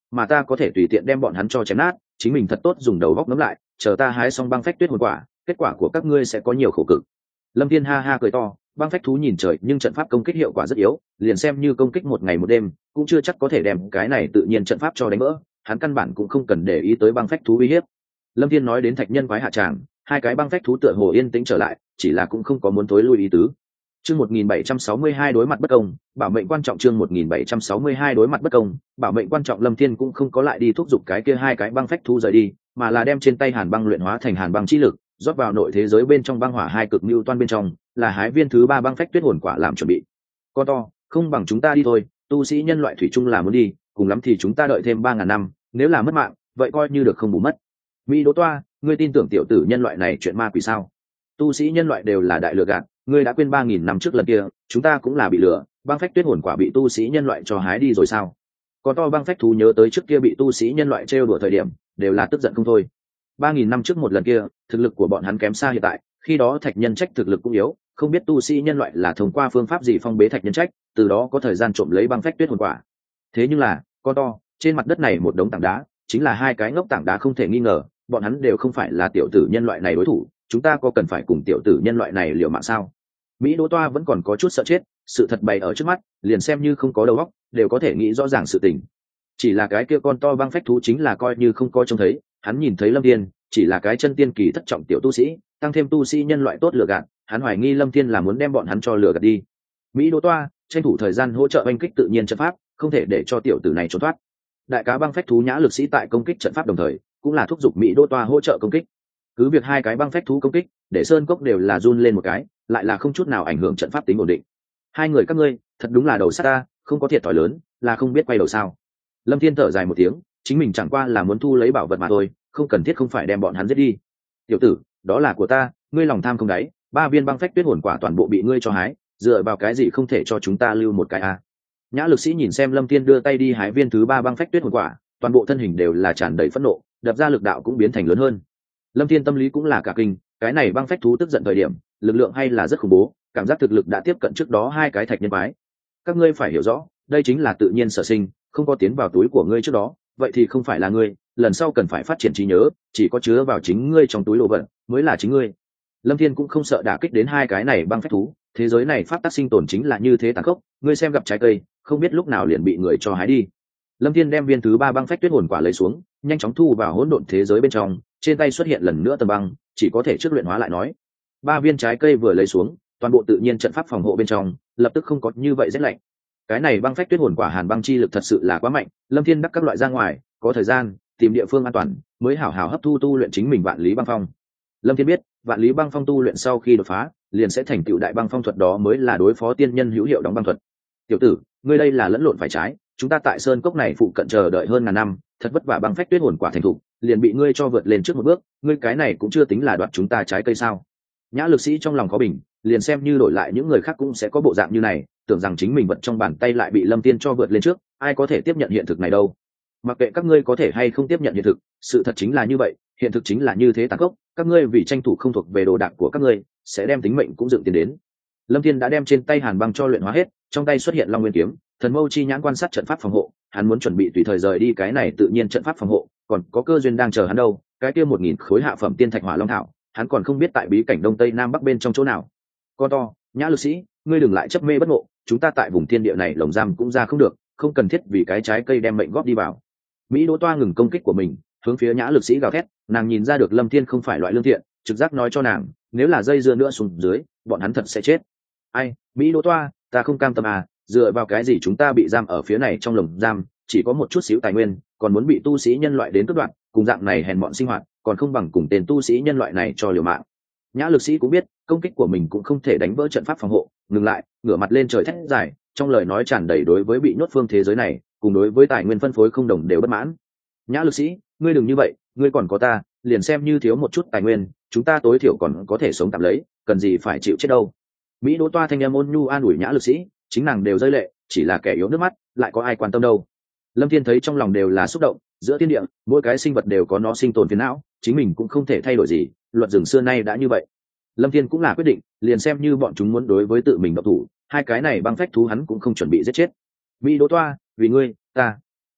mà ta có thể tùy tiện đem bọn hắn cho chém nát, chính mình thật tốt dùng đầu góc ngẫm lại, chờ ta hái xong băng phách tuyết hồn quả, kết quả của các ngươi sẽ có nhiều khổ cực. Lâm Thiên ha ha cười to, băng phách thú nhìn trời, nhưng trận pháp công kích hiệu quả rất yếu, liền xem như công kích một ngày một đêm cũng chưa chắc có thể đem cái này tự nhiên trận pháp cho đánh vỡ, hắn căn bản cũng không cần để ý tới băng phách thú uy hiếp. Lâm Thiên nói đến thạch nhân quái hạ tràng, hai cái băng phách thú tựa hồ yên tĩnh trở lại, chỉ là cũng không có muốn tối lui ý tứ. Chương 1762 đối mặt bất công, bảo mệnh quan trọng. Chương 1762 đối mặt bất công, bảo mệnh quan trọng. Lâm Thiên cũng không có lại đi thúc giục cái kia hai cái băng phách thú rời đi, mà là đem trên tay hàn băng luyện hóa thành hàn băng chi lực, rót vào nội thế giới bên trong băng hỏa hai cực lưu toan bên trong, là hái viên thứ ba băng phách tuyết hồn quả làm chuẩn bị. Con to, không bằng chúng ta đi thôi, tu sĩ nhân loại thủy chung là muốn đi, cùng lắm thì chúng ta đợi thêm 3000 năm, nếu là mất mạng, vậy coi như được không bù mất. Mỹ Đỗ Toa, ngươi tin tưởng tiểu tử nhân loại này chuyện ma quỷ sao? Tu sĩ nhân loại đều là đại lừa gạt, ngươi đã quên 3000 năm trước lần kia, chúng ta cũng là bị lừa, băng phách tuyết hồn quả bị tu sĩ nhân loại cho hái đi rồi sao? Còn to băng phách thú nhớ tới trước kia bị tu sĩ nhân loại trêu đùa thời điểm, đều là tức giận không thôi. 3000 năm trước một lần kia, thực lực của bọn hắn kém xa hiện tại, khi đó thạch nhân trách thực lực cũng yếu, không biết tu sĩ nhân loại là thông qua phương pháp gì phong bế thạch nhân trách, từ đó có thời gian trộm lấy băng phách tuyết hồn quả. Thế nhưng là, con to, trên mặt đất này một đống tảng đá, chính là hai cái ngốc tảng đá không thể nghi ngờ, bọn hắn đều không phải là tiểu tử nhân loại này đối thủ, chúng ta có cần phải cùng tiểu tử nhân loại này liều mạng sao? Mỹ Đỗ Toa vẫn còn có chút sợ chết, sự thật bày ở trước mắt, liền xem như không có đầu óc, đều có thể nghĩ rõ ràng sự tình. Chỉ là cái kia con to băng phách thú chính là coi như không coi trông thấy, hắn nhìn thấy Lâm Thiên, chỉ là cái chân tiên kỳ thất trọng tiểu tu sĩ, tăng thêm tu sĩ nhân loại tốt lừa gạt, hắn hoài nghi Lâm Thiên là muốn đem bọn hắn cho lừa gạt đi. Mỹ Đỗ Toa tranh thủ thời gian hỗ trợ oanh kích tự nhiên trận pháp, không thể để cho tiểu tử này trốn thoát. Đại cá băng phách thú nhã lực sĩ tại công kích trận pháp đồng thời, cũng là thúc giục Mỹ Đỗ Toa hỗ trợ công kích. Cứ việc hai cái băng phách thú công kích, để sơn cốc đều là run lên một cái, lại là không chút nào ảnh hưởng trận pháp tính ổn định. Hai người các ngươi, thật đúng là đầu sắt ta, không có thiệt thòi lớn, là không biết quay đầu sao? Lâm Thiên thở dài một tiếng, chính mình chẳng qua là muốn thu lấy bảo vật mà thôi, không cần thiết không phải đem bọn hắn giết đi. Tiểu tử, đó là của ta, ngươi lòng tham không đáy, 3 viên băng phách tuyết hồn quả toàn bộ bị ngươi cho hái, dựa vào cái gì không thể cho chúng ta lưu một cái a? Nhã lực sĩ nhìn xem Lâm Thiên đưa tay đi hái viên thứ 3 băng phách tuyết hồn quả, toàn bộ thân hình đều là tràn đầy phẫn nộ, đập ra lực đạo cũng biến thành lớn hơn. Lâm Thiên tâm lý cũng là cả kinh, cái này băng phách thú tức giận thời điểm, lực lượng hay là rất khủng bố, cảm giác thực lực đã tiếp cận trước đó hai cái thạch nhân quái. Các ngươi phải hiểu rõ, đây chính là tự nhiên sở sinh, không có tiến vào túi của ngươi trước đó, vậy thì không phải là ngươi, lần sau cần phải phát triển trí nhớ, chỉ có chứa vào chính ngươi trong túi đồ vật mới là chính ngươi. Lâm Thiên cũng không sợ đả kích đến hai cái này băng phách thú, thế giới này pháp tắc sinh tồn chính là như thế tàn khốc, ngươi xem gặp trái cây, không biết lúc nào liền bị người cho hái đi. Lâm Thiên đem viên thứ 3 băng phách tuyết hồn quả lấy xuống, nhanh chóng thu vào hỗn độn thế giới bên trong, trên tay xuất hiện lần nữa tầng băng, chỉ có thể trước luyện hóa lại nói. 3 viên trái cây vừa lấy xuống, toàn bộ tự nhiên trận pháp phòng hộ bên trong, lập tức không có như vậy rét lạnh. Cái này băng phách tuyết hồn quả hàn băng chi lực thật sự là quá mạnh, Lâm Thiên đắc các loại ra ngoài, có thời gian tìm địa phương an toàn, mới hảo hảo hấp thu tu luyện chính mình vạn lý băng phong. Lâm Thiên biết, vạn lý băng phong tu luyện sau khi đột phá, liền sẽ thành tựu đại băng phong thuật, đó mới là đối phó tiên nhân hữu hiệu đóng băng thuật. Tiểu tử, ngươi đây là lẫn lộn phải trái, chúng ta tại sơn cốc này phụ cận chờ đợi hơn ngàn năm, thật vất vả băng phách tuyết hồn quả thành thục, liền bị ngươi cho vượt lên trước một bước, ngươi cái này cũng chưa tính là đoạt chúng ta trái cây sao? Nhã lực sĩ trong lòng có bình, liền xem như đổi lại những người khác cũng sẽ có bộ dạng như này, tưởng rằng chính mình vật trong bàn tay lại bị Lâm Thiên cho vượt lên trước, ai có thể tiếp nhận hiện thực này đâu. Mặc kệ các ngươi có thể hay không tiếp nhận hiện thực, sự thật chính là như vậy, hiện thực chính là như thế tàn khốc, các ngươi vì tranh thủ không thuộc về đồ đạc của các ngươi, sẽ đem tính mệnh cũng dựng tiền đến. Lâm Thiên đã đem trên tay hàn băng cho luyện hóa hết, trong tay xuất hiện Long Nguyên kiếm, thần mâu chi nhãn quan sát trận pháp phòng hộ, hắn muốn chuẩn bị tùy thời rời đi cái này tự nhiên trận pháp phòng hộ, còn có cơ duyên đang chờ hắn đâu, cái kia 1000 khối hạ phẩm tiên thạch hỏa long thảo, hắn còn không biết tại bí cảnh đông tây nam bắc bên trong chỗ nào. Con to, Nhã lực sĩ, ngươi đừng lại chấp mê bất ngộ, chúng ta tại vùng thiên địa này lồng giam cũng ra không được, không cần thiết vì cái trái cây đem mệnh góp đi vào. Mỹ Đỗ Toa ngừng công kích của mình, hướng phía Nhã lực sĩ gào thét, nàng nhìn ra được Lâm Thiên không phải loại lương thiện, trực giác nói cho nàng, nếu là dây dưa nữa xuống dưới, bọn hắn thật sẽ chết. Ai, Mỹ Đỗ Toa, ta không cam tâm à, dựa vào cái gì chúng ta bị giam ở phía này trong lồng giam, chỉ có một chút xíu tài nguyên, còn muốn bị tu sĩ nhân loại đến cướp đoạt, cùng dạng này hèn mọn sinh hoạt, còn không bằng cùng tên tu sĩ nhân loại này cho liều mạng. Nhã lực sĩ cũng biết, công kích của mình cũng không thể đánh vỡ trận pháp phòng hộ, ngừng lại, ngửa mặt lên trời thét dài, trong lời nói tràn đầy đối với bị nhốt phương thế giới này, cùng đối với tài nguyên phân phối không đồng đều bất mãn. Nhã lực sĩ, ngươi đừng như vậy, ngươi còn có ta, liền xem như thiếu một chút tài nguyên, chúng ta tối thiểu còn có thể sống tạm lấy, cần gì phải chịu chết đâu. Mỹ Đỗ Toa thanh em ôn nhu an ủi Nhã lực sĩ, chính nàng đều rơi lệ, chỉ là kẻ yếu nước mắt, lại có ai quan tâm đâu. Lâm Thiên thấy trong lòng đều là xúc động, giữa thiên địa, mỗi cái sinh vật đều có nó sinh tồn phiền não, chính mình cũng không thể thay đổi gì, luật rừng xưa nay đã như vậy. Lâm Thiên cũng là quyết định, liền xem như bọn chúng muốn đối với tự mình động thủ, hai cái này băng phách thú hắn cũng không chuẩn bị giết chết. Mỹ Đỗ Toa, vì ngươi, ta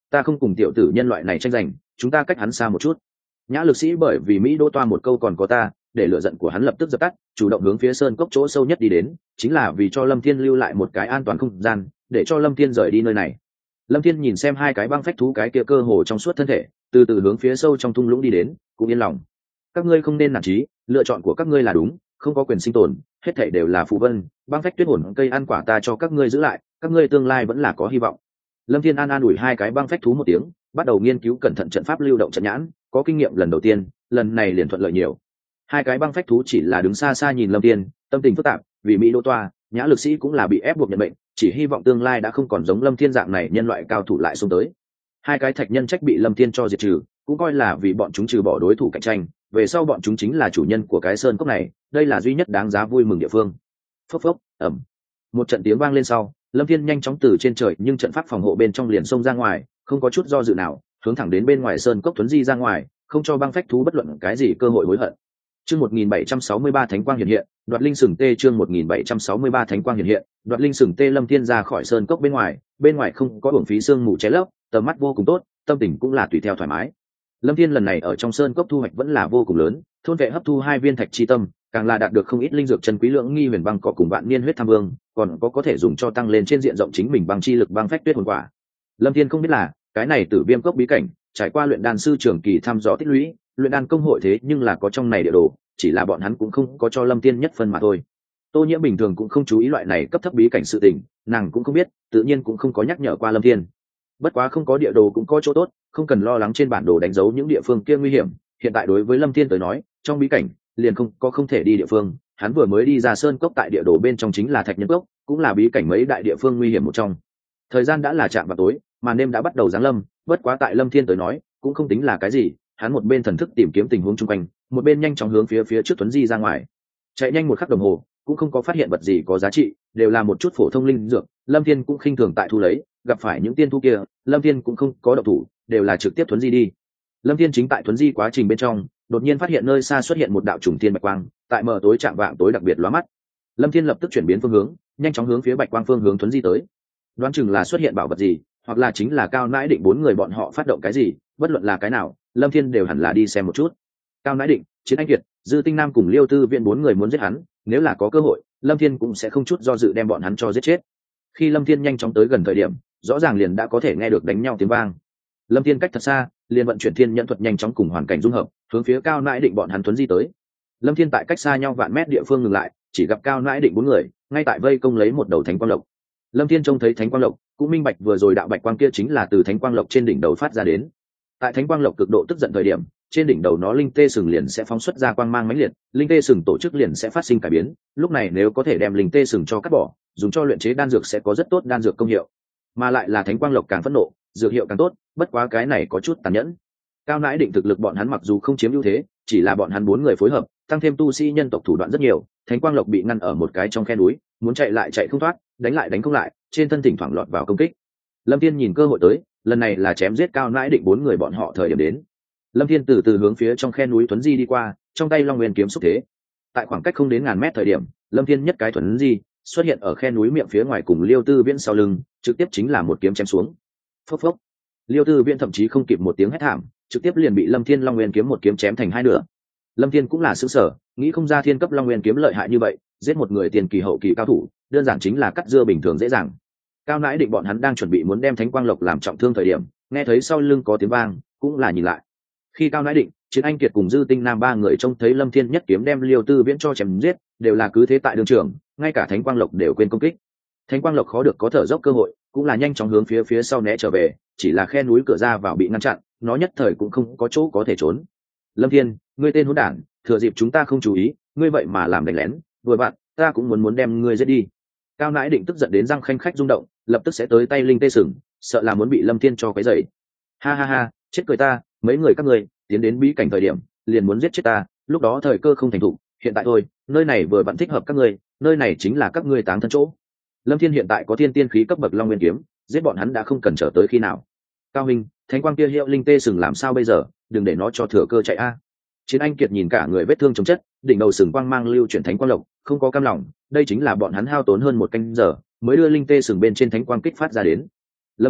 ta không cùng tiểu tử nhân loại này tranh giành, chúng ta cách hắn xa một chút. Nhã Lực Sĩ bởi vì Mỹ Đỗ Toa một câu còn có ta, để lửa giận của hắn lập tức dập tắt, chủ động hướng phía sơn cốc chỗ sâu nhất đi đến, chính là vì cho Lâm Thiên lưu lại một cái an toàn không gian, để cho Lâm Thiên rời đi nơi này. Lâm Thiên nhìn xem hai cái băng phách thú cái kia cơ hồ trong suốt thân thể, từ từ hướng phía sâu trong thung lũng đi đến, cũng yên lòng. Các ngươi không nên nản chí, lựa chọn của các ngươi là đúng, không có quyền sinh tồn, hết thảy đều là phù vân, băng phách tuyết hồn cây ăn quả ta cho các ngươi giữ lại, các ngươi tương lai vẫn là có hy vọng. Lâm Thiên an ủi hai cái băng phách thú một tiếng, bắt đầu nghiên cứu cẩn thận trận pháp lưu động trận nhãn, có kinh nghiệm lần đầu tiên, lần này liền thuận lợi nhiều. Hai cái băng phách thú chỉ là đứng xa xa nhìn Lâm Thiên, tâm tình phức tạp, vì Mỹ Đỗ Toa, Nhã Lực Sĩ cũng là bị ép buộc nhận bệnh, chỉ hy vọng tương lai đã không còn giống Lâm Thiên dạng này nhân loại cao thủ lại xông tới. Hai cái thạch nhân trách bị Lâm Thiên cho diệt trừ, cũng coi là vì bọn chúng trừ bỏ đối thủ cạnh tranh, về sau bọn chúng chính là chủ nhân của cái sơn cốc này, đây là duy nhất đáng giá vui mừng địa phương. Phốc phốc, ầm. Một trận tiếng vang lên sau, Lâm Thiên nhanh chóng từ trên trời nhưng trận pháp phòng hộ bên trong liền xông ra ngoài, không có chút do dự nào, hướng thẳng đến bên ngoài sơn cốc tuấn di ra ngoài, không cho băng phách thú bất luận cái gì cơ hội hối hận. Chương 1763 Thánh quang hiện hiện, đoạt linh sừng tê chương 1763 Thánh quang hiện hiện, đoạt linh sừng tê. Lâm Thiên ra khỏi sơn cốc bên ngoài không có uổng phí sương mù che lấp, tầm mắt vô cùng tốt, tâm tình cũng là tùy theo thoải mái. Lâm Thiên lần này ở trong sơn cốc thu hoạch vẫn là vô cùng lớn, thôn vệ hấp thu 2 viên thạch chi tâm, càng là đạt được không ít linh dược chân quý lượng nghi huyền băng cỏ cùng vạn niên huyết tham vương, còn có thể dùng cho tăng lên trên diện rộng chính mình băng chi lực băng phách tuyết hồn quả. Lâm Thiên không biết là, cái này Tử Viêm cốc bí cảnh, trải qua luyện đan sư trưởng kỳ thăm dò tích lũy, luyện đan công hội thế nhưng là có trong này địa đồ, chỉ là bọn hắn cũng không có cho Lâm Thiên nhất phân mà thôi. Tô Nhiễm bình thường cũng không chú ý loại này cấp thấp bí cảnh sự tình, nàng cũng không biết, tự nhiên cũng không có nhắc nhở qua Lâm Thiên. Bất quá không có địa đồ cũng có chỗ tốt, không cần lo lắng trên bản đồ đánh dấu những địa phương kia nguy hiểm. Hiện tại đối với Lâm Thiên tới nói, trong bí cảnh liền không thể đi địa phương, hắn vừa mới đi ra sơn cốc tại địa đồ bên trong chính là Thạch Nhân Cốc, cũng là bí cảnh mấy đại địa phương nguy hiểm một trong. Thời gian đã là chạm vào tối, màn đêm đã bắt đầu giáng lâm, bất quá tại Lâm Thiên tới nói, cũng không tính là cái gì, hắn một bên thần thức tìm kiếm tình huống xung quanh, một bên nhanh chóng hướng phía trước tuấn di ra ngoài. Chạy nhanh một khắc đồng hồ, cũng không có phát hiện vật gì có giá trị, đều là một chút phổ thông linh dược, Lâm Thiên cũng khinh thường tại thu lấy, gặp phải những tiên thu kia, Lâm Thiên cũng không có động thủ, đều là trực tiếp tuấn di đi. Lâm Thiên chính tại tuấn di quá trình bên trong, đột nhiên phát hiện nơi xa xuất hiện một đạo trùng thiên bạch quang, tại mờ tối chạm vạng tối đặc biệt lóa mắt. Lâm Thiên lập tức chuyển biến phương hướng, nhanh chóng hướng phía bạch quang phương hướng tuấn di tới. Đoán chừng là xuất hiện bảo vật gì, hoặc là chính là Cao Nãi Định 4 người bọn họ phát động cái gì, bất luận là cái nào, Lâm Thiên đều hẳn là đi xem một chút. Cao Nãi Định, Chiến Anh Kiệt, Dư Tinh Nam cùng Liêu Tư Viện 4 người muốn giết hắn, nếu là có cơ hội, Lâm Thiên cũng sẽ không chút do dự đem bọn hắn cho giết chết. Khi Lâm Thiên nhanh chóng tới gần thời điểm, rõ ràng liền đã có thể nghe được đánh nhau tiếng vang. Lâm Thiên cách thật xa, liền vận chuyển thiên nhẫn thuật nhanh chóng cùng hoàn cảnh dung hợp, hướng phía Cao Nãi Định bọn hắn tuấn di tới. Lâm Thiên tại cách xa nhau vạn mét địa phương ngừng lại, chỉ gặp Cao Nãi Định 4 người, ngay tại vây công lấy một đầu thánh quang lộc. Lâm Thiên trông thấy thánh quang lộc, cũng minh bạch vừa rồi đạo bạch quang kia chính là từ thánh quang lộc trên đỉnh đầu phát ra đến. Tại thánh quang lộc cực độ tức giận thời điểm, trên đỉnh đầu nó linh tê sừng liền sẽ phóng xuất ra quang mang mãnh liệt, linh tê sừng tổ chức liền sẽ phát sinh cải biến, lúc này nếu có thể đem linh tê sừng cho cắt bỏ, dùng cho luyện chế đan dược sẽ có rất tốt đan dược công hiệu. Mà lại là thánh quang lộc càng phẫn nộ, dược hiệu càng tốt, bất quá cái này có chút tàn nhẫn. Cao Nãi Định thực lực bọn hắn mặc dù không chiếm ưu thế, chỉ là bọn hắn 4 người phối hợp, tăng thêm tu sĩ nhân tộc thủ đoạn rất nhiều, thánh quang lộc bị ngăn ở một cái trong khe núi, muốn chạy lại chạy không thoát, đánh lại đánh không lại, trên thân thỉnh thoảng lọt vào công kích. Lâm Thiên nhìn cơ hội tới, lần này là chém giết Cao Nãi Định 4 người bọn họ thời điểm đến. Lâm Thiên từ từ hướng phía trong khe núi tuấn di đi qua, trong tay Long Nguyên kiếm xúc thế. Tại khoảng cách không đến ngàn mét thời điểm, Lâm Thiên nhất cái tuấn di, xuất hiện ở khe núi miệng phía ngoài cùng Liêu Tư Viễn sau lưng, trực tiếp chính là một kiếm chém xuống. Phốc phốc. Liêu Tư Viễn thậm chí không kịp một tiếng hét thảm, trực tiếp liền bị Lâm Thiên Long Nguyên kiếm một kiếm chém thành hai nửa. Lâm Thiên cũng là sửng sở, nghĩ không ra thiên cấp Long Nguyên kiếm lợi hại như vậy, giết một người tiền kỳ hậu kỳ cao thủ, đơn giản chính là cắt dưa bình thường dễ dàng. Cao Nãi Định bọn hắn đang chuẩn bị muốn đem thánh quang lộc làm trọng thương thời điểm, nghe thấy sau lưng có tiếng vang, cũng là nhìn lại. Khi Cao Nãi Định, Chiến Anh Kiệt cùng Dư Tinh Nam 3 người trông thấy Lâm Thiên nhất kiếm đem Liêu Tư Viễn cho chém giết, đều là cứ thế tại đường trường, ngay cả thánh quang lộc đều quên công kích. Thánh quang lộc khó được có thở dốc cơ hội, cũng là nhanh chóng hướng phía sau né trở về, chỉ là khe núi cửa ra vào bị ngăn chặn, nó nhất thời cũng không có chỗ có thể trốn. Lâm Thiên, ngươi tên hỗn đản, thừa dịp chúng ta không chú ý, ngươi vậy mà làm đánh lén, vừa bạn, ta cũng muốn đem ngươi giết đi. Cao Nãi Định tức giận đến răng khanh khách rung động, lập tức sẽ tới tay linh tê sừng, sợ là muốn bị Lâm Thiên cho quấy rầy. Ha ha ha, chết cười ta, mấy người các ngươi tiến đến bí cảnh thời điểm, liền muốn giết chết ta, lúc đó thời cơ không thành thục, hiện tại thôi, nơi này vừa vặn thích hợp các ngươi, nơi này chính là các ngươi táng thân chỗ. Lâm Thiên hiện tại có thiên tiên khí cấp bậc Long Nguyên kiếm, giết bọn hắn đã không cần chờ tới khi nào. Cao Minh, thánh quang kia hiệu linh tê sừng làm sao bây giờ, đừng để nó cho thừa cơ chạy a. Chiến Anh Kiệt nhìn cả người vết thương chồng chất, đỉnh đầu sừng quang mang lưu chuyển thánh quang lộc, không có cam lòng, đây chính là bọn hắn hao tốn hơn 1 canh giờ mới đưa linh tê sừng bên trên thánh quang kích phát ra đến. Lâm Thiên,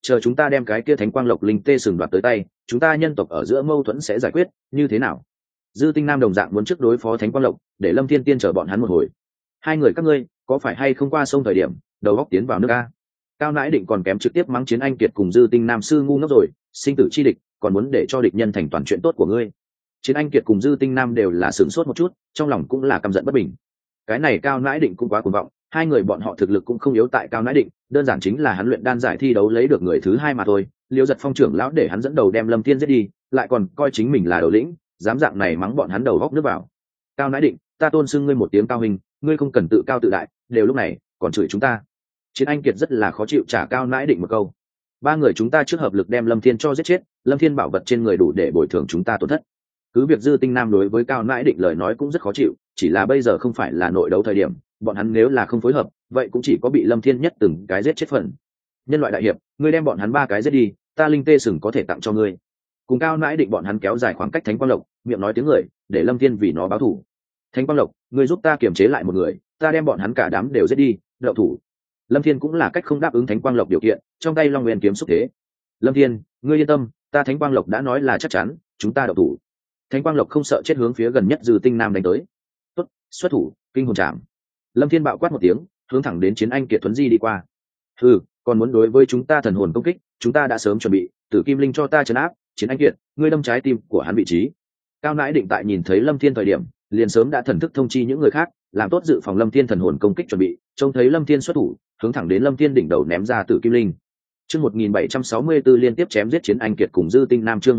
chờ chúng ta đem cái kia thánh quang lộc linh tê sừng đoạt tới tay, chúng ta nhân tộc ở giữa mâu thuẫn sẽ giải quyết, như thế nào? Dư Tinh Nam đồng dạng muốn trước đối phó thánh quang lộc, để Lâm Thiên Tiên chờ bọn hắn một hồi. Hai người các ngươi có phải hay không qua sông thời điểm đầu góc tiến vào nước a? Cao Nãi Định còn kém trực tiếp mắng Chiến Anh Kiệt cùng Dư Tinh Nam sư ngu ngốc rồi, sinh tử chi địch, còn muốn để cho địch nhân thành toàn chuyện tốt của ngươi. Chiến Anh Kiệt cùng Dư Tinh Nam đều là sửng sốt một chút, trong lòng cũng là căm giận bất bình. Cái này Cao Nãi Định cũng quá cuồng vọng, hai người bọn họ thực lực cũng không yếu tại Cao Nãi Định, đơn giản chính là hắn luyện đan giải thi đấu lấy được người thứ hai mà thôi. Liêu Giật Phong trưởng lão để hắn dẫn đầu đem Lâm Thiên giết đi, lại còn coi chính mình là đầu lĩnh, dám dạng này mắng bọn hắn đầu góc nước vào. Cao Nãi Định, ta tôn xưng ngươi một tiếng cao hình, ngươi không cần tự cao tự đại, đều lúc này còn chửi chúng ta. Chiến Anh Kiệt rất là khó chịu trả Cao Nãi Định một câu. Ba người chúng ta trước hợp lực đem Lâm Thiên cho giết chết, Lâm Thiên bảo vật trên người đủ để bồi thường chúng ta tổn thất. Cứ việc Dư Tinh Nam đối với Cao Nãi Định lời nói cũng rất khó chịu, chỉ là bây giờ không phải là nội đấu thời điểm, bọn hắn nếu là không phối hợp, vậy cũng chỉ có bị Lâm Thiên nhất từng cái giết chết phần. Nhân loại đại hiệp, ngươi đem bọn hắn ba cái giết đi, ta linh tê sừng có thể tặng cho ngươi. Cùng Cao Nãi Định bọn hắn kéo dài khoảng cách Thánh Quang Lộc, miệng nói tiếng người, để Lâm Thiên vì nó báo thù. Thánh Quang Lộc, ngươi giúp ta kiềm chế lại một người, ta đem bọn hắn cả đám đều giết đi, đậu thủ. Lâm Thiên cũng là cách không đáp ứng Thánh Quang Lộc điều kiện, trong tay Long Nguyên kiếm xúc thế. Lâm Thiên, ngươi yên tâm, ta Thánh Quang Lộc đã nói là chắc chắn, chúng ta đậu thủ. Thánh Quang Lộc không sợ chết hướng phía gần nhất Dư Tinh Nam đánh tới. Tốt, xuất thủ, kinh hồn chạm. Lâm Thiên bạo quát một tiếng, hướng thẳng đến Chiến Anh Kiệt Thuấn Di đi qua. Còn muốn đối với chúng ta thần hồn công kích, chúng ta đã sớm chuẩn bị, Tử Kim Linh cho ta trấn áp, Chiến Anh Kiệt, ngươi đâm trái tim của hắn vị trí. Cao Nãi Định tại nhìn thấy Lâm Thiên thời điểm, liền sớm đã thần thức thông chi những người khác, làm tốt dự phòng Lâm Thiên thần hồn công kích chuẩn bị, trông thấy Lâm Thiên xuất thủ, hướng thẳng đến Lâm Thiên đỉnh đầu ném ra Tử Kim Linh. Chương 1764 liên tiếp chém giết Chiến Anh Kiệt cùng Dư Tinh Nam, chương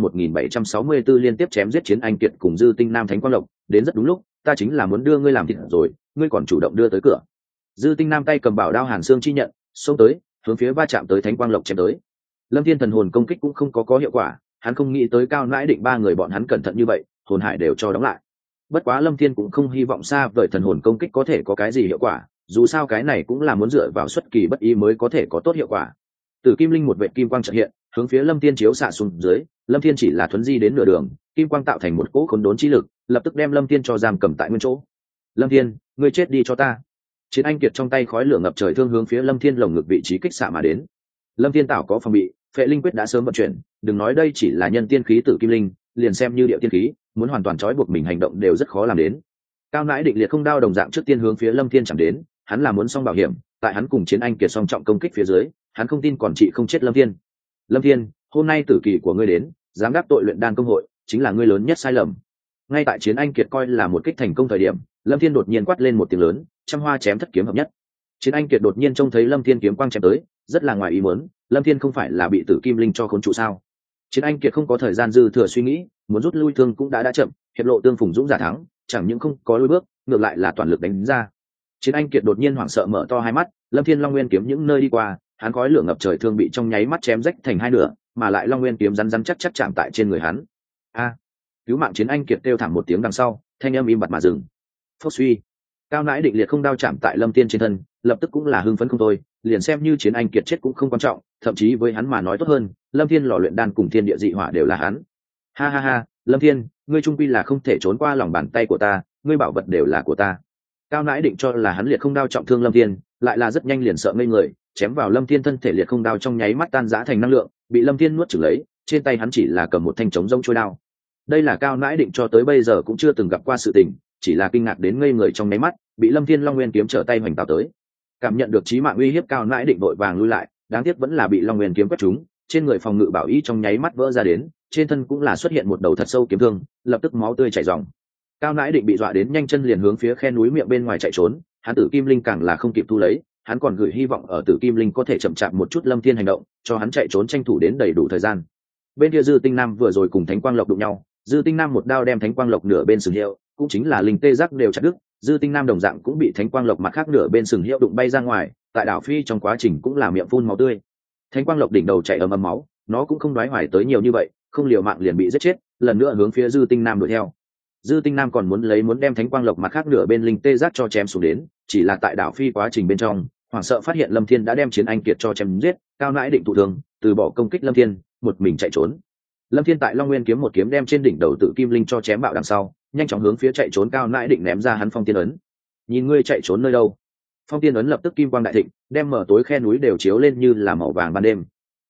1764 liên tiếp chém giết Chiến Anh Kiệt cùng Dư Tinh Nam. Thánh Quang Lộc, đến rất đúng lúc, ta chính là muốn đưa ngươi làm thịt rồi, ngươi còn chủ động đưa tới cửa. Dư Tinh Nam tay cầm bảo đao Hàn Xương chi nhận, xông tới, hướng phía va chạm tới Thánh Quang Lộc chém tới. Lâm Thiên thần hồn công kích cũng không có hiệu quả, hắn không nghĩ tới Cao Nãi Định ba người bọn hắn cẩn thận như vậy, hồn hải đều cho đóng lại. Bất quá Lâm Thiên cũng không hy vọng xa vời thần hồn công kích có thể có cái gì hiệu quả, dù sao cái này cũng là muốn dựa vào xuất kỳ bất ý mới có thể có tốt hiệu quả. Tử Kim Linh một vệt kim quang chợt hiện, hướng phía Lâm Thiên chiếu xạ xuống dưới, Lâm Thiên chỉ là thuấn di đến nửa đường, kim quang tạo thành một cỗ khốn đốn chi lực, lập tức đem Lâm Thiên cho giam cầm tại nguyên chỗ. Lâm Thiên, ngươi chết đi cho ta. Chiến Anh Kiệt trong tay khói lửa ngập trời thương hướng phía Lâm Thiên lồng ngực vị trí kích xạ mà đến. Lâm Thiên tảo có phòng bị, Phệ Linh quyết đã sớm vận chuyển, đừng nói đây chỉ là nhân tiên khí Tử Kim Linh, liền xem như địa tiên khí, muốn hoàn toàn trói buộc mình hành động đều rất khó làm đến. Cao Nãi Định liệt không đao đồng dạng trước tiên hướng phía Lâm Thiên chạm đến, hắn là muốn xong bảo hiểm, tại hắn cùng Chiến Anh Kiệt song trọng công kích phía dưới, hắn không tin còn chị không chết Lâm Thiên. Lâm Thiên, hôm nay tử kỳ của ngươi đến, dám đáp tội luyện đan công hội, chính là ngươi lớn nhất sai lầm. Ngay tại Chiến Anh Kiệt coi là một kích thành công thời điểm, Lâm Thiên đột nhiên quát lên một tiếng lớn, trăm hoa chém thất kiếm hợp nhất. Chiến Anh Kiệt đột nhiên trông thấy Lâm Thiên kiếm quang chém tới, rất là ngoài ý muốn, Lâm Thiên không phải là bị Tử Kim Linh cho khốn trụ sao? Chiến Anh Kiệt không có thời gian dư thừa suy nghĩ, muốn rút lui thương cũng đã chậm, hiệp lộ tương phùng dũng giả thắng, chẳng những không có lùi bước, ngược lại là toàn lực đánh ra. Chiến Anh Kiệt đột nhiên hoảng sợ mở to hai mắt, Lâm Thiên Long Nguyên kiếm những nơi đi qua, hắn khói lửa ngập trời thương bị trong nháy mắt chém rách thành hai nửa, mà lại Long Nguyên kiếm rắn rắn chắc chắc chạm tại trên người hắn. A! Cứu mạng! Chiến Anh Kiệt kêu thảm một tiếng đằng sau, thanh âm im bặt mà dừng. Phốc suy! Cao Nãi Định liệt không đao chạm tại Lâm Thiên trên thân, lập tức cũng là hưng phấn không thôi, liền xem như Chiến Anh Kiệt chết cũng không quan trọng, thậm chí với hắn mà nói tốt hơn, Lâm Thiên lò luyện đan cùng thiên địa dị hỏa đều là hắn. Ha ha ha, Lâm Thiên, ngươi trung quy là không thể trốn qua lòng bàn tay của ta, ngươi bảo vật đều là của ta. Cao Nãi Định cho là hắn liệt không đao trọng thương Lâm Thiên, lại là rất nhanh liền sợ ngây người, chém vào Lâm Thiên thân thể liệt không đao trong nháy mắt tan rã thành năng lượng, bị Lâm Thiên nuốt chửng lấy, trên tay hắn chỉ là cầm một thanh trống rông trôi đao. Đây là Cao Nãi Định cho tới bây giờ cũng chưa từng gặp qua sự tình, chỉ là kinh ngạc đến ngây người trong nháy mắt, bị Lâm Thiên Long Nguyên kiếm trở tay hoành tạo tới. Cảm nhận được chí mạng uy hiếp, Cao Nãi Định vội vàng lui lại, đáng tiếc vẫn là bị Long Nguyên kiếm quét trúng, trên người phòng ngự bảo y trong nháy mắt vỡ ra đến, trên thân cũng là xuất hiện một đầu thật sâu kiếm thương, lập tức máu tươi chảy ròng. Cao Nãi Định bị dọa đến nhanh chân liền hướng phía khe núi miệng bên ngoài chạy trốn, hắn Tử Kim Linh càng là không kịp thu lấy, hắn còn gửi hy vọng ở Tử Kim Linh có thể chậm chạp một chút Lâm Thiên hành động, cho hắn chạy trốn tranh thủ đến đầy đủ thời gian. Bên kia Dư Tinh Nam vừa rồi cùng Thánh Quang Lộc đụng nhau, Dư Tinh Nam một đao đem Thánh Quang Lộc nửa bên sừng hiệu, cũng chính là linh tê giác đều chặt đứt, Dư Tinh Nam đồng dạng cũng bị Thánh Quang Lộc mặt khác nửa bên sừng hiệu đụng bay ra ngoài, tại đảo phi trong quá trình cũng là miệng phun máu tươi. Thánh Quang Lộc đỉnh đầu chảy ầm ầm máu, nó cũng không đoái hoài tới nhiều như vậy, không liều mạng liền bị giết chết, lần nữa hướng phía Dư Tinh Nam đuổi theo. Dư Tinh Nam còn muốn đem Thánh Quang Lộc mặt khác nửa bên linh tê giác cho chém xuống đến, chỉ là tại đảo phi quá trình bên trong, hoảng sợ phát hiện Lâm Thiên đã đem Chiến Anh Kiệt cho chém giết, Cao Nãi Định thụ thương, từ bỏ công kích Lâm Thiên, một mình chạy trốn. Lâm Thiên tại Long Nguyên kiếm một kiếm đem trên đỉnh đầu Tử Kim Linh cho chém bạo đằng sau, nhanh chóng hướng phía chạy trốn Cao Nãi Định ném ra hắn Phong Tiên ấn. Nhìn ngươi chạy trốn nơi đâu? Phong Tiên ấn lập tức kim quang đại thịnh, đem mở tối khe núi đều chiếu lên như là màu vàng ban đêm.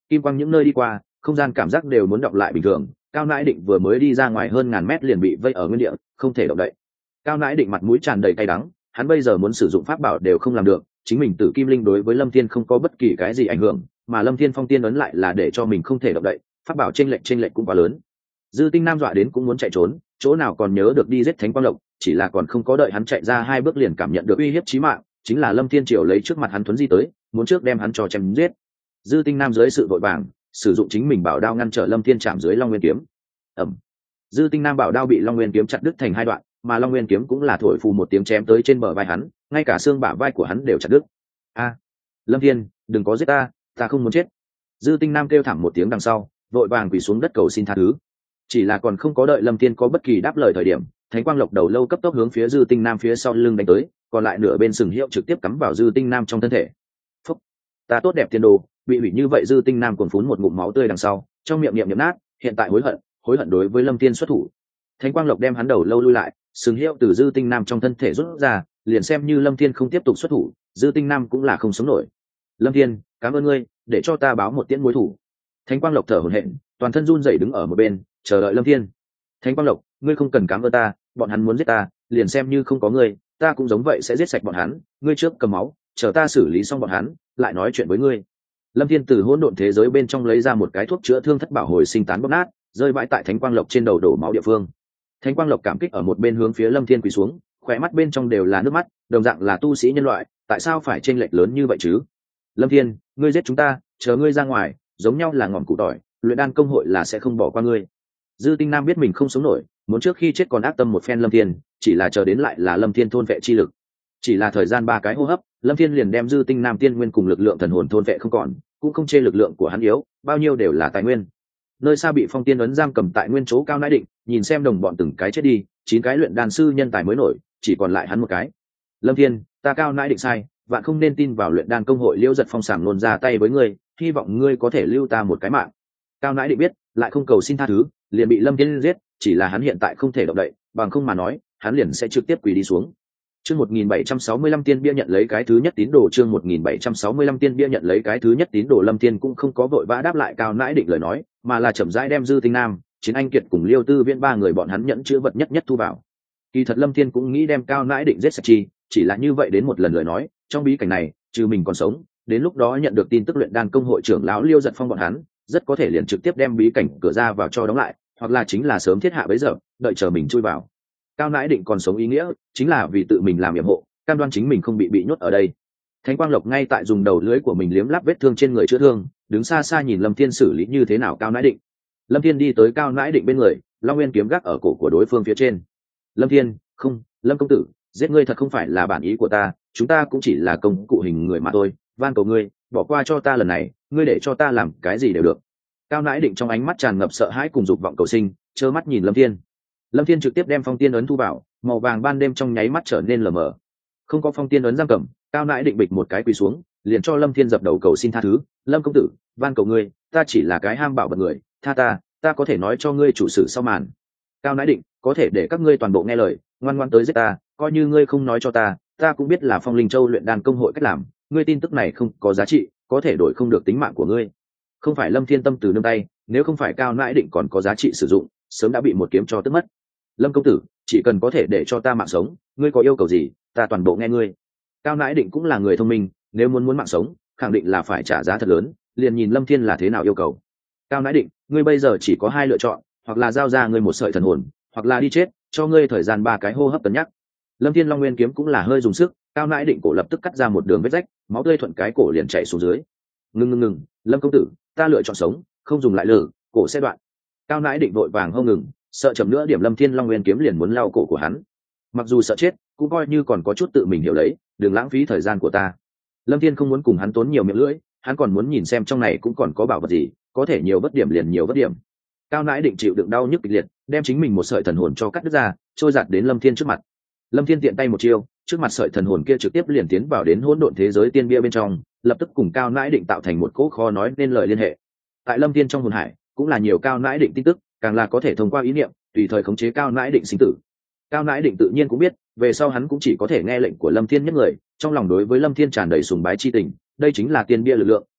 kim quang những nơi đi qua, không gian cảm giác đều muốn đọng lại bình thường. Cao Nãi Định vừa mới đi ra ngoài hơn ngàn mét liền bị vây ở nguyên địa, không thể động đậy. Cao Nãi Định mặt mũi tràn đầy cay đắng, hắn bây giờ muốn sử dụng pháp bảo đều không làm được, chính mình Tử Kim Linh đối với Lâm Thiên không có bất kỳ cái gì ảnh hưởng, mà Lâm Thiên Phong Tiên ấn lại là để cho mình không thể động đậy, pháp bảo chênh lệch cũng quá lớn. Dư Tinh Nam dọa đến cũng muốn chạy trốn, chỗ nào còn nhớ được đi giết Thánh Quang Lộc, chỉ là còn không có đợi hắn chạy ra 2 bước liền cảm nhận được uy hiếp chí mạng, chính là Lâm Thiên Triều lấy trước mặt hắn thuấn di tới, muốn trước đem hắn cho chém giết. Dư Tinh Nam dưới sự vội vàng, sử dụng chính mình bảo đao ngăn trở Lâm Thiên chạm dưới Long Nguyên kiếm. Ầm. Dư Tinh Nam bảo đao bị Long Nguyên kiếm chặt đứt thành 2 đoạn, mà Long Nguyên kiếm cũng là thổi phù một tiếng chém tới trên bờ vai hắn, ngay cả xương bả vai của hắn đều chặt đứt. A, Lâm Thiên, đừng có giết ta, ta không muốn chết. Dư Tinh Nam kêu thảm một tiếng đằng sau, vội vàng quỳ xuống đất cầu xin tha thứ. Chỉ là còn không có đợi Lâm Thiên có bất kỳ đáp lời thời điểm, Thánh Quang Lộc đầu lâu cấp tốc hướng phía Dư Tinh Nam phía sau lưng đánh tới, còn lại nửa bên sừng hiệu trực tiếp cắm vào Dư Tinh Nam trong thân thể. Phúc, ta tốt đẹp tiền đồ, bị hủy như vậy. Dư Tinh Nam còn phún một ngụm máu tươi đằng sau, trong miệng niệm nát, hiện tại hối hận đối với Lâm Thiên xuất thủ. Thánh Quang Lộc đem hắn đầu lâu lui lại, sừng hiệu từ Dư Tinh Nam trong thân thể rút ra, liền xem như Lâm Thiên không tiếp tục xuất thủ, Dư Tinh Nam cũng là không sống nổi. Lâm Thiên, cảm ơn ngươi, để cho ta báo một tiễn mối thủ. Thánh Quang Lộc thở hổn hển, toàn thân run rẩy đứng ở một bên, chờ đợi Lâm Thiên. Thánh Quang Lộc, ngươi không cần cảm ơn ta, bọn hắn muốn giết ta, liền xem như không có ngươi, ta cũng giống vậy sẽ giết sạch bọn hắn. Ngươi trước cầm máu, chờ ta xử lý xong bọn hắn, lại nói chuyện với ngươi. Lâm Thiên từ hỗn độn thế giới bên trong lấy ra một cái thuốc chữa thương thất bảo hồi sinh tán bóc nát, rơi vãi tại Thánh Quang Lộc trên đầu đổ máu địa phương. Thánh Quang Lộc cảm kích ở một bên hướng phía Lâm Thiên quỳ xuống, khỏe mắt bên trong đều là nước mắt, đồng dạng là tu sĩ nhân loại, tại sao phải chênh lệch lớn như vậy chứ? Lâm Thiên, ngươi giết chúng ta, chờ ngươi ra ngoài, giống nhau là ngọn cụ tỏi, luyện đan công hội là sẽ không bỏ qua ngươi. Dư Tinh Nam biết mình không sống nổi, muốn trước khi chết còn ác tâm một phen Lâm Thiên, chỉ là chờ đến lại là Lâm Thiên thôn vệ chi lực. Chỉ là thời gian 3 cái hô hấp, Lâm Thiên liền đem Dư Tinh Nam tiên nguyên cùng lực lượng thần hồn thôn vệ không còn, cũng không chê lực lượng của hắn yếu, bao nhiêu đều là tài nguyên. Nơi xa bị Phong Tiên ấn giam cầm tại nguyên chỗ Cao Nãi Định, nhìn xem đồng bọn từng cái chết đi, 9 cái luyện đan sư nhân tài mới nổi, chỉ còn lại hắn một cái. Lâm Thiên, ta Cao Nãi Định sai, vạn không nên tin vào luyện đan công hội Liễu Giật Phong sảng nôn ra tay với ngươi, hy vọng ngươi có thể lưu ta một cái mạng. Cao Nãi Định biết, lại không cầu xin tha thứ, liền bị Lâm Thiên giết, chỉ là hắn hiện tại không thể động đậy, bằng không mà nói, hắn liền sẽ trực tiếp quỳ đi xuống. Chương 1765 tiên bia nhận lấy cái thứ nhất tín đồ. Chương 1765 tiên bia nhận lấy cái thứ nhất tín đồ. Lâm Thiên cũng không có vội vã đáp lại Cao Nãi Định lời nói, mà là chậm rãi đem Dư Tinh Nam, Chiến Anh Kiệt cùng Liêu Tư Viễn 3 người bọn hắn nhận chứa vật nhất thu vào. Kỳ thật Lâm Thiên cũng nghĩ đem Cao Nãi Định giết sạch chi, chỉ là như vậy đến một lần lời nói, trong bí cảnh này, trừ mình còn sống, đến lúc đó nhận được tin tức luyện đan công hội trưởng lão Liêu Giật Phong bọn hắn, rất có thể liền trực tiếp đem bí cảnh cửa ra vào cho đóng lại, hoặc là chính là sớm thiết hạ bấy giờ, đợi chờ mình chui vào. Cao Nãi Định còn sống ý nghĩa chính là vì tự mình làm yểm hộ, cam đoan chính mình không bị nhốt ở đây. Thánh Quang Lộc ngay tại dùng đầu lưỡi của mình liếm láp vết thương trên người chữa thương, đứng xa xa nhìn Lâm Thiên xử lý như thế nào Cao Nãi Định. Lâm Thiên đi tới Cao Nãi Định bên người, Long Nguyên kiếm gác ở cổ của đối phương phía trên. Lâm Thiên, không, Lâm công tử, giết ngươi thật không phải là bản ý của ta, chúng ta cũng chỉ là công cụ hình người mà thôi, van cầu ngươi, bỏ qua cho ta lần này, ngươi để cho ta làm cái gì đều được. Cao Nãi Định trong ánh mắt tràn ngập sợ hãi cùng dục vọng cầu sinh, trơ mắt nhìn Lâm Thiên. Lâm Thiên trực tiếp đem Phong Tiên ấn thu vào, màu vàng ban đêm trong nháy mắt trở nên lờ mờ. Không có Phong Tiên ấn giam cầm, Cao Nãi Định bịch một cái quỳ xuống, liền cho Lâm Thiên dập đầu cầu xin tha thứ. Lâm công tử, van cầu ngươi, ta chỉ là cái ham bảo vật người, tha ta có thể nói cho ngươi chủ sự sau màn. Cao Nãi Định, có thể để các ngươi toàn bộ nghe lời, ngoan ngoãn tới giết ta, coi như ngươi không nói cho ta cũng biết là Phong Linh Châu luyện đan công hội cách làm, ngươi tin tức này không có giá trị, có thể đổi không được tính mạng của ngươi. Không phải Lâm Thiên tâm từ nương tay, nếu không phải Cao Nãi Định còn có giá trị sử dụng, sớm đã bị một kiếm cho tức mất. Lâm công tử, chỉ cần có thể để cho ta mạng sống, ngươi có yêu cầu gì, ta toàn bộ nghe ngươi. Cao Nãi Định cũng là người thông minh, nếu muốn mạng sống, khẳng định là phải trả giá thật lớn, liền nhìn Lâm Thiên là thế nào yêu cầu. Cao Nãi Định, ngươi bây giờ chỉ có 2 lựa chọn, hoặc là giao ra ngươi một sợi thần hồn, hoặc là đi chết, cho ngươi thời gian 3 cái hô hấp cân nhắc. Lâm Thiên Long Nguyên kiếm cũng là hơi dùng sức, Cao Nãi Định cổ lập tức cắt ra một đường vết rách, máu tươi thuận cái cổ liền chảy xuống dưới. Ngừng, Lâm công tử, ta lựa chọn sống, không dùng lại lử, cổ sẽ đoạn. Cao Nãi Định vội vàng hông ngừng, sợ chậm nữa điểm Lâm Thiên Long Nguyên kiếm liền muốn lao cổ của hắn. Mặc dù sợ chết, cũng coi như còn có chút tự mình hiểu lấy, đừng lãng phí thời gian của ta. Lâm Thiên không muốn cùng hắn tốn nhiều miệng lưỡi, hắn còn muốn nhìn xem trong này cũng còn có bảo vật gì, có thể nhiều bất điểm liền nhiều bất điểm. Cao Nãi Định chịu đựng đau nhức kịch liệt, đem chính mình một sợi thần hồn cho cắt đứt ra, trôi giạt đến Lâm Thiên trước mặt. Lâm Thiên tiện tay một chiêu, trước mặt sợi thần hồn kia trực tiếp liền tiến vào đến hỗn độn thế giới tiên bia bên trong, lập tức cùng Cao Nãi Định tạo thành một cỗ khó nói nên lời liên hệ. Tại Lâm Thiên trong hồn hải, cũng là nhiều Cao Nãi Định tin tức, càng là có thể thông qua ý niệm, tùy thời khống chế Cao Nãi Định sinh tử. Cao Nãi Định tự nhiên cũng biết, về sau hắn cũng chỉ có thể nghe lệnh của Lâm Thiên nhất người, trong lòng đối với Lâm Thiên tràn đầy sùng bái chi tình, đây chính là tiên bia lực lượng,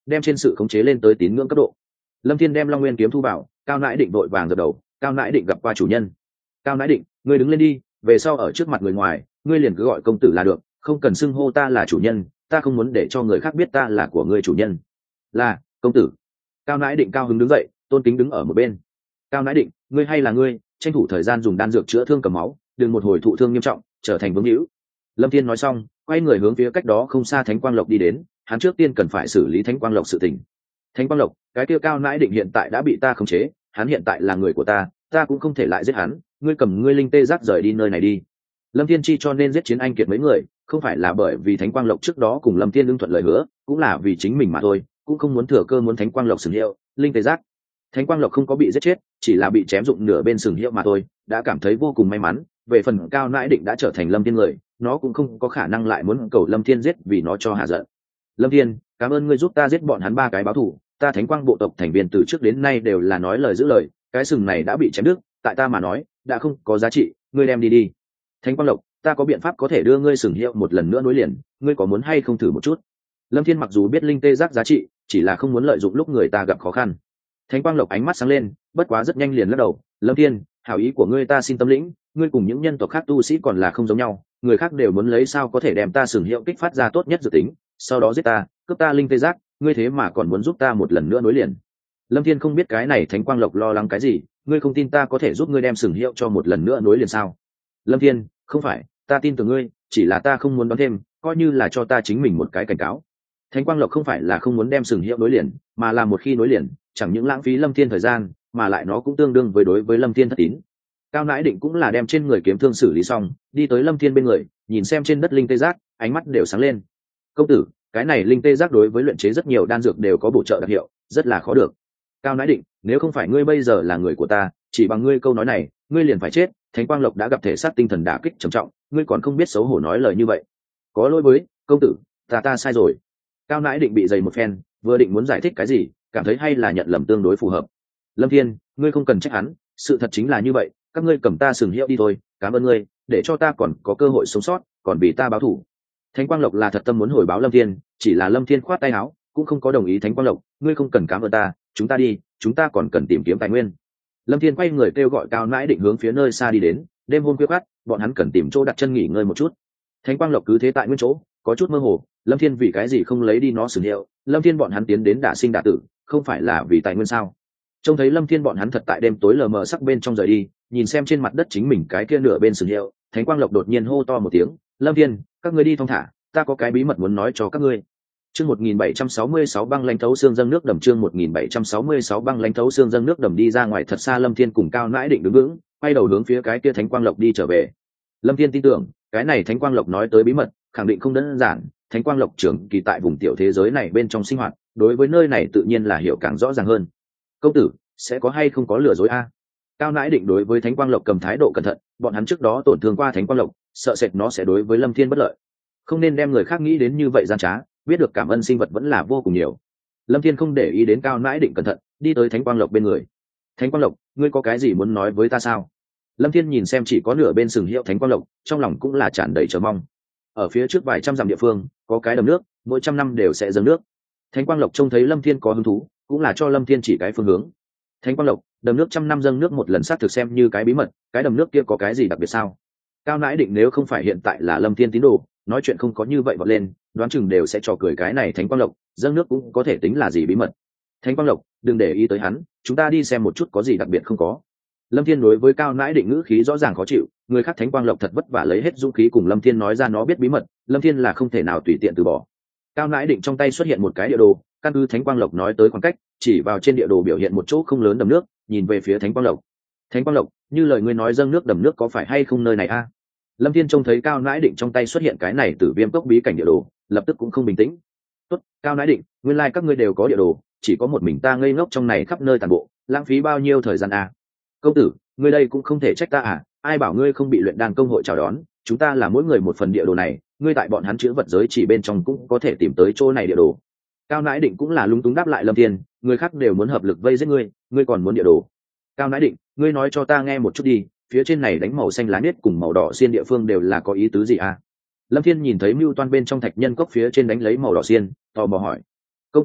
đem trên sự khống chế lên tới tín ngưỡng cấp độ. Lâm thiên đem long nguyên kiếm thu vào, Cao Nãi Định vội vàng gật đầu. Cao Nãi Định gặp qua chủ nhân. Cao Nãi Định, ngươi đứng lên đi, về sau ở trước mặt người ngoài ngươi liền cứ gọi công tử là được, không cần xưng hô ta là chủ nhân, ta không muốn để cho người khác biết ta là của ngươi chủ nhân. Là công tử. Cao Nãi Định cao hứng đứng dậy, tôn kính đứng ở một bên. Cao Nãi Định, ngươi hay là ngươi, tranh thủ thời gian dùng đan dược chữa thương cầm máu, đừng một hồi thụ thương nghiêm trọng trở thành vướng hữu. Lâm thiên nói xong quay người hướng phía cách đó không xa Thánh Quang Lộc đi đến. Hắn trước tiên cần phải xử lý Thánh Quang Lộc sự tình. Thánh Quang Lộc, cái kia Cao Nãi Định hiện tại đã bị ta khống chế, hắn hiện tại là người của ta, ta cũng không thể lại giết hắn, ngươi cầm ngươi linh tê giác rời đi nơi này đi. Lâm thiên chi cho nên giết Chiến Anh Kiệt mấy người, không phải là bởi vì Thánh Quang Lộc trước đó cùng Lâm thiên ưng thuận lời hứa, cũng là vì chính mình mà thôi, cũng không muốn thừa cơ muốn Thánh Quang Lộc sừng hiệu linh tê giác. Thánh Quang Lộc không có bị giết chết, chỉ là bị chém dụng nửa bên sừng hiệu mà thôi, đã cảm thấy vô cùng may mắn. Về phần Cao Nãi Định đã trở thành Lâm thiên người, nó cũng không có khả năng lại muốn cầu Lâm thiên giết vì nó cho hạ giận. Lâm thiên, cảm ơn ngươi giúp ta giết bọn hắn 3 cái báo thù, ta Thánh Quang bộ tộc thành viên từ trước đến nay đều là nói lời giữ lời, cái sừng này đã bị chém đứt, tại ta mà nói đã không có giá trị, ngươi đem đi đi. Thánh Quang Lộc, ta có biện pháp có thể đưa ngươi sừng hiệu một lần nữa nối liền, ngươi có muốn hay không thử một chút? Lâm thiên mặc dù biết linh tê giác giá trị, chỉ là không muốn lợi dụng lúc người ta gặp khó khăn. Thánh Quang Lộc ánh mắt sáng lên, bất quá rất nhanh liền lắc đầu. Lâm thiên, hảo ý của ngươi ta xin tâm lĩnh, ngươi cùng những nhân tộc khác tu sĩ còn là không giống nhau, người khác đều muốn lấy sao có thể đem ta sừng hiệu kích phát ra tốt nhất dự tính, sau đó giết ta, cướp ta linh tê giác, ngươi thế mà còn muốn giúp ta một lần nữa nối liền. Lâm thiên không biết cái này Thánh Quang Lộc lo lắng cái gì, ngươi không tin ta có thể giúp ngươi đem sừng hiệu cho một lần nữa nối liền sao? Lâm thiên, không phải, ta tin tưởng ngươi, chỉ là ta không muốn đoán thêm, coi như là cho ta chính mình một cái cảnh cáo. Thánh Quang Lộc không phải là không muốn đem sừng hiệu nối liền, mà là một khi nối liền, chẳng những lãng phí Lâm thiên thời gian, mà lại nó cũng tương đương với đối với Lâm thiên thất tín. Cao Nãi Định cũng là đem trên người kiếm thương xử lý xong, đi tới Lâm thiên bên người, nhìn xem trên đất linh tê giác, ánh mắt đều sáng lên. Công tử, cái này linh tê giác đối với luyện chế rất nhiều đan dược đều có bổ trợ đặc hiệu, rất là khó được. Cao Nãi Định, nếu không phải ngươi bây giờ là người của ta, chỉ bằng ngươi câu nói này, ngươi liền phải chết. Thánh Quang Lộc đã gặp thể xác tinh thần đả kích trầm trọng, ngươi còn không biết xấu hổ nói lời như vậy. Có lỗi với công tử, ta sai rồi. Cao Nãi Định bị dày một phen, vừa định muốn giải thích cái gì, cảm thấy hay là nhận lầm tương đối phù hợp. Lâm thiên, ngươi không cần trách hắn, sự thật chính là như vậy, các ngươi cầm ta sừng hiệu đi thôi, cảm ơn ngươi, để cho ta còn có cơ hội sống sót, còn vì ta báo thù. Thánh Quang Lộc là thật tâm muốn hồi báo Lâm thiên, chỉ là Lâm thiên khoát tay áo, cũng không có đồng ý. Thánh Quang Lộc, ngươi không cần cảm ơn ta, chúng ta đi, chúng ta còn cần tìm kiếm tài nguyên. Lâm thiên quay người kêu gọi Cao Nãi Định hướng phía nơi xa đi đến. Đêm hôm khuya khoắt, bọn hắn cần tìm chỗ đặt chân nghỉ ngơi một chút. Thánh Quang Lộc cứ thế tại nguyên chỗ, có chút mơ hồ. Lâm thiên vì cái gì không lấy đi nó sừng hiệu? Lâm thiên bọn hắn tiến đến đả sinh đả tử, không phải là vì tài nguyên sao? Trông thấy Lâm thiên bọn hắn thật tại đêm tối lờ mờ sắc bên trong rời đi, nhìn xem trên mặt đất chính mình cái kia nửa bên sừng hiệu, Thánh Quang Lộc đột nhiên hô to một tiếng. Lâm thiên, các ngươi đi thong thả, ta có cái bí mật muốn nói cho các ngươi. Chương 1766 băng lãnh thấu xương dâng nước đầm. Chương 1766 băng lãnh thấu xương dâng nước đầm. Đi ra ngoài thật xa, Lâm thiên cùng Cao Nãi Định đứng vững, quay đầu hướng phía cái kia Thánh Quang Lộc đi trở về. Lâm thiên tin tưởng cái này Thánh Quang Lộc nói tới bí mật khẳng định không đơn giản. Thánh Quang Lộc trưởng kỳ tại vùng tiểu thế giới này bên trong sinh hoạt, đối với nơi này tự nhiên là hiểu càng rõ ràng hơn. Công tử, sẽ có hay không có lừa dối a? Cao Nãi Định đối với Thánh Quang Lộc cầm thái độ cẩn thận, bọn hắn trước đó tổn thương qua Thánh Quang Lộc, sợ sệt nó sẽ đối với Lâm thiên bất lợi, không nên đem người khác nghĩ đến như vậy gian trá, biết được cảm ơn sinh vật vẫn là vô cùng nhiều. Lâm thiên không để ý đến Cao Nãi Định cẩn thận, đi tới Thánh Quang Lộc bên người. Thánh Quang Lộc, ngươi có cái gì muốn nói với ta sao? Lâm thiên nhìn xem chỉ có nửa bên sừng hiệu Thánh Quang Lộc, trong lòng cũng là tràn đầy chờ mong. Ở phía trước vài trăm dặm địa phương có cái đầm nước, mỗi trăm năm đều sẽ dâng nước. Thánh Quang Lộc trông thấy Lâm thiên có hứng thú, cũng là cho Lâm thiên chỉ cái phương hướng. Thánh Quang Lộc, đầm nước trăm năm dâng nước một lần xác thực xem như cái bí mật, cái đầm nước kia có cái gì đặc biệt sao? Cao Nãi Định nếu không phải hiện tại là Lâm thiên tín đồ, nói chuyện không có như vậy vọt lên, đoán chừng đều sẽ trò cười cái này Thánh Quang Lộc dâng nước cũng có thể tính là gì bí mật. Thánh Quang Lộc, đừng để ý tới hắn, chúng ta đi xem một chút có gì đặc biệt không có. Lâm thiên đối với Cao Nãi Định ngữ khí rõ ràng khó chịu, người khác Thánh Quang Lộc thật vất vả lấy hết dũng khí cùng Lâm thiên nói ra nó biết bí mật, Lâm thiên là không thể nào tùy tiện từ bỏ. Cao Nãi Định trong tay xuất hiện một cái địa đồ, căn cứ Thánh Quang Lộc nói tới khoảng cách, chỉ vào trên địa đồ biểu hiện một chỗ không lớn đầm nước, nhìn về phía Thánh Quang Lộc. Thánh Quang Lộc, như lời ngươi nói dâng nước đầm nước có phải hay không nơi này a? Lâm thiên trông thấy Cao Nãi Định trong tay xuất hiện cái này Tử Viêm cốc bí cảnh địa đồ, lập tức cũng không bình tĩnh. Tốt, Cao Nãi Định, nguyên lai các ngươi đều có địa đồ, chỉ có một mình ta ngây ngốc trong này khắp nơi tàn bộ, lãng phí bao nhiêu thời gian a? Công tử, ngươi đây cũng không thể trách ta à, ai bảo ngươi không bị luyện đan công hội chào đón, chúng ta là mỗi người một phần địa đồ này, ngươi tại bọn hắn chữ vật giới chỉ bên trong cũng có thể tìm tới chỗ này địa đồ. Cao Nãi Định cũng là lúng túng đáp lại Lâm thiên, người khác đều muốn hợp lực vây giết ngươi, ngươi còn muốn địa đồ? Cao Nãi Định, ngươi nói cho ta nghe một chút đi, phía trên này đánh màu xanh lá nết cùng màu đỏ xiên địa phương đều là có ý tứ gì à? Lâm thiên nhìn thấy mưu toan bên trong thạch nhân cốc phía trên đánh lấy màu đỏ xiên, tò mò hỏi. Công tử,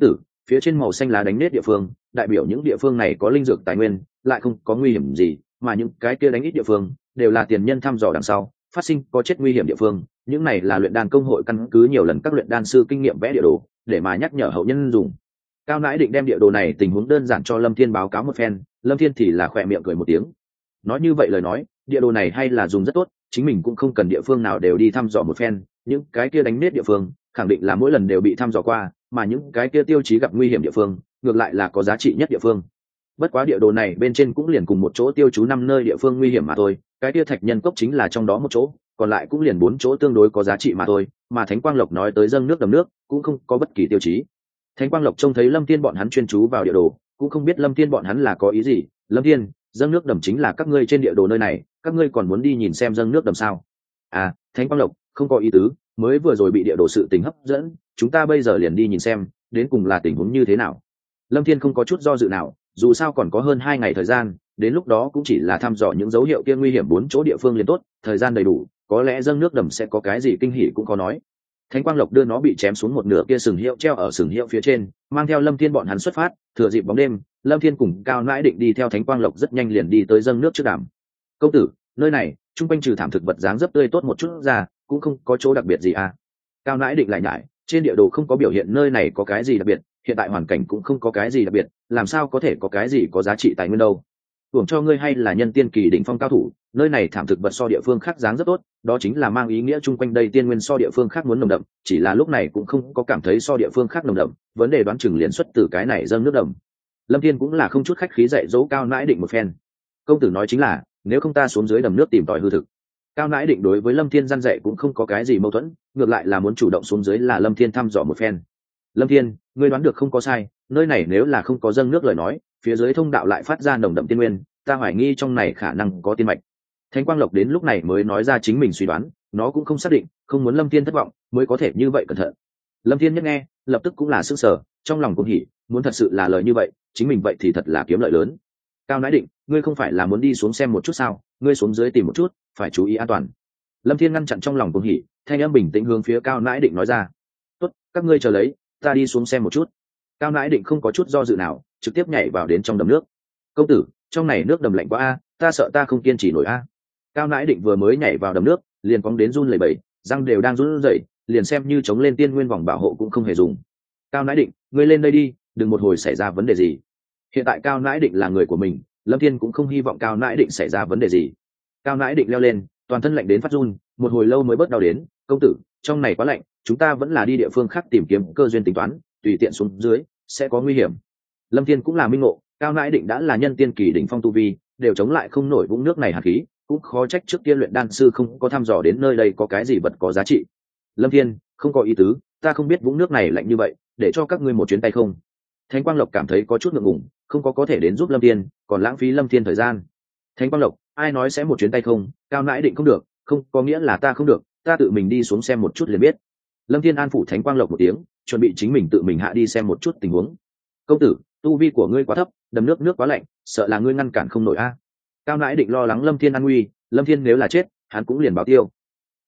phía trên màu xanh lá đánh nết địa phương đại biểu những địa phương này có linh dược tài nguyên, lại không có nguy hiểm gì, mà những cái kia đánh ít địa phương đều là tiền nhân thăm dò đằng sau phát sinh có chết nguy hiểm địa phương. Những này là luyện đan công hội căn cứ nhiều lần các luyện đan sư kinh nghiệm vẽ địa đồ để mà nhắc nhở hậu nhân dùng. Cao Nãi Định đem địa đồ này tình huống đơn giản cho Lâm Thiên báo cáo một phen, Lâm Thiên thì là khỏe miệng cười một tiếng. Nói như vậy lời nói, địa đồ này hay là dùng rất tốt, chính mình cũng không cần địa phương nào đều đi thăm dò một phen, những cái kia đánh nết địa phương khẳng định là mỗi lần đều bị thăm dò qua, mà những cái kia tiêu chí gặp nguy hiểm địa phương ngược lại là có giá trị nhất địa phương. Bất quá địa đồ này bên trên cũng liền cùng một chỗ tiêu chú 5 nơi địa phương nguy hiểm mà thôi, cái kia Thạch Nhân Cốc chính là trong đó một chỗ, còn lại cũng liền 4 chỗ tương đối có giá trị mà thôi, mà Thánh Quang Lộc nói tới dâng nước đầm nước cũng không có bất kỳ tiêu chí. Thánh Quang Lộc trông thấy Lâm Thiên bọn hắn chuyên chú vào địa đồ, cũng không biết Lâm Thiên bọn hắn là có ý gì. Lâm Thiên, dâng nước đầm chính là các ngươi trên địa đồ nơi này, các ngươi còn muốn đi nhìn xem dâng nước đầm sao? À, Thánh Quang Lộc, không có ý tứ, mới vừa rồi bị địa đồ sự tình hấp dẫn, chúng ta bây giờ liền đi nhìn xem, đến cùng là tình huống như thế nào. Lâm Thiên không có chút do dự nào, dù sao còn có hơn 2 ngày thời gian, đến lúc đó cũng chỉ là thăm dò những dấu hiệu kia nguy hiểm 4 chỗ địa phương liền tốt, thời gian đầy đủ, có lẽ dâng nước đầm sẽ có cái gì kinh hỉ cũng có nói. Thánh Quang Lộc đưa nó bị chém xuống một nửa kia sừng hiệu treo ở sừng hiệu phía trên, mang theo Lâm Thiên bọn hắn xuất phát. Thừa dịp bóng đêm, Lâm Thiên cùng Cao Nãi Định đi theo Thánh Quang Lộc rất nhanh liền đi tới dâng nước trước đàm. Công tử, nơi này trung quanh trừ thảm thực vật dáng dấp tươi tốt một chút ra, cũng không có chỗ đặc biệt gì à? Cao Nãi Định lại nhải, trên địa đồ không có biểu hiện nơi này có cái gì đặc biệt, hiện tại hoàn cảnh cũng không có cái gì đặc biệt, làm sao có thể có cái gì có giá trị tài nguyên đâu? Tưởng cho ngươi hay là nhân tiên kỳ đỉnh phong cao thủ, nơi này thảm thực vật so địa phương khác dáng rất tốt, đó chính là mang ý nghĩa chung quanh đây tiên nguyên so địa phương khác muốn nồng đậm, chỉ là lúc này cũng không có cảm thấy so địa phương khác nồng đậm, vấn đề đoán chừng liền xuất từ cái này dâng nước đầm. Lâm Thiên cũng là không chút khách khí dạy dỗ Cao Nãi Định một phen. Công tử nói chính là, nếu không ta xuống dưới đầm nước tìm tòi hư thực. Cao Nãi Định đối với Lâm Thiên răn dạy cũng không có cái gì mâu thuẫn, ngược lại là muốn chủ động xuống dưới là Lâm Thiên thăm dò một phen. Lâm Thiên, ngươi đoán được không có sai, nơi này nếu là không có dâng nước lời nói, phía dưới thông đạo lại phát ra nồng đậm tiên nguyên, ta hoài nghi trong này khả năng có tiên mạch. Thánh Quang Lộc đến lúc này mới nói ra chính mình suy đoán, nó cũng không xác định, không muốn Lâm Thiên thất vọng, mới có thể như vậy cẩn thận. Lâm Thiên nhất nghe, lập tức cũng là sửng sở, trong lòng cũng hỉ, muốn thật sự là lời như vậy, chính mình vậy thì thật là kiếm lợi lớn. Cao Nãi Định, ngươi không phải là muốn đi xuống xem một chút sao? Ngươi xuống dưới tìm một chút, phải chú ý an toàn. Lâm Thiên ngăn chặn trong lòng cũng hỉ, thanh âm bình tĩnh hướng phía Cao Nãi Định nói ra. Tốt, các ngươi chờ lấy, ta đi xuống xem một chút. Cao Nãi Định không có chút do dự nào, trực tiếp nhảy vào đến trong đầm nước. Công tử, trong này nước đầm lạnh quá a, ta sợ ta không kiên trì nổi a. Cao Nãi Định vừa mới nhảy vào đầm nước, liền cóng đến run lẩy bẩy, răng đều đang run rẩy, liền xem như chống lên tiên nguyên vòng bảo hộ cũng không hề dùng. Cao Nãi Định, ngươi lên đây đi, đừng một hồi xảy ra vấn đề gì. Hiện tại Cao Nãi Định là người của mình, Lâm Thiên cũng không hy vọng Cao Nãi Định xảy ra vấn đề gì. Cao Nãi Định leo lên, toàn thân lạnh đến phát run, một hồi lâu mới bớt đau đến. Công tử, trong này quá lạnh, chúng ta vẫn là đi địa phương khác tìm kiếm cơ duyên tính toán, tùy tiện xuống dưới sẽ có nguy hiểm. Lâm Thiên cũng là minh ngộ, Cao Nãi Định đã là nhân tiên kỳ đỉnh phong tu vi, đều chống lại không nổi vũng nước này hàn khí, cũng khó trách trước kia luyện đan sư không có thăm dò đến nơi đây có cái gì vật có giá trị. Lâm Thiên, không có ý tứ, ta không biết vũng nước này lạnh như vậy, để cho các ngươi một chuyến tay không? Thánh Quang Lộc cảm thấy có chút ngượng ngùng, không có thể đến giúp Lâm Thiên, còn lãng phí Lâm Thiên thời gian. Thánh Quang Lộc, ai nói sẽ một chuyến tay không? Cao Nãi Định không được, không có nghĩa là ta không được, ta tự mình đi xuống xem một chút liền biết. Lâm Thiên an phủ Thánh Quang Lộc một tiếng, chuẩn bị chính mình tự mình hạ đi xem một chút tình huống. Công tử, tu vi của ngươi quá thấp, đầm nước quá lạnh, sợ là ngươi ngăn cản không nổi a. Cao Nãi Định lo lắng Lâm Thiên an nguy, Lâm Thiên nếu là chết, hắn cũng liền báo tiêu.